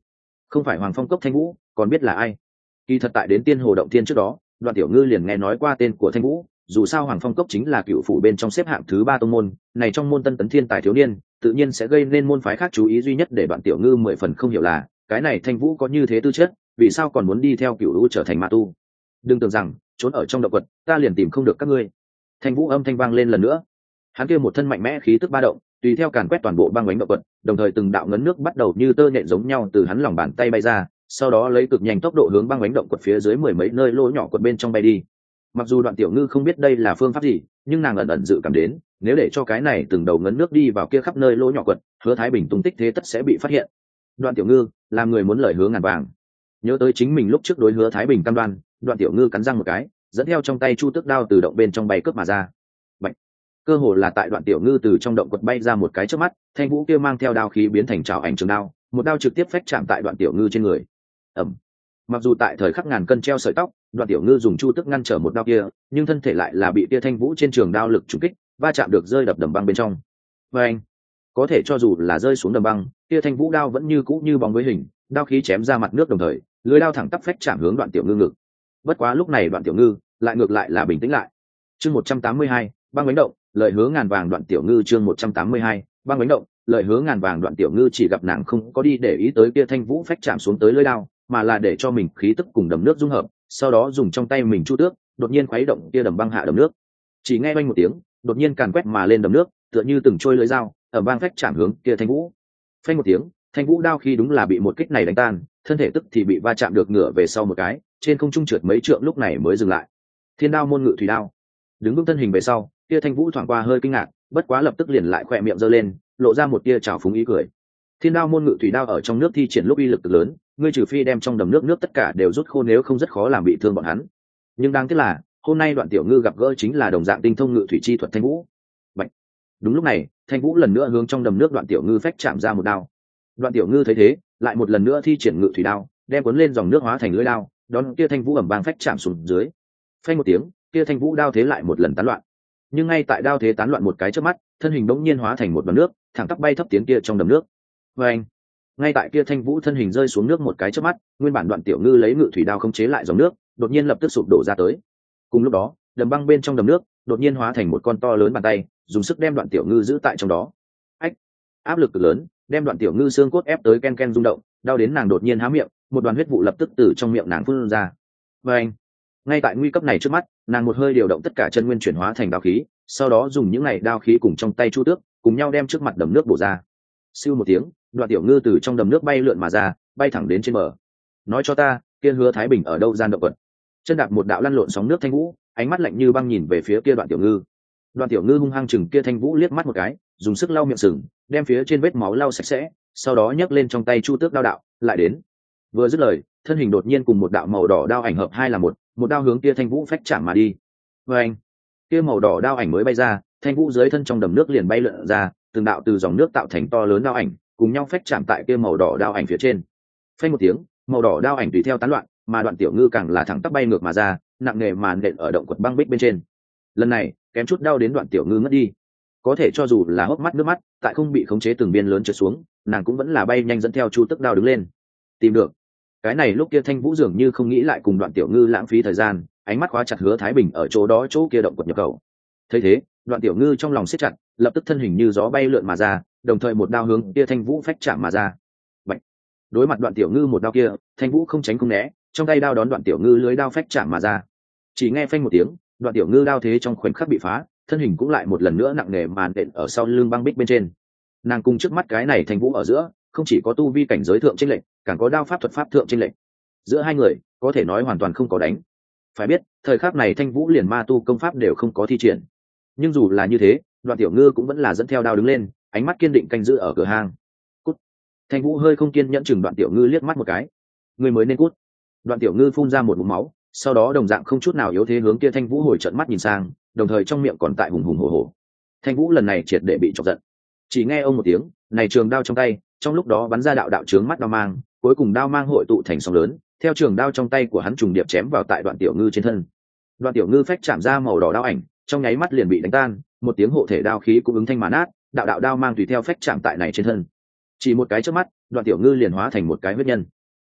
Không phải Hoàng Phong Cốc Thanh Vũ còn biết là ai? Kỳ thật tại đến Tiên Hồ Động Thiên trước đó, Đoạn Tiểu Ngư liền nghe nói qua tên của Thanh Vũ, dù sao Hoàng Phong Cốc chính là cựu phủ bên trong xếp hạng thứ ba tông môn, này trong môn tân tấn thiên tài thiếu niên, tự nhiên sẽ gây nên môn phái khác chú ý duy nhất để Đoạn Tiểu Ngư mười phần không hiểu là, cái này Thanh Vũ có như thế tư chất, vì sao còn muốn đi theo cựu lũ trở thành ma tu? Đừng tưởng rằng trốn ở trong động quật, ta liền tìm không được các ngươi. Thanh Vũ âm thanh vang lên lần nữa. Hắn kia một thân mạnh mẽ khí tức ba động, tùy theo càn quét toàn bộ băng bánh động quật, đồng thời từng đạo ngấn nước bắt đầu như tơ nhện giống nhau từ hắn lòng bàn tay bay ra, sau đó lấy cực nhanh tốc độ hướng băng bánh động quật phía dưới mười mấy nơi lỗ nhỏ quật bên trong bay đi. Mặc dù Đoạn Tiểu Ngư không biết đây là phương pháp gì, nhưng nàng ẩn ẩn dự cảm đến, nếu để cho cái này từng đầu ngấn nước đi vào kia khắp nơi lỗ nhỏ quật, Hứa Thái Bình tung tích thế tất sẽ bị phát hiện. Đoạn Tiểu Ngư, làm người muốn lời hứa ngàn vàng. Nhớ tới chính mình lúc trước đối Hứa Thái Bình cam đoan, Đoạn Tiểu Ngư cắn răng một cái, dẫn theo trong tay chu tước đao từ động bên trong bay cướp mà ra. Bạch. Cơ hồ là tại Đoạn Tiểu Ngư từ trong động quật bay ra một cái chớp mắt, Thanh Vũ kia mang theo đao khí biến thành trảo ảnh trường đao, một đao trực tiếp phách chạm tại Đoạn Tiểu Ngư trên người. Ầm. Mặc dù tại thời khắc ngàn cân treo sợi tóc, Đoạn Tiểu Ngư dùng chu tức ngăn trở một đao kia, nhưng thân thể lại là bị kia Thanh Vũ trên trường đao lực trúng kích, va chạm được rơi đập đầm băng bên trong. Và anh, có thể cho dù là rơi xuống đầm băng, kia Thanh Vũ đao vẫn như cũ như bóng với hình, đao khí chém ra mặt nước đồng thời, lưỡi đao thẳng tắp phách chạm hướng Đoạn Tiểu Ngư ngực. Bất quá lúc này Đoạn Tiểu Ngư lại ngược lại là bình tĩnh lại. Chương một trăm tám mươi hai, băng bánh động, lời hứa ngàn vàng. Đoạn Tiểu Ngư chương một trăm tám mươi hai, băng bánh động, lời hứa ngàn vàng. Đoạn Tiểu Ngư chỉ gặp nàng không có đi để ý tới kia Thanh Vũ phách chạm xuống tới lưỡi đao, mà là để cho mình khí tức cùng đầm nước dung hợp, sau đó dùng trong tay mình chu tước, đột nhiên khuấy động kia đầm băng hạ đầm nước. Chỉ nghe oanh một tiếng, đột nhiên càn quét mà lên đầm nước, tựa như từng trôi lưỡi dao, ở băng phách chạm hướng kia Thanh Vũ. Phanh một tiếng, Thanh Vũ đao khi đúng là bị một kích này đánh tan, thân thể tức thì bị va chạm được ngửa về sau một cái, trên không trung trượt mấy trượng lúc này mới dừng lại. Thiên đao môn ngự thủy đao. Đứng vững thân hình về sau, kia Thanh Vũ thoáng qua hơi kinh ngạc, bất quá lập tức liền lại khỏe miệng giơ lên, lộ ra một tia trào phúng ý cười. Thiên đao môn ngự thủy đao ở trong nước thi triển lúc uy lực cực lớn, ngươi trừ phi đem trong đầm nước nước tất cả đều rút khô, nếu không rất khó làm bị thương bọn hắn. Nhưng đáng tiếc là hôm nay Đoạn Tiểu Ngư gặp gỡ chính là đồng dạng tinh thông ngự thủy chi thuật Thanh Vũ. Bạch. Đúng lúc này, Thanh Vũ lần nữa hướng trong đầm nước Đoạn Tiểu Ngư phách chạm ra một đao. Đoạn Tiểu Ngư thấy thế, lại một lần nữa thi triển ngự thủy đao, đem cuốn lên dòng nước hóa thành lưỡi đao, đón kia Thanh Vũ ầm vang phách chạm xuống dưới. Phanh một tiếng, kia Thanh Vũ đao thế lại một lần tán loạn. Nhưng ngay tại đao thế tán loạn một cái chớp mắt, thân hình bỗng nhiên hóa thành một đầm nước, thẳng tắp bay thấp tiến kia trong đầm nước. Và anh, ngay tại kia Thanh Vũ thân hình rơi xuống nước một cái chớp mắt, nguyên bản Đoạn Tiểu Ngư lấy ngự thủy đao khống chế lại dòng nước, đột nhiên lập tức sụp đổ ra tới. Cùng lúc đó, đầm băng bên trong đầm nước đột nhiên hóa thành một con to lớn bàn tay, dùng sức đem Đoạn Tiểu Ngư giữ tại trong đó. Ách, áp lực cực lớn, đem Đoạn Tiểu Ngư xương cốt ép tới ken ken rung động, đau đến nàng đột nhiên há miệng, một đoàn huyết vụ lập tức từ trong miệng nàng phun ra. Và anh, ngay tại nguy cấp này trước mắt, nàng một hơi điều động tất cả chân nguyên chuyển hóa thành đao khí, sau đó dùng những này đao khí cùng trong tay chu tước cùng nhau đem trước mặt đầm nước bổ ra. Siêu một tiếng, Đoạn Tiểu Ngư từ trong đầm nước bay lượn mà ra, bay thẳng đến trên bờ. Nói cho ta, kia Hứa Thái Bình ở đâu gian động quật? Chân đạp một đạo lăn lộn sóng nước Thanh Vũ, ánh mắt lạnh như băng nhìn về phía kia Đoạn Tiểu Ngư. Đoạn Tiểu Ngư hung hăng chừng kia Thanh Vũ liếc mắt một cái, dùng sức lau miệng sừng, đem phía trên vết máu lau sạch sẽ, sau đó nhấc lên trong tay chu tước đao đạo, lại đến. Vừa dứt lời, thân hình đột nhiên cùng một đạo màu đỏ đao ảnh hợp hai là một, một đao hướng kia Thanh Vũ phách chạm mà đi. Và anh, kia màu đỏ đao ảnh mới bay ra, Thanh Vũ dưới thân trong đầm nước liền bay lượn ra, từng đạo từ dòng nước tạo thành to lớn đao ảnh, cùng nhau phách chạm tại kia màu đỏ đao ảnh phía trên. Phanh một tiếng, màu đỏ đao ảnh tùy theo tán loạn, mà Đoạn Tiểu Ngư càng là thẳng tắp bay ngược mà ra, nặng nề màn nện ở động quật băng bích bên trên. Lần này, kém chút đau đến Đoạn Tiểu Ngư ngất đi. Có thể cho dù là hốc mắt nước mắt, tại không bị khống chế từng biên lớn trượt xuống, nàng cũng vẫn là bay nhanh dẫn theo chu tức đao đứng lên. Tìm được. Cái này lúc kia Thanh Vũ dường như không nghĩ lại cùng Đoạn Tiểu Ngư lãng phí thời gian, ánh mắt khóa chặt Hứa Thái Bình ở chỗ đó chỗ kia động quật nhập khẩu. Thấy thế, Đoạn Tiểu Ngư trong lòng siết chặt, lập tức thân hình như gió bay lượn mà ra, đồng thời một đao hướng kia Thanh Vũ phách chạm mà ra. Bạch. Đối mặt Đoạn Tiểu Ngư một đao kia, Thanh Vũ không tránh không né, trong tay đao đón Đoạn Tiểu Ngư lưới đao phách chạm mà ra. Chỉ nghe phanh một tiếng, Đoạn Tiểu Ngư đao thế trong khoảnh khắc bị phá, thân hình cũng lại một lần nữa nặng nề màn đện ở sau lưng băng bích bên trên. Nàng cùng trước mắt cái này Thanh Vũ ở giữa, không chỉ có tu vi cảnh giới thượng chênh lệch, càng có đao pháp thuật pháp thượng chênh lệch. Giữa hai người, có thể nói hoàn toàn không có đánh. Phải biết, thời khắc này Thanh Vũ liền ma tu công pháp đều không có thi triển. Nhưng dù là như thế, Đoạn Tiểu Ngư cũng vẫn là dẫn theo đao đứng lên, ánh mắt kiên định canh giữ ở cửa hang. Cút. Thanh Vũ hơi không kiên nhẫn chừng Đoạn Tiểu Ngư liếc mắt một cái. Ngươi mới nên cút. Đoạn Tiểu Ngư phun ra một ngụm máu, sau đó đồng dạng không chút nào yếu thế hướng kia Thanh Vũ hồi trợn mắt nhìn sang, đồng thời trong miệng còn tại hùng hùng hổ hổ. Thanh Vũ lần này triệt để bị chọc giận. Chỉ nghe ông một tiếng, này trường đao trong tay, trong lúc đó bắn ra đạo đạo chướng mắt đao mang, cuối cùng đao mang hội tụ thành sóng lớn, theo trường đao trong tay của hắn trùng điệp chém vào tại Đoạn Tiểu Ngư trên thân. Đoạn Tiểu Ngư phách chạm ra màu đỏ đao ảnh, trong nháy mắt liền bị đánh tan, một tiếng hộ thể đao khí cũng ứng thanh mà nát, đạo đạo đao mang tùy theo phách chạm tại này trên thân. Chỉ một cái chớp mắt, Đoạn Tiểu Ngư liền hóa thành một cái huyết nhân.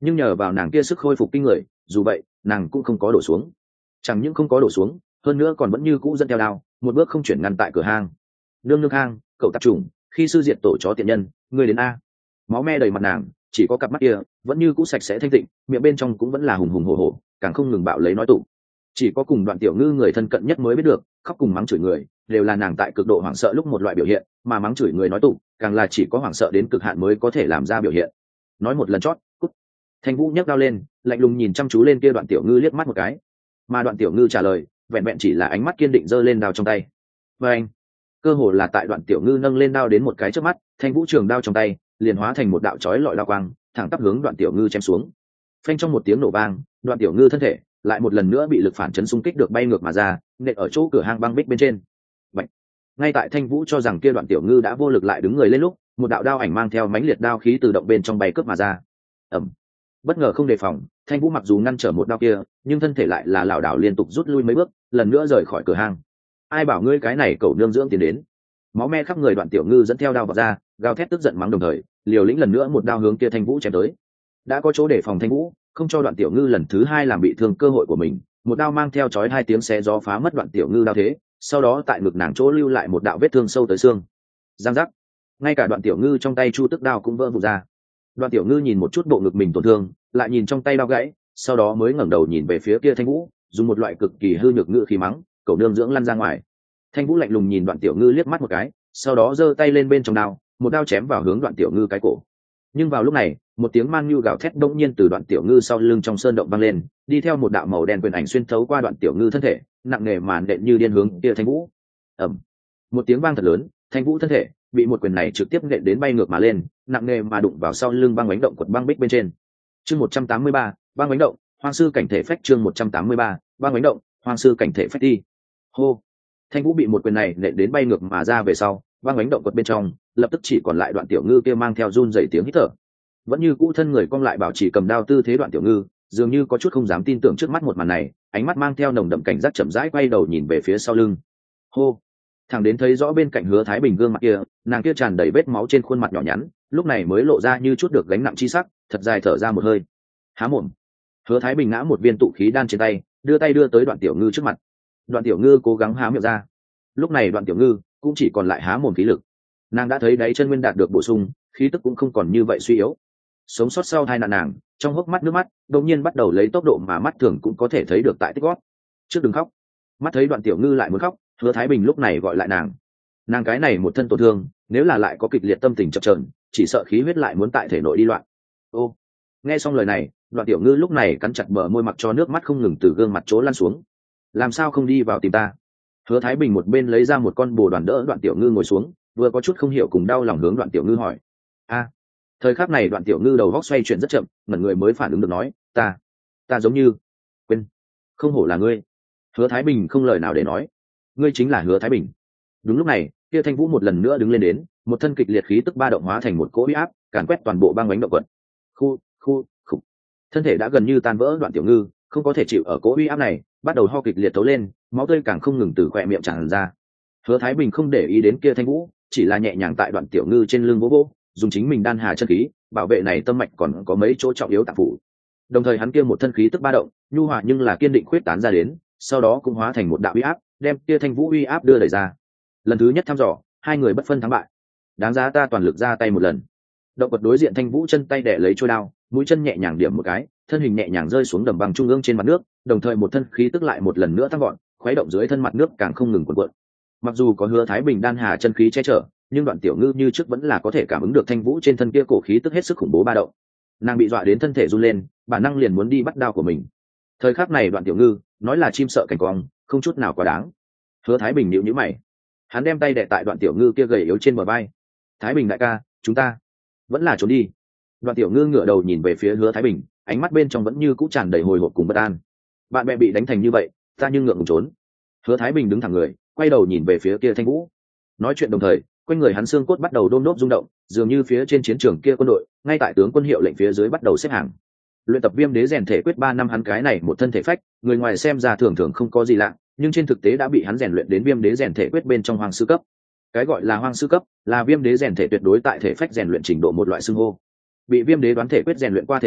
nhưng nhờ vào nàng kia sức khôi phục kinh người, dù vậy nàng cũng không có đổ xuống. Chẳng những không có đổ xuống, hơn nữa còn vẫn như cũ dẫn theo đao, một bước không chuyển ngăn tại cửa hang. Nương nương hang, cậu tạp chủng, khi sư diệt tổ chó tiện nhân, ngươi đến a. Máu me đầy mặt nàng, chỉ có cặp mắt kia vẫn như cũ sạch sẽ thanh tịnh, miệng bên trong cũng vẫn là hùng hùng hổ hổ, càng không ngừng bạo lấy nói tụ. Chỉ có cùng Đoạn Tiểu Ngư người thân cận nhất mới biết được, khóc cùng mắng chửi người đều là nàng tại cực độ hoảng sợ lúc một loại biểu hiện, mà mắng chửi người nói tụ càng là chỉ có hoảng sợ đến cực hạn mới có thể làm ra biểu hiện. Nói một lần chót, cút. Thanh Vũ nhấc đao lên, lạnh lùng nhìn chăm chú lên kia Đoạn Tiểu Ngư liếc mắt một cái, mà Đoạn Tiểu Ngư trả lời vẹn vẹn chỉ là ánh mắt kiên định giơ lên đao trong tay. Và anh, cơ hồ là tại Đoạn Tiểu Ngư nâng lên đao đến một cái trước mắt, Thanh Vũ trường đao trong tay liền hóa thành một đạo chói lọi đao quang, thẳng tắp hướng Đoạn Tiểu Ngư chém xuống. Phanh, trong một tiếng nổ vang, Đoạn Tiểu Ngư thân thể lại một lần nữa bị lực phản chấn xung kích được bay ngược mà ra, nện ở chỗ cửa hang băng bích bên trên. Bạch. Ngay tại Thanh Vũ cho rằng kia Đoạn Tiểu Ngư đã vô lực lại đứng người lên lúc, một đạo đao ảnh mang theo mãnh liệt đao khí từ động bên trong bay cướp mà ra. Ầm. Bất ngờ không đề phòng, Thanh Vũ mặc dù ngăn trở một đao kia, nhưng thân thể lại là lảo đảo liên tục rút lui mấy bước, lần nữa rời khỏi cửa hang. Ai bảo ngươi cái này cẩu nương dưỡng tiến đến? Máu me khắp người Đoạn Tiểu Ngư dẫn theo đao vào ra, gào thét tức giận mắng đồng thời, liều lĩnh lần nữa một đao hướng kia Thanh Vũ chém tới. Đã có chỗ để phòng Thanh Vũ, không cho Đoạn Tiểu Ngư lần thứ hai làm bị thương cơ hội của mình, một đao mang theo chói hai tiếng xé gió phá mất Đoạn Tiểu Ngư đao thế, sau đó tại ngực nàng chỗ lưu lại một đạo vết thương sâu tới xương. Giang giác. Ngay cả Đoạn Tiểu Ngư trong tay chu tức đao cũng vỡ vụn ra. Đoạn Tiểu Ngư nhìn một chút bộ ngực mình tổn thương, lại nhìn trong tay đao gãy, sau đó mới ngẩng đầu nhìn về phía kia Thanh Vũ, dùng một loại cực kỳ hư nhược ngữ khí mắng, cậu nương dưỡng lăn ra ngoài. Thanh Vũ lạnh lùng nhìn Đoạn Tiểu Ngư liếc mắt một cái, sau đó giơ tay lên bên trong đao, một đao chém vào hướng Đoạn Tiểu Ngư cái cổ. Nhưng vào lúc này, một tiếng man nhu gào thét đột nhiên từ Đoạn Tiểu Ngư sau lưng trong sơn động vang lên, đi theo một đạo màu đen quyền ảnh xuyên thấu qua Đoạn Tiểu Ngư thân thể, nặng nề màn đện như điên hướng kia Thanh Vũ. Ầm. Một tiếng vang thật lớn, Thanh Vũ thân thể bị một quyền này trực tiếp nện đến bay ngược mà lên, nặng nề mà đụng vào sau lưng băng bánh động quật băng bích bên trên. Chương một trăm tám mươi ba, băng bánh động, hoang sư cảnh thể phách. Chương một trăm tám mươi ba, băng bánh động, hoang sư cảnh thể phách đi. Hô. Thanh Vũ bị một quyền này nện đến bay ngược mà ra về sau, băng bánh động quật bên trong lập tức chỉ còn lại Đoạn Tiểu Ngư kia mang theo run rẩy tiếng hít thở. Vẫn như cũ thân người cong lại bảo trì cầm đao tư thế Đoạn Tiểu Ngư, dường như có chút không dám tin tưởng trước mắt một màn này, ánh mắt mang theo nồng đậm cảnh giác chậm rãi quay đầu nhìn về phía sau lưng. Hô. Thẳng đến thấy rõ bên cạnh Hứa Thái Bình gương mặt kia, nàng kia tràn đầy vết máu trên khuôn mặt nhỏ nhắn, lúc này mới lộ ra như chút được gánh nặng chi sắc, thật dài thở ra một hơi. Há mồm. Hứa Thái Bình ngã một viên tụ khí đan trên tay, đưa tay đưa tới Đoạn Tiểu Ngư trước mặt. Đoạn Tiểu Ngư cố gắng há miệng ra. Lúc này Đoạn Tiểu Ngư cũng chỉ còn lại há mồm khí lực. Nàng đã thấy đáy chân nguyên đạt được bổ sung, khí tức cũng không còn như vậy suy yếu. Sống sót sau hai nạn nàng, trong hốc mắt nước mắt đột nhiên bắt đầu lấy tốc độ mà mắt thường cũng có thể thấy được tại tích gót. Trước đừng khóc. Mắt thấy Đoạn Tiểu Ngư lại muốn khóc, Hứa Thái Bình lúc này gọi lại nàng. Nàng cái này một thân tổn thương, nếu là lại có kịch liệt tâm tình chập chờn, chỉ sợ khí huyết lại muốn tại thể nội đi loạn. Ô. Nghe xong lời này, Đoạn Tiểu Ngư lúc này cắn chặt bờ môi mặc cho nước mắt không ngừng từ gương mặt chỗ lăn xuống. Làm sao không đi vào tìm ta? Hứa Thái Bình một bên lấy ra một con bồ đoàn đỡ Đoạn Tiểu Ngư ngồi xuống, vừa có chút không hiểu cùng đau lòng hướng Đoạn Tiểu Ngư hỏi. A. Thời khắc này Đoạn Tiểu Ngư đầu góc xoay chuyển rất chậm, ngẩn người mới phản ứng được nói, ta, ta giống như quên, không hổ là ngươi. Hứa Thái Bình không lời nào để nói. Ngươi chính là Hứa Thái Bình. Đúng lúc này, kia Thanh Vũ một lần nữa đứng lên đến, một thân kịch liệt khí tức ba động hóa thành một cỗ uy áp, càn quét toàn bộ băng bánh động quật. Khu, khu, khu. Thân thể đã gần như tan vỡ Đoạn Tiểu Ngư, không có thể chịu ở cỗ uy áp này, bắt đầu ho kịch liệt tấu lên, máu tươi càng không ngừng từ khóe miệng tràn ra. Hứa Thái Bình không để ý đến kia Thanh Vũ, chỉ là nhẹ nhàng tại Đoạn Tiểu Ngư trên lưng vỗ vỗ, dùng chính mình đan hà chân khí bảo vệ này tâm mạch còn có mấy chỗ trọng yếu tạp phủ. Đồng thời hắn kia một thân khí tức ba động, nhu hòa nhưng là kiên định khuyết tán ra đến, sau đó cũng hóa thành một đạo uy áp, đem kia Thanh Vũ uy áp đưa đẩy ra. Lần thứ nhất thăm dò, hai người bất phân thắng bại. Đáng giá ta toàn lực ra tay một lần. Động vật đối diện Thanh Vũ chân tay đẻ lấy trôi đao, mũi chân nhẹ nhàng điểm một cái, thân hình nhẹ nhàng rơi xuống đầm bằng trung ương trên mặt nước, đồng thời một thân khí tức lại một lần nữa tăng gọn, khuấy động dưới thân mặt nước càng không ngừng cuộn cuộn. Mặc dù có Hứa Thái Bình đan hà chân khí che chở, nhưng Đoạn Tiểu Ngư như trước vẫn là có thể cảm ứng được Thanh Vũ trên thân kia cổ khí tức hết sức khủng bố ba động. Nàng bị dọa đến thân thể run lên, bản năng liền muốn đi bắt đao của mình. Thời khắc này Đoạn Tiểu Ngư nói là chim sợ cảnh quang, không chút nào quá đáng. Hứa Thái Bình nhíu nhíu mày, hắn đem tay đè tại Đoạn Tiểu Ngư kia gầy yếu trên bờ vai. Thái Bình đại ca, chúng ta vẫn là trốn đi. Đoạn Tiểu Ngư ngửa đầu nhìn về phía Hứa Thái Bình, ánh mắt bên trong vẫn như cũ tràn đầy hồi hộp cùng bất an. Bạn bè bị đánh thành như vậy, ta nhưng ngượng ngùng trốn. Hứa Thái Bình đứng thẳng người, quay đầu nhìn về phía kia Thanh Vũ. Nói chuyện đồng thời, quanh người hắn xương cốt bắt đầu đôm đốp rung động, dường như phía trên chiến trường kia quân đội, ngay tại tướng quân hiệu lệnh phía dưới bắt đầu xếp hàng. Luyện tập Viêm Đế rèn thể quyết ba năm hắn cái này một thân thể phách, người ngoài xem ra thường thường không có gì lạ, nhưng trên thực tế đã bị hắn rèn luyện đến Viêm Đế rèn thể quyết bên trong hoàng sư cấp. Cái gọi là hoàng sư cấp, là Viêm Đế rèn thể tuyệt đối tại thể phách rèn luyện trình độ một loại xưng hô. Bị Viêm Đế đoán thể quyết rèn luyện qua thể phách,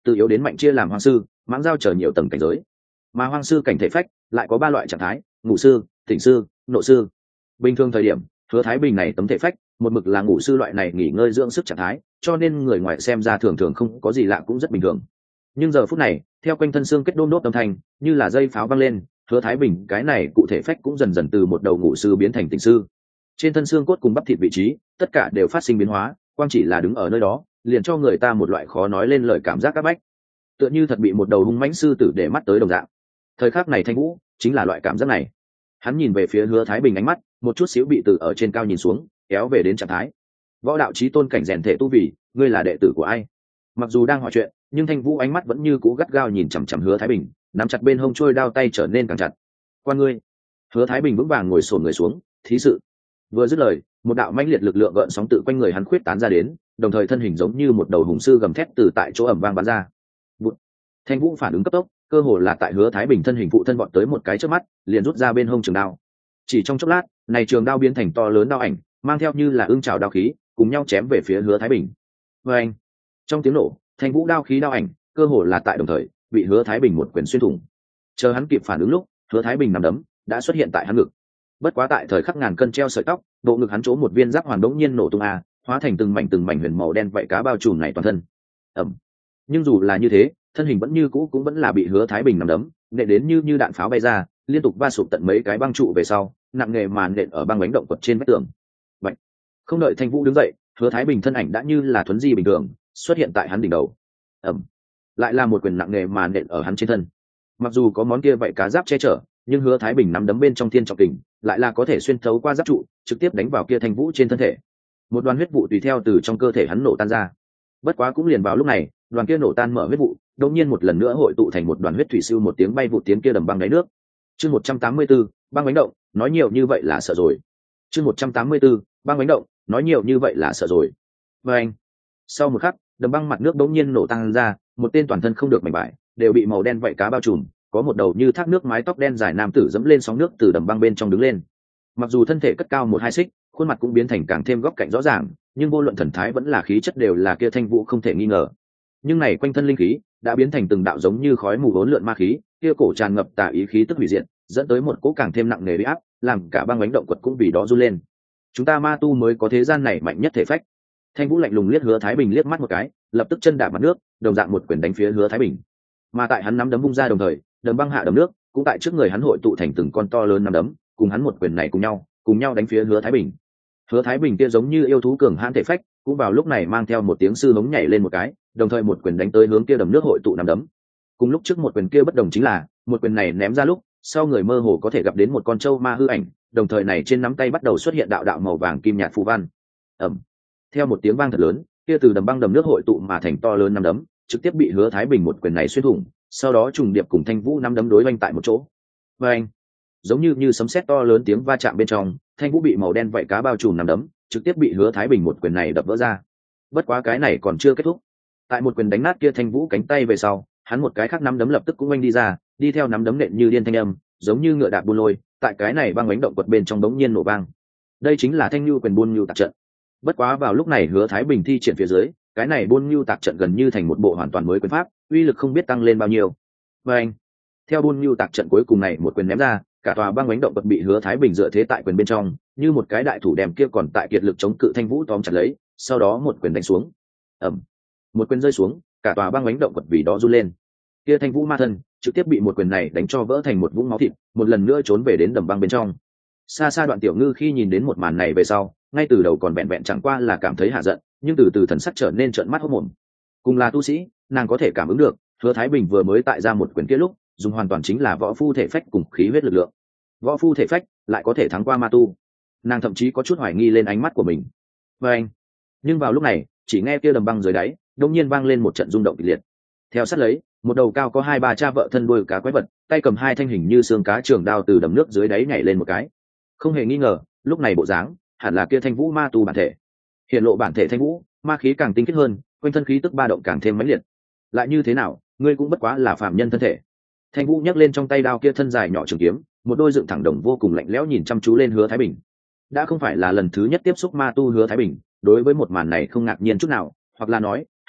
từ yếu đến mạnh chia làm hoang sư, mãng giao chờ nhiều tầng cảnh giới. Mà hoang sư cảnh thể phách lại có ba loại trạng thái: ngủ sư, tỉnh sư, nộ sư. Bình thường thời điểm, Hứa Thái Bình này tấm thể phách một mực là ngủ sư loại này nghỉ ngơi dưỡng sức trạng thái, cho nên người ngoài xem ra thường thường không có gì lạ, cũng rất bình thường. Nhưng giờ phút này, theo quanh thân xương kết đôm đốt âm thanh như là dây pháo vang lên, Hứa Thái Bình cái này cụ thể phách cũng dần dần từ một đầu ngủ sư biến thành tỉnh sư. Trên thân xương cốt cùng bắp thịt vị trí, tất cả đều phát sinh biến hóa, quang chỉ là đứng ở nơi đó, liền cho người ta một loại khó nói lên lời cảm giác áp bách, tựa như thật bị một đầu hung mãnh sư tử để mắt tới đồng dạng. Thời khắc này Thanh Vũ chính là loại cảm giác này. Hắn nhìn về phía Hứa Thái Bình, ánh mắt một chút xíu bị từ ở trên cao nhìn xuống kéo về đến trạng thái võ đạo chí tôn cảnh rèn thể tu vì, ngươi là đệ tử của ai? Mặc dù đang hỏi chuyện, nhưng Thanh Vũ ánh mắt vẫn như cũ gắt gao nhìn chằm chằm Hứa Thái Bình, nắm chặt bên hông trôi đao tay trở nên càng chặt. Qua ngươi. Hứa Thái Bình vững vàng ngồi xổm người xuống, thí sự. Vừa dứt lời, một đạo mãnh liệt lực lượng gợn sóng tự quanh người hắn khuyết tán ra đến, đồng thời thân hình giống như một đầu hùng sư gầm thét từ tại chỗ ầm vang bắn ra. Bụt. Thanh Vũ phản ứng cấp tốc, cơ hồ là tại Hứa Thái Bình thân hình phụ thân vọt tới một cái chớp mắt, liền rút ra bên hông trường đao. Chỉ trong chốc lát, này trường đao biến thành to lớn đao ảnh, mang theo như là ưng trảo đao khí, cùng nhau chém về phía Hứa Thái Bình. Và anh, trong tiếng nổ, Thanh Vũ đao khí đao ảnh, cơ hồ là tại đồng thời, bị Hứa Thái Bình một quyền xuyên thủng. Chờ hắn kịp phản ứng lúc, Hứa Thái Bình nằm đấm đã xuất hiện tại hắn ngực. Bất quá tại thời khắc ngàn cân treo sợi tóc, bộ ngực hắn chỗ một viên giáp hoàn đống nhiên nổ tung a, hóa thành từng mảnh từng mảnh huyền màu đen vậy cá bao trùm này toàn thân. Ầm. Nhưng dù là như thế, thân hình vẫn như cũ cũng vẫn là bị Hứa Thái Bình nằm đấm nện đến như như đạn pháo bay ra, liên tục va sụp tận mấy cái băng trụ về sau, nặng nề màn nện ở băng bánh động quật trên vách tường. Bạch. Không đợi Thanh Vũ đứng dậy, Hứa Thái Bình thân ảnh đã như là thuấn di bình thường xuất hiện tại hắn đỉnh đầu. Ầm. Lại là một quyền nặng nề màn nện ở hắn trên thân. Mặc dù có món kia vậy cá giáp che chở, nhưng Hứa Thái Bình nắm đấm bên trong thiên trọng kình lại là có thể xuyên thấu qua giáp trụ, trực tiếp đánh vào kia Thanh Vũ trên thân thể. Một đoàn huyết vụ tùy theo từ trong cơ thể hắn nổ tan ra. Bất quá cũng liền vào lúc này, đoàn kia nổ tan mở huyết vụ, đột nhiên một lần nữa hội tụ thành một đoàn huyết thủy siêu một tiếng bay vụt tiến kia đầm băng đáy nước. Chương một trăm tám mươi tư, băng bánh động, nói nhiều như vậy là sợ rồi. Chương một trăm tám mươi tư, băng bánh động, nói nhiều như vậy là sợ rồi. Và anh. Sau một khắc, đầm băng mặt nước đột nhiên nổ tan ra, một tên toàn thân không được mảnh vải, đều bị màu đen vậy cá bao trùm, có một đầu như thác nước mái tóc đen dài nam tử dẫm lên sóng nước từ đầm băng bên trong đứng lên. Mặc dù thân thể cất cao một hai xích, khuôn mặt cũng biến thành càng thêm góc cạnh rõ ràng, nhưng vô luận thần thái vẫn là khí chất đều là kia Thanh Vũ không thể nghi ngờ. Nhưng này quanh thân linh khí đã biến thành từng đạo giống như khói mù hỗn lượn ma khí, kia cổ tràn ngập tà ý khí tức hủy diệt, dẫn tới một cỗ càng thêm nặng nề uy áp, làm cả băng bánh động quật cũng vì đó run lên. Chúng ta ma tu mới có thế gian này mạnh nhất thể phách. Thanh Vũ lạnh lùng liếc Hứa Thái Bình liếc mắt một cái, lập tức chân đạp mặt nước, đồng dạng một quyền đánh phía Hứa Thái Bình. Mà tại hắn nắm đấm vung ra đồng thời, đầm băng hạ đầm nước cũng tại trước người hắn hội tụ thành từng con to lớn nắm đấm, cùng hắn một quyền này cùng nhau, cùng nhau đánh phía Hứa Thái Bình. Hứa Thái Bình kia giống như yêu thú cường hãn thể phách, cũng vào lúc này mang theo một tiếng sư hống nhảy lên một cái, đồng thời một quyền đánh tới hướng kia đầm nước hội tụ nắm đấm. Cùng lúc trước một quyền kia bất đồng chính là, một quyền này ném ra lúc, sau người mơ hồ có thể gặp đến một con trâu ma hư ảnh, đồng thời này trên nắm tay bắt đầu xuất hiện đạo đạo màu vàng kim nhạt phù văn. Ầm. Theo một tiếng vang thật lớn, kia từ đầm băng đầm nước hội tụ mà thành to lớn nắm đấm, trực tiếp bị Hứa Thái Bình một quyền này xuyên thủng, sau đó trùng điệp cùng Thanh Vũ nắm đấm đối oanh tại một chỗ. Và anh, giống như như sấm sét to lớn tiếng va chạm bên trong, Thanh Vũ bị màu đen vậy cá bao trùm nắm đấm, trực tiếp bị Hứa Thái Bình một quyền này đập vỡ ra. Bất quá cái này còn chưa kết thúc. Tại một quyền đánh nát kia Thanh Vũ cánh tay về sau, hắn một cái khác nắm đấm lập tức cũng oanh đi ra, đi theo nắm đấm nện như điên thanh âm, giống như ngựa đạp buôn lôi, tại cái này băng bánh động quật bên trong đống nhiên nổ vang. Đây chính là Thanh Nhu quyền buôn nhu tạc trận. Bất quá vào lúc này Hứa Thái Bình thi triển phía dưới, cái này buôn nhu tạc trận gần như thành một bộ hoàn toàn mới quyền pháp, uy lực không biết tăng lên bao nhiêu. Và anh, theo buôn nhu tạc trận cuối cùng này một quyền ném ra, cả tòa băng bánh động quật bị Hứa Thái Bình dựa thế tại quyền bên trong, như một cái đại thủ đem kia còn tại kiệt lực chống cự Thanh Vũ tóm chặt lấy, sau đó một quyền đánh xuống. Ầm. Một quyền rơi xuống, cả tòa băng bánh động quật vì đó run lên. Kia Thanh Vũ ma thân trực tiếp bị một quyền này đánh cho vỡ thành một vũng máu thịt, một lần nữa trốn về đến đầm băng bên trong. Xa xa Đoạn Tiểu Ngư khi nhìn đến một màn này về sau, ngay từ đầu còn vẹn vẹn chẳng qua là cảm thấy hạ giận, nhưng từ từ thần sắc trở nên trợn mắt hốt mồm. Cùng là tu sĩ, nàng có thể cảm ứng được, Hứa Thái Bình vừa mới tại ra một quyền kia lúc, dùng hoàn toàn chính là võ phu thể phách cùng khí huyết lực lượng. Võ phu thể phách lại có thể thắng qua ma tu. Nàng thậm chí có chút hoài nghi lên ánh mắt của mình. Và anh, nhưng vào lúc này, chỉ nghe kia đầm băng dưới đáy, đột nhiên vang lên một trận rung động kịch liệt. Theo sát lấy, một đầu cao có hai ba cha vợ thân đuôi cá quái vật, tay cầm hai thanh hình như xương cá trường đao từ đầm nước dưới đáy nhảy lên một cái. Không hề nghi ngờ, lúc này bộ dáng hẳn là kia Thanh Vũ ma tu bản thể. Hiện lộ bản thể Thanh Vũ, ma khí càng tinh khiết hơn, quanh thân khí tức ba động càng thêm mãnh liệt. Lại như thế nào, ngươi cũng bất quá là phàm nhân thân thể. Thanh Vũ nhấc lên trong tay đao kia thân dài nhỏ trường kiếm, một đôi dựng thẳng đồng vô cùng lạnh lẽo nhìn chăm chú lên Hứa Thái Bình. Đã không phải là lần thứ nhất tiếp xúc ma tu Hứa Thái Bình, đối với một màn này không ngạc nhiên chút nào, hoặc là nói,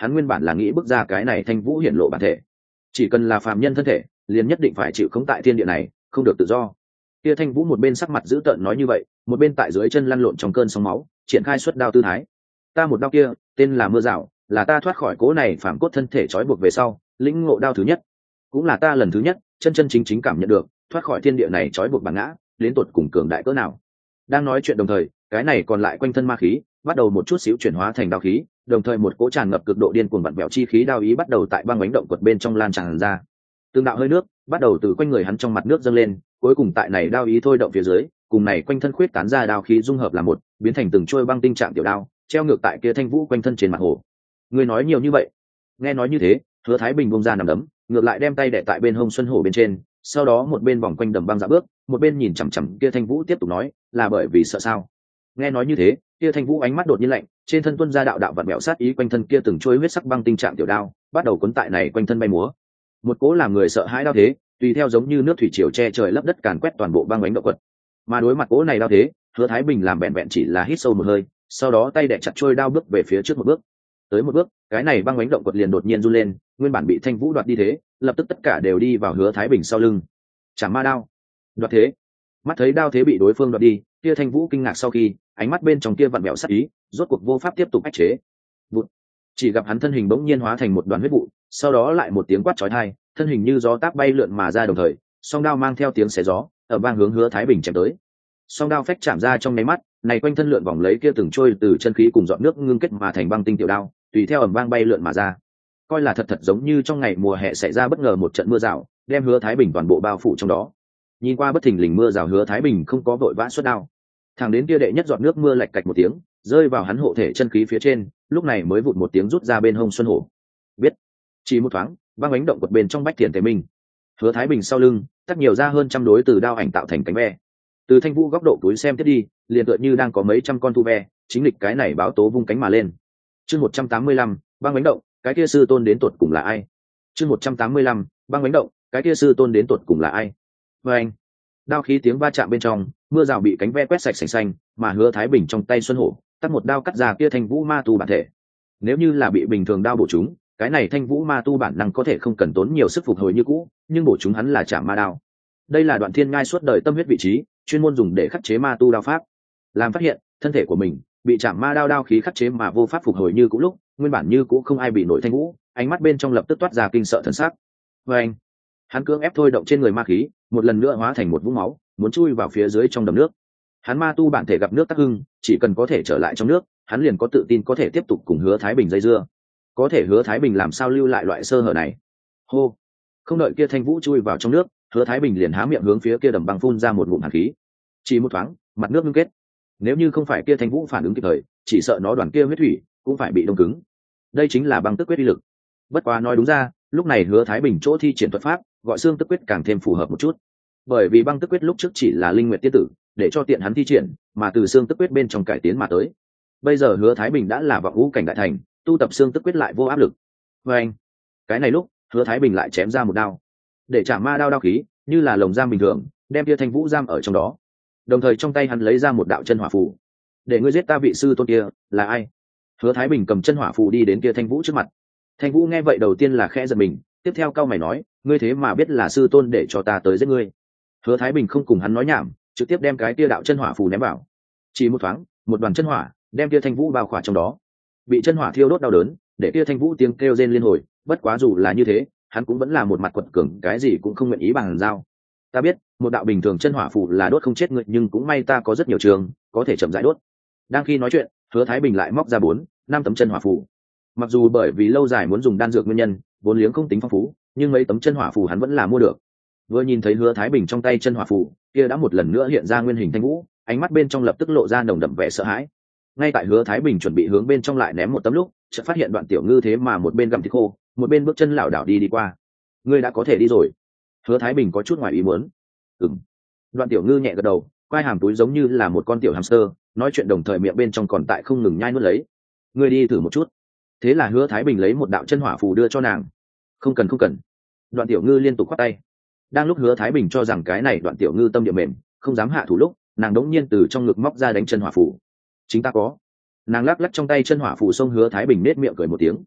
hắn nguyên bản là nghĩ bước ra cái này thanh vũ hiển lộ bản thể, chỉ cần là phàm nhân thân thể liền nhất định phải chịu khống tại thiên địa này, không được tự do. Kia thanh vũ một bên sắc mặt dữ tợn nói như vậy, một bên tại dưới chân lăn lộn trong cơn sóng máu, triển khai xuất đao tư thái. Ta một đao kia tên là mưa rào, là ta thoát khỏi cố này phàm cốt thân thể trói buộc về sau lĩnh ngộ đao thứ nhất, cũng là ta lần thứ nhất chân chân chính chính cảm nhận được thoát khỏi thiên địa này trói buộc bản ngã đến tột cùng cường đại cỡ nào. Đang nói chuyện đồng thời, cái này còn lại quanh thân ma khí bắt đầu một chút xíu chuyển hóa thành đao khí, đồng thời một cỗ tràn ngập cực độ điên cuồng vặn vẹo chi khí đao ý bắt đầu tại băng bánh động quật bên trong lan tràn ra. Tương đạo hơi nước bắt đầu từ quanh người hắn trong mặt nước dâng lên, cuối cùng tại này đao ý thôi động phía dưới, cùng này quanh thân khuyết tán ra đao khí dung hợp làm một, biến thành từng trôi băng tinh trạng tiểu đao treo ngược tại kia thanh vũ quanh thân trên mặt hồ. Ngươi nói nhiều như vậy. Nghe nói như thế, Hứa Thái Bình bung ra nằm đấm, ngược lại đem tay đè tại bên hông xuân hổ bên trên, sau đó một bên vòng quanh đầm băng dạo bước, một bên nhìn chằm chằm kia thanh vũ tiếp tục nói, là bởi vì sợ sao? Nghe nói như thế, kia thanh vũ ánh mắt đột nhiên lạnh, trên thân tuôn ra đạo đạo vặn vẹo sát ý, quanh thân kia từng trôi huyết sắc băng tinh trạng tiểu đao bắt đầu cuốn tại này quanh thân bay múa. Một cố làm người sợ hãi đao thế, tùy theo giống như nước thủy triều che trời lấp đất càn quét toàn bộ băng bánh động quật. Mà đối mặt cố này đao thế, Hứa Thái Bình làm vẹn vẹn chỉ là hít sâu một hơi, sau đó tay đè chặt trôi đao bước về phía trước một bước. Tới một bước, cái này băng bánh động quật liền đột nhiên run lên, nguyên bản bị thanh vũ đoạt đi thế, lập tức tất cả đều đi vào Hứa Thái Bình sau lưng. Chảm ma đao, đoạt thế. Mắt thấy đao thế bị đối phương đoạt đi, kia thanh vũ kinh ngạc sau khi, ánh mắt bên trong kia vặn vẹo sát ý, rốt cuộc vô pháp tiếp tục ách chế. Vụt. Chỉ gặp hắn thân hình bỗng nhiên hóa thành một đoàn huyết vụ, sau đó lại một tiếng quát chói tai, thân hình như gió táp bay lượn mà ra, đồng thời song đao mang theo tiếng xé gió ở vang hướng Hứa Thái Bình chém tới. Song đao phách chạm ra trong nháy mắt, này quanh thân lượn vòng lấy kia từng trôi từ chân khí cùng giọt nước ngưng kết mà thành băng tinh tiểu đao, tùy theo ầm vang bay lượn mà ra. Coi là thật thật giống như trong ngày mùa hè xảy ra bất ngờ một trận mưa rào, đem Hứa Thái Bình toàn bộ bao phủ trong đó. Nhìn qua bất thình lình mưa rào, Hứa Thái Bình không có vội vã xuất đao, thẳng đến kia đệ nhất giọt nước mưa lạch cạch một tiếng rơi vào hắn hộ thể chân khí phía trên, lúc này mới vụt một tiếng rút ra bên hông xuân hổ. Biết. Chỉ một thoáng, băng bánh động quật bên trong bách thiền tề minh, Hứa Thái Bình sau lưng tắc nhiều ra hơn trăm đối từ đao ảnh tạo thành cánh ve. Từ thanh vũ góc độ túi xem tiếp đi, liền tựa như đang có mấy trăm con thu ve chính lịch cái này báo tố vung cánh mà lên. Chương một trăm tám mươi lăm, băng bánh động, cái kia sư tôn đến tột cùng là ai? Chương một trăm tám mươi lăm, băng bánh động, cái kia sư tôn đến tột cùng là ai? Và anh, đao khí tiếng va chạm bên trong, mưa rào bị cánh ve quét sạch sành xanh, mà Hứa Thái Bình trong tay xuân hổ tắt một đao cắt ra kia thanh vũ ma tu bản thể. Nếu như là bị bình thường đao bổ chúng, cái này thanh vũ ma tu bản năng có thể không cần tốn nhiều sức phục hồi như cũ, nhưng bổ chúng hắn là chạm ma đao. Đây là Đoạn Thiên Ngai suốt đời tâm huyết vị trí, chuyên môn dùng để khắc chế ma tu đao pháp. Làm phát hiện thân thể của mình bị chạm ma đao đao khí khắc chế mà vô pháp phục hồi như cũ lúc, nguyên bản như cũ không ai bị nổi thanh vũ, ánh mắt bên trong lập tức toát ra kinh sợ thần sắc. Và anh, hắn cưỡng ép thôi động trên người ma khí, một lần nữa hóa thành một vũng máu, muốn chui vào phía dưới trong đầm nước. Hắn ma tu bản thể gặp nước tắc hưng, chỉ cần có thể trở lại trong nước, hắn liền có tự tin có thể tiếp tục cùng Hứa Thái Bình dây dưa. Có thể Hứa Thái Bình làm sao lưu lại loại sơ hở này? Hô! Không đợi kia thanh vũ chui vào trong nước, Hứa Thái Bình liền há miệng hướng phía kia đầm băng phun ra một ngụm hàn khí. Chỉ một thoáng, mặt nước ngưng kết. Nếu như không phải kia thanh vũ phản ứng kịp thời, chỉ sợ nó đoàn kia huyết thủy cũng phải bị đông cứng. Đây chính là băng tức quyết uy lực. Bất quá nói đúng ra, lúc này Hứa Thái Bình chỗ thi triển thuật pháp, gọi xương tức quyết càng thêm phù hợp một chút. Bởi vì băng tức quyết lúc trước chỉ là linh nguyệt tiên tử, để cho tiện hắn thi triển, mà từ xương tức quyết bên trong cải tiến mà tới. Bây giờ Hứa Thái Bình đã là vọng ngũ cảnh đại thành, tu tập xương tức quyết lại vô áp lực. Và anh, cái này lúc Hứa Thái Bình lại chém ra một đao, để trả ma đao đao khí như là lồng giam bình thường đem kia thanh vũ giam ở trong đó. Đồng thời trong tay hắn lấy ra một đạo chân hỏa phù, để ngươi giết ta vị sư tôn kia là ai? Hứa Thái Bình cầm chân hỏa phù đi đến kia thanh vũ trước mặt. Thanh vũ nghe vậy đầu tiên là khẽ giật mình, tiếp theo cau mày nói, ngươi thế mà biết là sư tôn để cho ta tới giết ngươi? Hứa Thái Bình không cùng hắn nói nhảm, trực tiếp đem cái kia đạo chân hỏa phù ném vào. Chỉ một thoáng, một đoàn chân hỏa đem kia thanh vũ bao khỏa trong đó. Bị chân hỏa thiêu đốt đau đớn, để kia thanh vũ tiếng kêu rên liên hồi, bất quá dù là như thế, hắn cũng vẫn là một mặt quật cường, cái gì cũng không nguyện ý bằng giao. Ta biết, một đạo bình thường chân hỏa phù là đốt không chết người, nhưng cũng may ta có rất nhiều trường, có thể chậm rãi đốt. Đang khi nói chuyện, Hứa Thái Bình lại móc ra bốn, năm tấm chân hỏa phù. Mặc dù bởi vì lâu dài muốn dùng đan dược nguyên nhân, vốn liếng không tính phong phú, nhưng mấy tấm chân hỏa phù hắn vẫn là mua được. Vừa nhìn thấy Hứa Thái Bình trong tay chân hỏa phù, kia đã một lần nữa hiện ra nguyên hình thanh vũ, ánh mắt bên trong lập tức lộ ra nồng đậm vẻ sợ hãi. Ngay tại Hứa Thái Bình chuẩn bị hướng bên trong lại ném một tấm lúc, chợt phát hiện Đoạn Tiểu Ngư thế mà một bên gặm thịt khô, một bên bước chân lảo đảo đi đi qua. Ngươi đã có thể đi rồi? Hứa Thái Bình có chút ngoài ý muốn. Ừm. Đoạn Tiểu Ngư nhẹ gật đầu, quai hàm túi giống như là một con tiểu hamster, nói chuyện đồng thời miệng bên trong còn tại không ngừng nhai nuốt lấy. Ngươi đi thử một chút. Thế là Hứa Thái Bình lấy một đạo chân hỏa phù đưa cho nàng. Không cần không cần. Đoạn Tiểu Ngư liên tục khoát tay. Đang lúc Hứa Thái Bình cho rằng cái này Đoạn Tiểu Ngư tâm địa mềm, không dám hạ thủ lúc, nàng đống nhiên từ trong ngực móc ra đánh chân hỏa phù. Chính ta có. Nàng lắc lắc trong tay chân hỏa phù, xông Hứa Thái Bình nết miệng cười một tiếng.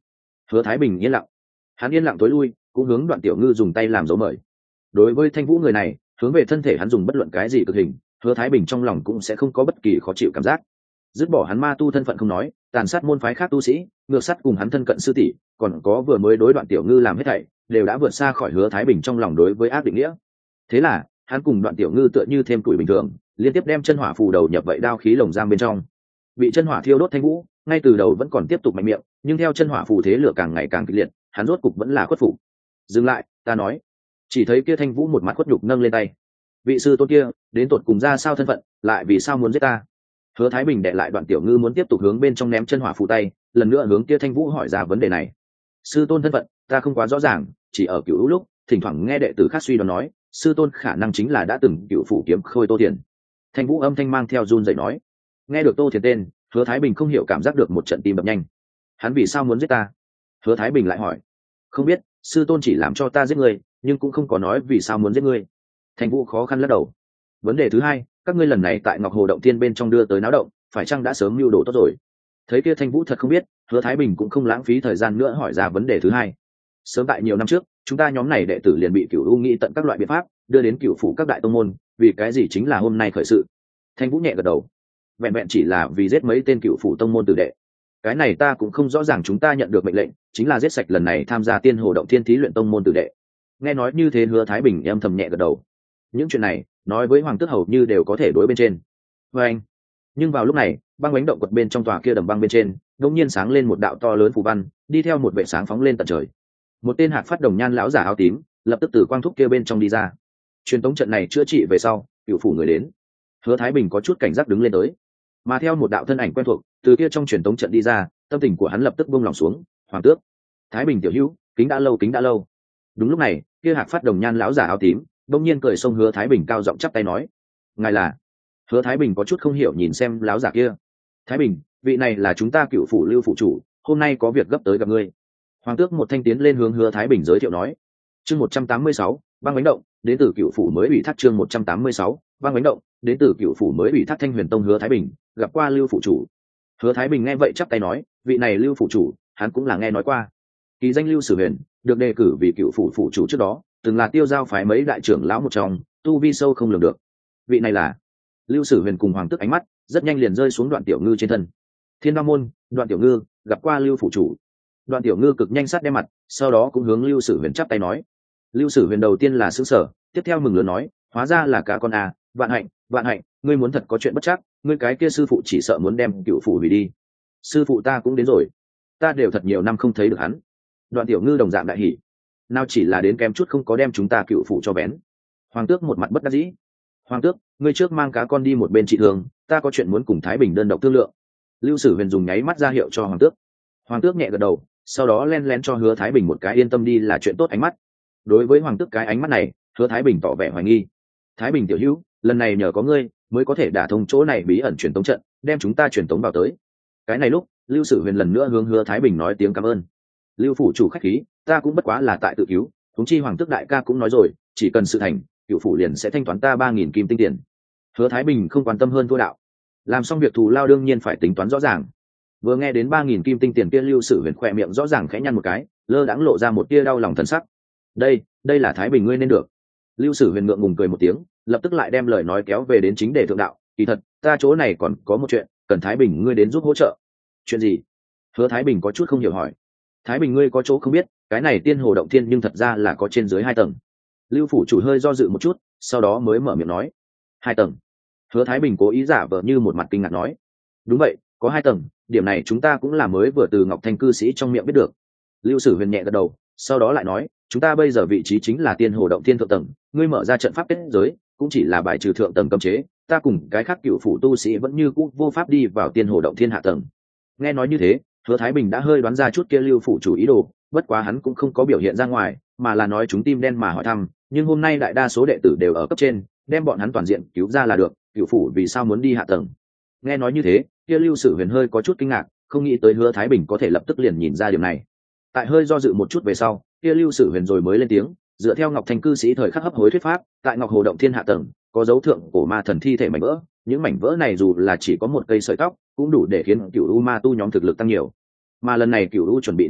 Hứa Thái Bình yên lặng, hắn yên lặng tối lui, cũng hướng Đoạn Tiểu Ngư dùng tay làm dấu mời. Đối với Thanh Vũ người này, hướng về thân thể hắn dùng bất luận cái gì cực hình, Hứa Thái Bình trong lòng cũng sẽ không có bất kỳ khó chịu cảm giác. Dứt bỏ hắn ma tu thân phận không nói, tàn sát môn phái khác tu sĩ, ngược sát cùng hắn thân cận sư tỷ, còn có vừa mới đối Đoạn Tiểu Ngư làm hết thảy, đều đã vượt xa khỏi Hứa Thái Bình trong lòng đối với ác định nghĩa. Thế là, hắn cùng Đoạn Tiểu Ngư tựa như thêm tuổi bình thường, liên tiếp đem chân hỏa phù đầu nhập vậy đao khí lồng giam bên trong. Bị chân hỏa thiêu đốt Thanh Vũ, ngay từ đầu vẫn còn tiếp tục mạnh miệng, nhưng theo chân hỏa phù thế lửa càng ngày càng kịch liệt, hắn rốt cục vẫn là khuất phục. Dừng lại, ta nói. Chỉ thấy kia Thanh Vũ một mặt khuất nhục nâng lên tay. Vị sư tôn kia, đến tột cùng ra sao thân phận, lại vì sao muốn giết ta? Hứa Thái Bình đệ lại Đoạn Tiểu Ngư muốn tiếp tục hướng bên trong ném chân hỏa phù tay, lần nữa hướng kia Thanh Vũ hỏi ra vấn đề này. Sư tôn thân phận, ta không quá rõ ràng, chỉ ở cửu lúc, thỉnh thoảng nghe đệ tử khác suy đoán nói, sư tôn khả năng chính là đã từng cửu phủ kiếm khôi Tô Thiền. Thanh Vũ âm thanh mang theo run rẩy nói. Nghe được Tô Thiền tên, Hứa Thái Bình không hiểu cảm giác được một trận tim đập nhanh. Hắn vì sao muốn giết ta? Hứa Thái Bình lại hỏi. Không biết, sư tôn chỉ làm cho ta giết người, nhưng cũng không có nói vì sao muốn giết ngươi. Thanh Vũ khó khăn lắc đầu. Vấn đề thứ hai, các ngươi lần này tại Ngọc Hồ động thiên bên trong đưa tới náo động, phải chăng đã sớm mưu đồ tốt rồi? Thấy kia Thanh Vũ thật không biết, Hứa Thái Bình cũng không lãng phí thời gian nữa hỏi ra vấn đề thứ hai. Sớm tại nhiều năm trước, chúng ta nhóm này đệ tử liền bị Cửu U nghĩ tận các loại biện pháp, đưa đến Cửu phủ các đại tông môn, vì cái gì chính là hôm nay khởi sự. Thanh Vũ nhẹ gật đầu. Vẹn vẹn chỉ là vì giết mấy tên Cửu phủ tông môn tử đệ. Cái này ta cũng không rõ ràng, chúng ta nhận được mệnh lệnh, chính là giết sạch lần này tham gia Tiên Hồ động thiên thí luyện tông môn tử đệ. Nghe nói như thế, Hứa Thái Bình em thầm nhẹ gật đầu. Những chuyện này, nói với Hoàng Tước hầu như đều có thể đối bên trên. Và anh. Nhưng vào lúc này, băng bánh động quật bên trong tòa kia đầm băng bên trên, đột nhiên sáng lên một đạo to lớn phù văn, đi theo một vệ sáng phóng lên tận trời. Một tên hạc phát đồng nhan lão giả áo tím, lập tức từ quang thúc kia bên trong đi ra. Truyền tống trận này chữa trị về sau, Cửu phủ người đến. Hứa Thái Bình có chút cảnh giác đứng lên tới, mà theo một đạo thân ảnh quen thuộc từ kia trong truyền tống trận đi ra, tâm tình của hắn lập tức buông lòng xuống. Hoàng tước, Thái Bình tiểu hữu, kính đã lâu kính đã lâu. Đúng lúc này, kia hạc phát đồng nhan lão giả áo tím bỗng nhiên cười xông Hứa Thái Bình cao giọng chắp tay nói. Ngài là? Hứa Thái Bình có chút không hiểu nhìn xem lão giả kia. Thái Bình, vị này là chúng ta Cửu phủ Lưu phủ chủ, hôm nay có việc gấp tới gặp ngươi. Hoàng tước một thanh tiến lên hướng Hứa Thái Bình giới thiệu nói. Chương một trăm tám mươi sáu, băng bánh động, đến từ Cửu phủ mới ủy thác. Chương một trăm tám mươi sáu, băng bánh động, đến từ Cửu phủ mới ủy thác Thanh Huyền tông Hứa Thái Bình, gặp qua Lưu phủ chủ. Hứa Thái Bình nghe vậy chắp tay nói, vị này Lưu phủ chủ, hắn cũng là nghe nói qua. Kỳ danh Lưu Sử Huyền, được đề cử vì Cửu phủ phủ chủ trước đó, từng là Tiêu Giao phái mấy đại trưởng lão một trong, tu vi sâu không lường được. Vị này là Lưu Sử Huyền. Cùng Hoàng tước ánh mắt rất nhanh liền rơi xuống Đoạn Tiểu Ngư trên thân. Thiên Đao môn, Đoạn Tiểu Ngư, gặp qua Lưu phủ chủ. Đoạn Tiểu Ngư cực nhanh sát đem mặt, sau đó cũng hướng Lưu Sử Huyền chắp tay nói. Lưu Sử Huyền đầu tiên là sững sờ, tiếp theo mừng lớn nói, hóa ra là cả con à, vạn hạnh, vạn hạnh, ngươi muốn thật có chuyện bất trắc, ngươi cái kia sư phụ chỉ sợ muốn đem Cửu phủ hủy đi. Sư phụ ta cũng đến rồi, ta đều thật nhiều năm không thấy được hắn. Đoạn Tiểu Ngư đồng dạng đại hỉ, nào chỉ là đến kém chút không có đem chúng ta Cửu phủ cho bén. Hoàng tước một mặt bất đắc dĩ. Hoàng tước, ngươi trước mang cá con đi một bên trị thương, ta có chuyện muốn cùng Thái Bình đơn độc thương lượng. Lưu Sử Huyền dùng nháy mắt ra hiệu cho Hoàng tước. Hoàng tước nhẹ gật đầu, sau đó len lén cho Hứa Thái Bình một cái yên tâm đi là chuyện tốt ánh mắt. Đối với Hoàng tước cái ánh mắt này, Hứa Thái Bình tỏ vẻ hoài nghi. Thái Bình tiểu hữu, lần này nhờ có ngươi mới có thể đả thông chỗ này bí ẩn truyền tống trận, đem chúng ta truyền tống vào tới. Cái này lúc, Lưu Sử Huyền lần nữa hướng Hứa Thái Bình nói tiếng cảm ơn. Lưu phủ chủ khách khí, ta cũng bất quá là tại tự cứu, huống chi Hoàng tước đại ca cũng nói rồi, chỉ cần sự thành, Cửu phủ liền sẽ thanh toán ta ba nghìn kim tinh tiền. Hứa Thái Bình không quan tâm hơn thua đạo, làm xong việc thù lao đương nhiên phải tính toán rõ ràng. Vừa nghe đến ba nghìn kim tinh tiền kia, Lưu Sử Huyền khỏe miệng rõ ràng khẽ nhăn một cái, lơ đãng lộ ra một tia đau lòng thần sắc. Đây, đây là Thái Bình ngươi nên được. Lưu Sử Huyền ngượng ngùng cười một tiếng, lập tức lại đem lời nói kéo về đến chính đề thượng đạo. Kỳ thật, ta chỗ này còn có một chuyện, cần Thái Bình ngươi đến giúp hỗ trợ. Chuyện gì? Hứa Thái Bình có chút không hiểu hỏi. Thái Bình ngươi có chỗ không biết, cái này Tiên Hồ động thiên nhưng thật ra là có trên dưới hai tầng. Lưu phủ chủ hơi do dự một chút, sau đó mới mở miệng nói. Hai tầng? Hứa Thái Bình cố ý giả vờ như một mặt kinh ngạc nói. Đúng vậy, có hai tầng, điểm này chúng ta cũng là mới vừa từ Ngọc Thanh cư sĩ trong miệng biết được. Lưu Sử Huyền nhẹ gật đầu, sau đó lại nói, chúng ta bây giờ vị trí chính là Tiên Hồ động thiên thượng tầng, ngươi mở ra trận pháp kết giới, cũng chỉ là bài trừ thượng tầng cấm chế, ta cùng cái khác Cửu phủ tu sĩ vẫn như cũ vô pháp đi vào Tiên Hồ động thiên hạ tầng. Nghe nói như thế, Hứa Thái Bình đã hơi đoán ra chút kia Lưu phủ chủ ý đồ, bất quá hắn cũng không có biểu hiện ra ngoài, mà là nói chúng tim đen mà hỏi thăm, nhưng hôm nay đại đa số đệ tử đều ở cấp trên, đem bọn hắn toàn diện cứu ra là được, Cửu phủ vì sao muốn đi hạ tầng? Nghe nói như thế, kia Lưu Sử Huyền hơi có chút kinh ngạc, không nghĩ tới Hứa Thái Bình có thể lập tức liền nhìn ra điểm này. Tại hơi do dự một chút về sau, kia Lưu Sử Huyền rồi mới lên tiếng, dựa theo Ngọc Thanh cư sĩ thời khắc hấp hối thuyết pháp, tại Ngọc Hồ động thiên hạ tầng có dấu thượng cổ ma thần thi thể mảnh vỡ, những mảnh vỡ này dù là chỉ có một cây sợi tóc, cũng đủ để khiến Cửu U ma tu nhóm thực lực tăng nhiều. Mà lần này Cửu U chuẩn bị náo động,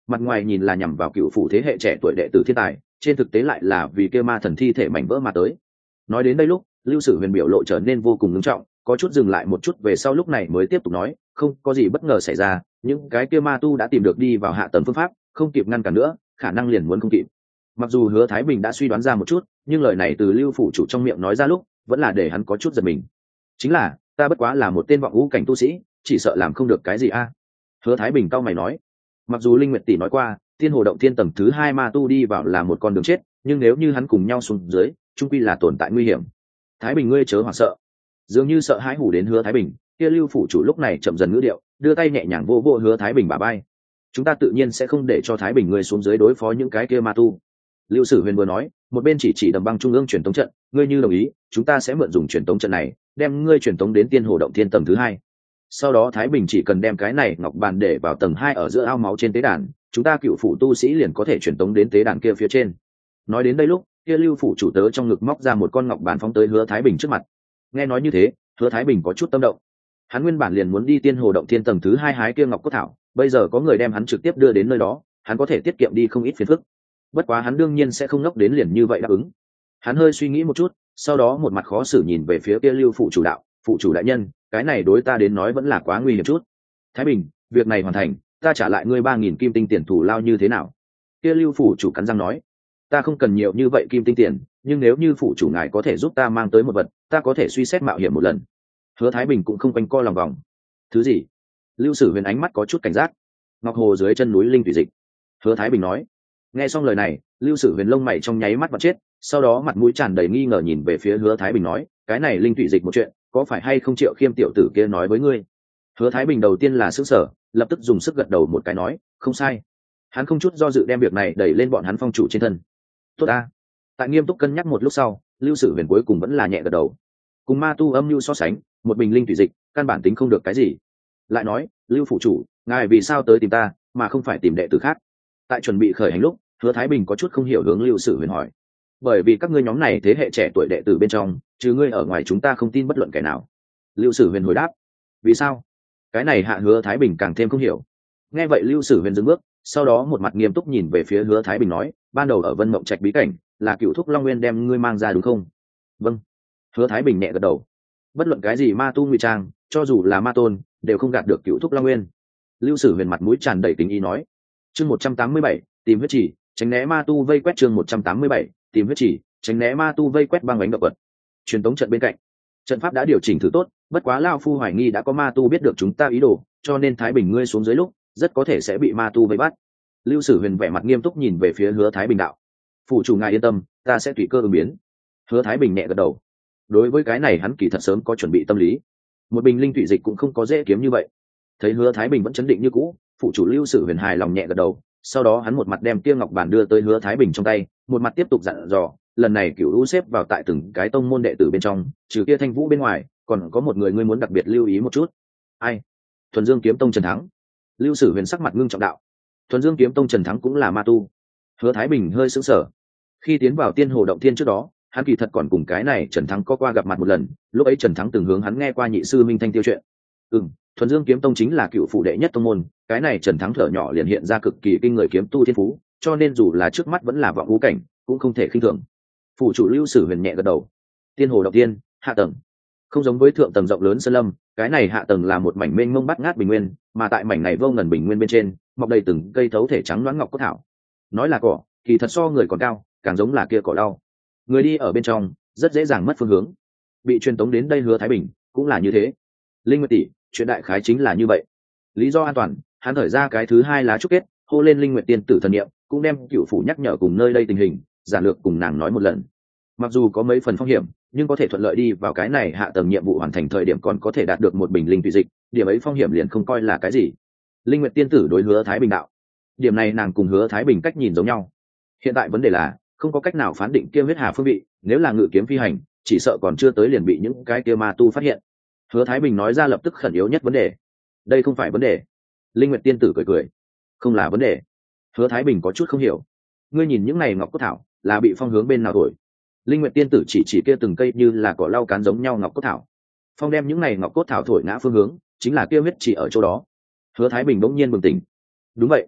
mặt ngoài nhìn là nhằm vào cựu phủ thế hệ trẻ tuổi đệ tử thiên tài, trên thực tế lại là vì kia ma thần thi thể mảnh vỡ mà tới. Nói đến đây lúc, Lưu Sử Huyền biểu lộ trở nên vô cùng nghiêm trọng, có chút dừng lại một chút về sau lúc này mới tiếp tục nói, không có gì bất ngờ xảy ra, những cái kia ma tu đã tìm được đi vào hạ tầng phương pháp, không kịp ngăn cản nữa, khả năng liền muốn không kịp. Mặc dù Hứa Thái Bình đã suy đoán ra một chút, nhưng lời này từ Lưu phủ chủ trong miệng nói ra lúc, vẫn là để hắn có chút giật mình. Chính là, ta bất quá là một tên vọng ngũ cảnh tu sĩ, chỉ sợ làm không được cái gì a. Hứa Thái Bình cau mày nói, mặc dù Linh Nguyệt tỷ nói qua, Thiên Hồ động thiên tầng thứ hai ma tu đi vào là một con đường chết, nhưng nếu như hắn cùng nhau xuống dưới, chung quy là tồn tại nguy hiểm. Thái Bình ngươi chớ hoảng sợ. Dường như sợ hãi hủ đến Hứa Thái Bình, kia Lưu phủ chủ lúc này chậm dần ngữ điệu, đưa tay nhẹ nhàng vô vô Hứa Thái Bình bả vai. Chúng ta tự nhiên sẽ không để cho Thái Bình ngươi xuống dưới đối phó những cái kia ma tu. Lưu Sử Huyền vừa nói, một bên chỉ chỉ đầm băng trung ương truyền tống trận, ngươi như đồng ý, chúng ta sẽ mượn dùng truyền tống trận này, đem ngươi truyền tống đến Tiên Hồ động thiên tầng thứ hai. Sau đó Thái Bình chỉ cần đem cái này ngọc bàn để vào tầng hai ở giữa ao máu trên tế đàn, chúng ta cựu phủ tu sĩ liền có thể truyền tống đến tế đàn kia phía trên. Nói đến đây lúc, kia Lưu phủ chủ tớ trong ngực móc ra một con ngọc bàn phóng tới Hứa Thái Bình trước mặt. Nghe nói như thế, Hứa Thái Bình có chút tâm động. Hắn nguyên bản liền muốn đi Tiên Hồ động thiên tầng thứ hai hái kia ngọc cốt thảo, bây giờ có người đem hắn trực tiếp đưa đến nơi đó, hắn có thể tiết kiệm đi không ít phiền phức. Bất quá hắn đương nhiên sẽ không ngốc đến liền như vậy đáp ứng. Hắn hơi suy nghĩ một chút, sau đó một mặt khó xử nhìn về phía kia Lưu phụ chủ đạo, phụ chủ đại nhân, cái này đối ta đến nói vẫn là quá nguy hiểm chút. Thái Bình, việc này hoàn thành, ta trả lại ngươi ba nghìn kim tinh tiền thù lao như thế nào? Kia Lưu phụ chủ cắn răng nói, ta không cần nhiều như vậy kim tinh tiền, nhưng nếu như phụ chủ ngài có thể giúp ta mang tới một vật, ta có thể suy xét mạo hiểm một lần. Hứa Thái Bình cũng không quanh co lòng vòng. Thứ gì? Lưu Sử Huyền ánh mắt có chút cảnh giác. Ngọc hồ dưới chân núi linh thủy dịch. Hứa Thái Bình nói. Nghe xong lời này, Lưu Sử Huyền lông mày trong nháy mắt vặn chết, sau đó mặt mũi tràn đầy nghi ngờ nhìn về phía Hứa Thái Bình nói, cái này linh thủy dịch một chuyện, có phải hay không Triệu Khiêm tiểu tử kia nói với ngươi? Hứa Thái Bình đầu tiên là sửng sở, lập tức dùng sức gật đầu một cái nói, không sai. Hắn không chút do dự đem việc này đẩy lên bọn hắn phong chủ trên thân. Tốt a. Tại nghiêm túc cân nhắc một lúc sau, Lưu Sử Huyền cuối cùng vẫn là nhẹ gật đầu. Cùng ma tu âm mưu so sánh, một bình linh thủy dịch, căn bản tính không được cái gì. Lại nói, Lưu phụ chủ, ngài vì sao tới tìm ta, mà không phải tìm đệ tử khác? Tại chuẩn bị khởi hành lúc, Hứa Thái Bình có chút không hiểu hướng Lưu Sử Huyền hỏi. Bởi vì các ngươi nhóm này thế hệ trẻ tuổi đệ tử bên trong, trừ ngươi ở ngoài chúng ta không tin bất luận kẻ nào. Lưu Sử Huyền hồi đáp. Vì sao? Cái này hạ Hứa Thái Bình càng thêm không hiểu. Nghe vậy Lưu Sử Huyền dừng bước, sau đó một mặt nghiêm túc nhìn về phía Hứa Thái Bình nói, ban đầu ở Vân Mộng Trạch bí cảnh, là Cựu Thúc Long Nguyên đem ngươi mang ra đúng không? Vâng. Hứa Thái Bình nhẹ gật đầu. Bất luận cái gì ma tu ngụy trang, cho dù là ma tôn, đều không gạt được Cựu Thúc Long Nguyên. Lưu Sử Huyền mặt mũi tràn đầy tình ý nói. Chương một trăm tám mươi bảy, tìm huyết chỉ, tránh né ma tu vây quét. Chương một trăm tám mươi bảy, tìm huyết chỉ, tránh né ma tu vây quét băng bánh động vật. Truyền tống trận bên cạnh, trận pháp đã điều chỉnh thử tốt, bất quá lão phu hoài nghi đã có ma tu biết được chúng ta ý đồ, cho nên Thái Bình ngươi xuống dưới lúc, rất có thể sẽ bị ma tu vây bắt. Lưu Sử Huyền vẻ mặt nghiêm túc nhìn về phía Hứa Thái Bình đạo, phụ chủ ngài yên tâm, ta sẽ tùy cơ ứng biến. Hứa Thái Bình nhẹ gật đầu. Đối với cái này hắn kỳ thật sớm có chuẩn bị tâm lý. Một bình linh thủy dịch cũng không có dễ kiếm như vậy. Thấy Hứa Thái Bình vẫn chấn định như cũ, phụ chủ Lưu Sử Huyền hài lòng nhẹ gật đầu. Sau đó hắn một mặt đem kia ngọc bản đưa tới Hứa Thái Bình trong tay, một mặt tiếp tục dặn dò, lần này Cửu Lũ xếp vào tại từng cái tông môn đệ tử bên trong, trừ kia Thanh Vũ bên ngoài, còn có một người ngươi muốn đặc biệt lưu ý một chút. Ai? Thuần Dương Kiếm Tông Trần Thắng. Lưu Sử Huyền sắc mặt ngưng trọng đạo. Thuần Dương Kiếm Tông Trần Thắng cũng là ma tu. Hứa Thái Bình hơi sững sờ. Khi tiến vào Tiên Hồ động thiên trước đó, hắn kỳ thật còn cùng cái này Trần Thắng có qua gặp mặt một lần, lúc ấy Trần Thắng từng hướng hắn nghe qua nhị sư Minh Thanh tiêu chuyện. Ừm, Thuần Dương Kiếm Tông chính là cựu phụ đệ nhất tông môn, cái này Trần Thắng thở nhỏ liền hiện ra cực kỳ kinh người kiếm tu thiên phú, cho nên dù là trước mắt vẫn là vọng ngũ cảnh, cũng không thể khinh thường. Phụ chủ Lưu Sử Huyền nhẹ gật đầu. Tiên Hồ động thiên, hạ tầng. Không giống với thượng tầng rộng lớn sơn lâm, cái này hạ tầng là một mảnh mênh mông bát ngát bình nguyên, mà tại mảnh này vô ngần bình nguyên bên trên, mọc đầy từng cây thấu thể trắng loáng ngọc cốt thảo. Nói là cỏ, kỳ thật so người còn cao, càng giống là kia cỏ lau. Người đi ở bên trong rất dễ dàng mất phương hướng. Bị truyền tống đến đây Hứa Thái Bình cũng là như thế. Linh Nguyệt tỷ, chuyện đại khái chính là như vậy. Lý do an toàn, hắn thở ra cái thứ hai lá chúc kết, hô lên Linh Nguyệt tiên tử thần niệm, cũng đem cựu phủ nhắc nhở cùng nơi đây tình hình, giản lược cùng nàng nói một lần. Mặc dù có mấy phần phong hiểm, nhưng có thể thuận lợi đi vào cái này hạ tầng nhiệm vụ hoàn thành thời điểm còn có thể đạt được một bình linh thủy dịch, điểm ấy phong hiểm liền không coi là cái gì. Linh Nguyệt tiên tử đối Hứa Thái Bình đạo, điểm này nàng cùng Hứa Thái Bình cách nhìn giống nhau. Hiện tại vấn đề là không có cách nào phán định kia huyết hà phương vị, nếu là ngự kiếm phi hành, chỉ sợ còn chưa tới liền bị những cái kia ma tu phát hiện. Hứa Thái Bình nói ra lập tức khẩn yếu nhất vấn đề. Đây không phải vấn đề. Linh Nguyệt tiên tử cười cười, không là vấn đề. Hứa Thái Bình có chút không hiểu, ngươi nhìn những này ngọc cốt thảo là bị phong hướng bên nào thổi? Linh Nguyệt tiên tử chỉ chỉ kia từng cây như là cỏ lau cán giống nhau ngọc cốt thảo, phong đem những này ngọc cốt thảo thổi ngã phương hướng, chính là kia huyết chỉ ở chỗ đó. Hứa Thái Bình bỗng nhiên bừng tỉnh, đúng vậy,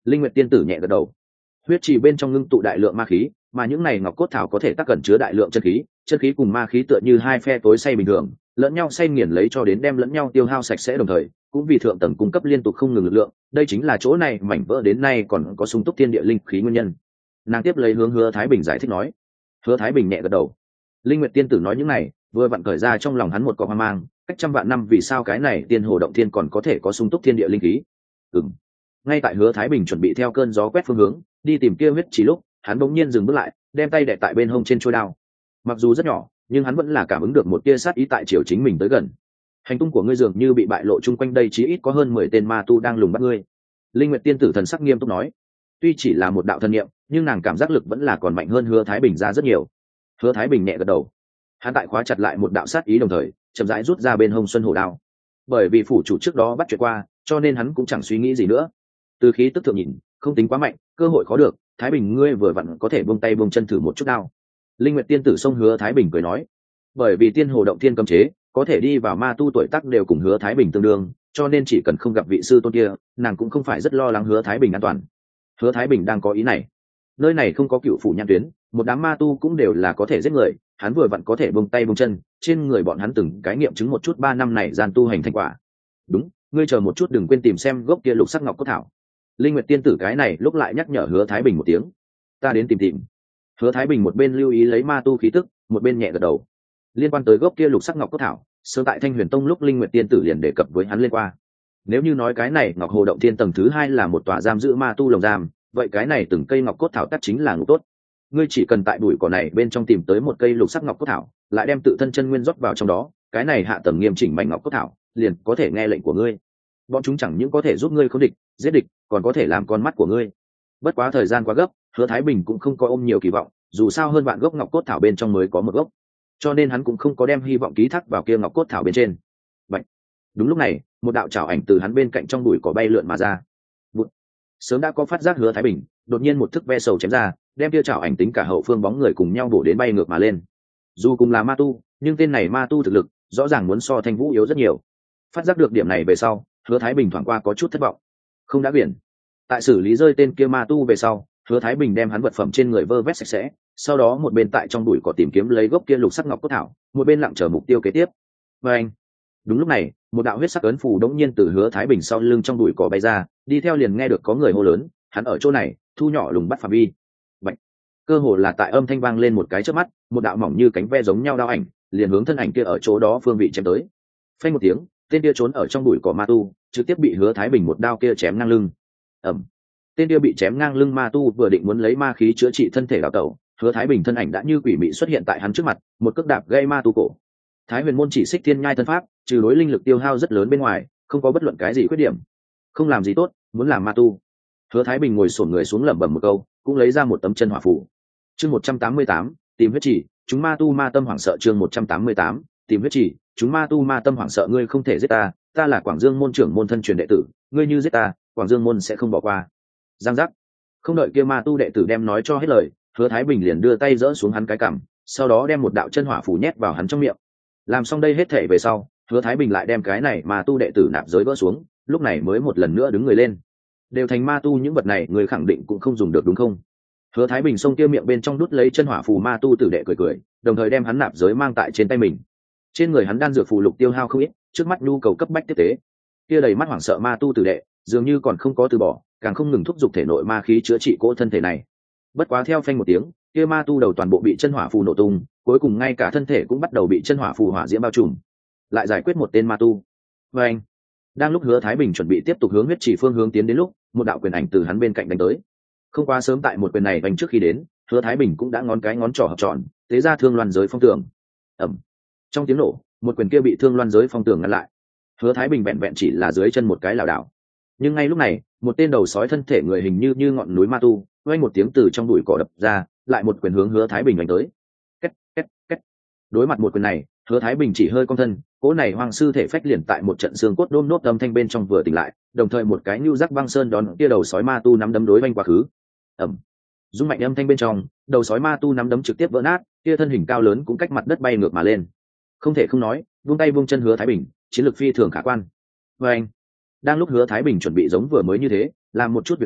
Linh Nguyệt tiên tử nhẹ gật đầu. Huyết trì bên trong ngưng tụ đại lượng ma khí, mà những này ngọc cốt thảo có thể tác cẩn chứa đại lượng chân khí, chân khí cùng ma khí tựa như hai phe tối say bình thường, lẫn nhau say nghiền lấy cho đến đem lẫn nhau tiêu hao sạch sẽ, đồng thời cũng vì thượng tầng cung cấp liên tục không ngừng lực lượng, đây chính là chỗ này mảnh vỡ đến nay còn có sung túc thiên địa linh khí nguyên nhân. Nàng tiếp lấy hướng Hứa Thái Bình giải thích nói. Hứa Thái Bình nhẹ gật đầu. Linh Nguyệt tiên tử nói những này vừa vặn cởi ra trong lòng hắn một cọng hoang mang, cách trăm vạn năm vì sao cái này tiên hồ động thiên còn có thể có sung túc thiên địa linh khí. Ừm. Ngay tại Hứa Thái Bình chuẩn bị theo cơn gió quét phương hướng đi tìm kia huyết chỉ lúc, hắn bỗng nhiên dừng bước lại, đem tay đè tại bên hông trên chuôi đao. Mặc dù rất nhỏ, nhưng hắn vẫn là cảm ứng được một tia sát ý tại chiều chính mình tới gần. Hành tung của ngươi dường như bị bại lộ, chung quanh đây chí ít có hơn mười tên ma tu đang lùng bắt ngươi. Linh Nguyệt tiên tử thần sắc nghiêm túc nói. Tuy chỉ là một đạo thân niệm, nhưng nàng cảm giác lực vẫn là còn mạnh hơn Hứa Thái Bình ra rất nhiều. Hứa Thái Bình nhẹ gật đầu. Hắn tại khóa chặt lại một đạo sát ý, đồng thời chậm rãi rút ra bên hông xuân hổ đao. Bởi vì phủ chủ trước đó bắt chuyện qua, cho nên hắn cũng chẳng suy nghĩ gì nữa. Từ khí tức thượng nhìn, không tính quá mạnh, cơ hội khó được, Thái Bình ngươi vừa vặn có thể buông tay buông chân thử một chút đao. Linh Nguyệt tiên tử xông Hứa Thái Bình cười nói. Bởi vì tiên hồ động thiên cấm chế, có thể đi vào ma tu tuổi tác đều cùng Hứa Thái Bình tương đương, cho nên chỉ cần không gặp vị sư tôn kia, nàng cũng không phải rất lo lắng Hứa Thái Bình an toàn. Hứa Thái Bình đang có ý này. Nơi này không có cựu phủ nhãn tuyến, một đám ma tu cũng đều là có thể giết người, hắn vừa vặn có thể buông tay buông chân, trên người bọn hắn từng cái nghiệm chứng một chút ba năm này gian tu hành thành quả. Đúng, ngươi chờ một chút đừng quên tìm xem gốc kia lục sắc ngọc cốt thảo. Linh Nguyệt tiên tử cái này lúc lại nhắc nhở Hứa Thái Bình một tiếng. Ta đến tìm tìm. Hứa Thái Bình một bên lưu ý lấy ma tu khí tức, một bên nhẹ gật đầu. Liên quan tới gốc kia lục sắc ngọc cốt thảo, sớm tại Thanh Huyền Tông lúc Linh Nguyệt tiên tử liền đề cập với hắn lên qua. Nếu như nói cái này Ngọc Hồ động thiên tầng thứ hai là một tòa giam giữ ma tu lồng giam, vậy cái này từng cây ngọc cốt thảo tất chính là ngũ tốt. Ngươi chỉ cần tại bụi cỏ này bên trong tìm tới một cây lục sắc ngọc cốt thảo, lại đem tự thân chân nguyên rót vào trong đó, cái này hạ tầng nghiêm chỉnh mảnh ngọc cốt thảo, liền có thể nghe lệnh của ngươi. Bọn chúng chẳng những có thể giúp ngươi khống địch, giết địch, còn có thể làm con mắt của ngươi. Bất quá thời gian quá gấp, Hứa Thái Bình cũng không có ôm nhiều kỳ vọng, dù sao hơn vạn gốc ngọc cốt thảo bên trong mới có một gốc, cho nên hắn cũng không có đem hy vọng ký thác vào kia ngọc cốt thảo bên trên. Vậy, đúng lúc này, một đạo chảo ảnh từ hắn bên cạnh trong bụi cỏ bay lượn mà ra. Bụt. Sớm đã có phát giác Hứa Thái Bình, đột nhiên một thức ve sầu chém ra, đem kia chảo ảnh tính cả hậu phương bóng người cùng nhau bổ đến bay ngược mà lên. Dù cùng là ma tu, nhưng tên này ma tu thực lực rõ ràng muốn so Thanh Vũ yếu rất nhiều. Phát giác được điểm này về sau, Hứa Thái Bình thoáng qua có chút thất vọng. Không đã biển. Tại xử lý rơi tên kia ma tu về sau, Hứa Thái Bình đem hắn vật phẩm trên người vơ vét sạch sẽ, sau đó một bên tại trong bụi cỏ tìm kiếm lấy gốc kia lục sắc ngọc cốt thảo, một bên lặng chờ mục tiêu kế tiếp. Và anh, đúng lúc này, một đạo huyết sắc ấn phù đống nhiên từ Hứa Thái Bình sau lưng trong bụi cỏ bay ra, đi theo liền nghe được có người hô lớn, hắn ở chỗ này, thu nhỏ lùng bắt phạm vi. Bạch. Cơ hồ là tại âm thanh vang lên một cái chớp mắt, một đạo mỏng như cánh ve giống nhau đao ảnh, liền hướng thân ảnh kia ở chỗ đó phương vị chém tới. Phanh một tiếng, tên kia trốn ở trong bụi cỏ ma tu, trực tiếp bị Hứa Thái Bình một đao kia chém ngang lưng. Ầm. Tên kia bị chém ngang lưng ma tu vừa định muốn lấy ma khí chữa trị thân thể đào tẩu, Hứa Thái Bình thân ảnh đã như quỷ mị xuất hiện tại hắn trước mặt, một cước đạp gây ma tu cổ. Thái Huyền môn chỉ xích thiên nhai thân pháp, trừ đối linh lực tiêu hao rất lớn bên ngoài, không có bất luận cái gì khuyết điểm. Không làm gì tốt, muốn làm ma tu. Hứa Thái Bình ngồi xổm người xuống lẩm bẩm một câu, cũng lấy ra một tấm chân hỏa phù. Chương một trăm tám mươi tám, tìm huyết chỉ, chúng ma tu ma tâm hoảng sợ. Chương một trăm tám mươi tám, tìm huyết chỉ, chúng ma tu ma tâm hoảng sợ. Ngươi không thể giết ta, ta là Quảng Dương môn trưởng môn thân truyền đệ tử, ngươi như giết ta, Quảng Dương môn sẽ không bỏ qua. Giang giác. Không đợi kia ma tu đệ tử đem nói cho hết lời, Hứa Thái Bình liền đưa tay giỡ xuống hắn cái cằm, sau đó đem một đạo chân hỏa phù nhét vào hắn trong miệng. Làm xong đây hết thể về sau, Hứa Thái Bình lại đem cái này ma tu đệ tử nạp giới vỡ xuống, lúc này mới một lần nữa đứng người lên. Đều thành ma tu những vật này, người khẳng định cũng không dùng được đúng không? Hứa Thái Bình xông kia miệng bên trong đút lấy chân hỏa phù ma tu tử đệ cười cười, đồng thời đem hắn nạp giới mang tại trên tay mình. Trên người hắn đan dược phù lục tiêu hao không ít, trước mắt nhu cầu cấp bách tiếp tế. Kia đầy mắt hoảng sợ ma tu tử đệ, dường như còn không có từ bỏ, càng không ngừng thúc giục thể nội ma khí chữa trị cỗ thân thể này. Bất quá theo phanh một tiếng, kia ma tu đầu toàn bộ bị chân hỏa phù nổ tung, cuối cùng ngay cả thân thể cũng bắt đầu bị chân hỏa phù hỏa diễm bao trùm. Lại giải quyết một tên ma tu. Và anh, đang lúc Hứa Thái Bình chuẩn bị tiếp tục hướng huyết chỉ phương hướng tiến đến lúc, một đạo quyền ảnh từ hắn bên cạnh đánh tới. Không quá sớm tại một quyền này đánh trước khi đến, Hứa Thái Bình cũng đã ngón cái ngón trỏ hợp tròn, tế ra thương loan giới phong tường. Ầm. Trong tiếng nổ, một quyền kia bị thương loan giới phong tường ngăn lại. Hứa Thái Bình vẹn vẹn chỉ là dưới chân một cái lảo đảo. Nhưng ngay lúc này, một tên đầu sói thân thể người hình như như ngọn núi ma tu, vang một tiếng từ trong bụi cỏ đập ra, lại một quyền hướng Hứa Thái Bình đánh tới. Két két két. Đối mặt một quyền này, Hứa Thái Bình chỉ hơi cong thân, cỗ này hoang sư thể phách liền tại một trận xương cốt đôm nốt âm thanh bên trong vừa tỉnh lại, đồng thời một cái nhu giác băng sơn đón kia đầu sói ma tu nắm đấm đối vanh quá khứ. Ầm. Rung mạnh âm thanh bên trong, đầu sói ma tu nắm đấm trực tiếp vỡ nát, kia thân hình cao lớn cũng cách mặt đất bay ngược mà lên. Không thể không nói, buông tay buông chân Hứa Thái Bình, chiến lược phi thường khả quan. Và anh, đang lúc Hứa Thái Bình chuẩn bị giống vừa mới như thế, làm một chút việc tiện,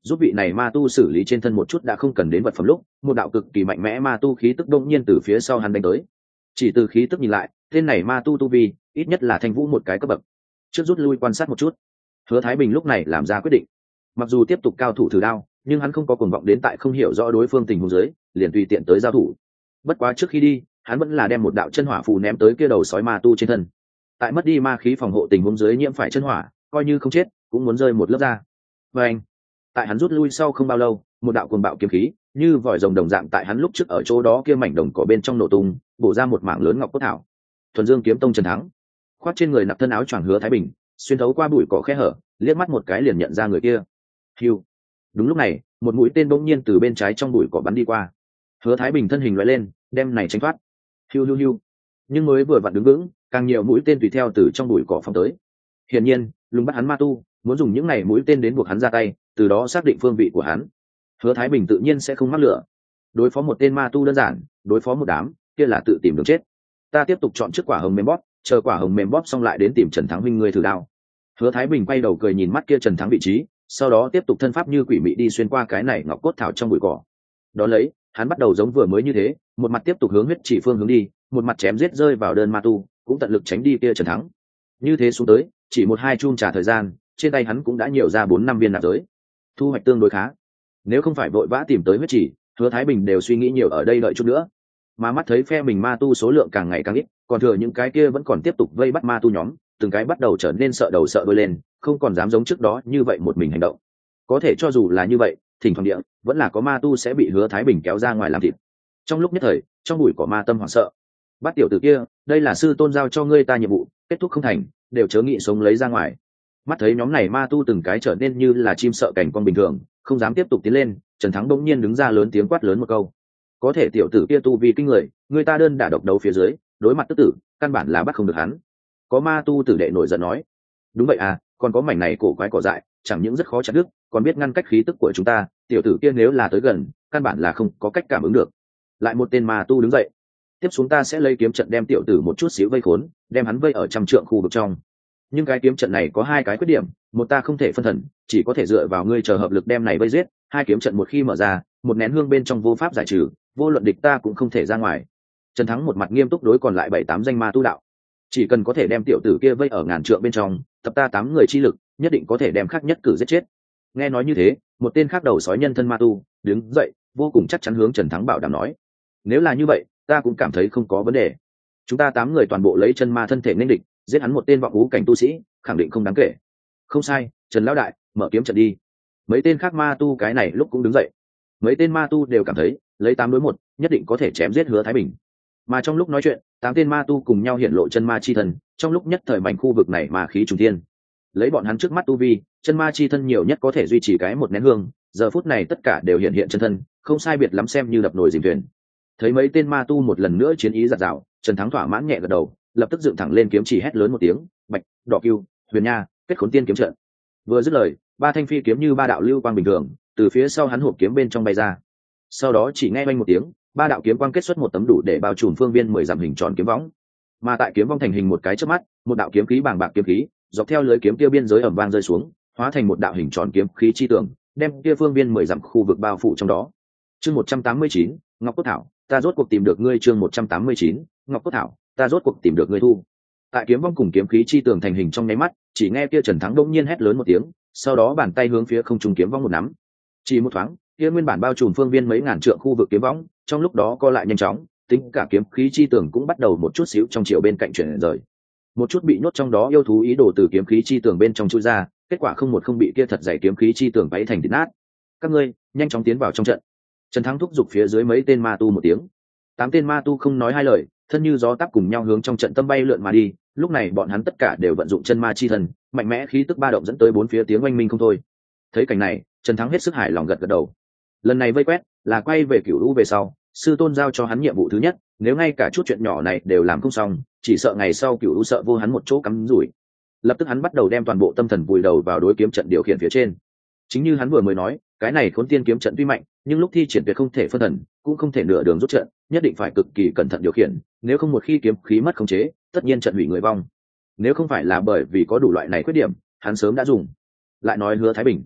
giúp vị này ma tu xử lý trên thân một chút đã không cần đến vật phẩm lúc, một đạo cực kỳ mạnh mẽ ma tu khí tức đông nhiên từ phía sau hắn đánh tới. Chỉ từ khí tức nhìn lại, tên này ma tu tu vi ít nhất là thanh vũ một cái cấp bậc. Trước rút lui quan sát một chút, Hứa Thái Bình lúc này làm ra quyết định. Mặc dù tiếp tục cao thủ thử đao, nhưng hắn không có cuồng vọng đến tại không hiểu rõ đối phương tình huống dưới, liền tùy tiện tới giao thủ. Bất quá trước khi đi, hắn vẫn là đem một đạo chân hỏa phù ném tới kia đầu sói ma tu trên thân. Tại mất đi ma khí phòng hộ tình huống dưới nhiễm phải chân hỏa, coi như không chết, cũng muốn rơi một lớp ra. Và anh, tại hắn rút lui sau không bao lâu, một đạo cuồng bạo kiếm khí, như vòi rồng đồng dạng tại hắn lúc trước ở chỗ đó kia mảnh đồng cỏ bên trong nổ tung, bổ ra một mảng lớn ngọc cốt thảo. Thuần Dương kiếm tông Trần Thắng, khoác trên người nặc thân áo choàng Hứa Thái Bình, xuyên thấu qua bụi cỏ khe hở, liếc mắt một cái liền nhận ra người kia. Hiu. Đúng lúc này, một mũi tên bỗng nhiên từ bên trái trong bụi cỏ bắn đi qua. Hứa Thái Bình thân hình lóe lên, đem này tránh thoát. Hiu hiu hiu. Nhưng mới vừa vặn đứng vững, càng nhiều mũi tên tùy theo từ trong bụi cỏ phóng tới. Hiển nhiên, lùng bắt hắn ma tu, muốn dùng những này mũi tên đến buộc hắn ra tay, từ đó xác định phương vị của hắn. Hứa Thái Bình tự nhiên sẽ không mắc lửa. Đối phó một tên ma tu đơn giản, đối phó một đám, kia là tự tìm đường chết. Ta tiếp tục chọn trước quả hồng mềm bóp, chờ quả hồng mềm bóp xong lại đến tìm Trần Thắng huynh ngươi thử đao. Hứa Thái Bình quay đầu cười nhìn mắt kia Trần Thắng vị trí, sau đó tiếp tục thân pháp như quỷ mị đi xuyên qua cái này ngọc cốt thảo trong bụi cỏ. Đó lấy, hắn bắt đầu giống vừa mới như thế, một mặt tiếp tục hướng huyết chỉ phương hướng đi, một mặt chém giết rơi vào đơn ma tu, cũng tận lực tránh đi kia Trần Thắng. Như thế xuống tới, chỉ một hai chum trả thời gian, trên tay hắn cũng đã nhiều ra bốn năm viên nạp giới. Thu hoạch tương đối khá. Nếu không phải vội vã tìm tới huyết chỉ, Hứa Thái Bình đều suy nghĩ nhiều ở đây đợi chút nữa. Mà mắt thấy phe mình ma tu số lượng càng ngày càng ít, còn thừa những cái kia vẫn còn tiếp tục vây bắt ma tu nhóm, từng cái bắt đầu trở nên sợ đầu sợ đuôi lên, không còn dám giống trước đó như vậy một mình hành động. Có thể cho dù là như vậy, thỉnh thoảng địa vẫn là có ma tu sẽ bị Hứa Thái Bình kéo ra ngoài làm thịt. Trong lúc nhất thời, trong bụi cỏ ma tâm hoảng sợ. Bắt tiểu tử kia, đây là sư tôn giao cho ngươi ta nhiệm vụ, kết thúc không thành, đều chớ nghĩ sống lấy ra ngoài. Mắt thấy nhóm này ma tu từng cái trở nên như là chim sợ cảnh con bình thường, không dám tiếp tục tiến lên, Trần Thắng bỗng nhiên đứng ra lớn tiếng quát lớn một câu. Có thể tiểu tử kia tu vi kinh người, người ta đơn đả độc đấu phía dưới, đối mặt tức tử, căn bản là bắt không được hắn. Có ma tu tử đệ nổi giận nói. Đúng vậy à, còn có mảnh này cổ quái cỏ dại, chẳng những rất khó chặt đứt, còn biết ngăn cách khí tức của chúng ta, tiểu tử kia nếu là tới gần, căn bản là không có cách cảm ứng được. Lại một tên ma tu đứng dậy. Tiếp xuống ta sẽ lấy kiếm trận đem tiểu tử một chút xíu vây khốn, đem hắn vây ở trăm trượng khu vực trong. Nhưng cái kiếm trận này có hai cái khuyết điểm, một ta không thể phân thần, chỉ có thể dựa vào ngươi chờ hợp lực đem này vây giết, hai kiếm trận một khi mở ra, một nén hương bên trong vô pháp giải trừ, vô luận địch ta cũng không thể ra ngoài. Trần Thắng một mặt nghiêm túc đối còn lại bảy tám danh ma tu đạo. Chỉ cần có thể đem tiểu tử kia vây ở ngàn trượng bên trong, tập ta tám người chi lực, nhất định có thể đem khắc nhất cử giết chết. Nghe nói như thế, một tên khác đầu sói nhân thân ma tu đứng dậy, vô cùng chắc chắn hướng Trần Thắng bảo đảm nói: nếu là như vậy, ta cũng cảm thấy không có vấn đề. Chúng ta tám người toàn bộ lấy chân ma thân thể nên địch, giết hắn một tên vọng ú cảnh tu sĩ, khẳng định không đáng kể. Không sai, Trần lão đại, mở kiếm trận đi. Mấy tên khác ma tu cái này lúc cũng đứng dậy. Mấy tên ma tu đều cảm thấy lấy tám đối một nhất định có thể chém giết Hứa Thái Bình. Mà trong lúc nói chuyện, tám tên ma tu cùng nhau hiện lộ chân ma chi thân, trong lúc nhất thời mảnh khu vực này ma khí trùng thiên. Lấy bọn hắn trước mắt tu vi, chân ma chi thân nhiều nhất có thể duy trì cái một nén hương, giờ phút này tất cả đều hiện hiện chân thân, không sai biệt lắm xem như đập nồi dìm thuyền. Thấy mấy tên ma tu một lần nữa chiến ý giạt rào, Trần Thắng thỏa mãn nhẹ gật đầu, lập tức dựng thẳng lên kiếm chỉ hét lớn một tiếng: bạch, đỏ cưu, huyền nha, kết khốn tiên kiếm trận. Vừa dứt lời, ba thanh phi kiếm như ba đạo lưu quang bình thường từ phía sau hắn hộp kiếm bên trong bay ra. Sau đó chỉ nghe oanh một tiếng, ba đạo kiếm quang kết xuất một tấm đủ để bao trùm phương viên mười dặm hình tròn kiếm võng. Mà tại kiếm vong thành hình một cái chớp mắt, một đạo kiếm khí bàng bạc kiếm khí dọc theo lưới kiếm kia biên giới ầm vang rơi xuống, hóa thành một đạo hình tròn kiếm khí chi tường, đem kia phương viên mười dặm khu vực bao phủ trong đó. Chương một trăm tám mươi chín, Ngọc Cốt Thảo, ta rốt cuộc tìm được ngươi. Chương một trăm tám mươi chín, Ngọc Cốt Thảo, ta rốt cuộc tìm được ngươi thu. Tại kiếm vong cùng kiếm khí chi tường thành hình trong nháy mắt, chỉ nghe kia Trần Thắng đột nhiên hét lớn một tiếng, sau đó bàn tay hướng phía không trung kiếm vong một nắm. Chỉ một thoáng, kia nguyên bản bao trùm phương viên mấy ngàn trượng khu vực kiếm võng, trong lúc đó co lại nhanh chóng, tính cả kiếm khí chi tường cũng bắt đầu một chút xíu trong chiều bên cạnh chuyển rời. Một chút bị nhốt trong đó yêu thú ý đồ từ kiếm khí chi tường bên trong chui ra, kết quả không một không bị kia thật dày kiếm khí chi tường vấy thành thịt nát. Các ngươi, nhanh chóng tiến vào trong trận. Trần Thắng thúc giục phía dưới mấy tên ma tu một tiếng. Tám tên ma tu không nói hai lời, thân như gió táp cùng nhau hướng trong trận tâm bay lượn mà đi. Lúc này bọn hắn tất cả đều vận dụng chân ma chi thần, mạnh mẽ khí tức ba động dẫn tới bốn phía tiếng oanh minh không thôi. Thấy cảnh này, Trần Thắng hết sức hài lòng gật gật đầu. Lần này vây quét là quay về Cửu Lũ về sau, sư tôn giao cho hắn nhiệm vụ thứ nhất, nếu ngay cả chút chuyện nhỏ này đều làm không xong, chỉ sợ ngày sau Cửu Lũ sợ vô hắn một chỗ cắm rủi. Lập tức hắn bắt đầu đem toàn bộ tâm thần vùi đầu vào đối kiếm trận điều khiển phía trên. Chính như hắn vừa mới nói, cái này Khốn Tiên kiếm trận tuy mạnh, nhưng lúc thi triển tuyệt không thể phân thần, cũng không thể nửa đường rút trận, nhất định phải cực kỳ cẩn thận điều khiển, nếu không một khi kiếm khí mất khống chế, tất nhiên trận hủy người vong. Nếu không phải là bởi vì có đủ loại này khuyết điểm, hắn sớm đã dùng. Lại nói Hứa Thái Bình,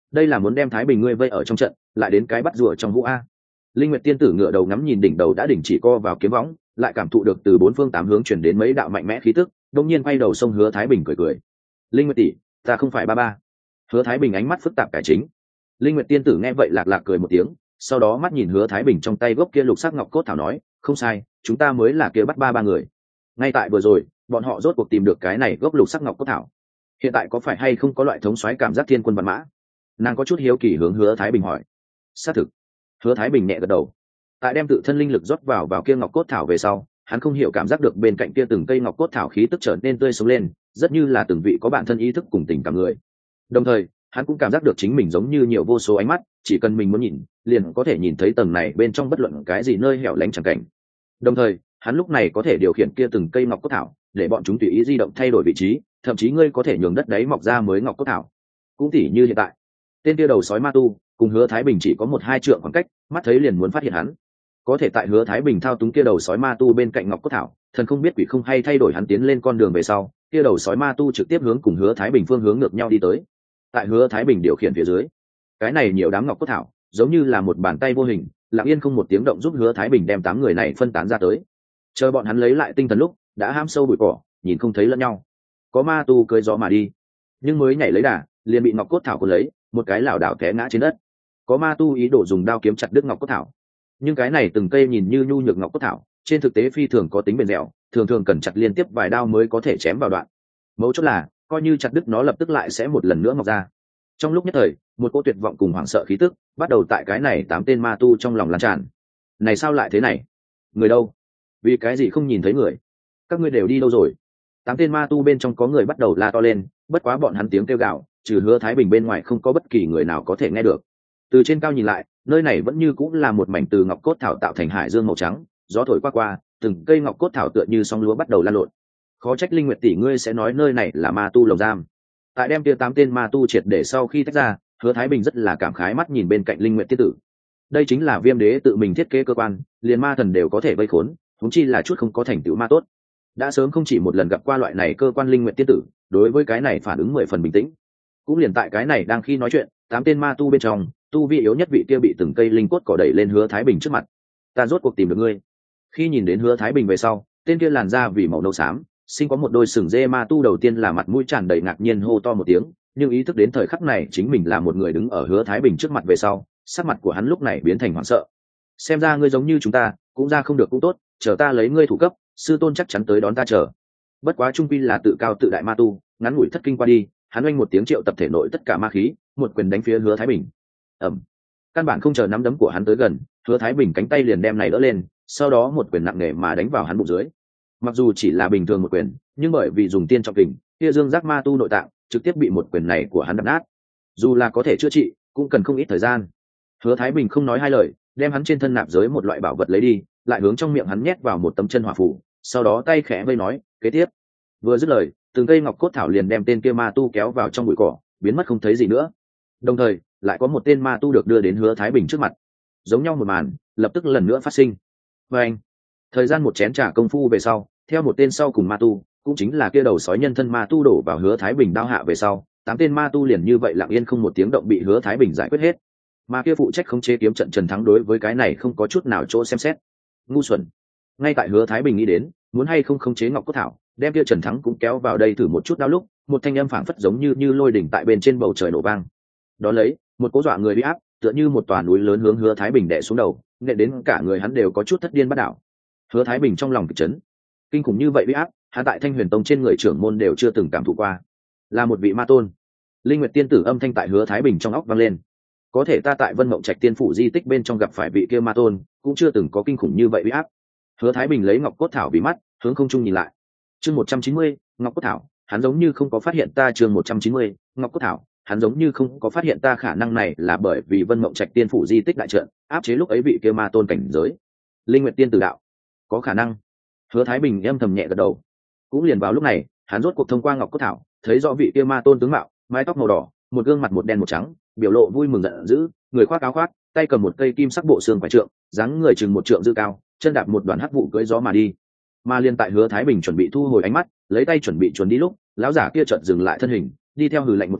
đây là muốn đem Thái Bình ngươi vây ở trong trận, lại đến cái bắt rùa trong vũ a. Linh Nguyệt tiên tử ngửa đầu ngắm nhìn đỉnh đầu đã đỉnh chỉ co vào kiếm võng, lại cảm thụ được từ bốn phương tám hướng truyền đến mấy đạo mạnh mẽ khí tức, đột nhiên quay đầu xông Hứa Thái Bình cười cười. Linh Nguyệt tỷ, ta không phải ba ba. Hứa Thái Bình ánh mắt phức tạp cải chính. Linh Nguyệt tiên tử nghe vậy lạc lạc cười một tiếng, sau đó mắt nhìn Hứa Thái Bình trong tay gốc kia lục sắc ngọc cốt thảo nói, không sai, chúng ta mới là kia bắt ba ba người. Ngay tại vừa rồi, bọn họ rốt cuộc tìm được cái này gốc lục sắc ngọc cốt thảo. Hiện tại có phải hay không có loại thống soái cảm giác thiên quân vạn mã? Nàng có chút hiếu kỳ hướng Hứa Thái Bình hỏi. Xác thực. Hứa Thái Bình nhẹ gật đầu. Tại đem tự thân linh lực rót vào vào kia ngọc cốt thảo về sau, hắn không hiểu cảm giác được bên cạnh kia từng cây ngọc cốt thảo khí tức trở nên tươi sống lên, rất như là từng vị có bản thân ý thức cùng tình cảm người. Đồng thời, hắn cũng cảm giác được chính mình giống như nhiều vô số ánh mắt, chỉ cần mình muốn nhìn, liền có thể nhìn thấy tầng này bên trong bất luận cái gì nơi hẻo lánh chẳng cảnh. Đồng thời, hắn lúc này có thể điều khiển kia từng cây ngọc cốt thảo, để bọn chúng tùy ý di động thay đổi vị trí, thậm chí ngươi có thể nhường đất đáy mọc ra mới ngọc cốt thảo. Cũng tỉ như hiện tại, tên kia đầu sói ma tu cùng Hứa Thái Bình chỉ có một hai trượng khoảng cách, mắt thấy liền muốn phát hiện hắn. Có thể tại Hứa Thái Bình thao túng kia đầu sói ma tu bên cạnh ngọc cốt thảo, thần không biết quỷ không hay thay đổi hắn tiến lên con đường về sau, kia đầu sói ma tu trực tiếp hướng cùng Hứa Thái Bình phương hướng ngược nhau đi tới. Tại Hứa Thái Bình điều khiển phía dưới, cái này nhiều đám ngọc cốt thảo giống như là một bàn tay vô hình, lặng yên không một tiếng động giúp Hứa Thái Bình đem tám người này phân tán ra tới. Chờ bọn hắn lấy lại tinh thần lúc, đã hãm sâu bụi cỏ, nhìn không thấy lẫn nhau. Có ma tu cưỡi gió mà đi, nhưng mới nhảy lấy đà, liền bị ngọc cốt thảo cuốn lấy, một cái lảo đảo té ngã trên đất. Có ma tu ý đồ dùng đao kiếm chặt đứt ngọc cốt thảo, nhưng cái này từng cây nhìn như nhu nhược ngọc cốt thảo, trên thực tế phi thường có tính bền dẻo, thường thường cần chặt liên tiếp vài đao mới có thể chém vào đoạn. Mấu chốt là, coi như chặt đứt nó lập tức lại sẽ một lần nữa mọc ra. Trong lúc nhất thời, một cô tuyệt vọng cùng hoảng sợ khí tức bắt đầu tại cái này tám tên ma tu trong lòng lan tràn. Này sao lại thế này? Người đâu? Vì cái gì không nhìn thấy người? Các ngươi đều đi đâu rồi? Tám tên ma tu bên trong có người bắt đầu la to lên, bất quá bọn hắn tiếng kêu gào, trừ Hứa Thái Bình bên ngoài không có bất kỳ người nào có thể nghe được. Từ trên cao nhìn lại, nơi này vẫn như cũng là một mảnh từ ngọc cốt thảo tạo thành hải dương màu trắng, gió thổi qua qua, từng cây ngọc cốt thảo tựa như sóng lúa bắt đầu lan lộn. Khó trách Linh Nguyệt tỷ ngươi sẽ nói nơi này là ma tu lồng giam. Tại đem kia tám tên ma tu triệt để sau khi tách ra, Hứa Thái Bình rất là cảm khái mắt nhìn bên cạnh Linh Nguyệt tiên tử. Đây chính là Viêm Đế tự mình thiết kế cơ quan, liền ma thần đều có thể vây khốn, huống chi là chút không có thành tựu ma tốt. Đã sớm không chỉ một lần gặp qua loại này cơ quan Linh Nguyệt tiên tử, đối với cái này phản ứng mười phần bình tĩnh. Cũng liền tại cái này đang khi nói chuyện, tám tên ma tu bên trong, tu vi yếu nhất vị kia bị từng cây linh cốt cỏ đẩy lên Hứa Thái Bình trước mặt. Ta rốt cuộc tìm được ngươi. Khi nhìn đến Hứa Thái Bình về sau, tên kia làn da vì màu nâu xám, sinh có một đôi sừng dê ma tu đầu tiên là mặt mũi tràn đầy ngạc nhiên hô to một tiếng, nhưng ý thức đến thời khắc này chính mình là một người đứng ở Hứa Thái Bình trước mặt về sau, sắc mặt của hắn lúc này biến thành hoảng sợ. Xem ra ngươi giống như chúng ta, cũng ra không được cũng tốt, chờ ta lấy ngươi thủ cấp, sư tôn chắc chắn tới đón ta chờ. Bất quá trung quy là tự cao tự đại ma tu, ngắn ngủi thất kinh qua đi, hắn oanh một tiếng triệu tập thể nội tất cả ma khí, một quyền đánh phía Hứa Thái Bình. Ầm. Căn bản không chờ nắm đấm của hắn tới gần, Hứa Thái Bình cánh tay liền đem này đỡ lên, sau đó một quyền nặng nề mà đánh vào hắn bụng dưới. Mặc dù chỉ là bình thường một quyền, nhưng bởi vì dùng tiên trọng kình, kia dương giác ma tu nội tạng trực tiếp bị một quyền này của hắn đập nát. Dù là có thể chữa trị, cũng cần không ít thời gian. Hứa Thái Bình không nói hai lời, đem hắn trên thân nạp giới một loại bảo vật lấy đi, lại hướng trong miệng hắn nhét vào một tấm chân hỏa phù, sau đó tay khẽ vây nói, kế tiếp. Vừa dứt lời, từng cây ngọc cốt thảo liền đem tên kia ma tu kéo vào trong bụi cỏ, biến mất không thấy gì nữa. Đồng thời, lại có một tên ma tu được đưa đến Hứa Thái Bình trước mặt. Giống nhau một màn, lập tức lần nữa phát sinh. Và anh, thời gian một chén trà công phu về sau, theo một tên sau cùng ma tu, cũng chính là kia đầu sói nhân thân ma tu đổ vào Hứa Thái Bình đao hạ về sau, tám tên ma tu liền như vậy lặng yên không một tiếng động bị Hứa Thái Bình giải quyết hết. Mà kia phụ trách khống chế kiếm trận Trần Thắng đối với cái này không có chút nào chỗ xem xét. Ngu xuẩn. Ngay tại Hứa Thái Bình nghĩ đến, muốn hay không khống chế ngọc cốt thảo, đem kia Trần Thắng cũng kéo vào đây thử một chút đao lúc, một thanh âm phảng phất giống như như lôi đỉnh tại bên trên bầu trời nổ vang. Đó lấy, một cỗ dọa người uy áp, tựa như một tòa núi lớn hướng Hứa Thái Bình đè xuống đầu, nện đến cả người hắn đều có chút thất điên bắt đảo. Hứa Thái Bình trong lòng kịch chấn. Kinh khủng như vậy uy áp, hắn tại Thanh Huyền Tông trên người trưởng môn đều chưa từng cảm thụ qua. Là một vị ma tôn. Linh Nguyệt tiên tử âm thanh tại Hứa Thái Bình trong óc vang lên. Có thể ta tại Vân Mộng Trạch tiên phủ di tích bên trong gặp phải vị kia ma tôn, cũng chưa từng có kinh khủng như vậy uy áp. Hứa Thái Bình lấy ngọc cốt thảo vì mắt, hướng không trung nhìn lại. Chương một trăm chín mươi, ngọc cốt thảo, hắn giống như không có phát hiện ta. Chương một trăm chín mươi, ngọc cốt thảo, hắn giống như không có phát hiện ta. Khả năng này là bởi vì Vân Mộng Trạch tiên phủ di tích đại trận áp chế lúc ấy vị kia ma tôn cảnh giới. Linh Nguyệt tiên tử đạo, có khả năng. Hứa Thái Bình âm thầm nhẹ gật đầu. Cũng liền vào lúc này, hắn rốt cuộc thông qua ngọc cốt thảo, thấy rõ vị kia ma tôn tướng mạo, mái tóc màu đỏ, một gương mặt một đen một trắng, biểu lộ vui mừng giận dữ, người khoác áo khoác, tay cầm một cây kim sắc bộ xương quải trượng, dáng người chừng một trượng dư cao, chân đạp một đoàn hắc vụ cưỡi gió mà đi. Mà liên tại Hứa Thái Bình chuẩn bị thu hồi ánh mắt, lấy tay chuẩn bị chuẩn đi lúc, lão giả kia chợt dừng lại thân hình, đi theo hừ lạnh một tiếng,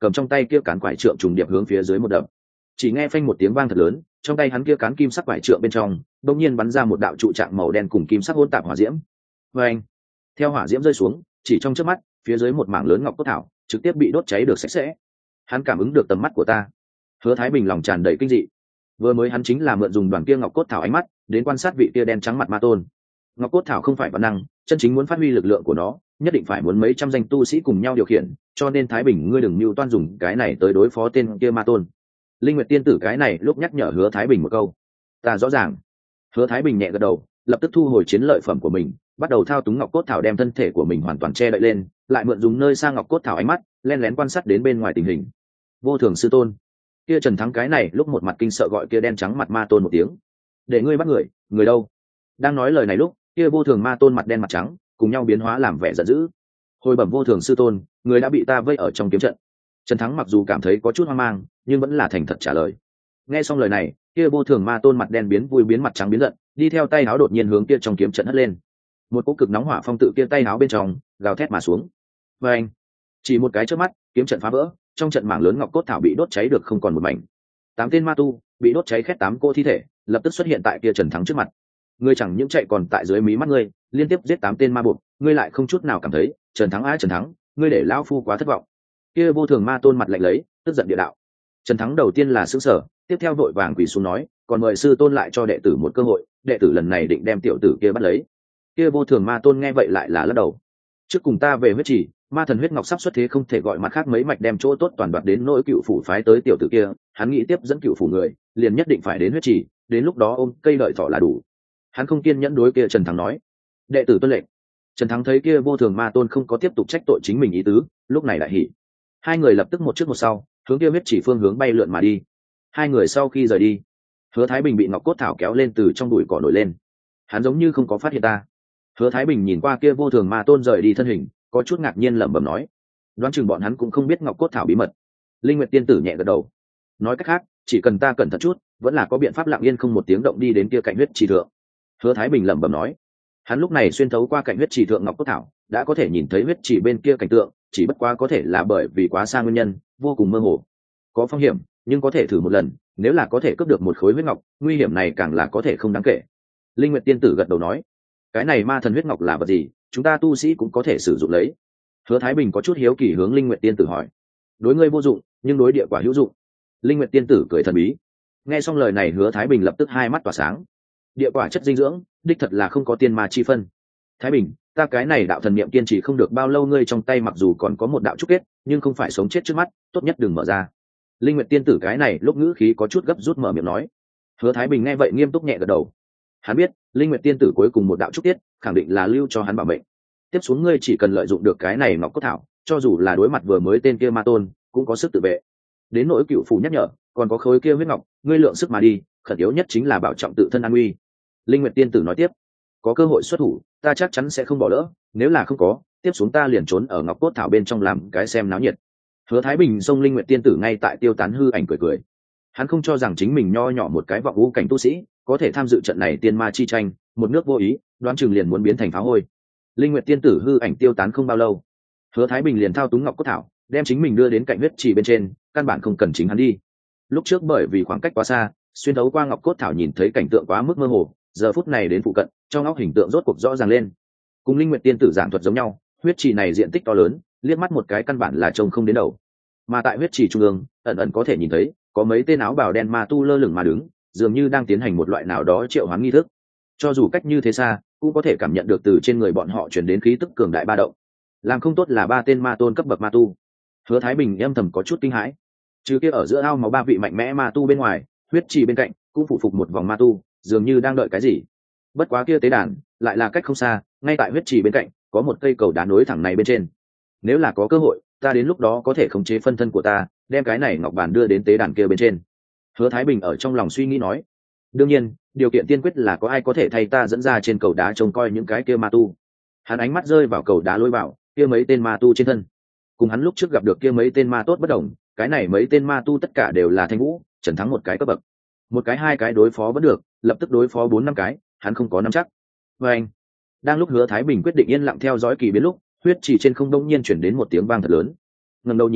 cầm trong tay kia cán quải trượng trùng điệp hướng phía dưới một đập. Chỉ nghe phanh một tiếng vang thật lớn, trong tay hắn kia cán kim sắc quải trượng bên trong đột nhiên bắn ra một đạo trụ trạng màu đen cùng kim sắc hỗn tạp hỏa diễm. Và anh, theo hỏa diễm rơi xuống, chỉ trong chớp mắt, phía dưới một mảng lớn ngọc cốt thảo trực tiếp bị đốt cháy được sạch sẽ. Hắn cảm ứng được tầm mắt của ta. Hứa Thái Bình lòng tràn đầy kinh dị. Vừa mới hắn chính là mượn dùng đoàn kia ngọc cốt thảo ánh mắt đến quan sát vị kia đen trắng mặt ma tôn. Ngọc cốt thảo không phải bản năng, chân chính muốn phát huy lực lượng của nó, nhất định phải muốn mấy trăm danh tu sĩ cùng nhau điều khiển, cho nên Thái Bình ngươi đừng mưu toan dùng cái này tới đối phó tên kia ma tôn. Linh Nguyệt tiên tử cái này lúc nhắc nhở Hứa Thái Bình một câu. Ta rõ ràng. Hứa Thái Bình nhẹ gật đầu, lập tức thu hồi chiến lợi phẩm của mình, bắt đầu thao túng ngọc cốt thảo đem thân thể của mình hoàn toàn che đậy lên, lại mượn dùng nơi xa ngọc cốt thảo ánh mắt lén lén quan sát đến bên ngoài tình hình. Vô Thường sư tôn. Kia Trần Thắng cái này lúc một mặt kinh sợ gọi kia đen trắng mặt ma tôn một tiếng. Để ngươi bắt người, người đâu? Đang nói lời này lúc, kia Vô Thường ma tôn mặt đen mặt trắng cùng nhau biến hóa làm vẻ giận dữ. Hồi bẩm Vô Thường sư tôn, người đã bị ta vây ở trong kiếm trận. Trần Thắng mặc dù cảm thấy có chút hoang mang, nhưng vẫn là thành thật trả lời. Nghe xong lời này, kia Vô Thường ma tôn mặt đen biến vui biến mặt trắng biến giận, đi theo tay áo đột nhiên hướng kia trong kiếm trận hất lên. Một cỗ cực nóng hỏa phong tự kia tay áo bên trong gào thét mà xuống. Và anh, chỉ một cái chớp mắt, kiếm trận phá vỡ, trong trận mảng lớn ngọc cốt thảo bị đốt cháy được không còn một mảnh. Tám tên ma tu bị đốt cháy khét tám cô thi thể, lập tức xuất hiện tại kia Trần Thắng trước mặt. Ngươi chẳng những chạy còn tại dưới mí mắt ngươi, liên tiếp giết tám tên ma buộc, ngươi lại không chút nào cảm thấy, Trần Thắng á Trần Thắng, ngươi để lão phu quá thất vọng. Kia Vô Thường ma tôn mặt lạnh lấy, tức giận địa đạo. Trần Thắng đầu tiên là sững sờ, tiếp theo vội vàng quỳ xuống nói, còn mời sư tôn lại cho đệ tử một cơ hội, đệ tử lần này định đem tiểu tử kia bắt lấy. Kia Vô Thường ma tôn nghe vậy lại là lắc đầu. Trước cùng ta về huyết chỉ, ma thần huyết ngọc sắp xuất thế không thể gọi mặt khác mấy mạch đem chỗ tốt toàn đoạt đến nỗi cựu phủ phái tới tiểu tử kia, hắn nghĩ tiếp dẫn cựu phủ người, liền nhất định phải đến huyết chỉ, đến lúc đó ôm cây đợi thỏ là đủ. Hắn không kiên nhẫn đối kia Trần Thắng nói. Đệ tử tuân lệnh. Trần Thắng thấy kia Vô Thường ma tôn không có tiếp tục trách tội chính mình ý tứ, lúc này lại hỉ. Hai người lập tức một trước một sau, hướng kia huyết chỉ phương hướng bay lượn mà đi. Hai người sau khi rời đi, Hứa Thái Bình bị ngọc cốt thảo kéo lên từ trong bụi cỏ nổi lên. Hắn giống như không có phát hiện ta. Hứa Thái Bình nhìn qua kia Vô Thường ma tôn rời đi thân hình, có chút ngạc nhiên lẩm bẩm nói, đoán chừng bọn hắn cũng không biết ngọc cốt thảo bí mật. Linh Nguyệt tiên tử nhẹ gật đầu, nói cách khác, chỉ cần ta cẩn thận chút, vẫn là có biện pháp lặng yên không một tiếng động đi đến kia cạnh huyết trì thượng. Hứa Thái Bình lẩm bẩm nói, hắn lúc này xuyên thấu qua cạnh huyết trì thượng ngọc cốt thảo, đã có thể nhìn thấy huyết trì bên kia cảnh tượng, chỉ bất quá có thể là bởi vì quá xa nguyên nhân, vô cùng mơ hồ, có phong hiểm, nhưng có thể thử một lần, nếu là có thể cướp được một khối huyết ngọc, nguy hiểm này càng là có thể không đáng kể. Linh Nguyệt tiên tử gật đầu nói, cái này ma thần huyết ngọc là vật gì, chúng ta tu sĩ cũng có thể sử dụng lấy. Hứa Thái Bình có chút hiếu kỳ hướng Linh Nguyệt tiên tử hỏi. Đối ngươi vô dụng, nhưng đối địa quả hữu dụng. Linh Nguyệt tiên tử cười thần bí. Nghe xong lời này Hứa Thái Bình lập tức hai mắt tỏa sáng. Địa quả chất dinh dưỡng, đích thật là không có tiên ma chi phân. Thái Bình, ta cái này đạo thần niệm kiên trì không được bao lâu, ngươi trong tay mặc dù còn có một đạo trúc kết, nhưng không phải sống chết trước mắt, tốt nhất đừng mở ra. Linh Nguyệt tiên tử cái này lúc ngữ khí có chút gấp rút mở miệng nói. Hứa Thái Bình nghe vậy nghiêm túc nhẹ gật đầu. Hắn biết, Linh Nguyệt tiên tử cuối cùng một đạo trúc tiết, khẳng định là lưu cho hắn bảo mệnh. Tiếp xuống ngươi chỉ cần lợi dụng được cái này ngọc cốt thảo, cho dù là đối mặt vừa mới tên kia ma tôn, cũng có sức tự vệ. Đến nỗi cựu phủ nhắc nhở, còn có khối kia huyết ngọc, ngươi lượng sức mà đi, khẩn yếu nhất chính là bảo trọng tự thân an nguy. Linh Nguyệt tiên tử nói tiếp, có cơ hội xuất thủ, ta chắc chắn sẽ không bỏ lỡ, nếu là không có, tiếp xuống ta liền trốn ở ngọc cốt thảo bên trong làm cái xem náo nhiệt. Hứa Thái Bình xông Linh Nguyệt tiên tử ngay tại tiêu tán hư ảnh cười cười. Hắn không cho rằng chính mình nho nhỏ một cái vọng u cảnh tu sĩ, có thể tham dự trận này tiên ma chi tranh, một nước vô ý, đoán chừng liền muốn biến thành phá hôi. Linh Nguyệt tiên tử hư ảnh tiêu tán không bao lâu, Hứa Thái Bình liền thao túng ngọc cốt thảo, đem chính mình đưa đến cạnh huyết trì bên trên, căn bản không cần chính hắn đi. Lúc trước bởi vì khoảng cách quá xa, xuyên thấu qua ngọc cốt thảo nhìn thấy cảnh tượng quá mức mơ hồ, giờ phút này đến phụ cận, trong óc hình tượng rốt cuộc rõ ràng lên. Cùng Linh Nguyệt tiên tử giảng thuật giống nhau, huyết trì này diện tích to lớn, liếc mắt một cái căn bản là trông không đến đầu. Mà tại huyết trì trung ương, ẩn ẩn có thể nhìn thấy, có mấy tên áo bào đen ma tu lơ lửng mà đứng, dường như đang tiến hành một loại nào đó triệu hoán nghi thức. Cho dù cách như thế xa, cũng có thể cảm nhận được từ trên người bọn họ truyền đến khí tức cường đại ba động. Làm không tốt là ba tên ma tôn cấp bậc ma tu. Hứa Thái Bình âm thầm có chút kinh hãi. Trừ kia ở giữa ao máu ba vị mạnh mẽ ma tu bên ngoài, huyết trì bên cạnh cũng phụ phục một vòng ma tu, dường như đang đợi cái gì. Bất quá kia tế đàn lại là cách không xa, ngay tại huyết trì bên cạnh có một cây cầu đá nối thẳng này bên trên. Nếu là có cơ hội, ta đến lúc đó có thể khống chế phân thân của ta, đem cái này ngọc bàn đưa đến tế đàn kia bên trên. Hứa Thái Bình ở trong lòng suy nghĩ nói. Đương nhiên, điều kiện tiên quyết là có ai có thể thay ta dẫn ra trên cầu đá trông coi những cái kia ma tu. Hắn ánh mắt rơi vào cầu đá lôi vào kia mấy tên ma tu trên thân. Cùng hắn lúc trước gặp được kia mấy tên ma tốt bất đồng, cái này mấy tên ma tu tất cả đều là thanh vũ, Trần Thắng một cái cấp bậc. Một cái hai cái đối phó vẫn được, lập tức đối phó bốn năm cái, hắn không có nắm chắc. Và anh, đang lúc Hứa Thái Bình quyết định yên lặng theo dõi kỳ biến lúc, huyết chỉ trên không đông nhiên chuyển đến một tiếng vang thật lớn. Ngẩng đầu nhìn lên,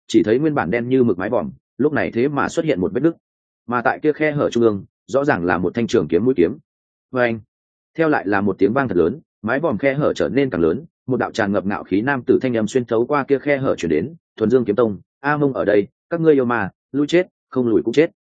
chỉ thấy nguyên bản đen như mực mái vòm lúc này thế mà xuất hiện một vết nứt, mà tại kia khe hở trung ương rõ ràng là một thanh trường kiếm mũi kiếm. Và anh, theo lại là một tiếng vang thật lớn, mái vòm khe hở trở nên càng lớn, một đạo tràn ngập ngạo khí nam tử thanh âm xuyên thấu qua kia khe hở chuyển đến, thuần dương kiếm tông, a mông ở đây, các ngươi yêu mà lui chết không lùi cũng chết.